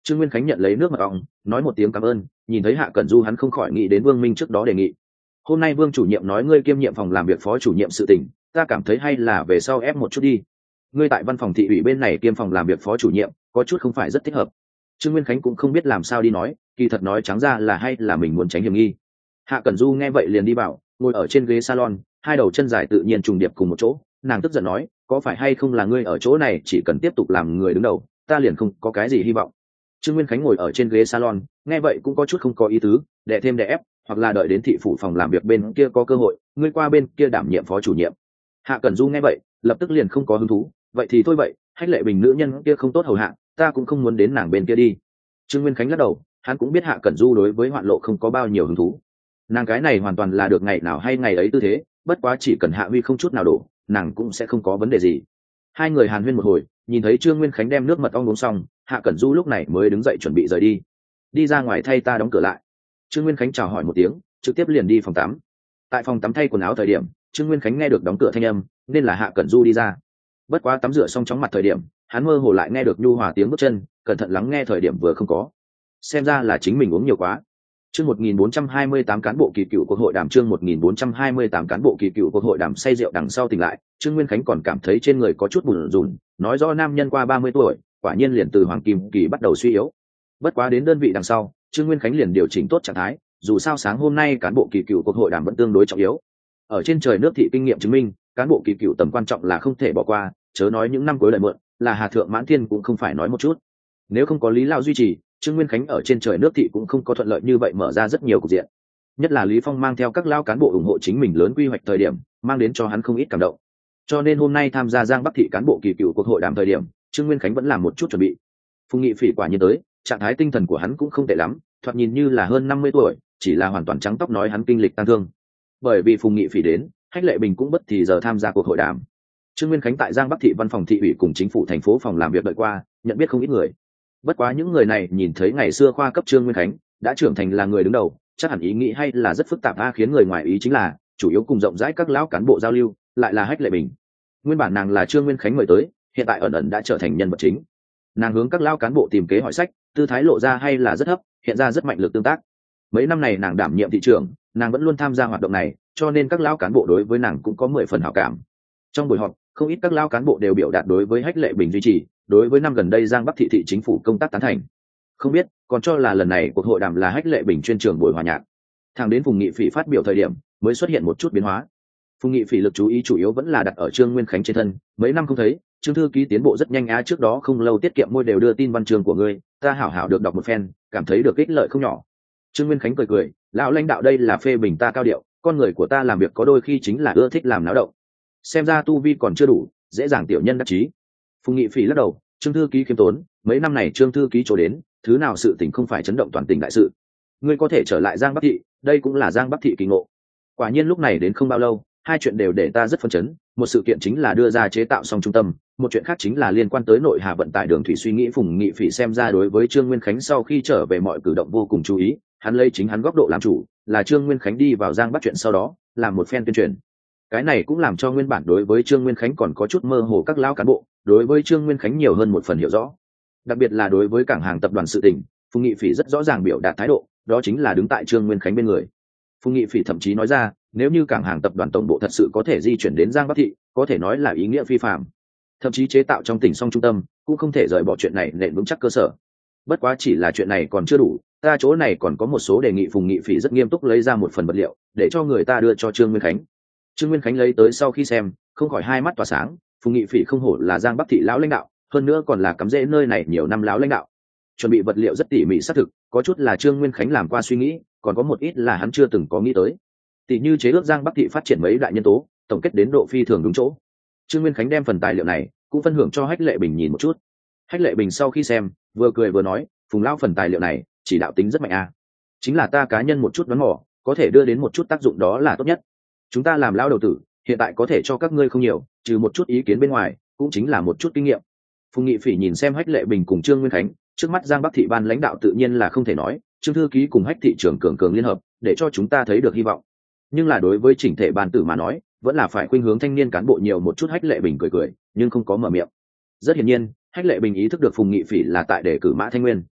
Trương Nguyên Khánh nhận lấy nước mật ong, nói một tiếng cảm ơn, nhìn thấy Hạ Cẩn Du hắn không khỏi nghĩ đến Vương Minh trước đó đề nghị. Hôm nay Vương chủ nhiệm nói ngươi kiêm nhiệm phòng làm việc phó chủ nhiệm sự tình, ta cảm thấy hay là về sau ép một chút đi. Ngươi tại văn phòng thị ủy bên này kiêm phòng làm việc phó chủ nhiệm, có chút không phải rất thích hợp. Trương Nguyên Khánh cũng không biết làm sao đi nói, kỳ thật nói trắng ra là hay là mình muốn tránh hiểm nghi. Hạ Cẩn Du nghe vậy liền đi vào, ngồi ở trên ghế salon, hai đầu chân dài tự nhiên trùng điệp cùng một chỗ, nàng tức giận nói, có phải hay không là ngươi ở chỗ này chỉ cần tiếp tục làm người đứng đầu, ta liền không có cái gì hy vọng. Trương Nguyên Khánh ngồi ở trên ghế salon, nghe vậy cũng có chút không có ý tứ, đè thêm đè ép, hoặc là đợi đến thị phủ phòng làm việc bên kia có cơ hội, ngươi qua bên kia đảm nhiệm phó chủ nhiệm. Hạ Cẩn Du nghe vậy, lập tức liền không có hứng thú, vậy thì thôi vậy, Hách Lệ Bình nữ nhân kia không tốt hầu hạ, ta cũng không muốn đến nàng bên kia đi. Trương Nguyên Khánh lắc đầu, hắn cũng biết Hạ Cẩn Du đối với Hoạn Lộ không có bao nhiêu hứng thú. Nàng cái này hoàn toàn là được ngày nào hay ngày ấy tư thế, bất quá chỉ cần Hạ Huy không chút nào đổ, nàng cũng sẽ không có vấn đề gì. Hai người hàn huyên một hồi, nhìn thấy Trương Nguyên Khánh đem nước mật ong uống xong, Hạ Cẩn Du lúc này mới đứng dậy chuẩn bị rời đi. Đi ra ngoài thay ta đóng cửa lại. Trương Nguyên Khánh chào hỏi một tiếng, trực tiếp liền đi phòng tắm. Tại phòng tắm thay quần áo thời điểm, Trương Nguyên Khánh nghe được đóng cửa thanh âm, nên là Hạ Cẩn Du đi ra. Bất quá tắm rửa xong chóng mặt thời điểm, hắn mơ hồ lại nghe được nhu hòa tiếng bước chân, cẩn thận lắng nghe thời điểm vừa không có. Xem ra là chính mình uống nhiều quá. Chương một nghìn bốn trăm hai mươi tám cán bộ kỳ cựu cuộc hội đàm chương một nghìn bốn trăm hai mươi tám cán bộ kỳ cựu cuộc hội đàm say rượu đằng sau tỉnh lại, Trương Nguyên Khánh còn cảm thấy trên người có chút bủn rủn, nói do nam nhân qua ba mươi tuổi, quả nhiên liền từ hoàng kim kỳ bắt đầu suy yếu. Bất quá đến đơn vị đằng sau, Trương Nguyên Khánh liền điều chỉnh tốt trạng thái, dù sao sáng hôm nay cán bộ kỳ cựu cuộc hội đàm vẫn tương đối trọng yếu. Ở trên trời nước thị kinh nghiệm chứng minh, cán bộ kỳ cựu tầm quan trọng là không thể bỏ qua, chớ nói những năm cuối lợi mượn, là Hà Thượng Mãn Thiên cũng không phải nói một chút. Nếu không có Lý Lão duy trì, Trương Nguyên Khánh ở trên trời nước thị cũng không có thuận lợi như vậy mở ra rất nhiều cục diện. Nhất là Lý Phong mang theo các lao cán bộ ủng hộ chính mình lớn quy hoạch thời điểm, mang đến cho hắn không ít cảm động. Cho nên hôm nay tham gia Giang Bắc thị cán bộ kỳ cựu cuộc hội đàm thời điểm, Trương Nguyên Khánh vẫn làm một chút chuẩn bị. Phùng Nghị Phỉ quả nhiên tới, trạng thái tinh thần của hắn cũng không tệ lắm, thoạt nhìn như là hơn năm mươi tuổi, chỉ là hoàn toàn trắng tóc nói hắn kinh lịch tang thương. Bởi vì Phùng Nghị Phỉ đến, Hách Lệ Bình cũng bất thì giờ tham gia cuộc hội đàm. Trương Nguyên Khánh tại Giang Bắc thị văn phòng thị ủy cùng chính phủ thành phố phòng làm việc đợi qua, nhận biết không ít người. Bất quá những người này nhìn thấy ngày xưa khoa cấp Trương Nguyên Khánh đã trưởng thành là người đứng đầu, chắc hẳn ý nghĩ hay là rất phức tạp a, khiến người ngoài ý chính là chủ yếu cùng rộng rãi các lão cán bộ giao lưu lại là Hách Lệ Bình. Nguyên bản nàng là Trương Nguyên Khánh mời tới, hiện tại ẩn ẩn đã trở thành nhân vật chính. Nàng hướng các lão cán bộ tìm kế hỏi sách, tư thái lộ ra hay là rất thấp, hiện ra rất mạnh lực tương tác. Mấy năm này nàng đảm nhiệm thị trưởng, nàng vẫn luôn tham gia hoạt động này, cho nên các lão cán bộ đối với nàng cũng có mười phần hảo cảm. Trong buổi họp, không ít các lão cán bộ đều biểu đạt đối với Hách Lệ Bình duy trì, đối với năm gần đây Giang Bắc thị thị chính phủ công tác tán thành. Không biết, còn cho là lần này cuộc hội đàm là Hách Lệ Bình chuyên trường buổi hòa nhạc. Thẳng đến Phùng Nghị Phỉ phát biểu thời điểm, mới xuất hiện một chút biến hóa. Phùng Nghị Phỉ lực chú ý chủ yếu vẫn là đặt ở Trương Nguyên Khánh trên thân, mấy năm không thấy, Trương thư ký tiến bộ rất nhanh á, trước đó không lâu tiết kiệm môi đều đưa tin văn chương của ngươi, ta hảo hảo được đọc một phen, cảm thấy được ích lợi không nhỏ. Trương Nguyên Khánh cười cười, lão lãnh đạo đây là phê bình ta cao điệu, con người của ta làm việc có đôi khi chính là ưa thích làm náo động. Xem ra tu vi còn chưa đủ, dễ dàng tiểu nhân đắc chí. Phùng Nghị Phỉ lắc đầu, Trương thư ký khiêm tốn, mấy năm này Trương thư ký chỗ đến, thứ nào sự tình không phải chấn động toàn tỉnh đại sự. Ngươi có thể trở lại Giang Bắc thị, đây cũng là Giang Bắc thị kỳ ngộ. Quả nhiên lúc này đến không bao lâu, hai chuyện đều để ta rất phấn chấn, một sự kiện chính là đưa ra chế tạo xong trung tâm, một chuyện khác chính là liên quan tới nội hà vận tải đường thủy suy nghĩ. Phùng Nghị Phỉ xem ra đối với Trương Nguyên Khánh sau khi trở về mọi cử động vô cùng chú ý, hắn lấy chính hắn góc độ làm chủ, là Trương Nguyên Khánh đi vào Giang Bắc chuyện sau đó, làm một phen tuyên truyền. Cái này cũng làm cho nguyên bản đối với Trương Nguyên Khánh còn có chút mơ hồ các lão cán bộ, đối với Trương Nguyên Khánh nhiều hơn một phần hiểu rõ. Đặc biệt là đối với cảng hàng tập đoàn sự tình, Phùng Nghị Phỉ rất rõ ràng biểu đạt thái độ, đó chính là đứng tại Trương Nguyên Khánh bên người. Phùng Nghị Phỉ thậm chí nói ra, nếu như cảng hàng tập đoàn tổng bộ thật sự có thể di chuyển đến Giang Bắc thị, có thể nói là ý nghĩa phi phàm. Thậm chí chế tạo trong tỉnh song trung tâm, cũng không thể rời bỏ chuyện này nền vững chắc cơ sở. Bất quá chỉ là chuyện này còn chưa đủ, ta chỗ này còn có một số đề nghị. Phùng Nghị Phỉ rất nghiêm túc lấy ra một phần vật liệu, để cho người ta đưa cho Trương Nguyên Khánh. Trương Nguyên Khánh lấy tới sau khi xem, không khỏi hai mắt tỏa sáng, Phùng Nghị Phỉ không hổ là Giang Bắc thị lão lãnh đạo, hơn nữa còn là cắm rễ nơi này nhiều năm lão lãnh đạo. Chuẩn bị vật liệu rất tỉ mỉ xác thực, có chút là Trương Nguyên Khánh làm qua suy nghĩ, còn có một ít là hắn chưa từng có nghĩ tới. Tỷ như chế ước Giang Bắc thị phát triển mấy đại nhân tố, tổng kết đến độ phi thường đúng chỗ. Trương Nguyên Khánh đem phần tài liệu này cũng phân hưởng cho Hách Lệ Bình nhìn một chút. Hách Lệ Bình sau khi xem, vừa cười vừa nói, Phùng lão phần tài liệu này chỉ đạo tính rất mạnh a, chính là ta cá nhân một chút đoán mò, có thể đưa đến một chút tác dụng đó là tốt nhất. Chúng ta làm lão đầu tử, hiện tại có thể cho các ngươi không nhiều, trừ một chút ý kiến bên ngoài, cũng chính là một chút kinh nghiệm. Phùng Nghị Phỉ nhìn xem Hách Lệ Bình cùng Trương Nguyên Khánh, trước mắt Giang Bắc thị ban lãnh đạo tự nhiên là không thể nói, Trương thư ký cùng Hách thị trưởng cường cường liên hợp, để cho chúng ta thấy được hy vọng. Nhưng là đối với chỉnh thể ban tử mà nói, vẫn là phải khuynh hướng thanh niên cán bộ nhiều một chút. Hách Lệ Bình cười cười, nhưng không có mở miệng. Rất hiển nhiên, Hách Lệ Bình ý thức được Phùng Nghị Phỉ là tại để cử Mã Thanh Nguyên.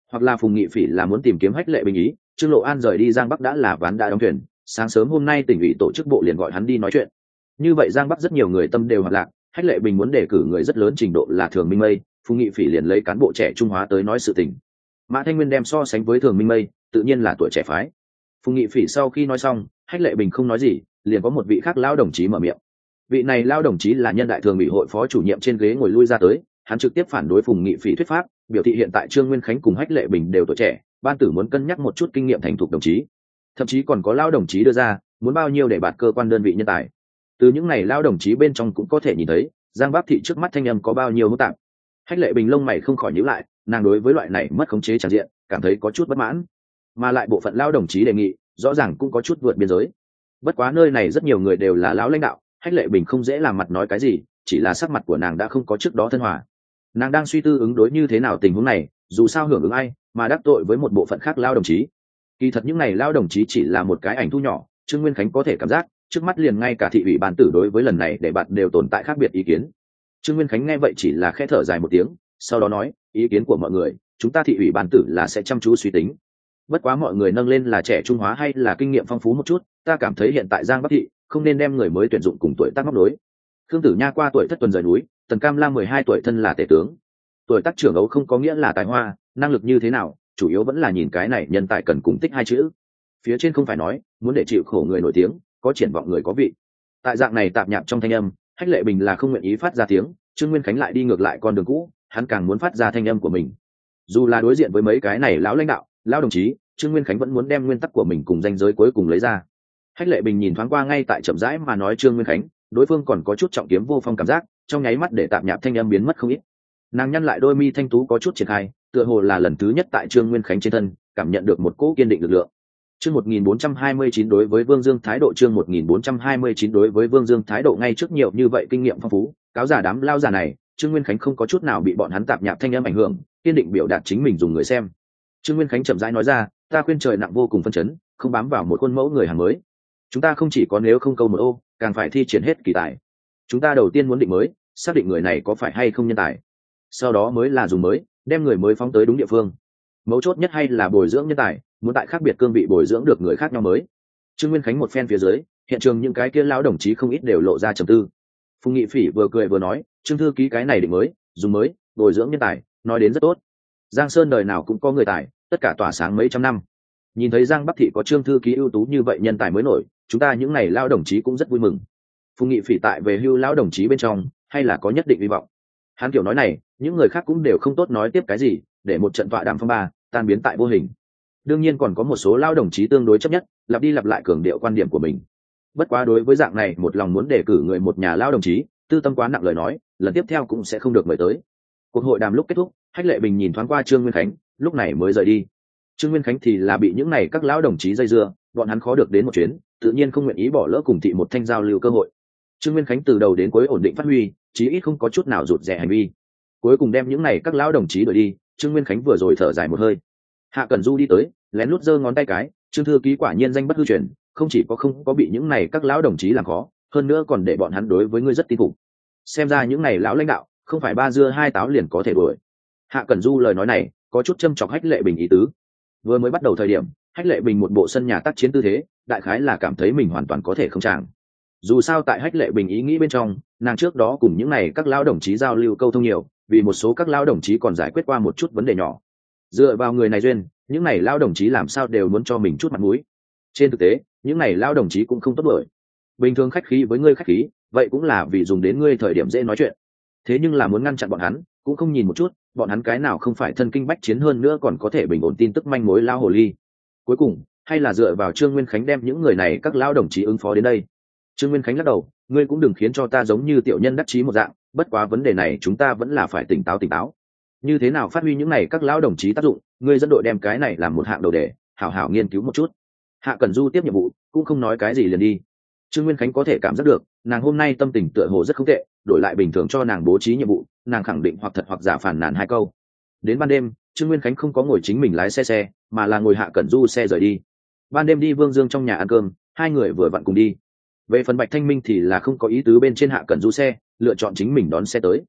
hoặc là Phùng Nghị Phỉ là muốn tìm kiếm Hách Lệ Bình ý. Trương Lộ An rời đi Giang Bắc đã là ván đã đóng thuyền, sáng sớm hôm nay tỉnh ủy tổ chức bộ liền gọi hắn đi nói chuyện. Như vậy Giang Bắc rất nhiều người tâm đều hoạt lạc, Hách Lệ Bình muốn đề cử người rất lớn trình độ là Thường Minh Mây, Phùng Nghị Phỉ liền lấy cán bộ trẻ Trung Hóa tới nói sự tình. Mã Thanh Nguyên đem so sánh với Thường Minh Mây, tự nhiên là tuổi trẻ phái. Phùng Nghị Phỉ sau khi nói xong, Hách Lệ Bình không nói gì, liền có một vị khác lão đồng chí mở miệng. Vị này lão đồng chí là nhân đại thường ủy hội phó chủ nhiệm trên ghế ngồi lui ra tới, hắn trực tiếp phản đối Phùng Nghị Phỉ thuyết pháp, biểu thị hiện tại Trương Nguyên Khánh cùng Hách Lệ Bình đều tuổi trẻ, ban tử muốn cân nhắc một chút kinh nghiệm thành thục đồng chí. Thậm chí còn có lão đồng chí đưa ra, muốn bao nhiêu để bạt cơ quan đơn vị nhân tài. Từ những này lão đồng chí bên trong cũng có thể nhìn thấy, Giang Bắc thị trước mắt thanh âm có bao nhiêu hỗn tạp. Hách Lệ Bình lông mày không khỏi nhíu lại, nàng đối với loại này mất khống chế tràn diện, cảm thấy có chút bất mãn. Mà lại bộ phận lão đồng chí đề nghị, rõ ràng cũng có chút vượt biên giới. Bất quá nơi này rất nhiều người đều là lão lãnh đạo, Hách Lệ Bình không dễ làm mặt nói cái gì, chỉ là sắc mặt của nàng đã không có trước đó thân hòa. Nàng đang suy tư ứng đối như thế nào tình huống này, dù sao hưởng ứng ai, mà đắc tội với một bộ phận khác lão đồng chí. Kỳ thật những này lão đồng chí chỉ là một cái ảnh thu nhỏ, Trương Nguyên Khánh có thể cảm giác, trước mắt liền ngay cả thị ủy ban tử đối với lần này để bạn đều tồn tại khác biệt ý kiến. Trương Nguyên Khánh nghe vậy chỉ là khẽ thở dài một tiếng, sau đó nói, ý kiến của mọi người, chúng ta thị ủy ban tử là sẽ chăm chú suy tính. Bất quá mọi người nâng lên là trẻ Trung Hóa hay là kinh nghiệm phong phú một chút, ta cảm thấy hiện tại Giang Bắc thị không nên đem người mới tuyển dụng cùng tuổi tác móc nối. Khương Tử Nha qua tuổi thất tuần rời núi, Tần Cam Lam mười hai tuổi thân là tể tướng. Tuổi tác trưởng ấu không có nghĩa là tài hoa, năng lực như thế nào, chủ yếu vẫn là nhìn cái này nhân tài cần cùng tích hai chữ. Phía trên không phải nói, muốn để chịu khổ người nổi tiếng, có triển vọng người có vị. Tại dạng này tạp nhạp trong thanh âm, Hách Lệ Bình là không nguyện ý phát ra tiếng, Trương Nguyên Khánh lại đi ngược lại con đường cũ, hắn càng muốn phát ra thanh âm của mình. Dù là đối diện với mấy cái này lão lãnh đạo, lão đồng chí, Trương Nguyên Khánh vẫn muốn đem nguyên tắc của mình cùng danh giới cuối cùng lấy ra. Hách Lệ Bình nhìn thoáng qua ngay tại chậm rãi mà nói Trương Nguyên Khánh, đối phương còn có chút trọng kiếm vô phong cảm giác, trong nháy mắt để tạp nhạp thanh âm biến mất không ít. Nàng nhăn lại đôi mi thanh tú có chút triển khai, tựa hồ là lần thứ nhất tại Trương Nguyên Khánh trên thân, cảm nhận được một cỗ kiên định lực lượng. Chương một nghìn bốn trăm hai mươi chín đối với Vương Dương thái độ chương một nghìn bốn trăm hai mươi chín đối với Vương Dương thái độ ngay trước nhiều như vậy kinh nghiệm phong phú, cáo giả đám lao giả này, Trương Nguyên Khánh không có chút nào bị bọn hắn tạp nhạp thanh âm ảnh hưởng, kiên định biểu đạt chính mình dùng người xem. Trương Nguyên Khánh chậm rãi nói ra, ta khuyên trời nặng vô cùng phân chấn, không bám vào một khuôn mẫu người hàng mới. Chúng ta không chỉ có nếu không câu một ô, càng phải thi triển hết kỳ tài. Chúng ta đầu tiên muốn định mới, xác định người này có phải hay không nhân tài. Sau đó mới là dùng mới, đem người mới phóng tới đúng địa phương. Mấu chốt nhất hay là bồi dưỡng nhân tài, muốn tại khác biệt cương vị bồi dưỡng được người khác nhau mới. Trương Nguyên Khánh một phen phía dưới, hiện trường những cái kia lão đồng chí không ít đều lộ ra trầm tư. Phùng Nghị Phỉ vừa cười vừa nói, Trương thư ký cái này định mới, dùng mới, bồi dưỡng nhân tài, nói đến rất tốt. Giang Sơn đời nào cũng có người tài, tất cả tỏa sáng mấy trăm năm. Nhìn thấy Giang Bắc thị có Trương thư ký ưu tú như vậy nhân tài mới nổi, chúng ta những này lão đồng chí cũng rất vui mừng. Phùng Nghị Phỉ tại về hưu lão đồng chí bên trong, hay là có nhất định hy vọng. Hắn kiểu nói này, những người khác cũng đều không tốt nói tiếp cái gì, để một trận tọa đàm phong ba tan biến tại vô hình. Đương nhiên còn có một số lão đồng chí tương đối chấp nhất, lặp đi lặp lại cường điệu quan điểm của mình. Bất quá đối với dạng này một lòng muốn đề cử người một nhà lão đồng chí, tư tâm quá nặng lời nói, lần tiếp theo cũng sẽ không được mời tới. Cuộc hội đàm lúc kết thúc, Hách Lệ Bình nhìn thoáng qua Trương Nguyên Khánh, lúc này mới rời đi. Trương Nguyên Khánh thì là bị những này các lão đồng chí dây dưa, bọn hắn khó được đến một chuyến, tự nhiên không nguyện ý bỏ lỡ cùng thị một thanh giao lưu cơ hội. Trương Nguyên Khánh từ đầu đến cuối ổn định phát huy, chí ít không có chút nào rụt rè hành vi. Cuối cùng đem những này các lão đồng chí đuổi đi, Trương Nguyên Khánh vừa rồi thở dài một hơi. Hạ Cẩn Du đi tới, lén lút giơ ngón tay cái, Trương thư ký quả nhiên danh bất hư truyền, không chỉ có không có bị những này các lão đồng chí làm khó, hơn nữa còn để bọn hắn đối với ngươi rất tin phục. Xem ra những này lão lãnh đạo, không phải ba dưa hai táo liền có thể đuổi. Hạ Cẩn Du lời nói này, có chút châm chọc Hách Lệ Bình ý tứ. Vừa mới bắt đầu thời điểm, Hách Lệ Bình một bộ sân nhà tác chiến tư thế, đại khái là cảm thấy mình hoàn toàn có thể không chàng. Dù sao tại Hách Lệ Bình ý nghĩ bên trong, nàng trước đó cùng những này các lão đồng chí giao lưu câu thông nhiều, vì một số các lão đồng chí còn giải quyết qua một chút vấn đề nhỏ. Dựa vào người này duyên, những này lão đồng chí làm sao đều muốn cho mình chút mặt mũi. Trên thực tế, những này lão đồng chí cũng không tốt đổi. Bình thường khách khí với ngươi khách khí, vậy cũng là vì dùng đến ngươi thời điểm dễ nói chuyện. Thế nhưng là muốn ngăn chặn bọn hắn, cũng không nhìn một chút, bọn hắn cái nào không phải thân kinh bách chiến hơn nữa còn có thể bình ổn tin tức manh mối lao hồ ly. Cuối cùng, hay là dựa vào Trương Nguyên Khánh đem những người này các lão đồng chí ứng phó đến đây. Trương Nguyên Khánh lắc đầu, ngươi cũng đừng khiến cho ta giống như tiểu nhân đắc chí một dạng, bất quá vấn đề này chúng ta vẫn là phải tỉnh táo tỉnh táo. Như thế nào phát huy những này các lão đồng chí tác dụng, ngươi dẫn đội đem cái này làm một hạng đầu đề, hảo hảo nghiên cứu một chút. Hạ Cẩn Du tiếp nhiệm vụ, cũng không nói cái gì liền đi. Trương Nguyên Khánh có thể cảm giác được, nàng hôm nay tâm tình tựa hồ rất không tệ, đổi lại bình thường cho nàng bố trí nhiệm vụ, nàng khẳng định hoặc thật hoặc giả phản nàn hai câu. Đến ban đêm, Trương Nguyên Khánh không có ngồi chính mình lái xe xe, mà là ngồi Hạ Cẩn Du xe rời đi. Ban đêm đi Vương Dương trong nhà ăn cơm, hai người vừa vặn cùng đi. Về phần Bạch Thanh Minh thì là không có ý tứ bên trên Hạ Cẩn Du xe, lựa chọn chính mình đón xe tới.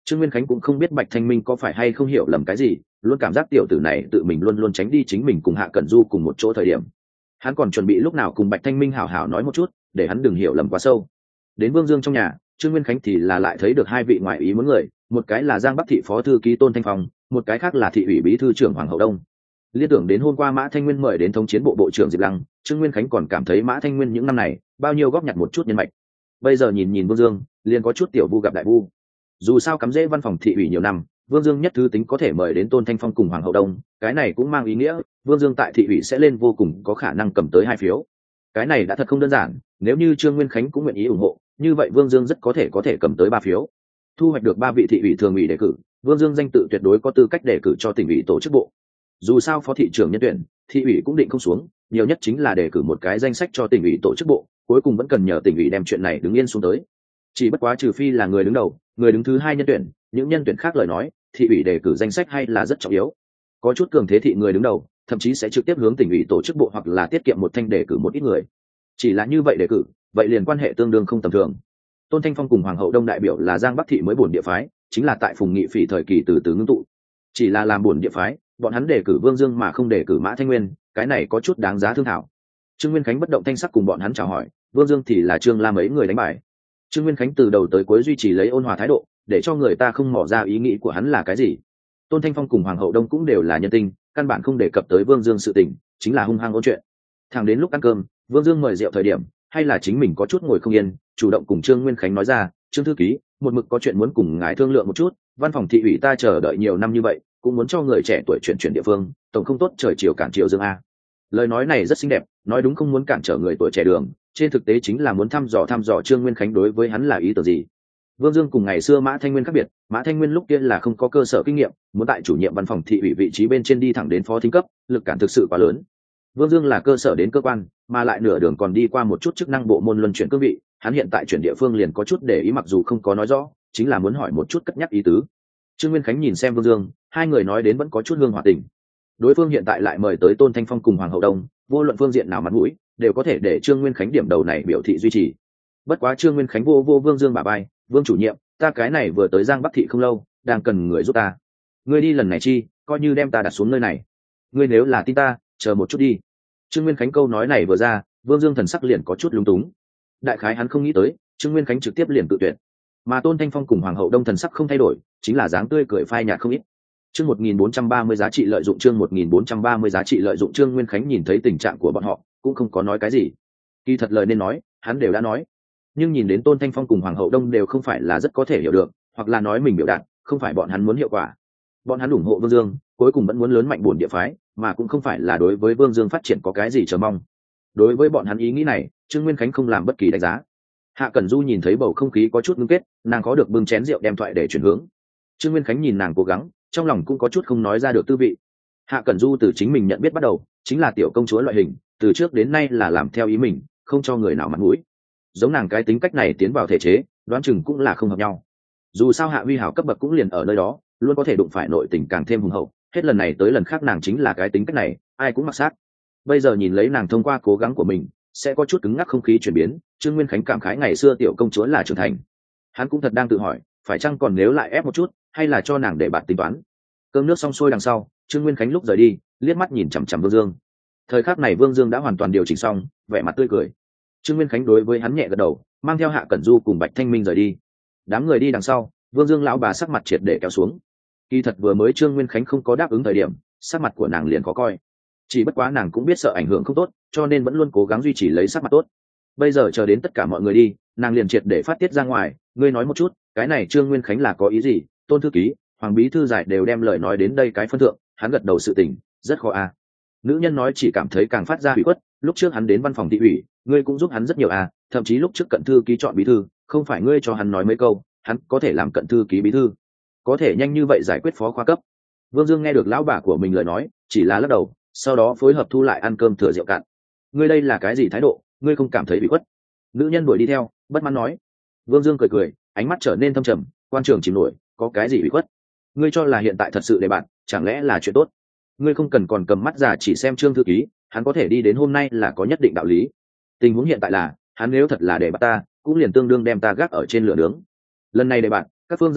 Trương Nguyên Khánh cũng không biết Bạch Thanh Minh có phải hay không hiểu lầm cái gì, luôn cảm giác tiểu tử này tự mình luôn luôn tránh đi chính mình cùng Hạ Cẩn Du cùng một chỗ thời điểm. Hắn còn chuẩn bị lúc nào cùng Bạch Thanh Minh hảo hảo nói một chút, để hắn đừng hiểu lầm quá sâu. Đến Vương Dương trong nhà, Trương Nguyên Khánh thì là lại thấy được hai vị ngoại ý muốn người, một cái là Giang Bắc thị phó thư ký Tôn Thanh Phong, một cái khác là thị ủy bí thư trưởng Hoàng Hậu Đông. Liên tưởng đến hôm qua Mã Thanh Nguyên mời đến thống chiến bộ bộ trưởng Diệp Lăng, Trương Nguyên Khánh còn cảm thấy Mã Thanh Nguyên những năm này bao nhiêu góp nhặt một chút nhân mạch. Bây giờ nhìn nhìn Vương Dương, liền có chút tiểu vu gặp đại vu. Dù sao cắm rễ văn phòng thị ủy nhiều năm, Vương Dương nhất thứ tính có thể mời đến Tôn Thanh Phong cùng Hoàng Hậu Đông, cái này cũng mang ý nghĩa Vương Dương tại thị ủy sẽ lên vô cùng có khả năng cầm tới hai phiếu. Cái này đã thật không đơn giản, nếu như Trương Nguyên Khánh cũng nguyện ý ủng hộ, như vậy Vương Dương rất có thể có thể cầm tới ba phiếu. Thu hoạch được ba vị thị ủy thường ủy đề cử, Vương Dương danh tự tuyệt đối có tư cách đề cử cho tỉnh ủy tổ chức bộ. Dù sao phó thị trưởng nhân tuyển, thị ủy cũng định không xuống, nhiều nhất chính là đề cử một cái danh sách cho tỉnh ủy tổ chức bộ, cuối cùng vẫn cần nhờ tỉnh ủy đem chuyện này đứng yên xuống tới. Chỉ bất quá trừ phi là người đứng đầu, người đứng thứ hai nhân tuyển, những nhân tuyển khác lời nói, thị ủy đề cử danh sách hay là rất trọng yếu. Có chút cường thế thị người đứng đầu, thậm chí sẽ trực tiếp hướng tỉnh ủy tổ chức bộ hoặc là tiết kiệm một thanh đề cử một ít người. Chỉ là như vậy đề cử, vậy liền quan hệ tương đương không tầm thường. Tôn Thanh Phong cùng Hoàng Hậu Đông đại biểu là Giang Bắc thị mới bổn địa phái, chính là tại Phùng Nghị Phỉ thời kỳ từ từ ngưng tụ. Chỉ là làm bổn địa phái, bọn hắn đề cử Vương Dương mà không đề cử Mã Thanh Nguyên, cái này có chút đáng giá thương thảo. Trương Nguyên Khánh bất động thanh sắc cùng bọn hắn chào hỏi, Vương Dương thì là Trương La mấy người đánh bài. Trương Nguyên Khánh từ đầu tới cuối duy trì lấy ôn hòa thái độ, để cho người ta không mò ra ý nghĩ của hắn là cái gì. Tôn Thanh Phong cùng Hoàng Hậu Đông cũng đều là nhân tinh, căn bản không đề cập tới Vương Dương sự tình, chính là hung hăng ôn chuyện. Thẳng đến lúc ăn cơm, Vương Dương mời rượu thời điểm, hay là chính mình có chút ngồi không yên, chủ động cùng Trương Nguyên Khánh nói ra, Trương thư ký, một mực có chuyện muốn cùng ngài thương lượng một chút, văn phòng thị ủy ta chờ đợi nhiều năm như vậy, cũng muốn cho người trẻ tuổi chuyển chuyển địa phương, tổng không tốt trời chiều cản chiều dương a. Lời nói này rất xinh đẹp, nói đúng không muốn cản trở người tuổi trẻ đường, trên thực tế chính là muốn thăm dò thăm dò Trương Nguyên Khánh đối với hắn là ý tưởng gì. Vương Dương cùng ngày xưa Mã Thanh Nguyên khác biệt, Mã Thanh Nguyên lúc kia là không có cơ sở kinh nghiệm, muốn tại chủ nhiệm văn phòng thị ủy vị trí bên trên đi thẳng đến phó thính cấp, lực cản thực sự quá lớn. Vương Dương là cơ sở đến cơ quan, mà lại nửa đường còn đi qua một chút chức năng bộ môn luân chuyển cương vị, hắn hiện tại chuyển địa phương liền có chút để ý, mặc dù không có nói rõ, chính là muốn hỏi một chút cất nhắc ý tứ. Trương Nguyên Khánh nhìn xem Vương Dương, hai người nói đến vẫn có chút hương hòa tình. Đối phương hiện tại lại mời tới Tôn Thanh Phong cùng Hoàng Hậu Đông, vô luận phương diện nào mặt mũi, đều có thể để Trương Nguyên Khánh điểm đầu này biểu thị duy trì. Bất quá Trương Nguyên Khánh vô vô Vương Dương bả vai, Vương chủ nhiệm, ta cái này vừa tới Giang Bắc thị không lâu, đang cần người giúp ta. Ngươi đi lần này chi, coi như đem ta đặt xuống nơi này. Ngươi nếu là tin ta, chờ một chút đi. Trương Nguyên Khánh câu nói này vừa ra, Vương Dương thần sắc liền có chút lúng túng. Đại khái hắn không nghĩ tới, Trương Nguyên Khánh trực tiếp liền tự tuyệt. Mà Tôn Thanh Phong cùng Hoàng Hậu Đông thần sắc không thay đổi, chính là dáng tươi cười phai nhạt không ít. Chương một nghìn bốn trăm ba mươi giá trị lợi dụng, chương một nghìn bốn trăm ba mươi giá trị lợi dụng. Trương Nguyên Khánh nhìn thấy tình trạng của bọn họ, cũng không có nói cái gì. Kỳ thật lời nên nói, hắn đều đã nói. Nhưng nhìn đến Tôn Thanh Phong cùng Hoàng Hậu Đông đều không phải là rất có thể hiểu được, hoặc là nói mình biểu đạt, không phải bọn hắn muốn hiệu quả. Bọn hắn ủng hộ Vương Dương, cuối cùng vẫn muốn lớn mạnh bổn địa phái, mà cũng không phải là đối với Vương Dương phát triển có cái gì chờ mong. Đối với bọn hắn ý nghĩ này, Trương Nguyên Khánh không làm bất kỳ đánh giá. Hạ Cẩn Du nhìn thấy bầu không khí có chút ngưng kết, nàng khó được bưng chén rượu đem thoại để chuyển hướng. Trương Nguyên Khánh nhìn nàng cố gắng, trong lòng cũng có chút không nói ra được tư vị. Hạ Cẩn Du từ chính mình nhận biết bắt đầu, chính là tiểu công chúa loại hình, từ trước đến nay là làm theo ý mình, không cho người nào mặt mũi. Giống nàng cái tính cách này tiến vào thể chế, đoán chừng cũng là không hợp nhau. Dù sao Hạ Huy Hảo cấp bậc cũng liền ở nơi đó, luôn có thể đụng phải nội tình càng thêm hùng hậu, hết lần này tới lần khác nàng chính là cái tính cách này, ai cũng mặc sát. Bây giờ nhìn lấy nàng thông qua cố gắng của mình, sẽ có chút cứng ngắc không khí chuyển biến. Trương Nguyên Khánh cảm khái ngày xưa tiểu công chúa là trưởng thành. Hắn cũng thật đang tự hỏi, phải chăng còn nếu lại ép một chút, hay là cho nàng để bạn tính toán. Cơm nước xong xuôi đằng sau, Trương Nguyên Khánh lúc rời đi, liếc mắt nhìn chằm chằm Vương Dương. Thời khắc này Vương Dương đã hoàn toàn điều chỉnh xong, vẻ mặt tươi cười. Trương Nguyên Khánh đối với hắn nhẹ gật đầu, mang theo Hạ Cẩn Du cùng Bạch Thanh Minh rời đi. Đám người đi đằng sau, Vương Dương lão bà sắc mặt triệt để kéo xuống. Kỳ thật vừa mới Trương Nguyên Khánh không có đáp ứng thời điểm, sắc mặt của nàng liền khó coi. Chỉ bất quá nàng cũng biết sợ ảnh hưởng không tốt, cho nên vẫn luôn cố gắng duy trì lấy sắc mặt tốt. Bây giờ chờ đến tất cả mọi người đi, nàng liền triệt để phát tiết ra ngoài. Ngươi nói một chút, cái này Trương Nguyên Khánh là có ý gì? Tôn thư ký, Hoàng bí thư giải đều đem lời nói đến đây cái phân thượng, hắn gật đầu sự tình, rất khó à. Nữ nhân nói chỉ cảm thấy càng phát ra ủy khuất. Lúc trước hắn đến văn phòng thị ủy, ngươi cũng giúp hắn rất nhiều à, thậm chí lúc trước cận thư ký chọn bí thư, không phải ngươi cho hắn nói mấy câu, hắn có thể làm cận thư ký bí thư, có thể nhanh như vậy giải quyết phó khoa cấp. Vương Dương nghe được lão bà của mình lời nói, chỉ là lắc đầu, sau đó phối hợp thu lại ăn cơm thừa rượu cạn. Ngươi đây là cái gì thái độ, ngươi không cảm thấy bị khuất? Nữ nhân đuổi đi theo, bất mãn nói. Vương Dương cười cười, ánh mắt trở nên thâm trầm, quan trường chìm nổi, có cái gì bị khuất? Ngươi cho là hiện tại thật sự để bạn, chẳng lẽ là chuyện tốt? Ngươi không cần còn cầm mắt giả chỉ xem Trương thư ký, hắn có thể đi đến hôm nay là có nhất định đạo lý. Tình huống hiện tại là, hắn nếu thật là để bạn ta, cũng liền tương đương đem ta gác ở trên lửa nướng. Lần này để bạn, các phương giao thoa,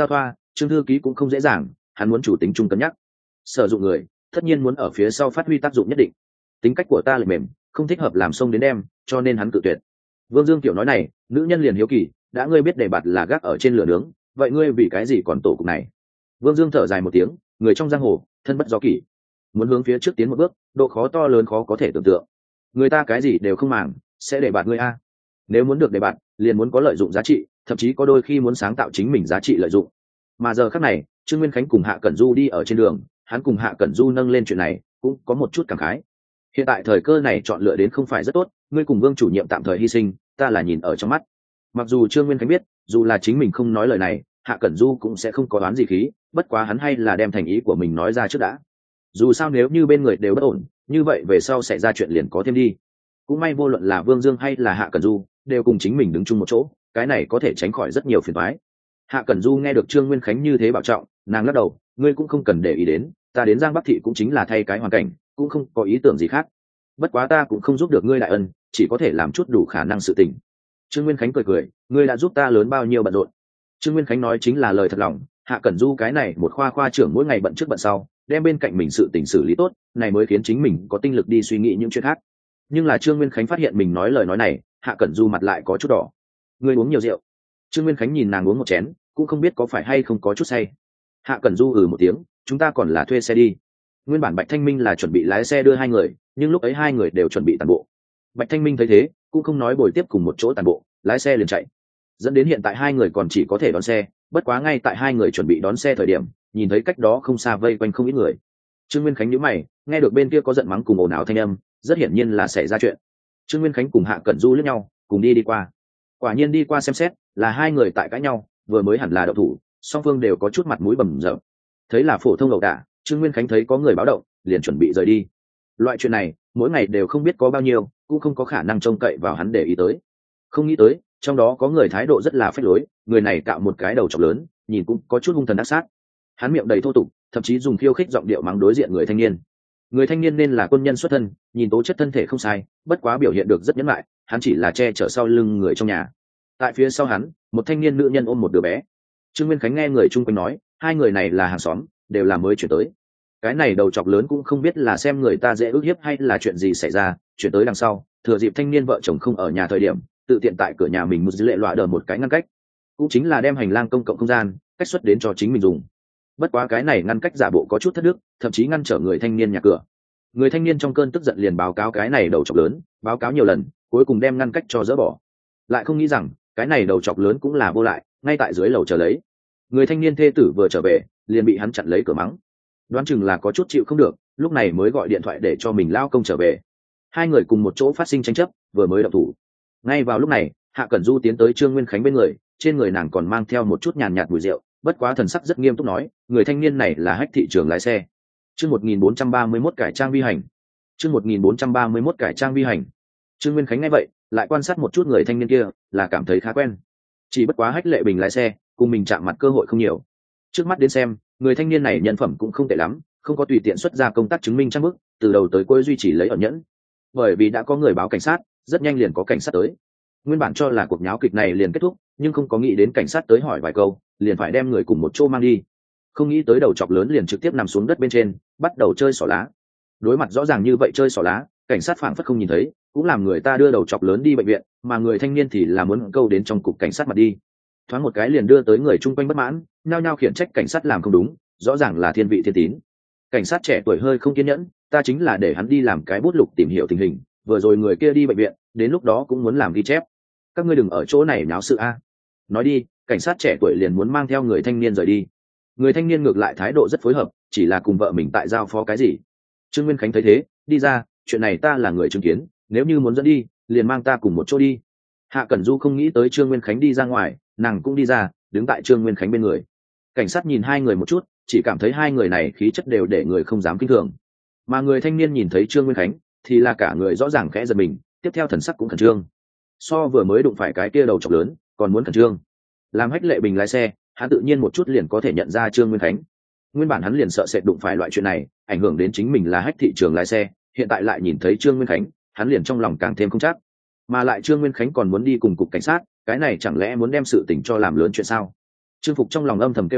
Trương thư ký cũng không dễ dàng, hắn muốn chủ tính chung cân nhắc sử dụng người, tất nhiên muốn ở phía sau phát huy tác dụng nhất định. Tính cách của ta lại mềm, không thích hợp làm sông đến đem, cho nên hắn tự tuyệt. Vương Dương kiểu nói này, nữ nhân liền hiếu kỳ, đã ngươi biết đề bạt là gác ở trên lửa nướng, vậy ngươi vì cái gì còn tổ cục này? Vương Dương thở dài một tiếng, người trong giang hồ, thân bất do kỷ, muốn hướng phía trước tiến một bước, độ khó to lớn khó có thể tưởng tượng. Người ta cái gì đều không màng, sẽ đề bạt ngươi a. Nếu muốn được đề bạt, liền muốn có lợi dụng giá trị, thậm chí có đôi khi muốn sáng tạo chính mình giá trị lợi dụng. Mà giờ khắc này, Trương Nguyên Khánh cùng Hạ Cẩn Du đi ở trên đường, hắn cùng Hạ Cẩn Du nâng lên chuyện này, cũng có một chút cảm khái. Hiện tại thời cơ này chọn lựa đến không phải rất tốt, ngươi cùng Vương chủ nhiệm tạm thời hy sinh, ta là nhìn ở trong mắt. Mặc dù Trương Nguyên Khánh biết, dù là chính mình không nói lời này, Hạ Cẩn Du cũng sẽ không có đoán gì khí, bất quá hắn hay là đem thành ý của mình nói ra trước đã. Dù sao nếu như bên người đều bất ổn, như vậy về sau xảy ra chuyện liền có thêm đi. Cũng may vô luận là Vương Dương hay là Hạ Cẩn Du, đều cùng chính mình đứng chung một chỗ, cái này có thể tránh khỏi rất nhiều phiền toái. Hạ Cẩn Du nghe được Trương Nguyên Khánh như thế bảo trọng, nàng lắc đầu, ngươi cũng không cần để ý đến, ta đến Giang Bắc thị cũng chính là thay cái hoàn cảnh, cũng không có ý tưởng gì khác. Bất quá ta cũng không giúp được ngươi đại ân, chỉ có thể làm chút đủ khả năng sự tình. Trương Nguyên Khánh cười cười, ngươi đã giúp ta lớn bao nhiêu bận rộn. Trương Nguyên Khánh nói chính là lời thật lòng, Hạ Cẩn Du cái này một khoa khoa trưởng mỗi ngày bận trước bận sau, đem bên cạnh mình sự tình xử lý tốt, này mới khiến chính mình có tinh lực đi suy nghĩ những chuyện khác. Nhưng là Trương Nguyên Khánh phát hiện mình nói lời nói này, Hạ Cẩn Du mặt lại có chút đỏ. Ngươi uống nhiều rượu. Trương Nguyên Khánh nhìn nàng uống một chén, cũng không biết có phải hay không có chút say. Hạ Cẩn Du ừ một tiếng, chúng ta còn là thuê xe đi. Nguyên bản Bạch Thanh Minh là chuẩn bị lái xe đưa hai người, nhưng lúc ấy hai người đều chuẩn bị tản bộ. Bạch Thanh Minh thấy thế, cũng không nói bồi tiếp cùng một chỗ tản bộ, lái xe liền chạy. Dẫn đến hiện tại hai người còn chỉ có thể đón xe, bất quá ngay tại hai người chuẩn bị đón xe thời điểm, nhìn thấy cách đó không xa vây quanh không ít người. Trương Nguyên Khánh nhíu mày, nghe được bên kia có giận mắng cùng ồn ào thanh âm, rất hiển nhiên là xảy ra chuyện. Trương Nguyên Khánh cùng Hạ Cẩn Du liếc nhau, cùng đi đi qua. Quả nhiên đi qua xem xét, là hai người tại cãi nhau, vừa mới hẳn là đậu thủ, song phương đều có chút mặt mũi bầm dập. Thấy là phổ thông ẩu đả, Trương Nguyên Khánh thấy có người báo động, liền chuẩn bị rời đi. Loại chuyện này, mỗi ngày đều không biết có bao nhiêu, cũng không có khả năng trông cậy vào hắn để ý tới. Không nghĩ tới, trong đó có người thái độ rất là phách lối, người này cạo một cái đầu trọc lớn, nhìn cũng có chút hung thần ác sát. Hắn miệng đầy thô tục, thậm chí dùng khiêu khích giọng điệu mắng đối diện người thanh niên. Người thanh niên nên là quân nhân xuất thân, nhìn tố chất thân thể không sai, bất quá biểu hiện được rất nhẫn nại, hắn chỉ là che chở sau lưng người trong nhà. Tại phía sau hắn, một thanh niên nữ nhân ôm một đứa bé. Trương Nguyên Khánh nghe người chung quanh nói, hai người này là hàng xóm, đều là mới chuyển tới. Cái này đầu chọc lớn cũng không biết là xem người ta dễ ức hiếp hay là chuyện gì xảy ra, chuyển tới đằng sau, thừa dịp thanh niên vợ chồng không ở nhà thời điểm, tự tiện tại cửa nhà mình một dữ lệ loại đờ một cái ngăn cách, cũng chính là đem hành lang công cộng không gian cách xuất đến cho chính mình dùng. Bất quá cái này ngăn cách giả bộ có chút thất đức, thậm chí ngăn trở người thanh niên nhà cửa. Người thanh niên trong cơn tức giận liền báo cáo cái này đầu chọc lớn, báo cáo nhiều lần, cuối cùng đem ngăn cách cho dỡ bỏ. Lại không nghĩ rằng cái này đầu chọc lớn cũng là vô lại, ngay tại dưới lầu chờ lấy. Người thanh niên thê tử vừa trở về, liền bị hắn chặn lấy cửa mắng. Đoán chừng là có chút chịu không được, lúc này mới gọi điện thoại để cho mình lao công trở về. Hai người cùng một chỗ phát sinh tranh chấp, vừa mới động thủ. Ngay vào lúc này, Hạ Cẩn Du tiến tới Trương Nguyên Khánh bên người, trên người nàng còn mang theo một chút nhàn nhạt mùi rượu, bất quá thần sắc rất nghiêm túc nói, người thanh niên này là hách thị trường lái xe. Chương một nghìn bốn trăm ba mươi mốt cải trang vi hành. Chương một nghìn bốn trăm ba mươi mốt cải trang vi hành. Trương Nguyên Khánh nghe vậy, lại quan sát một chút người thanh niên kia, là cảm thấy khá quen. Chỉ bất quá Hách Lệ Bình lái xe, cùng mình chạm mặt cơ hội không nhiều. Trước mắt đến xem, người thanh niên này nhân phẩm cũng không tệ lắm, không có tùy tiện xuất ra công tác chứng minh trang bức, từ đầu tới cuối duy trì lấy ẩn nhẫn. Bởi vì đã có người báo cảnh sát, rất nhanh liền có cảnh sát tới. Nguyên bản cho là cuộc nháo kịch này liền kết thúc, nhưng không có nghĩ đến cảnh sát tới hỏi vài câu, liền phải đem người cùng một chỗ mang đi. Không nghĩ tới đầu chọc lớn liền trực tiếp nằm xuống đất bên trên, bắt đầu chơi xỏ lá. Đối mặt rõ ràng như vậy chơi xỏ lá, cảnh sát phảng phất không nhìn thấy, cũng làm người ta đưa đầu chọc lớn đi bệnh viện, mà người thanh niên thì là muốn câu đến trong cục cảnh sát mặt đi. Thoáng một cái liền đưa tới người chung quanh bất mãn, nhao nhao khiển trách cảnh sát làm không đúng, rõ ràng là thiên vị thiên tín. Cảnh sát trẻ tuổi hơi không kiên nhẫn, ta chính là để hắn đi làm cái bút lục tìm hiểu tình hình, vừa rồi người kia đi bệnh viện, đến lúc đó cũng muốn làm ghi chép. Các ngươi đừng ở chỗ này náo sự a. Nói đi, cảnh sát trẻ tuổi liền muốn mang theo người thanh niên rời đi. Người thanh niên ngược lại thái độ rất phối hợp, chỉ là cùng vợ mình tại giao phó cái gì. Trương Nguyên Khánh thấy thế, đi ra, chuyện này ta là người chứng kiến, nếu như muốn dẫn đi, liền mang ta cùng một chỗ đi. Hạ Cẩn Du không nghĩ tới Trương Nguyên Khánh đi ra ngoài, nàng cũng đi ra, đứng tại Trương Nguyên Khánh bên người. Cảnh sát nhìn hai người một chút, chỉ cảm thấy hai người này khí chất đều để người không dám kinh thường. Mà người thanh niên nhìn thấy Trương Nguyên Khánh, thì là cả người rõ ràng khẽ giật mình, tiếp theo thần sắc cũng khẩn trương. So vừa mới đụng phải cái kia đầu chọc lớn, còn muốn khẩn trương. Làm Hách Lệ Bình lái xe, hắn tự nhiên một chút liền có thể nhận ra Trương Nguyên Khánh. Nguyên bản hắn liền sợ sệt đụng phải loại chuyện này, ảnh hưởng đến chính mình là Hách thị trường lái xe, hiện tại lại nhìn thấy Trương Nguyên Khánh, hắn liền trong lòng càng thêm không chắc. Mà lại Trương Nguyên Khánh còn muốn đi cùng cục cảnh sát, cái này chẳng lẽ muốn đem sự tình cho làm lớn chuyện sao? Trương Phục trong lòng âm thầm kêu khổ,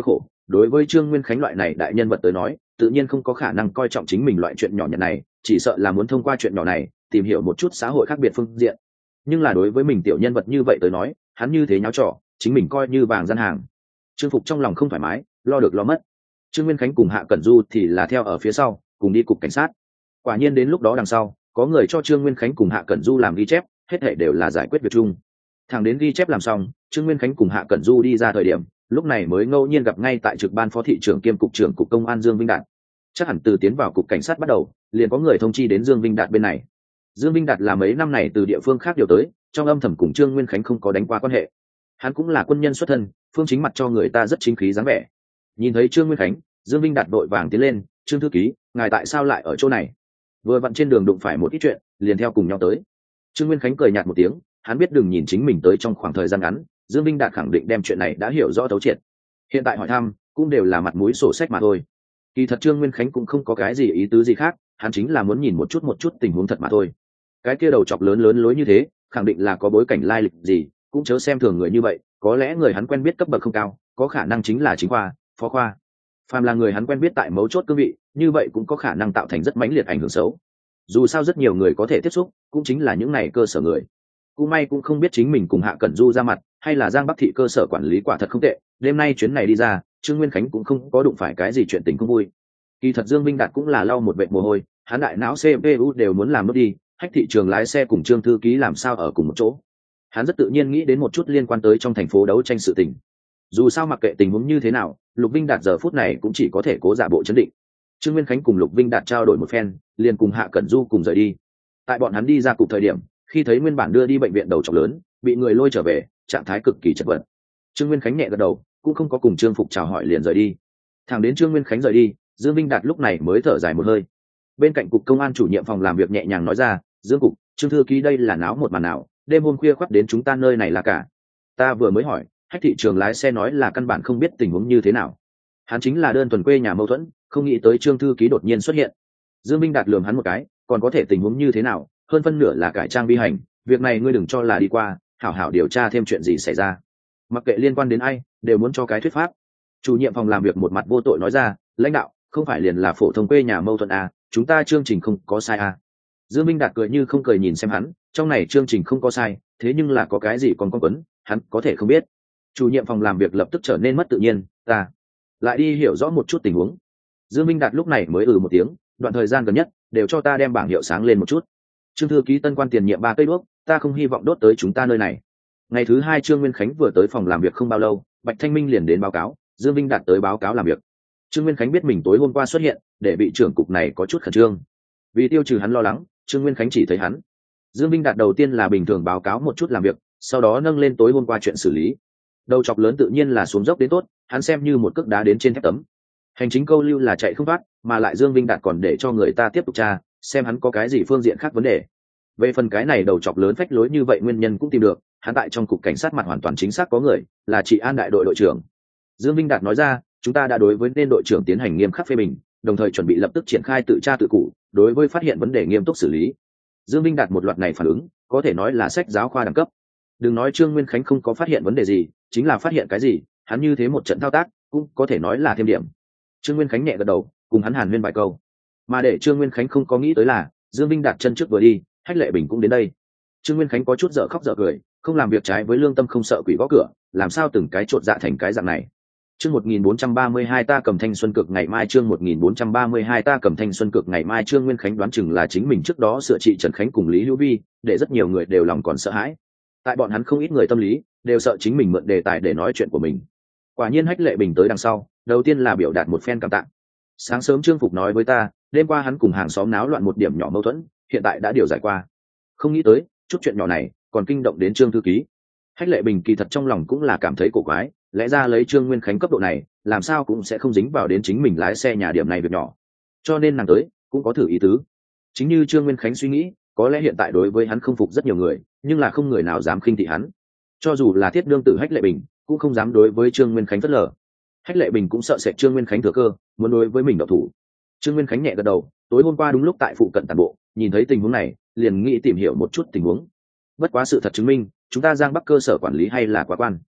đối với Trương Nguyên Khánh loại này đại nhân vật tới nói tự nhiên không có khả năng coi trọng chính mình loại chuyện nhỏ nhặt này, chỉ sợ là muốn thông qua chuyện nhỏ này tìm hiểu một chút xã hội khác biệt phương diện. Nhưng là đối với mình tiểu nhân vật như vậy tới nói, hắn như thế nháo trò chính mình coi như vàng gian hàng. Trương Phục trong lòng không thoải mái, lo được lo mất. Trương Nguyên Khánh cùng Hạ Cẩn Du thì là theo ở phía sau cùng đi cục cảnh sát. Quả nhiên đến lúc đó đằng sau có người cho Trương Nguyên Khánh cùng Hạ Cẩn Du làm ghi chép, hết thảy đều là giải quyết việc chung. Thằng đến ghi chép làm xong, Trương Nguyên Khánh cùng Hạ Cẩn Du đi ra thời điểm, lúc này mới ngẫu nhiên gặp ngay tại trực ban phó thị trưởng kiêm cục trưởng cục công an Dương Vinh Đạt. Chắc hẳn từ tiến vào cục cảnh sát bắt đầu, liền có người thông chi đến Dương Vinh Đạt bên này. Dương Vinh Đạt là mấy năm này từ địa phương khác điều tới, trong âm thầm cùng Trương Nguyên Khánh không có đánh qua quan hệ. Hắn cũng là quân nhân xuất thân, phương chính mặt cho người ta rất chính khí dáng vẻ. Nhìn thấy Trương Nguyên Khánh, Dương Vinh Đạt đội vàng tiến lên, "Trương thư ký, ngài tại sao lại ở chỗ này?" Vừa vặn trên đường đụng phải một ít chuyện, liền theo cùng nhau tới. Trương Nguyên Khánh cười nhạt một tiếng, hắn biết đừng nhìn chính mình tới trong khoảng thời gian ngắn, Dương Vinh Đạt khẳng định đem chuyện này đã hiểu rõ thấu triệt. Hiện tại hỏi thăm, cũng đều là mặt mũi sổ sách mà thôi. Kỳ thật Trương Nguyên Khánh cũng không có cái gì ý tứ gì khác, hắn chính là muốn nhìn một chút một chút tình huống thật mà thôi. Cái kia đầu chọc lớn lớn lối như thế, khẳng định là có bối cảnh lai lịch gì, cũng chớ xem thường người như vậy, có lẽ người hắn quen biết cấp bậc không cao, có khả năng chính là chính khoa, phó khoa. Phàm là người hắn quen biết tại mấu chốt cương vị, như vậy cũng có khả năng tạo thành rất mãnh liệt ảnh hưởng xấu. Dù sao rất nhiều người có thể tiếp xúc, cũng chính là những này cơ sở người. Cũng may cũng không biết chính mình cùng Hạ Cẩn Du ra mặt, hay là Giang Bắc thị cơ sở quản lý quả thật không tệ, đêm nay chuyến này đi ra, Trương Nguyên Khánh cũng không có đụng phải cái gì chuyện tình không vui. Kỳ thật Dương Vinh Đạt cũng là lau một vệt mồ hôi, hắn đại não xê pê u đều muốn làm nốt đi, hách thị trường lái xe cùng Trương thư ký làm sao ở cùng một chỗ. Hắn rất tự nhiên nghĩ đến một chút liên quan tới trong thành phố đấu tranh sự tình. Dù sao mặc kệ tình huống như thế nào, Lục Vinh Đạt giờ phút này cũng chỉ có thể cố giả bộ chấn định. Trương Nguyên Khánh cùng Lục Vinh Đạt trao đổi một phen, liền cùng Hạ Cẩn Du cùng rời đi. Tại bọn hắn đi ra cục thời điểm, khi thấy nguyên bản đưa đi bệnh viện đầu chọc lớn bị người lôi trở về, trạng thái cực kỳ chật vật. Trương Nguyên Khánh nhẹ gật đầu, cũng không có cùng Trương Phục chào hỏi liền rời đi. Thẳng đến Trương Nguyên Khánh rời đi, Dương Vinh Đạt lúc này mới thở dài một hơi. Bên cạnh cục công an chủ nhiệm phòng làm việc nhẹ nhàng nói ra, "Dương cục, Trương thư ký đây là náo một màn nào, đêm hôm khuya khoắt đến chúng ta nơi này là cả." Ta vừa mới hỏi, hách thị trường lái xe nói là căn bản không biết tình huống như thế nào. Hắn chính là đơn thuần quê nhà mâu thuẫn, không nghĩ tới Trương thư ký đột nhiên xuất hiện. Dương Vinh Đạt lườm hắn một cái, còn có thể tình huống như thế nào, hơn phân nửa là cải trang vi hành, việc này ngươi đừng cho là đi qua, hảo hảo điều tra thêm chuyện gì xảy ra. Mặc kệ liên quan đến ai, đều muốn cho cái thuyết pháp. Chủ nhiệm phòng làm việc một mặt vô tội nói ra, "Lãnh đạo, không phải liền là phổ thông quê nhà mâu thuẫn à, chúng ta chương trình không có sai à." Dương Minh Đạt cười như không cười nhìn xem hắn, trong này chương trình không có sai, thế nhưng là có cái gì còn con quấn, hắn có thể không biết. Chủ nhiệm phòng làm việc lập tức trở nên mất tự nhiên, "Ta lại đi hiểu rõ một chút tình huống." Dương Minh Đạt lúc này mới ừ một tiếng, "Đoạn thời gian gần nhất đều cho ta đem bảng hiệu sáng lên một chút. Trương thư ký tân quan tiền nhiệm ba cây đuốc, ta không hy vọng đốt tới chúng ta nơi này." Ngày thứ hai Trương Nguyên Khánh vừa tới phòng làm việc không bao lâu, Bạch Thanh Minh liền đến báo cáo, Dương Vinh Đạt tới báo cáo làm việc. Trương Nguyên Khánh biết mình tối hôm qua xuất hiện, để bị trưởng cục này có chút khẩn trương. Vì tiêu trừ hắn lo lắng, Trương Nguyên Khánh chỉ thấy hắn. Dương Vinh Đạt đầu tiên là bình thường báo cáo một chút làm việc, sau đó nâng lên tối hôm qua chuyện xử lý. Đầu chọc lớn tự nhiên là xuống dốc đến tốt, hắn xem như một cước đá đến trên thép tấm. Hành chính câu lưu là chạy không thoát, mà lại Dương Vinh Đạt còn để cho người ta tiếp tục tra, xem hắn có cái gì phương diện khác vấn đề. Về phần cái này đầu chọc lớn phách lối như vậy nguyên nhân cũng tìm được, hắn tại trong cục cảnh sát mặt hoàn toàn chính xác có người, là chị An đại đội đội trưởng. Dương Vinh Đạt nói ra, chúng ta đã đối với nên đội trưởng tiến hành nghiêm khắc phê bình, đồng thời chuẩn bị lập tức triển khai tự tra tự cụ, đối với phát hiện vấn đề nghiêm túc xử lý. Dương Vinh Đạt một loạt này phản ứng, có thể nói là sách giáo khoa đẳng cấp. Đừng nói Trương Nguyên Khánh không có phát hiện vấn đề gì, chính là phát hiện cái gì, hắn như thế một trận thao tác, cũng có thể nói là thêm điểm. Trương Nguyên Khánh nhẹ gật đầu, cùng hắn hàn huyên vài câu. Mà để Trương Nguyên Khánh không có nghĩ tới là, Dương Vinh Đạt chân trước vừa đi, Hách Lệ Bình cũng đến đây. Trương Nguyên Khánh có chút dở khóc dở cười, không làm việc trái với lương tâm không sợ quỷ gõ cửa, làm sao từng cái trột dạ thành cái dạng này. Chương một nghìn bốn trăm ba mươi hai ta cầm thanh xuân cực ngày mai, chương một nghìn bốn trăm ba mươi hai ta cầm thanh xuân cực ngày mai. Trương Nguyên Khánh đoán chừng là chính mình trước đó sửa trị Trần Khánh cùng Lý Hữu Vi, để rất nhiều người đều lòng còn sợ hãi. Tại bọn hắn không ít người tâm lý, đều sợ chính mình mượn đề tài để nói chuyện của mình. Quả nhiên Hách Lệ Bình tới đằng sau, đầu tiên là biểu đạt một phen cảm tạ. Sáng sớm Trương Phục nói với ta, đêm qua hắn cùng hàng xóm náo loạn một điểm nhỏ mâu thuẫn, hiện tại đã điều giải qua. Không nghĩ tới, chút chuyện nhỏ này còn kinh động đến Trương thư ký. Hách Lệ Bình kỳ thật trong lòng cũng là cảm thấy cổ quái, lẽ ra lấy Trương Nguyên Khánh cấp độ này, làm sao cũng sẽ không dính vào đến chính mình lái xe nhà điểm này việc nhỏ. Cho nên nàng tới, cũng có thử ý tứ. Chính như Trương Nguyên Khánh suy nghĩ, có lẽ hiện tại đối với hắn không phục rất nhiều người, nhưng là không người nào dám khinh thị hắn. Cho dù là Thiết Đương tử Hách Lệ Bình, cũng không dám đối với Trương Nguyên Khánh phớt lờ. Hách Lệ Bình cũng sợ sệt Trương Nguyên Khánh thừa cơ, muốn đối với mình động thủ. Trương Nguyên Khánh nhẹ gật đầu, tối hôm qua đúng lúc tại phụ cận tản bộ, nhìn thấy tình huống này, liền nghĩ tìm hiểu một chút tình huống. Bất quá sự thật chứng minh, chúng ta Giang Bắc cơ sở quản lý hay là quá quan.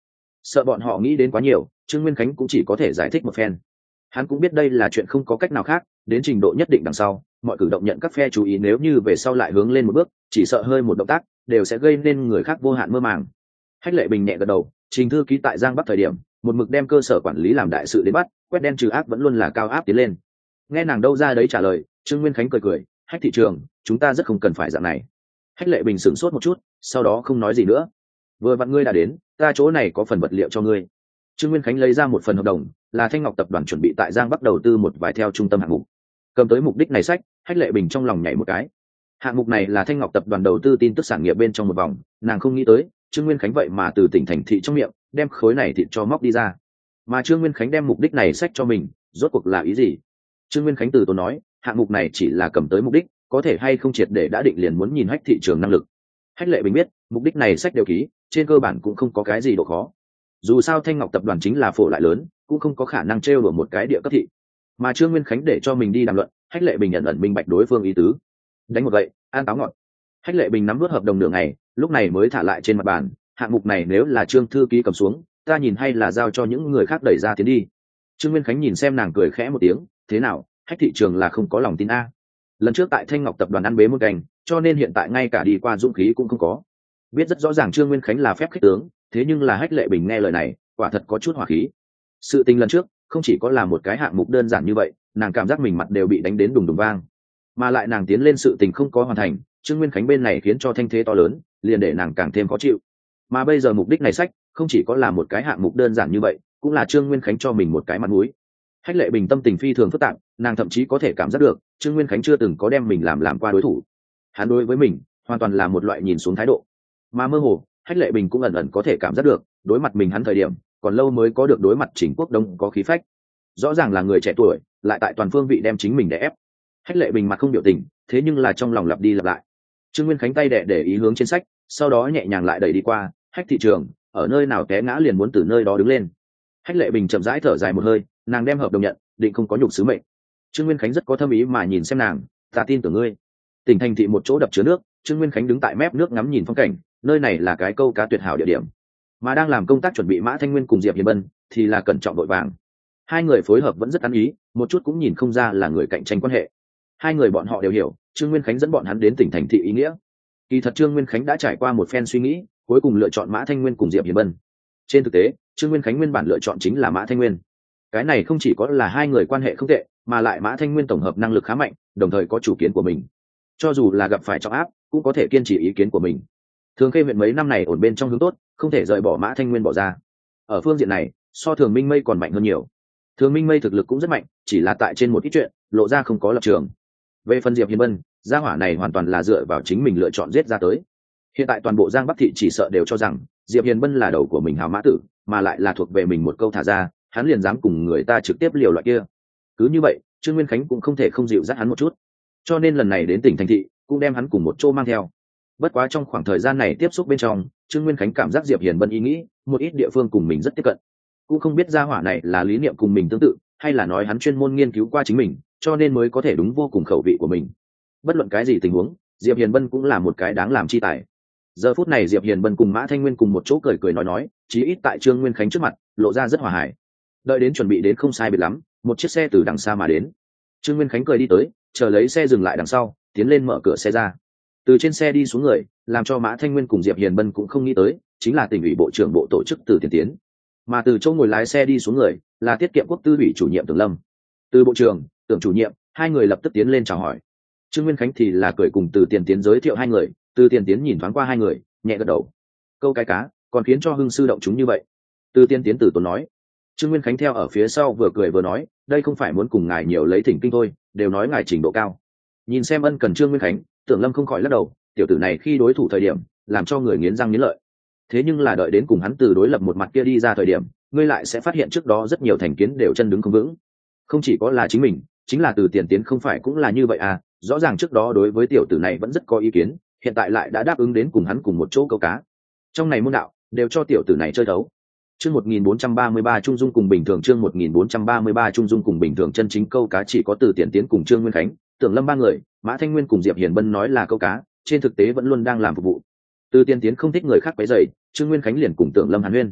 sợ bọn họ nghĩ đến quá nhiều, Trương Nguyên Khánh cũng chỉ có thể giải thích một phen. Hắn cũng biết đây là chuyện không có cách nào khác, đến trình độ nhất định đằng sau mọi cử động nhận các phe chú ý, nếu như về sau lại hướng lên một bước, chỉ sợ hơi một động tác đều sẽ gây nên người khác vô hạn mơ màng. Hách Lệ Bình nhẹ gật đầu, Trình thư ký tại Giang Bắc thời điểm một mực đem cơ sở quản lý làm đại sự đến bắt, quét đen trừ ác vẫn luôn là cao áp tiến lên. Nghe nàng đâu ra đấy trả lời, Trương Nguyên Khánh cười cười, Hách thị trường, chúng ta rất không cần phải dạng này. Hách Lệ Bình sửng sốt một chút, sau đó không nói gì nữa. Vừa vặn ngươi đã đến, ta chỗ này có phần vật liệu cho ngươi. Trương Nguyên Khánh lấy ra một phần hợp đồng, là Thanh Ngọc tập đoàn chuẩn bị tại Giang Bắc đầu tư một vài theo trung tâm hạng mục. Cầm tới mục đích này sách, Hách Lệ Bình trong lòng nhảy một cái. Hạng mục này là Thanh Ngọc tập đoàn đầu tư tin tức sản nghiệp bên trong một vòng, nàng không nghĩ tới Trương Nguyên Khánh vậy mà từ tỉnh thành thị trong miệng đem khối này thịt cho móc đi ra. Mà Trương Nguyên Khánh đem mục đích này sách cho mình, rốt cuộc là ý gì? Trương Nguyên Khánh từ tốn nói, hạng mục này chỉ là cầm tới mục đích, có thể hay không triệt để đã định liền muốn nhìn Hách thị trường năng lực. Hách Lệ Bình biết, mục đích này sách đều ký, trên cơ bản cũng không có cái gì độ khó. Dù sao Thanh Ngọc tập đoàn chính là phổ lại lớn, cũng không có khả năng trêu đùa một cái địa cấp thị. Mà Trương Nguyên Khánh để cho mình đi đàm luận, Hách Lệ Bình nhận ẩn minh bạch đối phương ý tứ. Đánh một vậy, an táo ngọn. Hách Lệ Bình nắm vớt hợp đồng nửa ngày, lúc này mới thả lại trên mặt bàn, hạng mục này nếu là Trương thư ký cầm xuống, ta nhìn hay là giao cho những người khác đẩy ra tiến đi. Trương Nguyên Khánh nhìn xem nàng cười khẽ một tiếng, thế nào, Hách thị trường là không có lòng tin a. Lần trước tại Thanh Ngọc tập đoàn ăn bế một cành, cho nên hiện tại ngay cả đi qua dũng khí cũng không có. Biết rất rõ ràng Trương Nguyên Khánh là phép khích tướng, thế nhưng là Hách Lệ Bình nghe lời này, quả thật có chút hỏa khí. Sự tình lần trước không chỉ có là một cái hạng mục đơn giản như vậy, nàng cảm giác mình mặt đều bị đánh đến đùng đùng vang, mà lại nàng tiến lên sự tình không có hoàn thành, Trương Nguyên Khánh bên này khiến cho thanh thế to lớn, liền để nàng càng thêm khó chịu. Mà bây giờ mục đích này sách không chỉ có là một cái hạng mục đơn giản như vậy, cũng là Trương Nguyên Khánh cho mình một cái mặt mũi. Hách Lệ Bình tâm tình phi thường phức tạp, nàng thậm chí có thể cảm giác được Trương Nguyên Khánh chưa từng có đem mình làm làm qua đối thủ, hắn đối với mình hoàn toàn là một loại nhìn xuống thái độ. Mà mơ hồ Hách Lệ Bình cũng ẩn ẩn có thể cảm giác được, đối mặt mình hắn thời điểm còn lâu mới có được đối mặt Trình Quốc Đông có khí phách. Rõ ràng là người trẻ tuổi, lại tại toàn phương vị đem chính mình đè ép. Hách Lệ Bình mặt không biểu tình, thế nhưng là trong lòng lặp đi lặp lại. Trương Nguyên Khánh tay đẻ để ý hướng trên sách, sau đó nhẹ nhàng lại đẩy đi qua, Hách thị trường, ở nơi nào té ngã liền muốn từ nơi đó đứng lên. Hách Lệ Bình chậm rãi thở dài một hơi, nàng đem hợp đồng nhận, định không có nhục sứ mệnh. Trương Nguyên Khánh rất có thâm ý mà nhìn xem nàng, ta tin tưởng ngươi. Tỉnh thành thị một chỗ đập chứa nước, Trương Nguyên Khánh đứng tại mép nước ngắm nhìn phong cảnh, nơi này là cái câu cá tuyệt hảo địa điểm. Mà đang làm công tác chuẩn bị Mã Thanh Nguyên cùng Diệp Hiền Bân thì là cẩn trọng vội vàng. Hai người phối hợp vẫn rất ăn ý, một chút cũng nhìn không ra là người cạnh tranh quan hệ. Hai người bọn họ đều hiểu Trương Nguyên Khánh dẫn bọn hắn đến tỉnh thành thị ý nghĩa. Kỳ thật Trương Nguyên Khánh đã trải qua một phen suy nghĩ, cuối cùng lựa chọn Mã Thanh Nguyên cùng Diệp Hiền Bân. Trên thực tế Trương Nguyên Khánh nguyên bản lựa chọn chính là Mã Thanh Nguyên. Cái này không chỉ có là hai người quan hệ không tệ, mà lại Mã Thanh Nguyên tổng hợp năng lực khá mạnh, đồng thời có chủ kiến của mình, cho dù là gặp phải trọng áp cũng có thể kiên trì ý kiến của mình. Thường Khê huyện mấy năm này ổn bên trong hướng tốt, không thể rời bỏ Mã Thanh Nguyên bỏ ra. Ở phương diện này so Thường Minh Mây còn mạnh hơn nhiều. Thường Minh Mây thực lực cũng rất mạnh, chỉ là tại trên một ít chuyện lộ ra không có lập trường. Về phần Diệp Hiền Bân, gia hỏa này hoàn toàn là dựa vào chính mình lựa chọn giết ra tới. Hiện tại toàn bộ Giang Bắc thị chỉ sợ đều cho rằng Diệp Hiền Bân là đầu của mình hào mã tử, mà lại là thuộc về mình một câu thả ra, hắn liền dám cùng người ta trực tiếp liều loại kia. Cứ như vậy Trương Nguyên Khánh cũng không thể không dịu dắt hắn một chút, cho nên lần này đến tỉnh thành thị cũng đem hắn cùng một chỗ mang theo. Bất quá trong khoảng thời gian này tiếp xúc bên trong, Trương Nguyên Khánh cảm giác Diệp Hiền Bân ý nghĩ một ít địa phương cùng mình rất tiếp cận, cũng không biết gia hỏa này là lý niệm cùng mình tương tự, hay là nói hắn chuyên môn nghiên cứu qua chính mình, cho nên mới có thể đúng vô cùng khẩu vị của mình. Bất luận cái gì tình huống, Diệp Hiền Bân cũng là một cái đáng làm chi tài. Giờ phút này Diệp Hiền Bân cùng Mã Thanh Nguyên cùng một chỗ cười cười nói nói, chí ít tại Trương Nguyên Khánh trước mặt lộ ra rất hòa hài. Đợi đến chuẩn bị đến không sai biệt lắm, một chiếc xe từ đằng xa mà đến. Trương Nguyên Khánh cười đi tới, chờ lấy xe dừng lại đằng sau, tiến lên mở cửa xe ra. Từ trên xe đi xuống người, làm cho Mã Thanh Nguyên cùng Diệp Hiền Bân cũng không nghĩ tới, chính là tỉnh ủy bộ trưởng bộ tổ chức Từ Tiền Tiến. Mà từ chỗ ngồi lái xe đi xuống người, là tiết kiệm quốc tư ủy chủ nhiệm Tưởng Lâm. Từ bộ trưởng, Tưởng chủ nhiệm, hai người lập tức tiến lên chào hỏi. Trương Nguyên Khánh thì là cười cùng Từ Tiền Tiến giới thiệu hai người, Từ Tiền Tiến nhìn thoáng qua hai người, nhẹ gật đầu. Câu cái cá, còn khiến cho hưng sư động chúng như vậy. Từ Tiền Tiến từ tốn nói. Trương Nguyên Khánh theo ở phía sau vừa cười vừa nói, đây không phải muốn cùng ngài nhiều lấy thỉnh kinh thôi, đều nói ngài trình độ cao. Nhìn xem ân cần Trương Nguyên Khánh, Tưởng Lâm không khỏi lắc đầu, tiểu tử này khi đối thủ thời điểm làm cho người nghiến răng nghiến lợi, thế nhưng là đợi đến cùng hắn từ đối lập một mặt kia đi ra thời điểm, ngươi lại sẽ phát hiện trước đó rất nhiều thành kiến đều chân đứng không vững. Không chỉ có là chính mình, chính là Từ Tiền Tiến không phải cũng là như vậy à, rõ ràng trước đó đối với tiểu tử này vẫn rất có ý kiến, hiện tại lại đã đáp ứng đến cùng hắn cùng một chỗ câu cá. Trong này môn đạo đều cho tiểu tử này chơi đấu. Chương một nghìn bốn trăm ba mươi ba Trung Dung cùng bình thường, chương một nghìn bốn trăm ba mươi ba Trung Dung cùng bình thường, chân chính câu cá chỉ có Từ Tiền Tiến cùng Trương Nguyên Khánh, Tưởng Lâm ba người, Mã Thanh Nguyên cùng Diệp Hiền Bân nói là câu cá, trên thực tế vẫn luôn đang làm phục vụ. Từ Tiền Tiến không thích người khác quấy rầy, Trương Nguyên Khánh liền cùng Tưởng Lâm hàn huyên.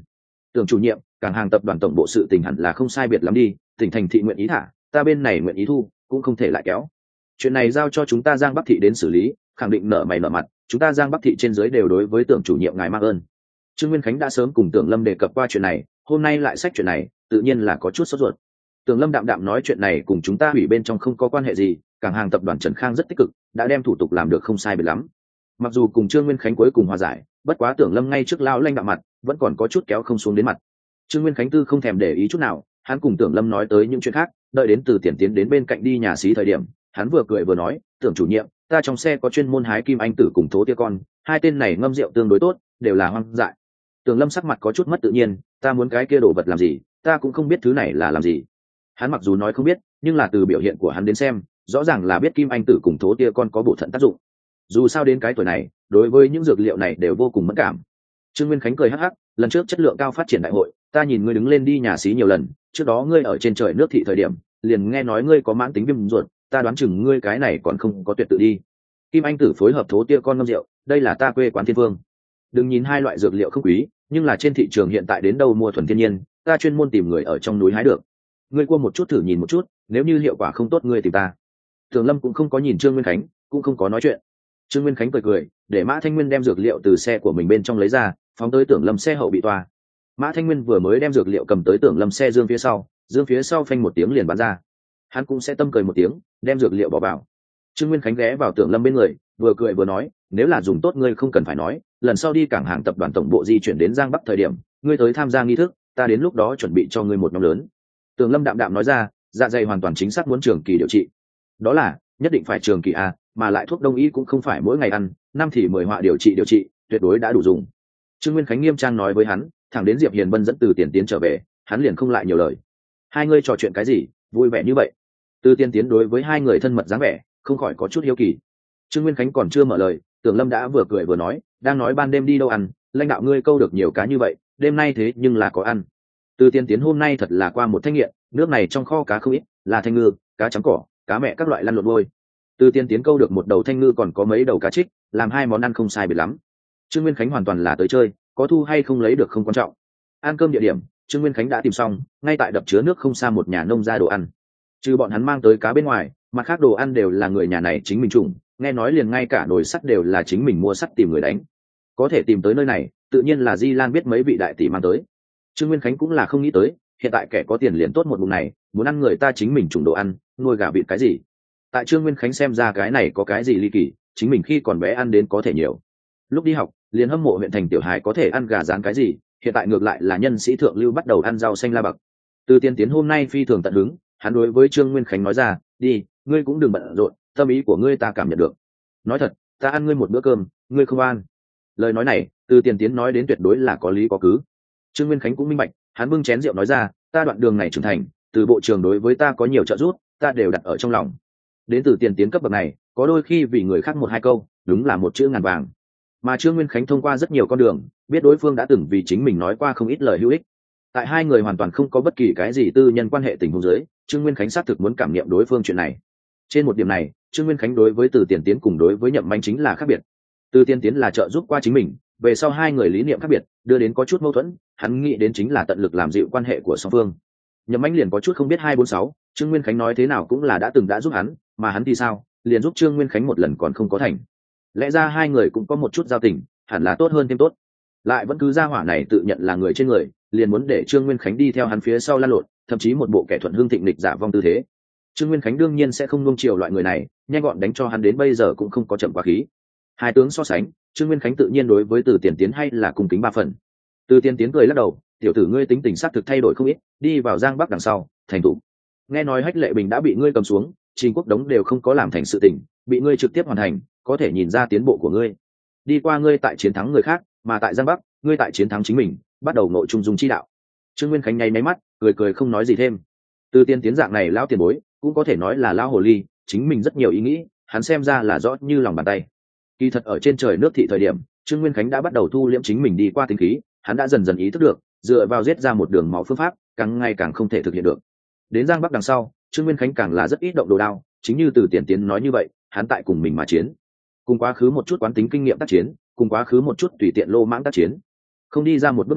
Tưởng chủ nhiệm, cảng hàng tập đoàn tổng bộ sự tình hẳn là không sai biệt lắm đi, tỉnh thành thị nguyện ý thả, ta bên này nguyện ý thu, cũng không thể lại kéo. Chuyện này giao cho chúng ta Giang Bắc thị đến xử lý, khẳng định nợ mày nợ mặt, chúng ta Giang Bắc thị trên dưới đều đối với Tưởng chủ nhiệm ngài mang ơn. Trương Nguyên Khánh đã sớm cùng Tưởng Lâm đề cập qua chuyện này, hôm nay lại xách chuyện này, tự nhiên là có chút sốt ruột. Tưởng Lâm đạm đạm nói chuyện này cùng chúng ta ủy bên trong không có quan hệ gì, cảng hàng tập đoàn Trần Khang rất tích cực, đã đem thủ tục làm được không sai biệt lắm. Mặc dù cùng Trương Nguyên Khánh cuối cùng hòa giải, bất quá Tưởng Lâm ngay trước lao lanh đạm mặt, vẫn còn có chút kéo không xuống đến mặt. Trương Nguyên Khánh tư không thèm để ý chút nào, hắn cùng Tưởng Lâm nói tới những chuyện khác, đợi đến Từ Tiền tiến đến bên cạnh đi nhà xí thời điểm, hắn vừa cười vừa nói, Tưởng chủ nhiệm, ta trong xe có chuyên môn hái kim anh tử cùng thố tia con, hai tên này ngâm rượu tương đối tốt, đều là hoang dại. Tưởng Lâm sắc mặt có chút mất tự nhiên, ta muốn cái kia đồ vật làm gì, ta cũng không biết thứ này là làm gì. Hắn mặc dù nói không biết, nhưng là từ biểu hiện của hắn đến xem, rõ ràng là biết kim anh tử cùng thố tia con có bổ thận tác dụng. Dù sao đến cái tuổi này, đối với những dược liệu này đều vô cùng mẫn cảm. Trương Nguyên Khánh cười hắc hắc, lần trước chất lượng cao phát triển đại hội, ta nhìn ngươi đứng lên đi nhà xí nhiều lần, trước đó ngươi ở trên trời nước thị thời điểm, liền nghe nói ngươi có mãn tính viêm ruột, ta đoán chừng ngươi cái này còn không có tuyệt tự đi. Kim anh tử phối hợp thố tia con ngâm rượu, đây là ta quê quán thiên phương. Đừng nhìn hai loại dược liệu không quý, nhưng là trên thị trường hiện tại đến đâu mua thuần thiên nhiên, ta chuyên môn tìm người ở trong núi hái được. Ngươi qua một chút thử nhìn một chút, nếu như hiệu quả không tốt ngươi tìm ta. Tưởng Lâm cũng không có nhìn Trương Nguyên Khánh, cũng không có nói chuyện. Trương Nguyên Khánh cười cười, để Mã Thanh Nguyên đem dược liệu từ xe của mình bên trong lấy ra, phóng tới Tưởng Lâm xe hậu bị toa. Mã Thanh Nguyên vừa mới đem dược liệu cầm tới Tưởng Lâm xe dương phía sau, dương phía sau phanh một tiếng liền bắn ra. Hắn cũng sẽ tâm cười một tiếng, đem dược liệu bỏ vào. Trương Nguyên Khánh ghé vào Tưởng Lâm bên người, vừa cười vừa nói, nếu là dùng tốt ngươi không cần phải nói, lần sau đi cảng hàng tập đoàn tổng bộ di chuyển đến Giang Bắc thời điểm, ngươi tới tham gia nghi thức, ta đến lúc đó chuẩn bị cho ngươi một nhóm lớn. Tưởng Lâm đạm đạm nói ra, dạ dày hoàn toàn chính xác muốn trường kỳ điều trị. Đó là, nhất định phải trường kỳ a, mà lại thuốc đông y cũng không phải mỗi ngày ăn, năm thì mười họa điều trị điều trị, tuyệt đối đã đủ dùng. Trương Nguyên Khánh nghiêm trang nói với hắn, thẳng đến Diệp Hiền Bân dẫn Từ Tiền tiến trở về, hắn liền không lại nhiều lời. Hai người trò chuyện cái gì, vui vẻ như vậy? Từ Tiền tiến đối với hai người thân mật dáng vẻ, không khỏi có chút hiếu kỳ. Trương Nguyên Khánh còn chưa mở lời, Tưởng Lâm đã vừa cười vừa nói, đang nói ban đêm đi đâu ăn, lãnh đạo ngươi câu được nhiều cá như vậy, đêm nay thế nhưng là có ăn. Từ Tiền tiến hôm nay thật là qua một thanh nghiện, nước này trong kho cá không ít, là thanh ngư, cá trắng cỏ, cá mẹ các loại lăn lộn vôi. Từ Tiền tiến câu được một đầu thanh ngư còn có mấy đầu cá trích, làm hai món ăn không sai biệt lắm. Trương Nguyên Khánh hoàn toàn là tới chơi, có thu hay không lấy được không quan trọng. Ăn cơm địa điểm, Trương Nguyên Khánh đã tìm xong, ngay tại đập chứa nước không xa một nhà nông gia đồ ăn. Trừ bọn hắn mang tới cá bên ngoài, mặt khác đồ ăn đều là người nhà này chính mình trùng, nghe nói liền ngay cả nồi sắt đều là chính mình mua sắt tìm người đánh. Có thể tìm tới nơi này, tự nhiên là Di Lan biết mấy vị đại tỷ mang tới. Trương Nguyên Khánh cũng là không nghĩ tới, hiện tại kẻ có tiền liền tốt một vùng này, muốn ăn người ta chính mình trùng đồ ăn, nuôi gà vịt cái gì. Tại Trương Nguyên Khánh xem ra cái này có cái gì ly kỳ, chính mình khi còn bé ăn đến có thể nhiều. Lúc đi học, liền hâm mộ huyện thành tiểu hài có thể ăn gà rán cái gì, hiện tại ngược lại là nhân sĩ thượng lưu bắt đầu ăn rau xanh la bậc. Từ Tiên tiến hôm nay phi thường tận hứng, hắn đối với Trương Nguyên Khánh nói ra, đi, ngươi cũng đừng bận rộn, tâm ý của ngươi ta cảm nhận được. Nói thật, ta ăn ngươi một bữa cơm, ngươi không ăn. Lời nói này, Từ Tiên tiến nói đến tuyệt đối là có lý có cứ. Trương Nguyên Khánh cũng minh bạch, hắn bưng chén rượu nói ra, ta đoạn đường này trưởng thành, từ bộ trưởng đối với ta có nhiều trợ giúp, ta đều đặt ở trong lòng. Đến từ tiền tiến cấp bậc này, có đôi khi vì người khác một hai câu, đúng là một chữ ngàn vàng. Mà Trương Nguyên Khánh thông qua rất nhiều con đường, biết đối phương đã từng vì chính mình nói qua không ít lời hữu ích. Tại hai người hoàn toàn không có bất kỳ cái gì tư nhân quan hệ tình huống dưới, Trương Nguyên Khánh xác thực muốn cảm nghiệm đối phương chuyện này. Trên một điểm này, Trương Nguyên Khánh đối với Từ Tiền Tiến cùng đối với Nhậm Manh chính là khác biệt. Từ Tiền Tiến là trợ giúp qua chính mình, về sau hai người lý niệm khác biệt, đưa đến có chút mâu thuẫn, hắn nghĩ đến chính là tận lực làm dịu quan hệ của song phương. Nhậm Manh liền có chút không biết hai bốn sáu, Trương Nguyên Khánh nói thế nào cũng là đã từng đã giúp hắn, mà hắn thì sao, liền giúp Trương Nguyên Khánh một lần còn không có thành. Lẽ ra hai người cũng có một chút giao tình, hẳn là tốt hơn thêm tốt. Lại vẫn cứ ra hỏa này tự nhận là người trên người, liền muốn để Trương Nguyên Khánh đi theo hắn phía sau lan lộn, thậm chí một bộ kẻ thuận hương thịnh lịch giả vong tư thế. Trương Nguyên Khánh đương nhiên sẽ không nuông chiều loại người này, nhanh gọn đánh cho hắn đến bây giờ cũng không có chậm quá khí. Hai tướng so sánh, Trương Nguyên Khánh tự nhiên đối với Từ Tiền Tiến hay là cung kính ba phần. Từ Tiền Tiến cười lắc đầu, tiểu tử ngươi tính tình xác thực thay đổi không ít, đi vào Giang Bắc đằng sau, thành thủ. Nghe nói Hách Lệ Bình đã bị ngươi cầm xuống, Trình Quốc Đống đều không có làm thành sự tình, bị ngươi trực tiếp hoàn thành, có thể nhìn ra tiến bộ của ngươi. Đi qua ngươi tại chiến thắng người khác, mà tại Giang Bắc, ngươi tại chiến thắng chính mình, bắt đầu nội trung dung chi đạo. Trương Nguyên Khánh nháy máy mắt, cười cười không nói gì thêm. Từ Tiền Tiến dạng này lão tiền bối, cũng có thể nói là lão hồ ly, chính mình rất nhiều ý nghĩ, hắn xem ra là rõ như lòng bàn tay. Kỳ thật ở trên trời nước thị thời điểm, Trương Nguyên Khánh đã bắt đầu thu liễm chính mình đi qua tính khí, hắn đã dần dần ý thức được, dựa vào giết ra một đường máu phương pháp, càng ngày càng không thể thực hiện được. Đến Giang Bắc đằng sau, Trương Nguyên Khánh càng là rất ít động đồ đao, chính như Từ Tiền Tiến nói như vậy, hắn tại cùng mình mà chiến, cùng quá khứ một chút quán tính kinh nghiệm tác chiến, cùng quá khứ một chút tùy tiện lô mãng tác chiến. Không đi ra một bước này,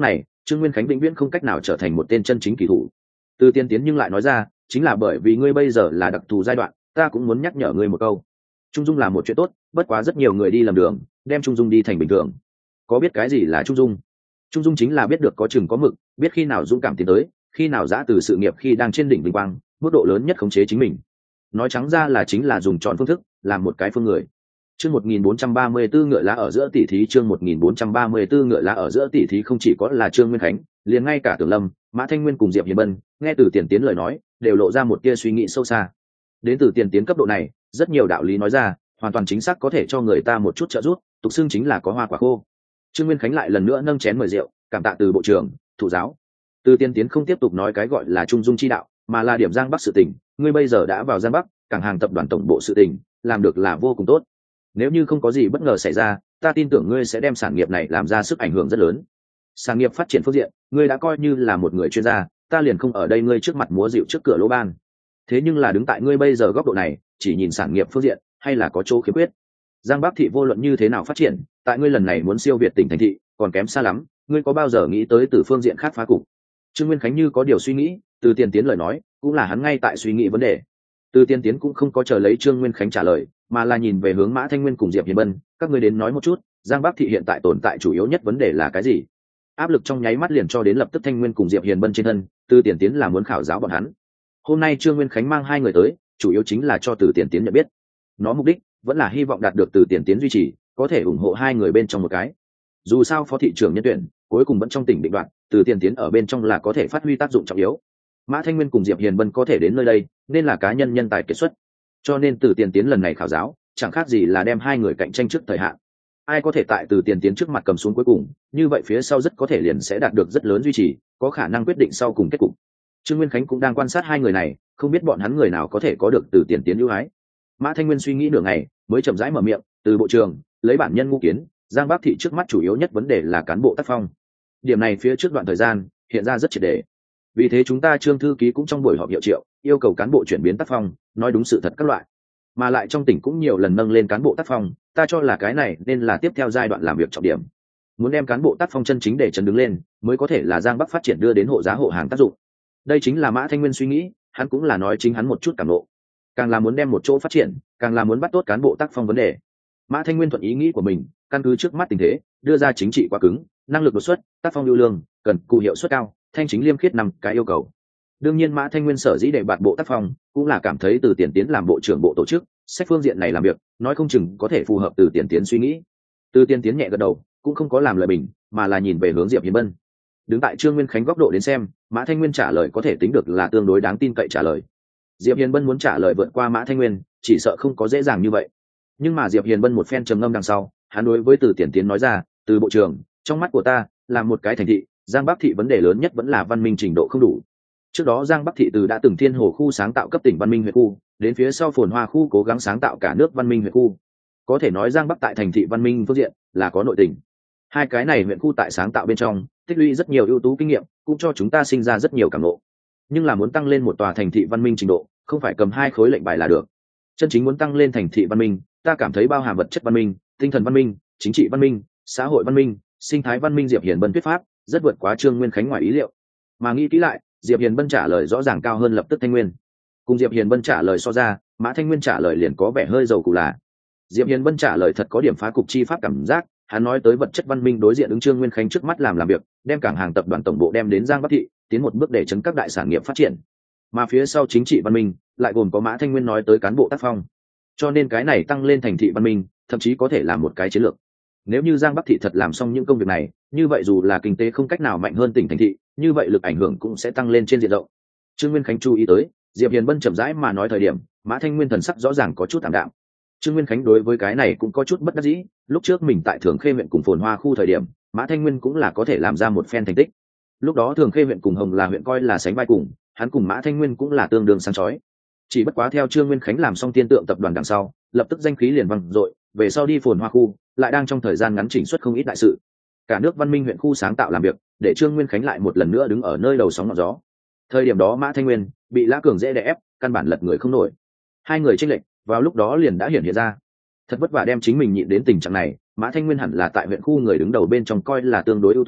Trương Nguyên Khánh vĩnh viễn không cách nào trở thành một tên chân chính kỳ thủ. Từ Tiên Tiến nhưng lại nói ra, chính là bởi vì ngươi bây giờ là đặc thù giai đoạn, ta cũng muốn nhắc nhở ngươi một câu. Trung dung là một chuyện tốt, bất quá rất nhiều người đi lầm đường, đem trung dung đi thành bình thường. Có biết cái gì là trung dung? Trung dung chính là biết được có chừng có mực, biết khi nào dũng cảm tiến tới, khi nào giã từ sự nghiệp khi đang trên đỉnh vinh quang, mức độ lớn nhất khống chế chính mình. Nói trắng ra là chính là dùng chọn phương thức, làm một cái phương người. Chương một nghìn bốn trăm ba mươi tư ngựa lá ở giữa tỷ thí, chương một nghìn bốn trăm ba mươi tư ngựa lá ở giữa tỷ thí không chỉ có là Trương Nguyên Khánh, liền ngay cả Tưởng Lâm, Mã Thanh Nguyên cùng Diệp Hiền Bân, nghe từ Tiền Tiến lời nói, đều lộ ra một tia suy nghĩ sâu xa. Đến từ Tiền Tiến cấp độ này, rất nhiều đạo lý nói ra, hoàn toàn chính xác có thể cho người ta một chút trợ giúp, tục xưng chính là có hoa quả khô. Trương Nguyên Khánh lại lần nữa nâng chén mời rượu, cảm tạ từ bộ trưởng, thủ giáo. Từ Tiền Tiến không tiếp tục nói cái gọi là trung dung chi đạo, mà là điểm Giang Bắc sự tình, ngươi bây giờ đã vào Giang Bắc, cảng hàng tập đoàn tổng bộ sự tình, làm được là vô cùng tốt. Nếu như không có gì bất ngờ xảy ra, ta tin tưởng ngươi sẽ đem sản nghiệp này làm ra sức ảnh hưởng rất lớn. Sản nghiệp phát triển phương diện, ngươi đã coi như là một người chuyên gia, ta liền không ở đây ngươi trước mặt múa dịu trước cửa lỗ ban. Thế nhưng là đứng tại ngươi bây giờ góc độ này, chỉ nhìn sản nghiệp phương diện, hay là có chỗ khiếm khuyết. Giang Bắc thị vô luận như thế nào phát triển, tại ngươi lần này muốn siêu việt tỉnh thành thị, còn kém xa lắm, ngươi có bao giờ nghĩ tới từ phương diện khác phá cục? Trương Nguyên Khánh như có điều suy nghĩ, từ Tiền Tiến lời nói, cũng là hắn ngay tại suy nghĩ vấn đề. Từ Tiền Tiến cũng không có chờ lấy Trương Nguyên Khánh trả lời, mà là nhìn về hướng Mã Thanh Nguyên cùng Diệp Hiền Bân, các ngươi đến nói một chút, Giang Bắc thị hiện tại tồn tại chủ yếu nhất vấn đề là cái gì? Áp lực trong nháy mắt liền cho đến lập tức Thanh Nguyên cùng Diệp Hiền Bân trên thân, Từ Tiền Tiến là muốn khảo giáo bọn hắn. Hôm nay Trương Nguyên Khánh mang hai người tới, chủ yếu chính là cho Từ Tiền Tiến nhận biết. Nó mục đích vẫn là hy vọng đạt được Từ Tiền Tiến duy trì, có thể ủng hộ hai người bên trong một cái. Dù sao phó thị trưởng nhân tuyển, cuối cùng vẫn trong tỉnh định đoạt, Từ Tiền Tiến ở bên trong là có thể phát huy tác dụng trọng yếu. Mã Thanh Nguyên cùng Diệp Hiền Bân có thể đến nơi đây, nên là cá nhân nhân tài kiệt xuất. Cho nên Từ Tiền Tiến lần này khảo giáo, chẳng khác gì là đem hai người cạnh tranh trước thời hạn. Ai có thể tại Từ Tiền Tiến trước mặt cầm xuống cuối cùng, như vậy phía sau rất có thể liền sẽ đạt được rất lớn duy trì, có khả năng quyết định sau cùng kết cục. Trương Nguyên Khánh cũng đang quan sát hai người này, không biết bọn hắn người nào có thể có được Từ Tiền Tiến ưu ái. Mã Thanh Nguyên suy nghĩ nửa ngày, mới chậm rãi mở miệng, "Từ bộ trưởng, lấy bản nhân ngũ kiến, Giang Bắc thị trước mắt chủ yếu nhất vấn đề là cán bộ tác phong. Điểm này phía trước đoạn thời gian hiện ra rất triệt để. Vì thế chúng ta Trương thư ký cũng trong buổi họp hiệu triệu, yêu cầu cán bộ chuyển biến tác phong, nói đúng sự thật các loại. Mà lại trong tỉnh cũng nhiều lần nâng lên cán bộ tác phong, ta cho là cái này nên là tiếp theo giai đoạn làm việc trọng điểm. Muốn đem cán bộ tác phong chân chính để chân đứng lên, mới có thể là Giang Bắc phát triển đưa đến hộ giá hộ hàng tác dụng." Đây chính là Mã Thanh Nguyên suy nghĩ, hắn cũng là nói chính hắn một chút cảm ngộ. Càng là muốn đem một chỗ phát triển, càng là muốn bắt tốt cán bộ tác phong vấn đề. Mã Thanh Nguyên thuận ý nghĩ của mình, căn cứ trước mắt tình thế, đưa ra chính trị quá cứng, năng lực đột xuất, tác phong ưu lương, cần cụ hiệu suất cao, thanh chính liêm khiết năm cái yêu cầu. Đương nhiên Mã Thanh Nguyên sở dĩ để bạt bộ tác phong, cũng là cảm thấy Từ Tiền Tiến làm bộ trưởng bộ tổ chức, sách phương diện này làm việc, nói không chừng có thể phù hợp Từ Tiền Tiến suy nghĩ. Từ Tiền Tiến nhẹ gật đầu, cũng không có làm lời bình, mà là nhìn về hướng Diệp Hiền Bân. Đứng tại Trương Nguyên Khánh góc độ đến xem, Mã Thanh Nguyên trả lời có thể tính được là tương đối đáng tin cậy trả lời. Diệp Hiền Bân muốn trả lời vượt qua Mã Thanh Nguyên, chỉ sợ không có dễ dàng như vậy. Nhưng mà Diệp Hiền Bân một phen trầm ngâm đằng sau, hắn đối với Từ Tiền Tiến nói ra, "Từ bộ trưởng, trong mắt của ta, là một cái thành thị, Giang Bắc thị vấn đề lớn nhất vẫn là văn minh trình độ không đủ. Trước đó Giang Bắc thị từ đã từng thiên hồ khu sáng tạo cấp tỉnh văn minh huyện khu, đến phía sau phồn hoa khu cố gắng sáng tạo cả nước văn minh huyện khu. Có thể nói Giang Bắc tại thành thị văn minh phương diện là có nội tình. Hai cái này huyện khu tại sáng tạo bên trong, tích lũy rất nhiều ưu tú kinh nghiệm, cũng cho chúng ta sinh ra rất nhiều cảm ngộ. Nhưng là muốn tăng lên một tòa thành thị văn minh trình độ, không phải cầm hai khối lệnh bài là được. Chân chính muốn tăng lên thành thị văn minh, ta cảm thấy bao hàm vật chất văn minh, tinh thần văn minh, chính trị văn minh, xã hội văn minh, sinh thái văn minh." Diệp Hiền Bân thuyết pháp rất vượt quá Trương Nguyên Khánh ngoài ý liệu. Mà nghĩ kỹ lại, Diệp Hiền Bân trả lời rõ ràng cao hơn lập tức Thanh Nguyên. Cùng Diệp Hiền Bân trả lời so ra, Mã Thanh Nguyên trả lời liền có vẻ hơi dầu cụ là. Diệp Hiền Bân trả lời thật có điểm phá cục chi pháp cảm giác, hắn nói tới vật chất văn minh đối diện ứng Trương Nguyên Khánh trước mắt làm làm việc, đem cảng hàng tập đoàn tổng bộ đem đến Giang Bắc thị, tiến một bước để chấn các đại sản nghiệp phát triển. Mà phía sau chính trị văn minh, lại gồm có Mã Thanh Nguyên nói tới cán bộ tác phong. Cho nên cái này tăng lên thành thị văn minh, thậm chí có thể là một cái chiến lược. Nếu như Giang Bắc thị thật làm xong những công việc này, như vậy dù là kinh tế không cách nào mạnh hơn tỉnh thành thị, như vậy lực ảnh hưởng cũng sẽ tăng lên trên diện rộng. Trương Nguyên Khánh chú ý tới, Diệp Hiền Bân chậm rãi mà nói thời điểm, Mã Thanh Nguyên thần sắc rõ ràng có chút tạm đạm. Trương Nguyên Khánh đối với cái này cũng có chút bất đắc dĩ, lúc trước mình tại Thường Khê huyện cùng Phồn Hoa khu thời điểm, Mã Thanh Nguyên cũng là có thể làm ra một phen thành tích. Lúc đó Thường Khê huyện cùng Hồng là huyện coi là sánh vai cùng, hắn cùng Mã Thanh Nguyên cũng là tương đương sáng chói. Chỉ bất quá theo Trương Nguyên Khánh làm xong tiên tượng tập đoàn đằng sau, lập tức danh khí liền vang dội, về sau đi Phồn Hoa khu, lại đang trong thời gian ngắn chỉnh xuất không ít đại sự. Cả nước văn minh huyện khu sáng tạo làm việc, để Trương Nguyên Khánh lại một lần nữa đứng ở nơi đầu sóng ngọn gió. Thời điểm đó Mã Thanh Nguyên bị Lã Cường dễ đè ép, căn bản lật người không nổi. Hai người chênh lệch vào lúc đó liền đã hiện hiện ra. Thật vất vả đem chính mình nhịn đến tình trạng này, Mã Thanh Nguyên hẳn là tại huyện khu người đứng đầu bên trong coi là tương đối ưu tú,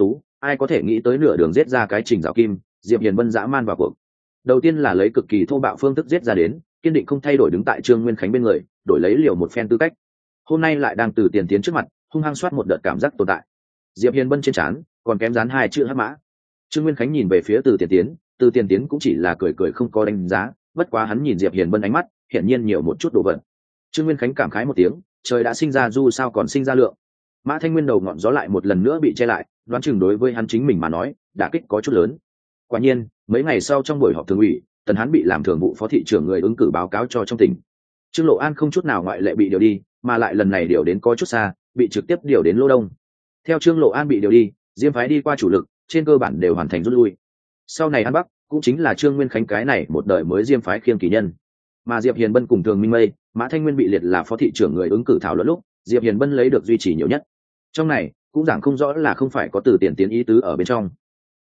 ai có thể nghĩ tới nửa đường giết ra cái Trình Dạo Kim, Diệp Hiền Bân dã man vào cuộc. Đầu tiên là lấy cực kỳ thô bạo phương thức giết ra đến, kiên định không thay đổi đứng tại Trương Nguyên Khánh bên người, đổi lấy liều một phen tư cách. Hôm nay lại đang từ tiền tiến trước mặt, hung hăng soát một đợt cảm giác tồn tại. Diệp Hiền Bân trên trán còn kém dán hai chữ hắc mã. Trương Nguyên Khánh nhìn về phía Từ Tiền Tiến, Từ Tiền Tiến cũng chỉ là cười cười không có đánh giá, bất quá hắn nhìn Diệp Hiền Bân ánh mắt, hiển nhiên nhiều một chút đồ vật. Trương Nguyên Khánh cảm khái một tiếng, trời đã sinh ra du sao còn sinh ra lượng. Mã Thanh Nguyên đầu ngọn gió lại một lần nữa bị che lại, đoán chừng đối với hắn chính mình mà nói, đả kích có chút lớn. Quả nhiên, mấy ngày sau trong buổi họp thường ủy, Tần Hán bị làm thường vụ phó thị trưởng người ứng cử báo cáo cho trong tỉnh. Trương Lộ An không chút nào ngoại lệ bị điều đi, mà lại lần này điều đến có chút xa, bị trực tiếp điều đến Lô Đông. Theo Trương Lộ An bị điều đi, Diêm phái đi qua chủ lực, trên cơ bản đều hoàn thành rút lui. Sau này An Bắc cũng chính là Trương Nguyên Khánh cái này một đời mới Diêm phái khiêng kỳ nhân. Mà Diệp Hiền Bân cùng Thường Minh Mây, Mã Thanh Nguyên bị liệt là phó thị trưởng người ứng cử thảo luận lúc, Diệp Hiền Bân lấy được duy trì nhiều nhất. Trong này cũng giảng không rõ là không phải có Từ Tiền Tiến ý tứ ở bên trong.